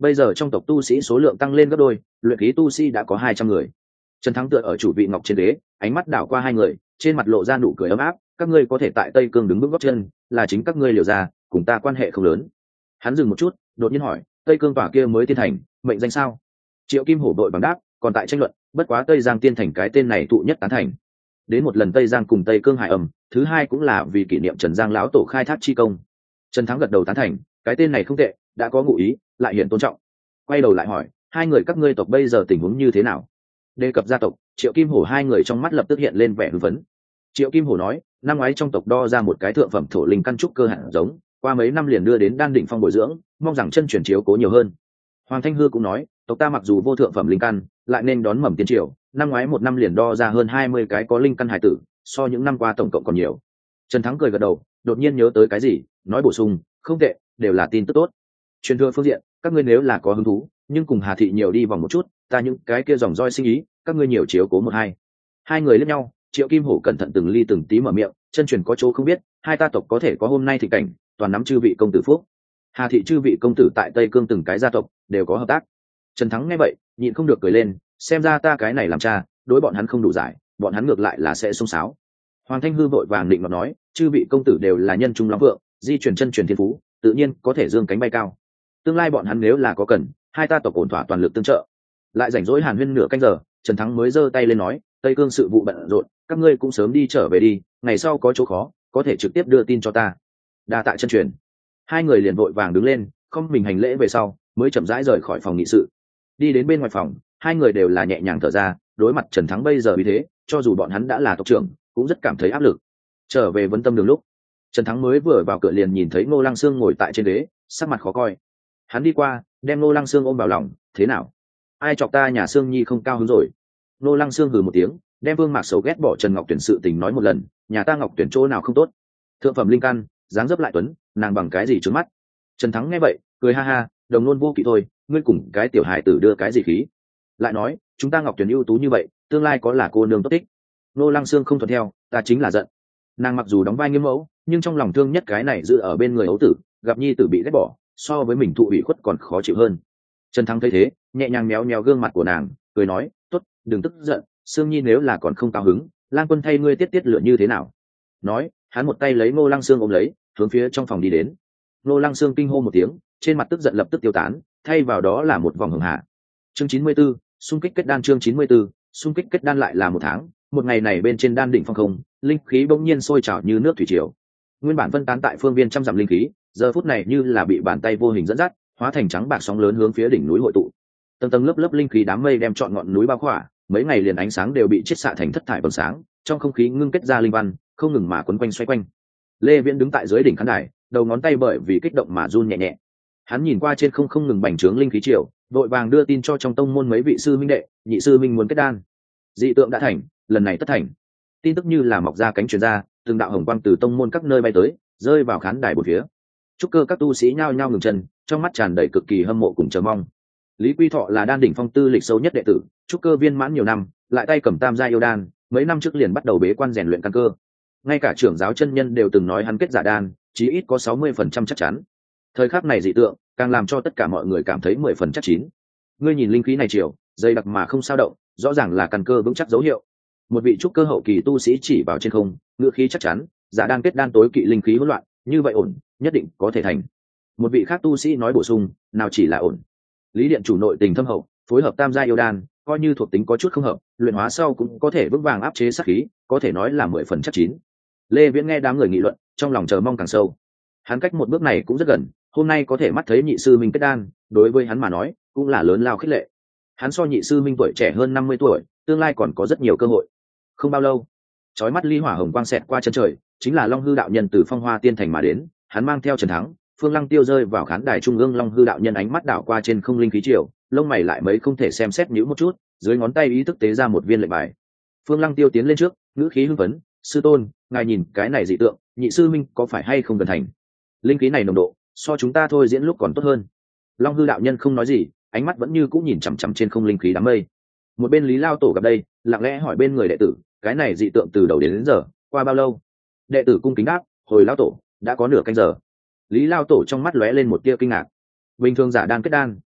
bây giờ trong tộc tu sĩ số lượng tăng lên gấp đôi, luyện khí tu sĩ đã có hai trăm người. Trần Thắng tựa ở chủ vị ngọc trên đế, ánh mắt đảo qua hai người, trên mặt lộ ra nụ cười ấm áp. Các ngươi có thể tại Tây Cương đứng vững gót chân, là chính các ngươi liều ra, cùng ta quan hệ không lớn. Hắn dừng một chút, đột nhiên hỏi, Tây Cương tòa kia mới tiên thành, mệnh danh sao? Triệu Kim Hổ đội bằng đáp, còn tại tranh luận, bất quá Tây Giang tiên thành cái tên này thụ nhất tán thành. Đến một lần Tây Giang cùng Tây Cương hải ẩm, thứ hai cũng là vì kỷ niệm Trần Giang lão tổ khai thác chi công. Trần Thắng gật đầu tán thành, cái tên này không tệ, đã có ngụ ý, lại hiện tôn trọng. Quay đầu lại hỏi, hai người các ngươi tộc bây giờ tình huống như thế nào? Đề cập gia tộc, Triệu Kim Hổ hai người trong mắt lập tức hiện lên vẻ hưng phấn. Triệu Kim Hổ nói, năm ngoái trong tộc đo ra một cái thượng phẩm thổ linh căn trúc cơ hạt giống, qua mấy năm liền đưa đến đan đỉnh phong bồi dưỡng, mong rằng chân truyền chiếu cố nhiều hơn. Hoàng Thanh Hư cũng nói, tộc ta mặc dù vô thượng phẩm linh căn, lại nên đón mầm tiên triều, năm ngoái một năm liền đo ra hơn hai mươi cái có linh căn hải tử, so những năm qua tổng cộng còn nhiều. Trần Thắng cười gật đầu, đột nhiên nhớ tới cái gì, nói bổ sung, không tệ, đều là tin tức tốt. Truyền thừa phương diện, các ngươi nếu là có hứng thú, nhưng cùng Hà thị nhiều đi vòng một chút, ta những cái kia dòng roi sinh ý, các ngươi nhiều chiếu cố một hai. Hai người liếc nhau, Triệu Kim Hổ cẩn thận từng ly từng tí mở miệng, chân truyền có chỗ không biết, hai ta tộc có thể có hôm nay thì cảnh, toàn nắm chư vị công tử phúc. Hà thị chư vị công tử tại Tây Cương từng cái gia tộc đều có hợp tác. Trần Thắng nghe vậy, nhịn không được cười lên, xem ra ta cái này làm cha, đối bọn hắn không đủ giải, bọn hắn ngược lại là sẽ xông xáo. Hoàng Thanh Hư vội vàng định mà nói, chư vị công tử đều là nhân trung lắm vượng, di truyền chân truyền thiên phú, tự nhiên có thể dương cánh bay cao. Tương lai bọn hắn nếu là có cần, hai ta tộc ổn thỏa toàn lực tương trợ. Lại rảnh rỗi hàn huyên nửa canh giờ, Trần Thắng mới giơ tay lên nói, Tây Cương sự vụ bận rộn, các ngươi cũng sớm đi trở về đi, ngày sau có chỗ khó, có thể trực tiếp đưa tin cho ta. Đa tạ chân truyền. Hai người liền vội vàng đứng lên, không mình hành lễ về sau, mới chậm rãi rời khỏi phòng nghị sự. Đi đến bên ngoài phòng, hai người đều là nhẹ nhàng thở ra, đối mặt Trần Thắng bây giờ như thế, cho dù bọn hắn đã là tộc trưởng, cũng rất cảm thấy áp lực. Trở về Vân Tâm Đường lúc, Trần Thắng mới vừa vào cửa liền nhìn thấy Ngô Lăng Sương ngồi tại trên ghế, sắc mặt khó coi. Hắn đi qua, đem Ngô Lăng Sương ôm vào lòng, thế nào? Ai chọc ta nhà Sương Nhi không cao hứng rồi? Ngô Lăng Sương hừ một tiếng, đem Vương Mạc Sầu ghét bỏ Trần Ngọc Tuyển sự tình nói một lần, nhà ta Ngọc Tuyển chỗ nào không tốt? Thượng phẩm linh căn, dáng dấp lại tuấn, nàng bằng cái gì trướng mắt? Trần Thắng nghe vậy, cười ha ha, đồng nôn vô kỵ thôi, ngươi cùng cái tiểu hài tử đưa cái gì khí? Lại nói, chúng ta Ngọc Tuyển ưu tú như vậy, tương lai có là cô nương tốt thích. Ngô Lăng Sương không thuận theo, ta chính là giận. Nàng mặc dù đóng vai nghiêm mẫu, nhưng trong lòng thương nhất cái này giữ ở bên người ấu tử, gặp nhi tử bị ghét bỏ, so với mình thụ ủy khuất còn khó chịu hơn. Trần Thắng thấy thế, nhẹ nhàng méo méo gương mặt của nàng, cười nói, tốt, đừng tức giận, Sương Nhi nếu là còn không cao hứng, Lang Quân thay ngươi tiết tiết lựa như thế nào? Nói, hắn một tay lấy Ngô Lăng Sương ôm lấy, hướng phía trong phòng đi đến. Ngô Lăng Sương kinh hô một tiếng, trên mặt tức giận lập tức tiêu tán, thay vào đó là một vòng hưởng hạ. Chương chín mươi 44, xung kích kết đan chương chín mươi 44, xung kích kết đan lại là một tháng, một ngày này bên trên đan đỉnh phong không, linh khí bỗng nhiên sôi trào như nước thủy triều. Nguyên bản phân tán tại phương viên trăm dặm linh khí, giờ phút này như là bị bàn tay vô hình dẫn dắt, hóa thành trắng bạc sóng lớn hướng phía đỉnh núi hội tụ. Tầng tầng lớp lớp linh khí đám mây đem trọn ngọn núi bao khỏa, mấy ngày liền ánh sáng đều bị chiết xạ thành thất thải vầng sáng, trong không khí ngưng kết ra linh văn, không ngừng mà quấn quanh xoay quanh. Lê Viễn đứng tại dưới đỉnh khán đài, đầu ngón tay bởi vì kích động mà run nhẹ nhẹ. Hắn nhìn qua trên không không ngừng bành trướng linh khí triều, vội vàng đưa tin cho trong tông môn mấy vị sư minh đệ, nhị sư minh muốn kết đan. Dị tượng đã thành, lần này tất thành. Tin tức như là mọc ra cánh truyền ra, từng đạo hồng quang từ tông môn các nơi bay tới, rơi vào khán đài bốn phía. Trúc cơ các tu sĩ nhao nhao ngừng chân, trong mắt tràn đầy cực kỳ hâm mộ cùng chờ mong. Lý Quy Thọ là đan đỉnh phong tư lịch sâu nhất đệ tử, trúc cơ viên mãn nhiều năm, lại tay cầm tam gia yêu đan, mấy năm trước liền bắt đầu bế quan rèn luyện căn cơ. Ngay cả trưởng giáo chân nhân đều từng nói hắn kết giả đan, chí ít có sáu mươi phần trăm chắc chắn. Thời khắc này dị tượng, càng làm cho tất cả mọi người cảm thấy mười phần chắc chín. Ngươi nhìn linh khí này chiều, dày đặc mà không sao động, rõ ràng là căn cơ vững chắc dấu hiệu. Một vị trúc cơ hậu kỳ tu sĩ chỉ vào trên không, ngữ khí chắc chắn, giả đan kết đan tối kỵ linh khí hỗn loạn, như vậy ổn, nhất định có thể thành. Một vị khác tu sĩ nói bổ sung, nào chỉ là ổn. Lý điện chủ nội tình thâm hậu, phối hợp tam gia yêu đan, coi như thuộc tính có chút không hợp, luyện hóa sau cũng có thể vững vàng áp chế sát khí, có thể nói là mười phần chắc chín. Lê Viễn nghe đám người nghị luận, trong lòng chờ mong càng sâu. Hắn cách một bước này cũng rất gần, hôm nay có thể mắt thấy nhị sư minh kết đan, đối với hắn mà nói, cũng là lớn lao khích lệ. Hắn so nhị sư minh tuổi trẻ hơn năm mươi tuổi, tương lai còn có rất nhiều cơ hội. Không bao lâu, chói mắt ly hỏa hồng quang xẹt qua chân trời, chính là Long Hư đạo nhân từ Phong Hoa Tiên thành mà đến, hắn mang theo Trần Thắng, Phương Lăng Tiêu rơi vào khán đài trung ương. Long Hư đạo nhân ánh mắt đảo qua trên không linh khí triều, lông mày lại mấy không thể xem xét nhíu một chút, dưới ngón tay ý thức tế ra một viên lệnh bài. Phương Lăng Tiêu tiến lên trước, ngữ khí hưng phấn, sư tôn, ngài nhìn cái này dị tượng, nhị sư minh có phải hay không gần thành? Linh khí này nồng độ, so chúng ta thôi diễn lúc còn tốt hơn. Long Hư đạo nhân không nói gì, ánh mắt vẫn như cũng nhìn chằm chằm trên không linh khí đám mây. Một bên Lý Lao tổ gặp đây, lặng lẽ hỏi bên người đệ tử, cái này dị tượng từ đầu đến, đến giờ qua bao lâu? Đệ tử cung kính đáp, hồi Lao tổ, đã có nửa canh giờ. Lý Lao tổ trong mắt lóe lên một tia kinh ngạc. Bình thường giả đan kết đan,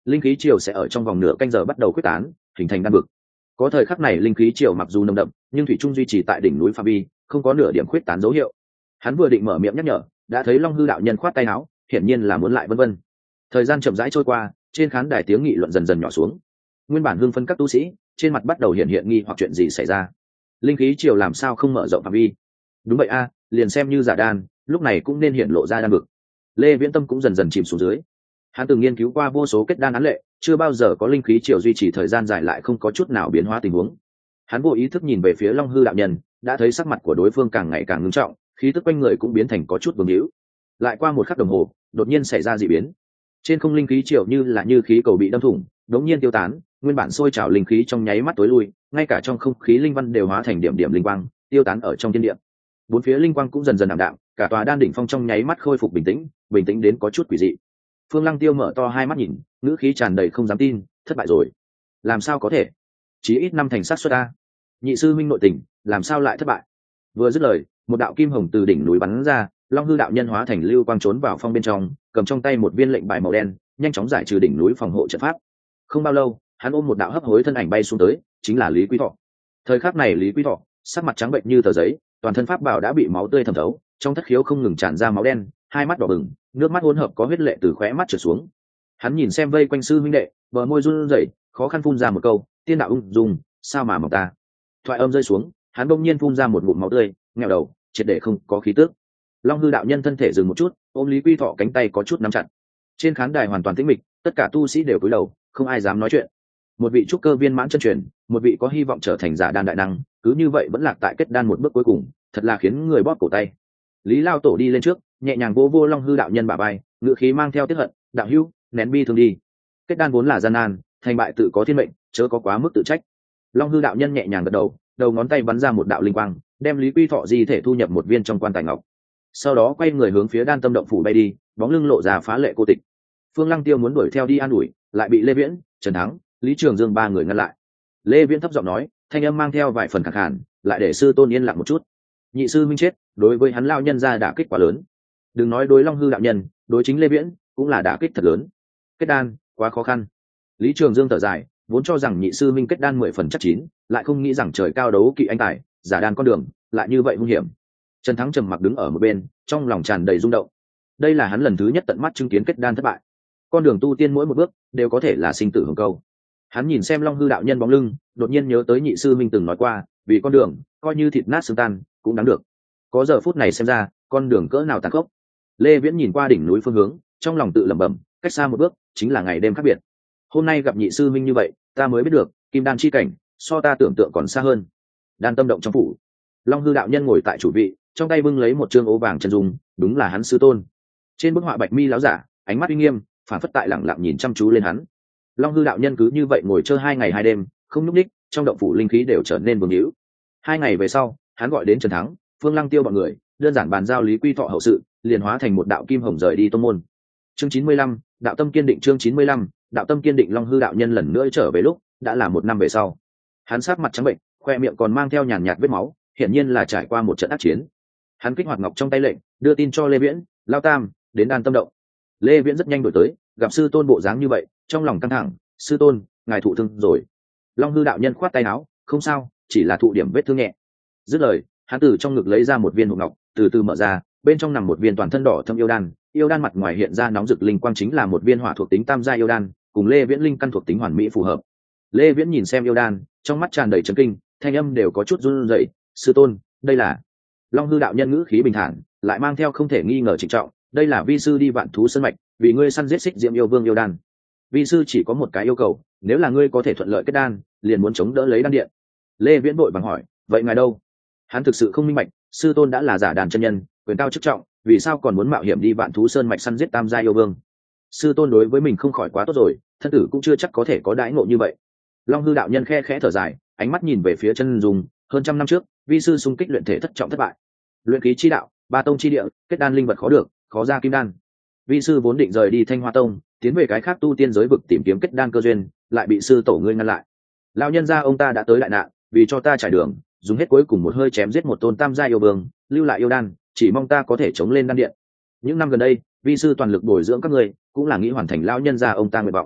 linh khí triều sẽ ở trong vòng nửa canh giờ bắt đầu quyết tán, hình thành đan vực. Có thời khắc này linh khí triều mặc dù nồng đậm nhưng thủy trung duy trì tại đỉnh núi phạm vi, không có nửa điểm khuyết tán dấu hiệu. Hắn vừa định mở miệng nhắc nhở, đã thấy Long Hư đạo nhân khoát tay áo, hiển nhiên là muốn lại vân vân. Thời gian chậm rãi trôi qua, trên khán đài tiếng nghị luận dần dần nhỏ xuống. Nguyên bản hưng phân các tu sĩ trên mặt bắt đầu hiện hiện nghi hoặc chuyện gì xảy ra. Linh khí triều làm sao không mở rộng phạm vi? Đúng vậy a, liền xem như giả đan, lúc này cũng nên hiện lộ ra đan vực. Lê Viễn Tâm cũng dần dần chìm xuống dưới. Hắn từng nghiên cứu qua vô số kết đan án lệ, chưa bao giờ có linh khí triều duy trì thời gian dài lại không có chút nào biến hóa tình huống. Hắn vô ý thức nhìn về phía Long Hư đạo nhân, đã thấy sắc mặt của đối phương càng ngày càng ngưng trọng, khí tức quanh người cũng biến thành có chút vương hữu. Lại qua một khắc đồng hồ, đột nhiên xảy ra dị biến. Trên không linh khí triều như là như khí cầu bị đâm thủng, đống nhiên tiêu tán, nguyên bản sôi trào linh khí trong nháy mắt tối lui, ngay cả trong không khí linh văn đều hóa thành điểm điểm linh quang, tiêu tán ở trong thiên địa. Bốn phía linh quang cũng dần dần ảm đạm, cả tòa đan đỉnh phong trong nháy mắt khôi phục bình tĩnh, bình tĩnh đến có chút quỷ dị. Phương Lăng Tiêu mở to hai mắt nhìn, ngữ khí tràn đầy không dám tin, thất bại rồi. Làm sao có thể? Chỉ ít năm thành sát suất a. Nhị sư minh nội tình, làm sao lại thất bại? Vừa dứt lời, một đạo kim hồng từ đỉnh núi bắn ra, Long Hư đạo nhân hóa thành lưu quang trốn vào phong bên trong, cầm trong tay một viên lệnh bài màu đen, nhanh chóng giải trừ đỉnh núi phòng hộ trận pháp. Không bao lâu, hắn ôm một đạo hấp hối thân ảnh bay xuống tới, chính là Lý Quý Thọ. Thời khắc này Lý Quý Thọ sắc mặt trắng bệnh như tờ giấy, toàn thân pháp bảo đã bị máu tươi thẩm thấu, trong thất khiếu không ngừng tràn ra máu đen, hai mắt đỏ bừng, nước mắt hỗn hợp có huyết lệ từ khóe mắt trượt xuống. Hắn nhìn xem vây quanh sư huynh đệ, bờ môi run rẩy, khó khăn phun ra một câu, tiên đạo ung dung, sao mà mỏng ta. Thoại âm rơi xuống, hắn bỗng nhiên phun ra một ngụm máu tươi, nghèo đầu, triệt để không có khí tức. Long Hư đạo nhân thân thể dừng một chút, ôm Lý Quy Thọ cánh tay có chút nắm chặt. Trên khán đài hoàn toàn tĩnh mịch, tất cả tu sĩ đều cúi đầu, không ai dám nói chuyện. Một vị trúc cơ viên mãn chân truyền, một vị có hy vọng trở thành giả đan đại năng, cứ như vậy vẫn lạc tại kết đan một bước cuối cùng, thật là khiến người bóp cổ tay. Lý Lao Tổ đi lên trước, nhẹ nhàng vô vô Long Hư đạo nhân bả vai, ngữ khí mang theo tiếc hận, đạo hữu, nén bi thương đi. Kết đan vốn là gian nan, thành bại tự có thiên mệnh, chớ có quá mức tự trách. Long Hư đạo nhân nhẹ nhàng gật đầu, đầu ngón tay bắn ra một đạo linh quang, đem Lý Quy Thọ di thể thu nhập một viên trong quan tài ngọc. Sau đó quay người hướng phía Đan Tâm động phủ bay đi, bóng lưng lộ ra phá lệ cô tịch. Phương Lăng Tiêu muốn đuổi theo đi an ủi, lại bị Lê Viễn, Trần Thắng, Lý Trường Dương ba người ngăn lại. Lê Viễn thấp giọng nói, thanh âm mang theo vài phần khàn khàn, lại để sư tôn yên lặng một chút. Nhị sư minh chết, đối với hắn lao nhân ra đả kích quá lớn. Đừng nói đối Long Hư đạo nhân, đối chính Lê Viễn cũng là đả kích thật lớn. Kết đan quá khó khăn. Lý Trường Dương thở dài, vốn cho rằng nhị sư minh kết đan mười phần chắc chín, lại không nghĩ rằng trời cao đấu kỵ anh tài, giả đan con đường lại như vậy nguy hiểm. Trần Thắng trầm mặc đứng ở một bên, trong lòng tràn đầy rung động. Đây là hắn lần thứ nhất tận mắt chứng kiến kết đan thất bại. Con đường tu tiên mỗi một bước đều có thể là sinh tử hưởng câu. Hắn nhìn xem Long Hư đạo nhân bóng lưng, đột nhiên nhớ tới nhị sư minh từng nói qua, vì con đường coi như thịt nát xương tan cũng đáng được. Có giờ phút này xem ra, con đường cỡ nào tàn khốc. Lê Viễn nhìn qua đỉnh núi phương hướng, trong lòng tự lẩm bẩm, cách xa một bước chính là ngày đêm khác biệt. Hôm nay gặp nhị sư minh như vậy, ta mới biết được kim đan chi cảnh so ta tưởng tượng còn xa hơn. Đan Tâm động trong phủ, Long Hư đạo nhân ngồi tại chủ vị, trong tay bưng lấy một trương ố vàng chân dung, đúng là hắn sư tôn. Trên bức họa bạch mi láo giả, ánh mắt uy nghiêm, phản phất tại lẳng lặng nhìn chăm chú lên hắn. Long Hư đạo nhân cứ như vậy ngồi chơi hai ngày hai đêm, không nhúc ních, trong động phủ linh khí đều trở nên vương hữu. Hai ngày về sau, hắn gọi đến Trần Thắng, Phương Lăng Tiêu bọn người, đơn giản bàn giao Lý Quy Thọ hậu sự, liền hóa thành một đạo kim hồng rời đi tông môn. Chương chín mươi lăm, đạo tâm kiên định. Chương chín mươi lăm, đạo tâm kiên định. Long Hư đạo nhân lần nữa trở về lúc đã là một năm về sau. Hắn sát mặt trắng bệnh, khoe miệng còn mang theo nhàn nhạt vết máu, hiển nhiên là trải qua một trận ác chiến. Hắn kích hoạt ngọc trong tay lệnh, đưa tin cho Lê Viễn, Lao Tam đến Đan Tâm động. Lê Viễn rất nhanh đổi tới, gặp sư tôn bộ dáng như vậy, trong lòng căng thẳng, sư tôn, ngài thụ thương rồi. Long Hư đạo nhân khoát tay áo, không sao, chỉ là thụ điểm vết thương nhẹ. Dứt lời, hắn từ trong ngực lấy ra một viên hộp ngọc, từ từ mở ra, bên trong nằm một viên toàn thân đỏ thâm yêu đan. Yêu đan mặt ngoài hiện ra nóng rực linh quang, chính là một viên hỏa thuộc tính tam gia yêu đan, cùng Lê Viễn linh căn thuộc tính hoàn mỹ phù hợp. Lê Viễn nhìn xem yêu đan, trong mắt tràn đầy chấn kinh, thanh âm đều có chút run rẩy. Sư tôn, đây là... Long Hư đạo nhân ngữ khí bình thản, lại mang theo không thể nghi ngờ trịnh trọng, đây là vi sư đi vạn thú sơn mạch, vì ngươi săn giết xích diệm yêu vương yêu đan. Vi sư chỉ có một cái yêu cầu, nếu là ngươi có thể thuận lợi kết đan, liền muốn chống đỡ lấy đan điện. Lê Viễn vội vàng hỏi, vậy ngài đâu? Hắn thực sự không minh bạch, sư tôn đã là giả đàn chân nhân, quyền cao chức trọng, vì sao còn muốn mạo hiểm đi vạn thú sơn mạch săn giết tam gia yêu vương? Sư tôn đối với mình không khỏi quá tốt rồi, thân tử cũng chưa chắc có thể có đãi ngộ như vậy. Long Hư đạo nhân khe khẽ thở dài, ánh mắt nhìn về phía chân dung. Hơn trăm năm trước, vi sư xung kích luyện thể thất trọng thất bại, luyện khí chi đạo, ba tông chi địa, kết đan linh vật khó được, khó ra kim đan. Vi sư vốn định rời đi Thanh Hoa tông, tiến về cái khác tu tiên giới vực tìm kiếm kết đan cơ duyên, lại bị sư tổ ngươi ngăn lại. Lão nhân gia ông ta đã tới đại nạn, vì cho ta trải đường, dùng hết cuối cùng một hơi chém giết một tôn tam gia yêu vương, lưu lại yêu đan, chỉ mong ta có thể chống lên đan điện. Những năm gần đây, vi sư toàn lực bồi dưỡng các ngươi, cũng là nghĩ hoàn thành lão nhân gia ông ta nguyện vọng.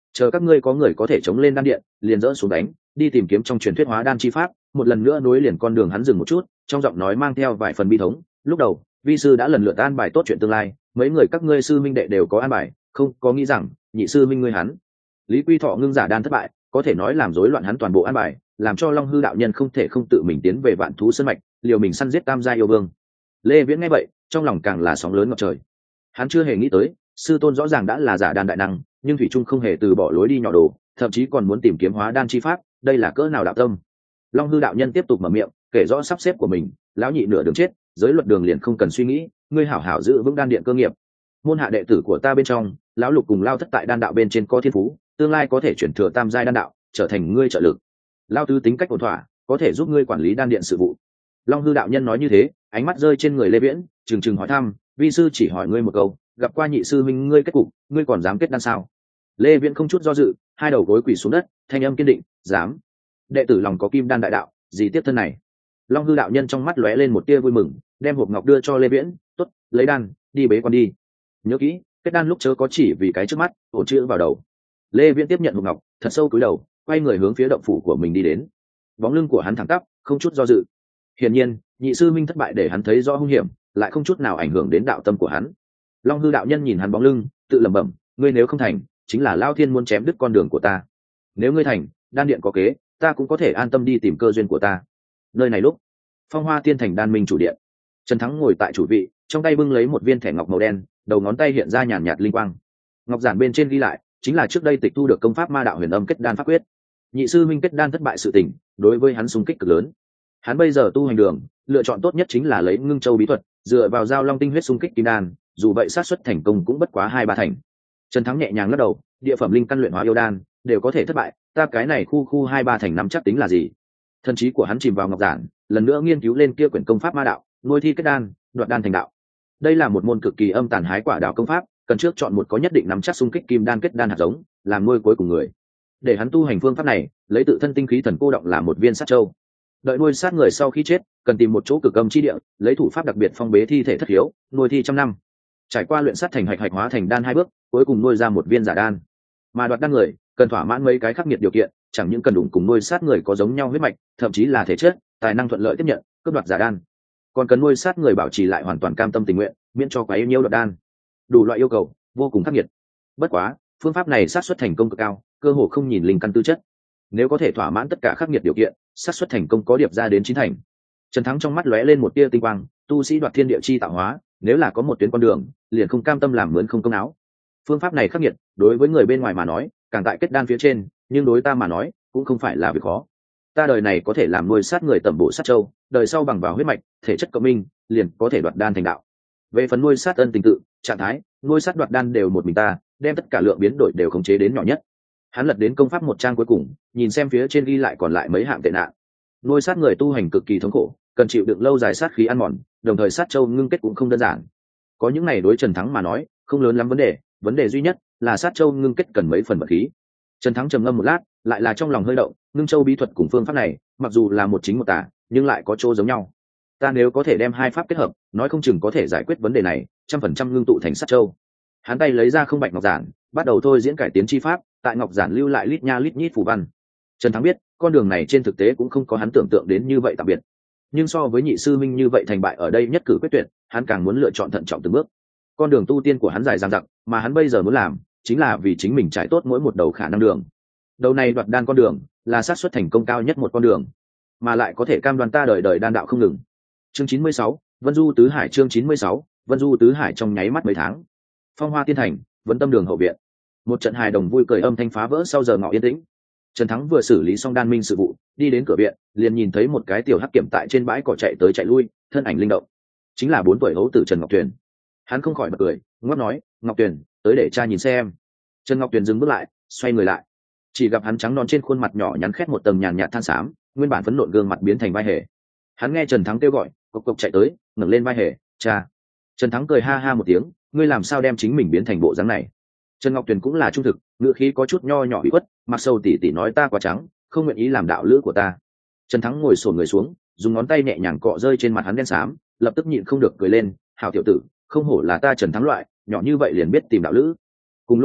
chờ các ngươi có người có thể chống lên đan điện liền dỡ xuống đánh, đi tìm kiếm trong truyền thuyết hóa đan chi pháp. Một lần nữa nối liền con đường hắn dừng một chút, trong giọng nói mang theo vài phần bi thống. Lúc đầu vi sư đã lần lượt an bài tốt chuyện tương lai, mấy người các ngươi sư minh đệ đều có an bài, không có nghĩ rằng nhị sư minh ngươi hắn Lý Quy Thọ ngưng giả đan thất bại, có thể nói làm rối loạn hắn toàn bộ an bài, làm cho Long Hư đạo nhân không thể không tự mình tiến về Vạn Thú Sơn mạch, liều mình săn giết tam gia yêu vương. Lê Viễn nghe vậy, trong lòng càng là sóng lớn ngập trời. Hắn chưa hề nghĩ tới, sư tôn rõ ràng đã là giả đan đại năng, nhưng thủy trung không hề từ bỏ lối đi nhỏ đồ, thậm chí còn muốn tìm kiếm hóa đan chi pháp, đây là cỡ nào đạo tâm. Long Hư đạo nhân tiếp tục mở miệng, kể rõ sắp xếp của mình. Lão nhị nửa đường chết, giới luật đường liền không cần suy nghĩ, ngươi hảo hảo giữ vững đan điện cơ nghiệp. Môn hạ đệ tử của ta bên trong, lão lục cùng lao thất tại đan đạo bên trên có thiên phú, tương lai có thể chuyển thừa tam giai đan đạo, trở thành ngươi trợ lực. Lao tứ tính cách ổn thỏa, có thể giúp ngươi quản lý đan điện sự vụ. Long Hư đạo nhân nói như thế, ánh mắt rơi trên người Lê Viễn, trừng trừng hỏi thăm, vi sư chỉ hỏi ngươi một câu, gặp qua nhị sư minh ngươi kết cục, ngươi còn dám kết đan sao? Lê Viễn không chút do dự, hai đầu gối quỳ xuống đất, thanh âm kiên định, dám. Đệ tử lòng có kim đan đại đạo, gì tiếp thân này? Long Hư đạo nhân trong mắt lóe lên một tia vui mừng, đem hộp ngọc đưa cho Lê Viễn, tốt, lấy đan, đi bế quan đi. Nhớ kỹ, kết đan lúc chớ có chỉ vì cái trước mắt, ổn chữ vào đầu. Lê Viễn tiếp nhận hộp ngọc, thật sâu cúi đầu, quay người hướng phía động phủ của mình đi đến. Bóng lưng của hắn thẳng tắp, không chút do dự. Hiển nhiên, nhị sư minh thất bại để hắn thấy rõ hung hiểm, lại không chút nào ảnh hưởng đến đạo tâm của hắn. Long Hư đạo nhân nhìn hắn bóng lưng, tự lẩm bẩm, ngươi nếu không thành, chính là Lao Thiên muốn chém đứt con đường của ta. Nếu ngươi thành, đan điện có kế, ta cũng có thể an tâm đi tìm cơ duyên của ta. Nơi này lúc, Phong Hoa Tiên thành đan minh chủ điện, Trần Thắng ngồi tại chủ vị, trong tay bưng lấy một viên thẻ ngọc màu đen, đầu ngón tay hiện ra nhàn nhạt linh quang. Ngọc giản bên trên ghi lại, chính là trước đây tịch thu được công pháp ma đạo huyền âm kết đan pháp quyết. Nhị sư minh kết đan thất bại sự tình, đối với hắn xung kích cực lớn. Hắn bây giờ tu hành đường, lựa chọn tốt nhất chính là lấy ngưng châu bí thuật, dựa vào giao long tinh huyết xung kích kim đan, dù vậy xác suất thành công cũng bất quá hai ba thành. Trần Thắng nhẹ nhàng lắc đầu, địa phẩm linh căn luyện hóa yêu đan đều có thể thất bại, ta cái này khu khu hai ba thành nắm chắc tính là gì? Thần trí của hắn chìm vào ngọc giản, lần nữa nghiên cứu lên kia quyển công pháp ma đạo, nuôi thi kết đan, đoạt đan thành đạo. Đây là một môn cực kỳ âm tàn hái quả đạo công pháp, cần trước chọn một có nhất định nắm chắc xung kích kim đan kết đan hạt giống, làm nuôi cuối cùng người. Để hắn tu hành phương pháp này, lấy tự thân tinh khí thần cô động làm một viên sát châu. Đợi nuôi sát người sau khi chết, cần tìm một chỗ cực âm chi địa, lấy thủ pháp đặc biệt phong bế thi thể thất hiếu, nuôi thi trăm năm. Trải qua luyện sát thành hạch hạch hóa thành đan hai bước, cuối cùng nuôi ra một viên giả đan. Mà đoạt đan người, cần thỏa mãn mấy cái khắc nghiệt điều kiện, chẳng những cần đủ cùng nuôi sát người có giống nhau huyết mạch, thậm chí là thể chất, tài năng thuận lợi tiếp nhận, cướp đoạt giả đan. Còn cần nuôi sát người bảo trì lại hoàn toàn cam tâm tình nguyện, miễn cho quá yêu nhiêu đoạt đan. Đủ loại yêu cầu, vô cùng khắc nghiệt. Bất quá, phương pháp này xác suất thành công cực cao, cơ hồ không nhìn linh căn tư chất. Nếu có thể thỏa mãn tất cả khắc nghiệt điều kiện, xác suất thành công có điệp ra đến chín thành. Trần Thắng trong mắt lóe lên một tia tinh quang, tu sĩ đoạt thiên địa chi tạo hóa, nếu là có một tuyến con đường, liền không cam tâm làm mướn không công áo. Phương pháp này khắc nghiệt, đối với người bên ngoài mà nói, càng tại kết đan phía trên, nhưng đối ta mà nói, cũng không phải là việc khó. Ta đời này có thể làm nuôi sát người tẩm bổ sát châu, đời sau bằng vào huyết mạch, thể chất cộng minh, liền có thể đoạt đan thành đạo. Về phần nuôi sát ân tình tự, trạng thái, nuôi sát đoạt đan đều một mình ta, đem tất cả lượng biến đổi đều khống chế đến nhỏ nhất. Hắn lật đến công pháp một trang cuối cùng, nhìn xem phía trên ghi lại còn lại mấy hạng tệ nạn. Nuôi sát người tu hành cực kỳ thống khổ, cần chịu đựng lâu dài sát khí ăn mòn, đồng thời sát châu ngưng kết cũng không đơn giản. Có những này đối Trần Thắng mà nói, không lớn lắm vấn đề, vấn đề duy nhất là sát châu ngưng kết cần mấy phần vật khí. Trần Thắng trầm ngâm một lát, lại là trong lòng hơi động, ngưng châu bí thuật cùng phương pháp này, mặc dù là một chính một tà, nhưng lại có chỗ giống nhau. Ta nếu có thể đem hai pháp kết hợp, nói không chừng có thể giải quyết vấn đề này, trăm phần trăm ngưng tụ thành sát châu. Hắn tay lấy ra không bạch ngọc giản, bắt đầu thôi diễn cải tiến chi pháp, tại ngọc giản lưu lại lít nha lít nhít phù văn. Trần Thắng biết, con đường này trên thực tế cũng không có hắn tưởng tượng đến như vậy tạm biệt. Nhưng so với nhị sư minh như vậy thành bại ở đây nhất cử quyết tuyệt, hắn càng muốn lựa chọn thận trọng từng bước. Con đường tu tiên của hắn dài dằng dặc, mà hắn bây giờ muốn làm, chính là vì chính mình trải tốt mỗi một đầu khả năng đường. Đầu này đoạt đan con đường, là xác suất thành công cao nhất một con đường, mà lại có thể cam đoan ta đời đời đan đạo không ngừng. Chương chín mươi sáu, Vân Du tứ hải. Chương chín mươi sáu, Vân Du tứ hải. Trong nháy mắt mấy tháng, Phong Hoa Tiên thành, Vấn Tâm đường hậu viện, một trận hài đồng vui cười âm thanh phá vỡ sau giờ ngọ yên tĩnh. Trần Thắng vừa xử lý xong đan minh sự vụ, đi đến cửa viện, liền nhìn thấy một cái tiểu hắc kiểm tại trên bãi cỏ chạy tới chạy lui, thân ảnh linh động, chính là bốn tuổi hấu tử Trần Ngọc Tuyền. Hắn không khỏi bật cười, ngóc nói, Ngọc Tuyền, tới để cha nhìn xem. Trần Ngọc Tuyền dừng bước lại, xoay người lại, chỉ gặp hắn trắng non trên khuôn mặt nhỏ nhắn khét một tầng nhàn nhạt than xám, nguyên bản phấn nộn gương mặt biến thành vai hề. Hắn nghe Trần Thắng kêu gọi, cộc cộc chạy tới, ngẩng lên vai hề, cha. Trần Thắng cười ha ha một tiếng, ngươi làm sao đem chính mình biến thành bộ dáng này? Trần Ngọc Tuyền cũng là trung thực, ngữ khí có chút nho nhỏ bị khuất, mặc sâu tỉ tỉ nói ta quá trắng, không nguyện ý làm đạo lữ của ta. Trần Thắng ngồi xổm người xuống, dùng ngón tay nhẹ nhàng cọ rơi trên mặt hắn đen xám, lập tức nhịn không được cười lên, hảo tiểu tử, không hổ là ta Trần Thắng loại, nhỏ như vậy liền biết tìm đạo lữ. Cùng lúc đó,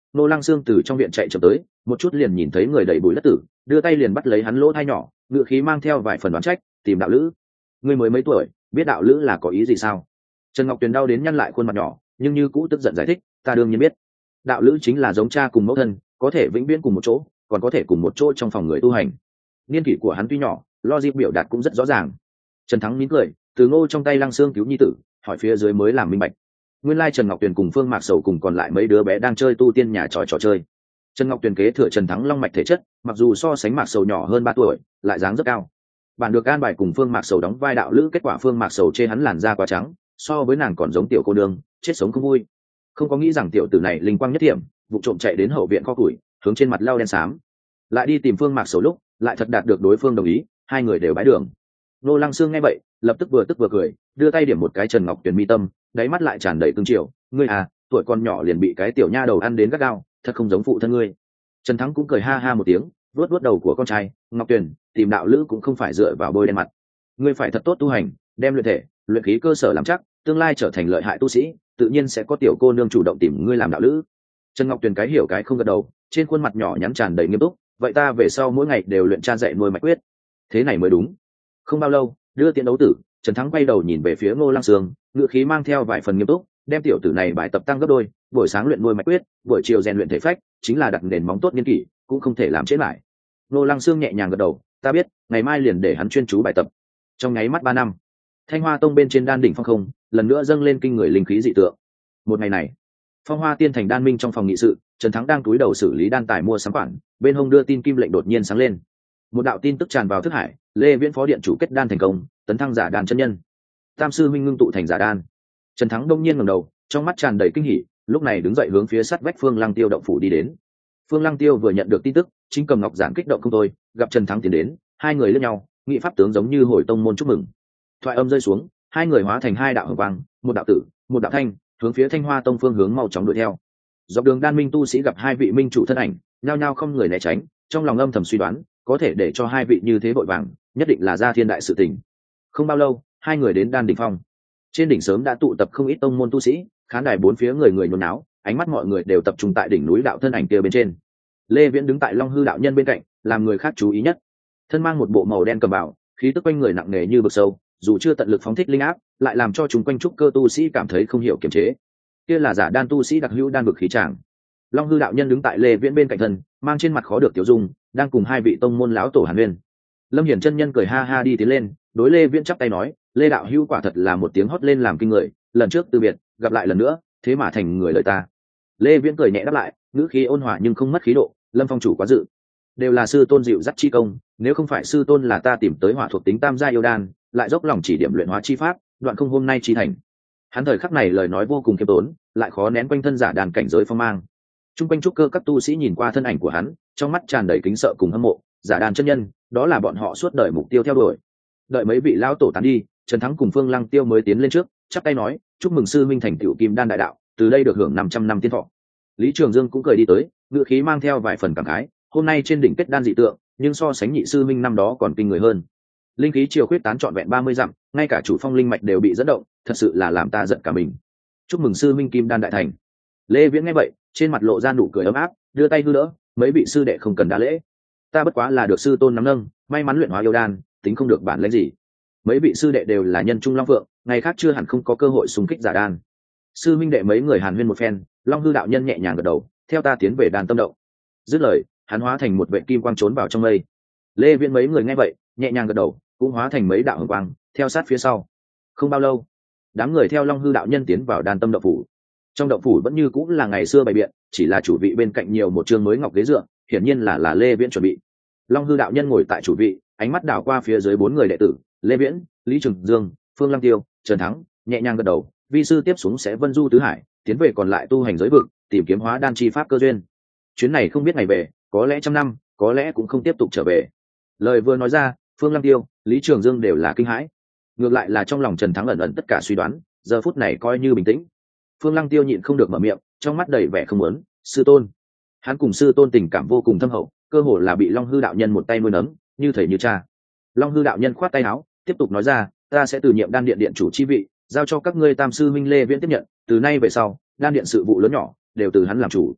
Nô Lăng Sương từ trong viện chạy chậm tới, một chút liền nhìn thấy người đầy bụi đất tử, đưa tay liền bắt lấy hắn lỗ thai nhỏ, ngựa khí mang theo vài phần đoán trách, tìm đạo lữ. Ngươi mới mấy tuổi, biết đạo lữ là có ý gì sao? Trần Ngọc Tuyền đau đến nhăn lại khuôn mặt nhỏ, nhưng như cũ tức giận giải thích, ta đương nhiên biết. Đạo lữ chính là giống cha cùng mẫu thân, có thể vĩnh viễn cùng một chỗ, còn có thể cùng một chỗ trong phòng người tu hành. Niên kỷ của hắn tuy nhỏ, logic biểu đạt cũng rất rõ ràng. Trần Thắng mỉm cười, từ Ngô trong tay Lăng Sương cứu nhi tử, hỏi phía dưới mới làm minh bạch. Nguyên lai Trần Ngọc Tuyền cùng Phương Mạc Sầu cùng còn lại mấy đứa bé đang chơi tu tiên nhà trò trò chơi. Trần Ngọc Tuyền kế thừa Trần Thắng long mạch thể chất, mặc dù so sánh Mạc Sầu nhỏ hơn ba tuổi, lại dáng rất cao. Bạn được an bài cùng Phương Mạc Sầu đóng vai đạo lữ, kết quả Phương Mạc Sầu chê hắn làn da quá trắng, so với nàng còn giống tiểu cô nương, chết sống không vui. Không có nghĩ rằng tiểu tử này linh quang nhất điểm, vụ trộm chạy đến hậu viện kho củi, hướng trên mặt lau đen xám. Lại đi tìm Phương Mạc Sầu lúc, lại thật đạt được đối phương đồng ý, hai người đều bái đường. Nô Lăng Sương nghe vậy, lập tức vừa tức vừa cười, đưa tay điểm một cái Trần Ngọc Tuyền mi tâm, đáy mắt lại tràn đầy cương triều, ngươi à, tuổi còn nhỏ liền bị cái tiểu nha đầu ăn đến gắt gao, thật không giống phụ thân ngươi. Trần Thắng cũng cười ha ha một tiếng, vuốt vuốt đầu của con trai, Ngọc Tuyền, tìm đạo lữ cũng không phải dựa vào bôi đen mặt, ngươi phải thật tốt tu hành, đem luyện thể, luyện khí cơ sở làm chắc, tương lai trở thành lợi hại tu sĩ, tự nhiên sẽ có tiểu cô nương chủ động tìm ngươi làm đạo lữ. Trần Ngọc Tuyền cái hiểu cái không gật đầu, trên khuôn mặt nhỏ nhắn tràn đầy nghiêm túc, vậy ta về sau mỗi ngày đều luyện cha dạy nuôi mạch quyết, thế này mới đúng. Không bao lâu, đưa tiễn đấu tử, Trần Thắng quay đầu nhìn về phía Ngô Lăng Sương, ngựa khí mang theo vài phần nghiêm túc, đem tiểu tử này bài tập tăng gấp đôi, buổi sáng luyện nuôi mạch quyết, buổi chiều rèn luyện thể phách, chính là đặt nền móng tốt niên kỷ, cũng không thể làm chết lại. Ngô Lăng Sương nhẹ nhàng gật đầu, ta biết, ngày mai liền để hắn chuyên chú bài tập. Trong nháy mắt ba năm, Thanh Hoa Tông bên trên đan đỉnh phong không, lần nữa dâng lên kinh người linh khí dị tượng. Một ngày này, Phong Hoa Tiên thành đan minh trong phòng nghị sự, Trần Thắng đang cúi đầu xử lý đan tài mua sắm khoản, bên hông đưa tin kim lệnh đột nhiên sáng lên. Một đạo tin tức tràn vào thức hải, Lê Viễn phó điện chủ kết đan thành công, tấn thăng giả đan chân nhân. Tam sư minh ngưng tụ thành giả đan. Trần Thắng đông nhiên ngẩng đầu, trong mắt tràn đầy kinh hỉ, lúc này đứng dậy hướng phía sát vách Phương Lăng Tiêu động phủ đi đến. Phương Lăng Tiêu vừa nhận được tin tức, chính cầm ngọc giản kích động không thôi, gặp Trần Thắng tiến đến, hai người liếc nhau, nghị pháp tướng giống như hồi tông môn chúc mừng. Thoại âm rơi xuống, hai người hóa thành hai đạo hồng quang, một đạo tử, một đạo thanh, hướng phía Thanh Hoa Tông phương hướng mau chóng đuổi theo. Dọc đường đan minh tu sĩ gặp hai vị minh chủ thân ảnh, nhao nhao không người né tránh, trong lòng âm thầm suy đoán, có thể để cho hai vị như thế vội vàng, nhất định là ra thiên đại sự tình. Không bao lâu, hai người đến đan đỉnh phong. Trên đỉnh sớm đã tụ tập không ít tông môn tu sĩ, khán đài bốn phía người người nhốn náo, ánh mắt mọi người đều tập trung tại đỉnh núi đạo thân ảnh kia bên trên. Lê Viễn đứng tại Long Hư đạo nhân bên cạnh, làm người khác chú ý nhất. Thân mang một bộ màu đen cầm bào, khí tức quanh người nặng nề như vực sâu, dù chưa tận lực phóng thích linh áp, lại làm cho chúng quanh trúc cơ tu sĩ cảm thấy không hiểu kiềm chế. Kia là giả đan tu sĩ đặc hữu đan vực khí tràng. Long Hư đạo nhân đứng tại Lê Viễn bên cạnh thân, mang trên mặt khó được tiểu dung, đang cùng hai vị tông môn lão tổ hàn huyên. Lâm Hiển chân nhân cười ha ha đi tiến lên, đối Lê Viễn chắp tay nói, Lê đạo hữu quả thật là một tiếng hót lên làm kinh người, lần trước từ biệt, gặp lại lần nữa, thế mà thành người lời ta. Lê Viễn cười nhẹ đáp lại, ngữ khí ôn hòa nhưng không mất khí độ, Lâm phong chủ quá dự, đều là sư tôn dịu dắt chi công, nếu không phải sư tôn là ta tìm tới hỏa thuộc tính tam gia yêu đan, lại dốc lòng chỉ điểm luyện hóa chi pháp, đoạn không hôm nay chi thành. Hắn thời khắc này lời nói vô cùng khiêm tốn, lại khó nén quanh thân giả đàn cảnh giới phong mang. Trung quanh trúc cơ các tu sĩ nhìn qua thân ảnh của hắn, trong mắt tràn đầy kính sợ cùng hâm mộ, giả đàn chân nhân, đó là bọn họ suốt đời mục tiêu theo đuổi. Đợi mấy vị lão tổ tán đi, Trần Thắng cùng Phương Lăng Tiêu mới tiến lên trước, chắp tay nói, chúc mừng sư minh thành tựu kim đan đại đạo, từ đây được hưởng năm trăm năm tiên thọ. Lý Trường Dương cũng cười đi tới, ngựa khí mang theo vài phần cảm khái, hôm nay trên đỉnh kết đan dị tượng, nhưng so sánh nhị sư minh năm đó còn kinh người hơn. Linh khí chiều khuyết tán trọn vẹn ba mươi dặm, ngay cả chủ phong linh mạch đều bị dẫn động, thật sự là làm ta giận cả mình. Chúc mừng sư minh kim đan đại thành. Lê Viễn nghe vậy, trên mặt lộ ra nụ cười ấm áp, đưa tay hư đỡ, mấy vị sư đệ không cần đa lễ, ta bất quá là được sư tôn nắm nâng, may mắn luyện hóa yêu đan, tính không được bản lĩnh gì. Mấy vị sư đệ đều là nhân trung long phượng, ngày khác chưa hẳn không có cơ hội xung kích giả đan. Sư minh đệ mấy người hàn huyên một phen, Long Hư đạo nhân nhẹ nhàng gật đầu, theo ta tiến về đan tâm động. Dứt lời, hắn hóa thành một vệ kim quang trốn vào trong mây. Lê Viễn mấy người nghe vậy, nhẹ nhàng gật đầu, cũng hóa thành mấy đạo hồng quang, theo sát phía sau. Không bao lâu, đám người theo Long Hư đạo nhân tiến vào đan tâm động phủ. Trong động phủ vẫn như cũng là ngày xưa bày biện, chỉ là chủ vị bên cạnh nhiều một chương mới ngọc ghế dựa, hiển nhiên là là Lê Viễn chuẩn bị. Long Hư đạo nhân ngồi tại chủ vị, ánh mắt đảo qua phía dưới bốn người đệ tử, Lê Viễn, Lý Trường Dương, Phương Lăng Tiêu, Trần Thắng, nhẹ nhàng gật đầu, vi sư tiếp xuống sẽ vân du tứ hải, tiến về còn lại tu hành giới vực, tìm kiếm hóa đan chi pháp cơ duyên. Chuyến này không biết ngày về, có lẽ trăm năm, có lẽ cũng không tiếp tục trở về. Lời vừa nói ra, Phương Lăng Tiêu, Lý Trường Dương đều là kinh hãi. Ngược lại là trong lòng Trần Thắng ẩn ẩn tất cả suy đoán, giờ phút này coi như bình tĩnh. Phương Lăng Tiêu nhịn không được mở miệng, trong mắt đầy vẻ không muốn, sư tôn. Hắn cùng sư tôn tình cảm vô cùng thâm hậu, cơ hồ là bị Long Hư đạo nhân một tay nuôi nấng, như thầy như cha. Long Hư đạo nhân khoát tay áo, tiếp tục nói ra, ta sẽ từ nhiệm đan điện điện chủ chi vị, giao cho các ngươi tam sư minh Lê Viễn tiếp nhận, từ nay về sau, đan điện sự vụ lớn nhỏ đều từ hắn làm chủ.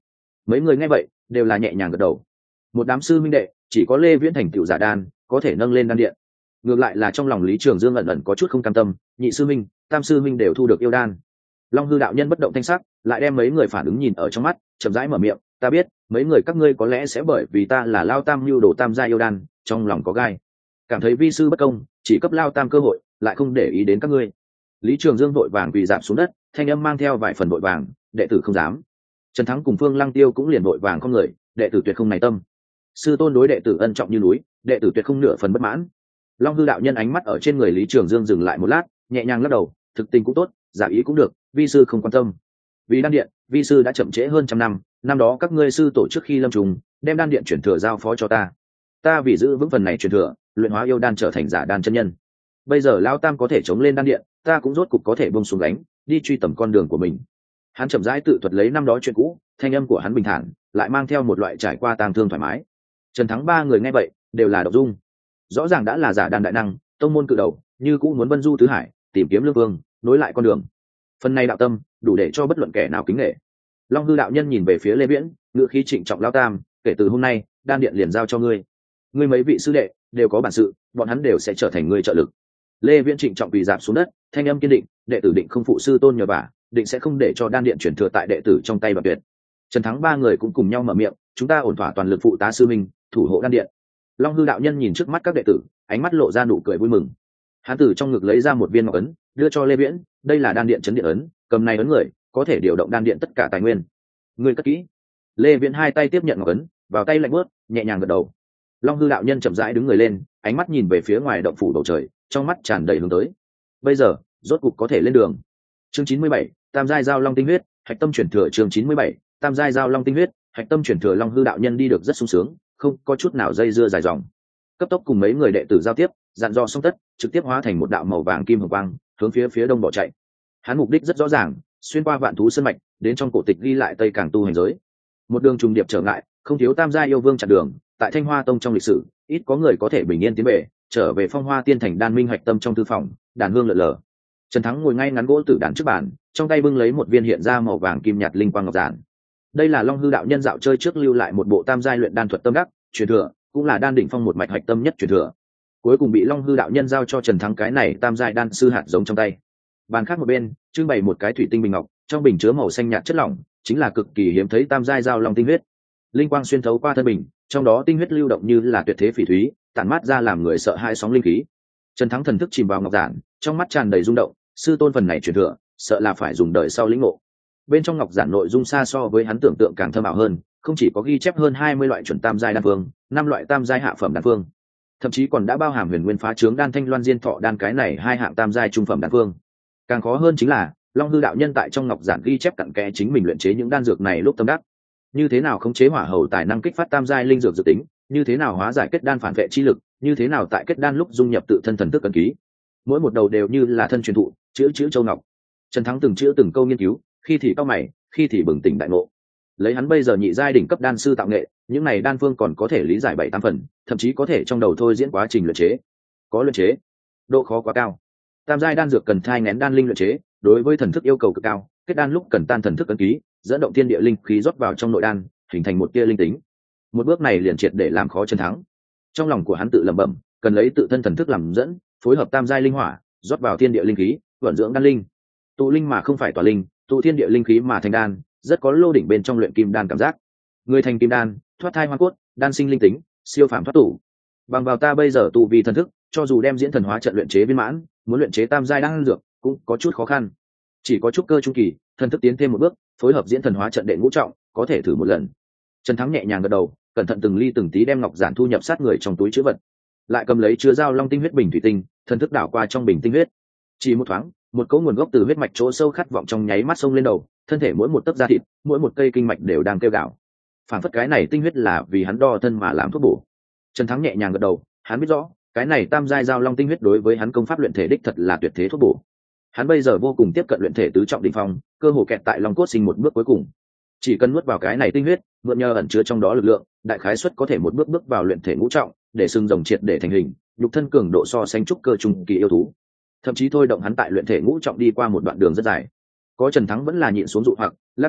Mấy người nghe vậy đều là nhẹ nhàng gật đầu. Một đám sư minh đệ, chỉ có Lê Viễn thành tựu giả đan có thể nâng lên đan điện. Ngược lại là trong lòng Lý Trường Dương ẩn ẩn có chút không cam tâm, nhị sư minh, tam sư minh đều thu được yêu đan. Long hư đạo nhân bất động thanh sắc, lại đem mấy người phản ứng nhìn ở trong mắt, chậm rãi mở miệng, ta biết mấy người các ngươi có lẽ sẽ bởi vì ta là lao tam lưu đồ tam gia yêu đan, trong lòng có gai, cảm thấy vi sư bất công, chỉ cấp lao tam cơ hội, lại không để ý đến các ngươi. Lý Trường Dương vội vàng quỳ rạp xuống đất, thanh âm mang theo vài phần vội vàng, đệ tử không dám. Trần Thắng cùng Phương Lăng Tiêu cũng liền vội vàng không người, đệ tử tuyệt không này tâm. Sư tôn đối đệ tử ân trọng như núi, đệ tử tuyệt không nửa phần bất mãn. Long hư đạo nhân ánh mắt ở trên người Lý Trường Dương dừng lại một lát, nhẹ nhàng lắc đầu, thực tình cũng tốt, giả ý cũng được, vi sư không quan tâm. Vì đan điện, vi sư đã chậm trễ hơn trăm năm, năm đó các ngươi sư tổ trước khi lâm trùng, đem đan điện chuyển thừa giao phó cho ta. Ta vì giữ vững phần này truyền thừa, luyện hóa yêu đan trở thành giả đan chân nhân. Bây giờ lão tam có thể chống lên đan điện, ta cũng rốt cục có thể buông xuống gánh, đi truy tầm con đường của mình. Hắn chậm rãi tự thuật lấy năm đó chuyện cũ, thanh âm của hắn bình thản, lại mang theo một loại trải qua tang thương thoải mái. Trần Thắng ba người nghe vậy, đều là động dung. Rõ ràng đã là giả đan đại năng, tông môn cự đầu, như cũng muốn vân du tứ hải, tìm kiếm lương vương, nối lại con đường. Phần này đạo tâm, đủ để cho bất luận kẻ nào kính nể. Long hư đạo nhân nhìn về phía Lê Viễn, ngữ khí trịnh trọng lão tam, kể từ hôm nay, đan điện liền giao cho ngươi. Ngươi mấy vị sư đệ đều có bản sự, bọn hắn đều sẽ trở thành ngươi trợ lực. Lê Viễn trịnh trọng quỳ rạp xuống đất, thanh âm kiên định, đệ tử định không phụ sư tôn nhờ vả, định sẽ không để cho đan điện chuyển thừa tại đệ tử trong tay Bạc Tuyệt. Trần Thắng ba người cũng cùng nhau mở miệng, chúng ta ổn thỏa toàn lực phụ tá sư minh, thủ hộ đan điện. Long hư đạo nhân nhìn trước mắt các đệ tử, ánh mắt lộ ra nụ cười vui mừng. Hắn từ trong ngực lấy ra một viên ngọc ấn, đưa cho Lê Viễn, đây là đan điện chấn điện ấn, cầm này ấn người, có thể điều động đan điện tất cả tài nguyên. Ngươi cất kỹ. Lê Viễn hai tay tiếp nhận ngọc ấn, vào tay lạnh bước, nhẹ nhàng gật đầu. Long hư đạo nhân chậm rãi đứng người lên, ánh mắt nhìn về phía ngoài động phủ bầu trời, trong mắt tràn đầy hướng tới. Bây giờ, rốt cục có thể lên đường. Chương chín mươi bảy, Tam giai giao long tinh huyết, hạch tâm chuyển thừa. Chương chín mươi bảy, Tam giai giao long tinh huyết, hạch tâm chuyển thừa. Long hư đạo nhân đi được rất sung sướng, không có chút nào dây dưa dài dòng. Cấp tốc cùng mấy người đệ tử giao tiếp, dặn dò xong tất, trực tiếp hóa thành một đạo màu vàng kim hồng quang, hướng phía phía đông bỏ chạy. Hắn mục đích rất rõ ràng, xuyên qua vạn thú sơn mạch, đến trong cổ tịch ghi lại Tây Cảng tu hành giới. Một đường trùng điệp trở ngại, không thiếu tam gia yêu vương chặn đường, tại Thanh Hoa Tông trong lịch sử, ít có người có thể bình yên tiến về, trở về Phong Hoa Tiên Thành đan minh hạch tâm trong thư phòng, đàn hương lượn lờ. Trần Thắng ngồi ngay ngắn gỗ tử đàn trước bàn, trong tay bưng lấy một viên hiện ra màu vàng kim nhạt linh quang ngọc giản. Đây là Long hư đạo nhân dạo chơi trước lưu lại một bộ tam giai luyện đan thuật tâm đắc, truyền thừa, cũng là đan đỉnh phong một mạch hạch tâm nhất truyền thừa. Cuối cùng bị Long hư đạo nhân giao cho Trần Thắng cái này tam giai đan sư hạt giống trong tay. Bàn khác một bên, trưng bày một cái thủy tinh bình ngọc, trong bình chứa màu xanh nhạt chất lỏng, chính là cực kỳ hiếm thấy tam giai giao long tinh huyết. Linh quang xuyên thấu qua thân bình, trong đó tinh huyết lưu động như là tuyệt thế phỉ thúy, tản mát ra làm người sợ hãi sóng linh khí. Trần Thắng thần thức chìm vào ngọc giản, trong mắt tràn đầy rung động, sư tôn phần này truyền thừa, sợ là phải dùng đời sau lĩnh ngộ. Bên trong ngọc giản nội dung xa so với hắn tưởng tượng càng thâm ảo hơn, không chỉ có ghi chép hơn hai mươi loại chuẩn tam giai đan phương, năm loại tam giai hạ phẩm đan phương, thậm chí còn đã bao hàm huyền nguyên phá trướng đan thanh loan diên thọ đan cái này hai hạng tam giai trung phẩm đan phương. Càng khó hơn chính là Long hư đạo nhân tại trong ngọc giản ghi chép cặn kẽ chính mình luyện chế những đan dược này lúc tâm đắc, như thế nào khống chế hỏa hầu tài năng kích phát tam giai linh dược dự tính, như thế nào hóa giải kết đan phản vệ chi lực, như thế nào tại kết đan lúc dung nhập tự thân thần thức ấn ký, mỗi một đầu đều như là thân truyền thụ, chữ chữ châu ngọc. Trần Thắng từng chữ từng câu nghiên cứu, khi thì cao mày, khi thì bừng tỉnh đại ngộ. Lấy hắn bây giờ nhị giai đỉnh cấp đan sư tạo nghệ, những này đan phương còn có thể lý giải bảy tám phần, thậm chí có thể trong đầu thôi diễn quá trình luyện chế. Có luyện chế, độ khó quá cao. Tam giai đan dược cần thai nghén đan linh luyện chế, đối với thần thức yêu cầu cực cao, kết đan lúc cần tan thần thức ấn ký, dẫn động thiên địa linh khí rót vào trong nội đan, hình thành một tia linh tính. Một bước này liền triệt để làm khó Trần Thắng. Trong lòng của hắn tự lẩm bẩm, cần lấy tự thân thần thức làm dẫn, phối hợp tam giai linh hỏa, rót vào thiên địa linh khí, vận dưỡng đan linh. Tụ linh mà không phải tỏa linh, tụ thiên địa linh khí mà thành đan, rất có lô đỉnh bên trong luyện kim đan cảm giác. Người thành kim đan, thoát thai hoa cốt, đan sinh linh tính, siêu phàm thoát tủ. Bằng vào ta bây giờ tụ vì thần thức, cho dù đem diễn thần hóa trận luyện chế viên mãn, muốn luyện chế tam giai đan dược cũng có chút khó khăn. Chỉ có chút cơ trung kỳ, thần thức tiến thêm một bước, phối hợp diễn thần hóa trận đệ ngũ trọng, có thể thử một lần. Trần Thắng nhẹ nhàng gật đầu, cẩn thận từng ly từng tí đem ngọc giản thu nhập sát người trong túi trữ vật, lại cầm lấy chứa giao long tinh huyết bình thủy tinh, thần thức đảo qua trong bình tinh huyết. Chỉ một thoáng, một cỗ nguồn gốc từ huyết mạch chỗ sâu khát vọng trong nháy mắt xông lên đầu, thân thể mỗi một tấc da thịt, mỗi một cây kinh mạch đều đang kêu gào. Phản phất cái này tinh huyết là vì hắn đo thân mà làm thuốc bổ. Trần Thắng nhẹ nhàng gật đầu, hắn biết rõ, cái này tam giai giao long tinh huyết đối với hắn công pháp luyện thể đích thật là tuyệt thế thuốc bổ. Hắn bây giờ vô cùng tiếp cận luyện thể tứ trọng đỉnh phong, cơ hồ kẹt tại long cốt sinh một bước cuối cùng. Chỉ cần nuốt vào cái này tinh huyết, mượn nhờ ẩn chứa trong đó lực lượng, đại khái suất có thể một bước bước vào luyện thể ngũ trọng, để xương rồng triệt để thành hình, nhục thân cường độ so sánh trúc cơ trung kỳ yêu thú. Thậm chí thôi động hắn tại luyện thể ngũ trọng đi qua một đoạn đường rất dài. Có Trần Thắng vẫn là nhịn xuống dụ hoặc, lắc đầu,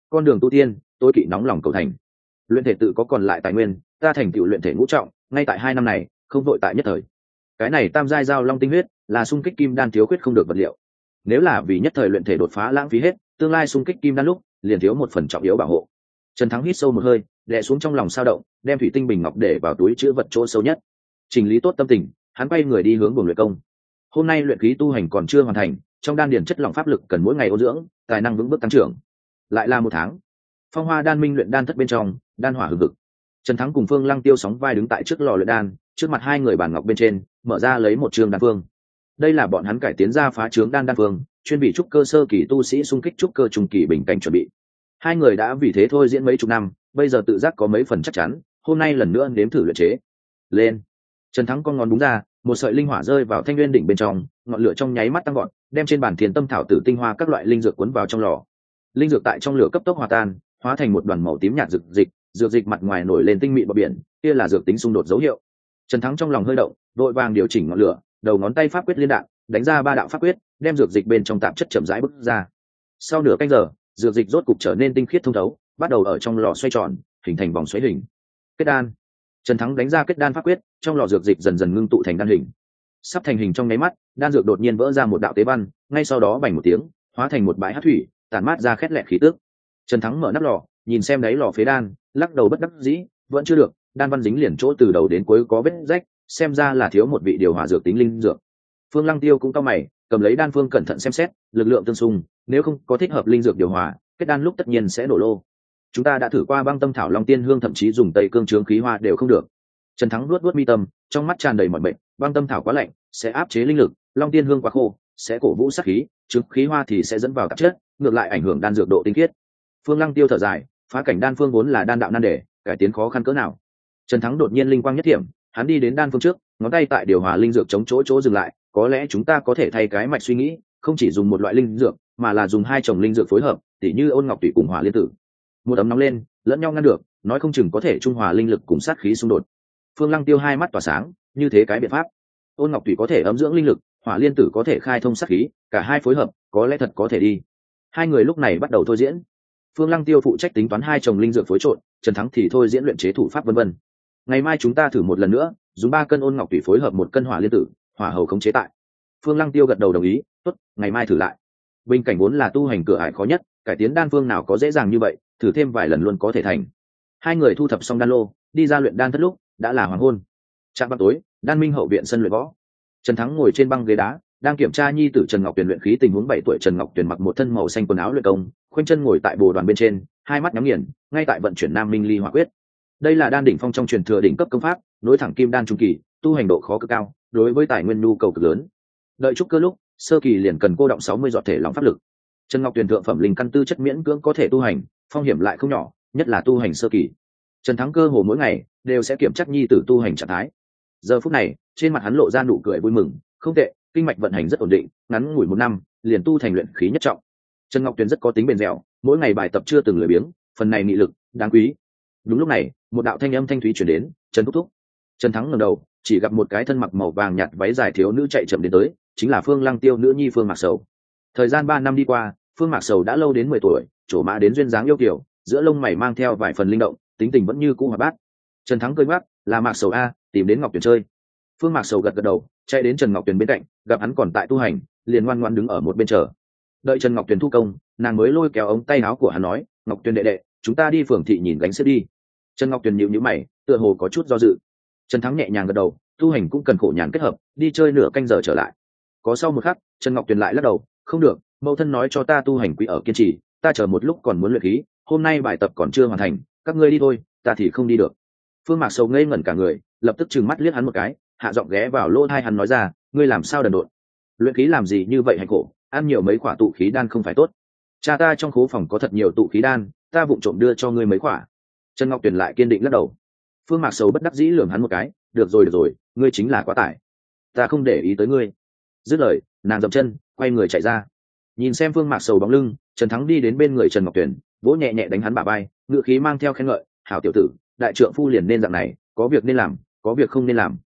con đường tu tiên tôi kỵ nóng lòng cầu thành. Luyện thể tự có còn lại tài nguyên, ta thành tựu luyện thể ngũ trọng ngay tại hai năm này, không vội tại nhất thời. Cái này tam giai giao long tinh huyết là xung kích kim đan thiếu khuyết không được vật liệu, nếu là vì nhất thời luyện thể đột phá lãng phí hết, tương lai xung kích kim đan lúc liền thiếu một phần trọng yếu bảo hộ. Trần Thắng hít sâu một hơi, đè xuống trong lòng sao động, đem thủy tinh bình ngọc để vào túi chứa vật chỗ sâu nhất. Chỉnh lý tốt tâm tình, hắn quay người đi hướng buồng luyện công. Hôm nay luyện khí tu hành còn chưa hoàn thành, trong đan điền chất lỏng pháp lực cần mỗi ngày ôn dưỡng, tài năng vững bước tăng trưởng. Lại là một tháng. Phong Hoa Đan Minh luyện đan thất bên trong, đan hỏa hừng hực. Trần Thắng cùng Phương Lăng Tiêu sóng vai đứng tại trước lò luyện đan, trước mặt hai người bàn ngọc bên trên, mở ra lấy một trường đan phương. Đây là bọn hắn cải tiến ra phá trướng đan đan phương, chuyên bị trúc cơ sơ kỳ tu sĩ xung kích trúc cơ trung kỳ bình cảnh chuẩn bị. Hai người đã vì thế thôi diễn mấy chục năm, bây giờ tự giác có mấy phần chắc chắn, hôm nay lần nữa nếm thử luyện chế. Lên. Trần Thắng con ngón đúng ra, một sợi linh hỏa rơi vào thanh nguyên đỉnh bên trong, ngọn lửa trong nháy mắt tăng gọn, đem trên bàn thiền tâm thảo tử tinh hoa các loại linh dược cuốn vào trong lò. Linh dược tại trong lửa cấp tốc hòa tan, hóa thành một đoàn màu tím nhạt dược dịch, dược dịch mặt ngoài nổi lên tinh mịn bọt biển, kia là dược tính xung đột dấu hiệu. Trần Thắng trong lòng hơi động, vội vàng điều chỉnh ngọn lửa, đầu ngón tay pháp quyết liên đạn, đánh ra ba đạo pháp quyết, đem dược dịch bên trong tạp chất chậm rãi bức ra. Sau nửa canh giờ, dược dịch rốt cục trở nên tinh khiết thông thấu, bắt đầu ở trong lò xoay tròn, hình thành vòng xoáy hình. Kết đan. Trần Thắng đánh ra kết đan pháp quyết, trong lò dược dịch dần dần ngưng tụ thành đan hình. Sắp thành hình trong nháy mắt, đan dược đột nhiên vỡ ra một đạo tế văn, ngay sau đó bành một tiếng, hóa thành một bãi hắc thủy, tản mát ra khét lẹt khí tức. Trần Thắng mở nắp lò, nhìn xem đáy lò phế đan, lắc đầu bất đắc dĩ, vẫn chưa được, đan văn dính liền chỗ từ đầu đến cuối có vết rách, xem ra là thiếu một vị điều hòa dược tính linh dược. Phương Lăng Tiêu cũng cau mày, cầm lấy đan phương cẩn thận xem xét, lực lượng tương xung, nếu không có thích hợp linh dược điều hòa, kết đan lúc tất nhiên sẽ đổ lô. Chúng ta đã thử qua băng tâm thảo long tiên hương, thậm chí dùng tây cương trướng khí hoa đều không được. Trần Thắng nuốt nuốt mi tâm, trong mắt tràn đầy mọi bệnh, băng tâm thảo quá lạnh sẽ áp chế linh lực, long tiên hương quá khô sẽ cổ vũ sát khí, trướng khí hoa thì sẽ dẫn vào tạp chất, ngược lại ảnh hưởng đan dược độ tinh khiết. Phương Lăng Tiêu thở dài, phá cảnh đan phương vốn là đan đạo nan đề, cải tiến khó khăn cỡ nào. Trần Thắng đột nhiên linh quang nhất thiểm, hắn đi đến đan phương trước, ngón tay tại điều hòa linh dược chống chỗ chỗ dừng lại, có lẽ chúng ta có thể thay cái mạch suy nghĩ, không chỉ dùng một loại linh dược, mà là dùng hai chồng linh dược phối hợp, tỉ như ôn ngọc tùy cùng hỏa liên tử. Một ấm nóng lên, lẫn nhau ngăn được, nói không chừng có thể trung hòa linh lực cùng sát khí xung đột. Phương Lăng Tiêu hai mắt tỏa sáng, như thế cái biện pháp. Ôn ngọc tùy có thể ấm dưỡng linh lực, hỏa liên tử có thể khai thông sát khí, cả hai phối hợp, có lẽ thật có thể đi. Hai người lúc này bắt đầu thôi diễn. Phương Lăng Tiêu phụ trách tính toán hai chồng linh dược phối trộn, Trần Thắng thì thôi diễn luyện chế thủ pháp vân vân. Ngày mai chúng ta thử một lần nữa, dùng ba cân ôn ngọc tùy phối hợp một cân hỏa liên tử, hỏa hầu khống chế tại. Phương Lăng Tiêu gật đầu đồng ý, tốt, ngày mai thử lại. Bình cảnh vốn là tu hành cửa ải khó nhất, cải tiến đan phương nào có dễ dàng như vậy, thử thêm vài lần luôn có thể thành. Hai người thu thập xong đan lô, đi ra luyện đan thất lúc đã là hoàng hôn. Trạm vào tối, đan minh hậu viện sân luyện võ. Trần Thắng ngồi trên băng ghế đá, đang kiểm tra nhi tử Trần Ngọc Tuyền luyện khí tình huống. Bảy tuổi Trần Ngọc Tuyền mặc một thân màu xanh quần áo luyện công, khoanh chân ngồi tại bồ đoàn bên trên, hai mắt nhắm nghiền, ngay tại vận chuyển Nam Minh Ly Hỏa Quyết. Đây là đan đỉnh phong trong truyền thừa đỉnh cấp công pháp, nối thẳng kim đan trung kỳ, tu hành độ khó cực cao, đối với tài nguyên nhu cầu cực lớn. Đợi trúc cơ lúc, sơ kỳ liền cần cô động sáu mươi giọt thể lòng pháp lực. Trần Ngọc Tuyền thượng phẩm linh căn tư chất miễn cưỡng có thể tu hành, phong hiểm lại không nhỏ, nhất là tu hành sơ kỳ. Trần Thắng cơ hồ mỗi ngày đều sẽ kiểm tra nhi tử tu hành trạng thái. Giờ phút này, trên mặt hắn lộ ra nụ cười vui mừng, không tệ, kinh mạch vận hành rất ổn định, ngắn ngủi một năm, liền tu thành luyện khí nhất trọng. Trần Ngọc Tuyền rất có tính bền dẻo, mỗi ngày bài tập chưa từng lười biếng, phần này nghị lực đáng quý. Đúng lúc này, một đạo thanh âm thanh thúy truyền đến, "Trần thúc thúc." Trần Thắng ngẩng đầu, chỉ gặp một cái thân mặc màu vàng nhạt váy dài thiếu nữ chạy chậm đến tới, chính là Phương Lăng Tiêu nữ nhi Phương Mạc Sầu. Thời gian ba năm đi qua, Phương Mạc Sầu đã lâu đến mười tuổi, trổ mã đến duyên dáng yêu kiều, giữa lông mày mang theo vài phần linh động, tính tình vẫn như cũ hoạt bát. Trần Thắng cười ngoác, "Là Mạc Sầu a, tìm đến Ngọc Tuyền chơi." Phương Mạc Sầu gật gật đầu, chạy đến Trần Ngọc Tuyền bên cạnh, gặp hắn còn tại tu hành, liền ngoan ngoãn đứng ở một bên chờ. Đợi Trần Ngọc Tuyền thu công, nàng mới lôi kéo ống tay áo của hắn nói, "Ngọc Tuyền đệ đệ, chúng ta đi phường thị nhìn gánh xếp đi." Trần Ngọc Tuyền nhíu nhíu mày, tựa hồ có chút do dự. Trần Thắng nhẹ nhàng gật đầu, tu hành cũng cần khổ nhàn kết hợp, đi chơi nửa canh giờ trở lại. Có sau một khắc, Trần Ngọc Tuyền lại lắc đầu, "Không được, mẫu thân nói cho ta tu hành quý ở kiên trì, ta chờ một lúc còn muốn luyện khí, hôm nay bài tập còn chưa hoàn thành, các ngươi đi thôi, ta thì không đi được." Phương Mạc Sầu ngây ngẩn cả người, lập tức trừng mắt liếc hắn một cái, hạ giọng ghé vào lỗ tai hắn nói ra, "Ngươi làm sao đần độn? Luyện khí làm gì như vậy hành khổ, ăn nhiều mấy quả tụ khí đan không phải tốt? Cha ta trong khố phòng có thật nhiều tụ khí đan, ta vụng trộm đưa cho ngươi mấy quả." Trần Ngọc Tuyền lại kiên định lắc đầu. Phương Mạc Sầu bất đắc dĩ lườm hắn một cái, "Được rồi được rồi, ngươi chính là quá tải, ta không để ý tới ngươi." Dứt lời, nàng dậm chân, quay người chạy ra. Nhìn xem Phương Mạc Sầu bóng lưng, Trần Thắng đi đến bên người Trần Ngọc Tuyền, vỗ nhẹ nhẹ đánh hắn bả vai, ngữ khí mang theo khen ngợi, "Hảo tiểu tử, đại trượng phu liền nên dạng này, có việc nên làm, có việc không nên làm."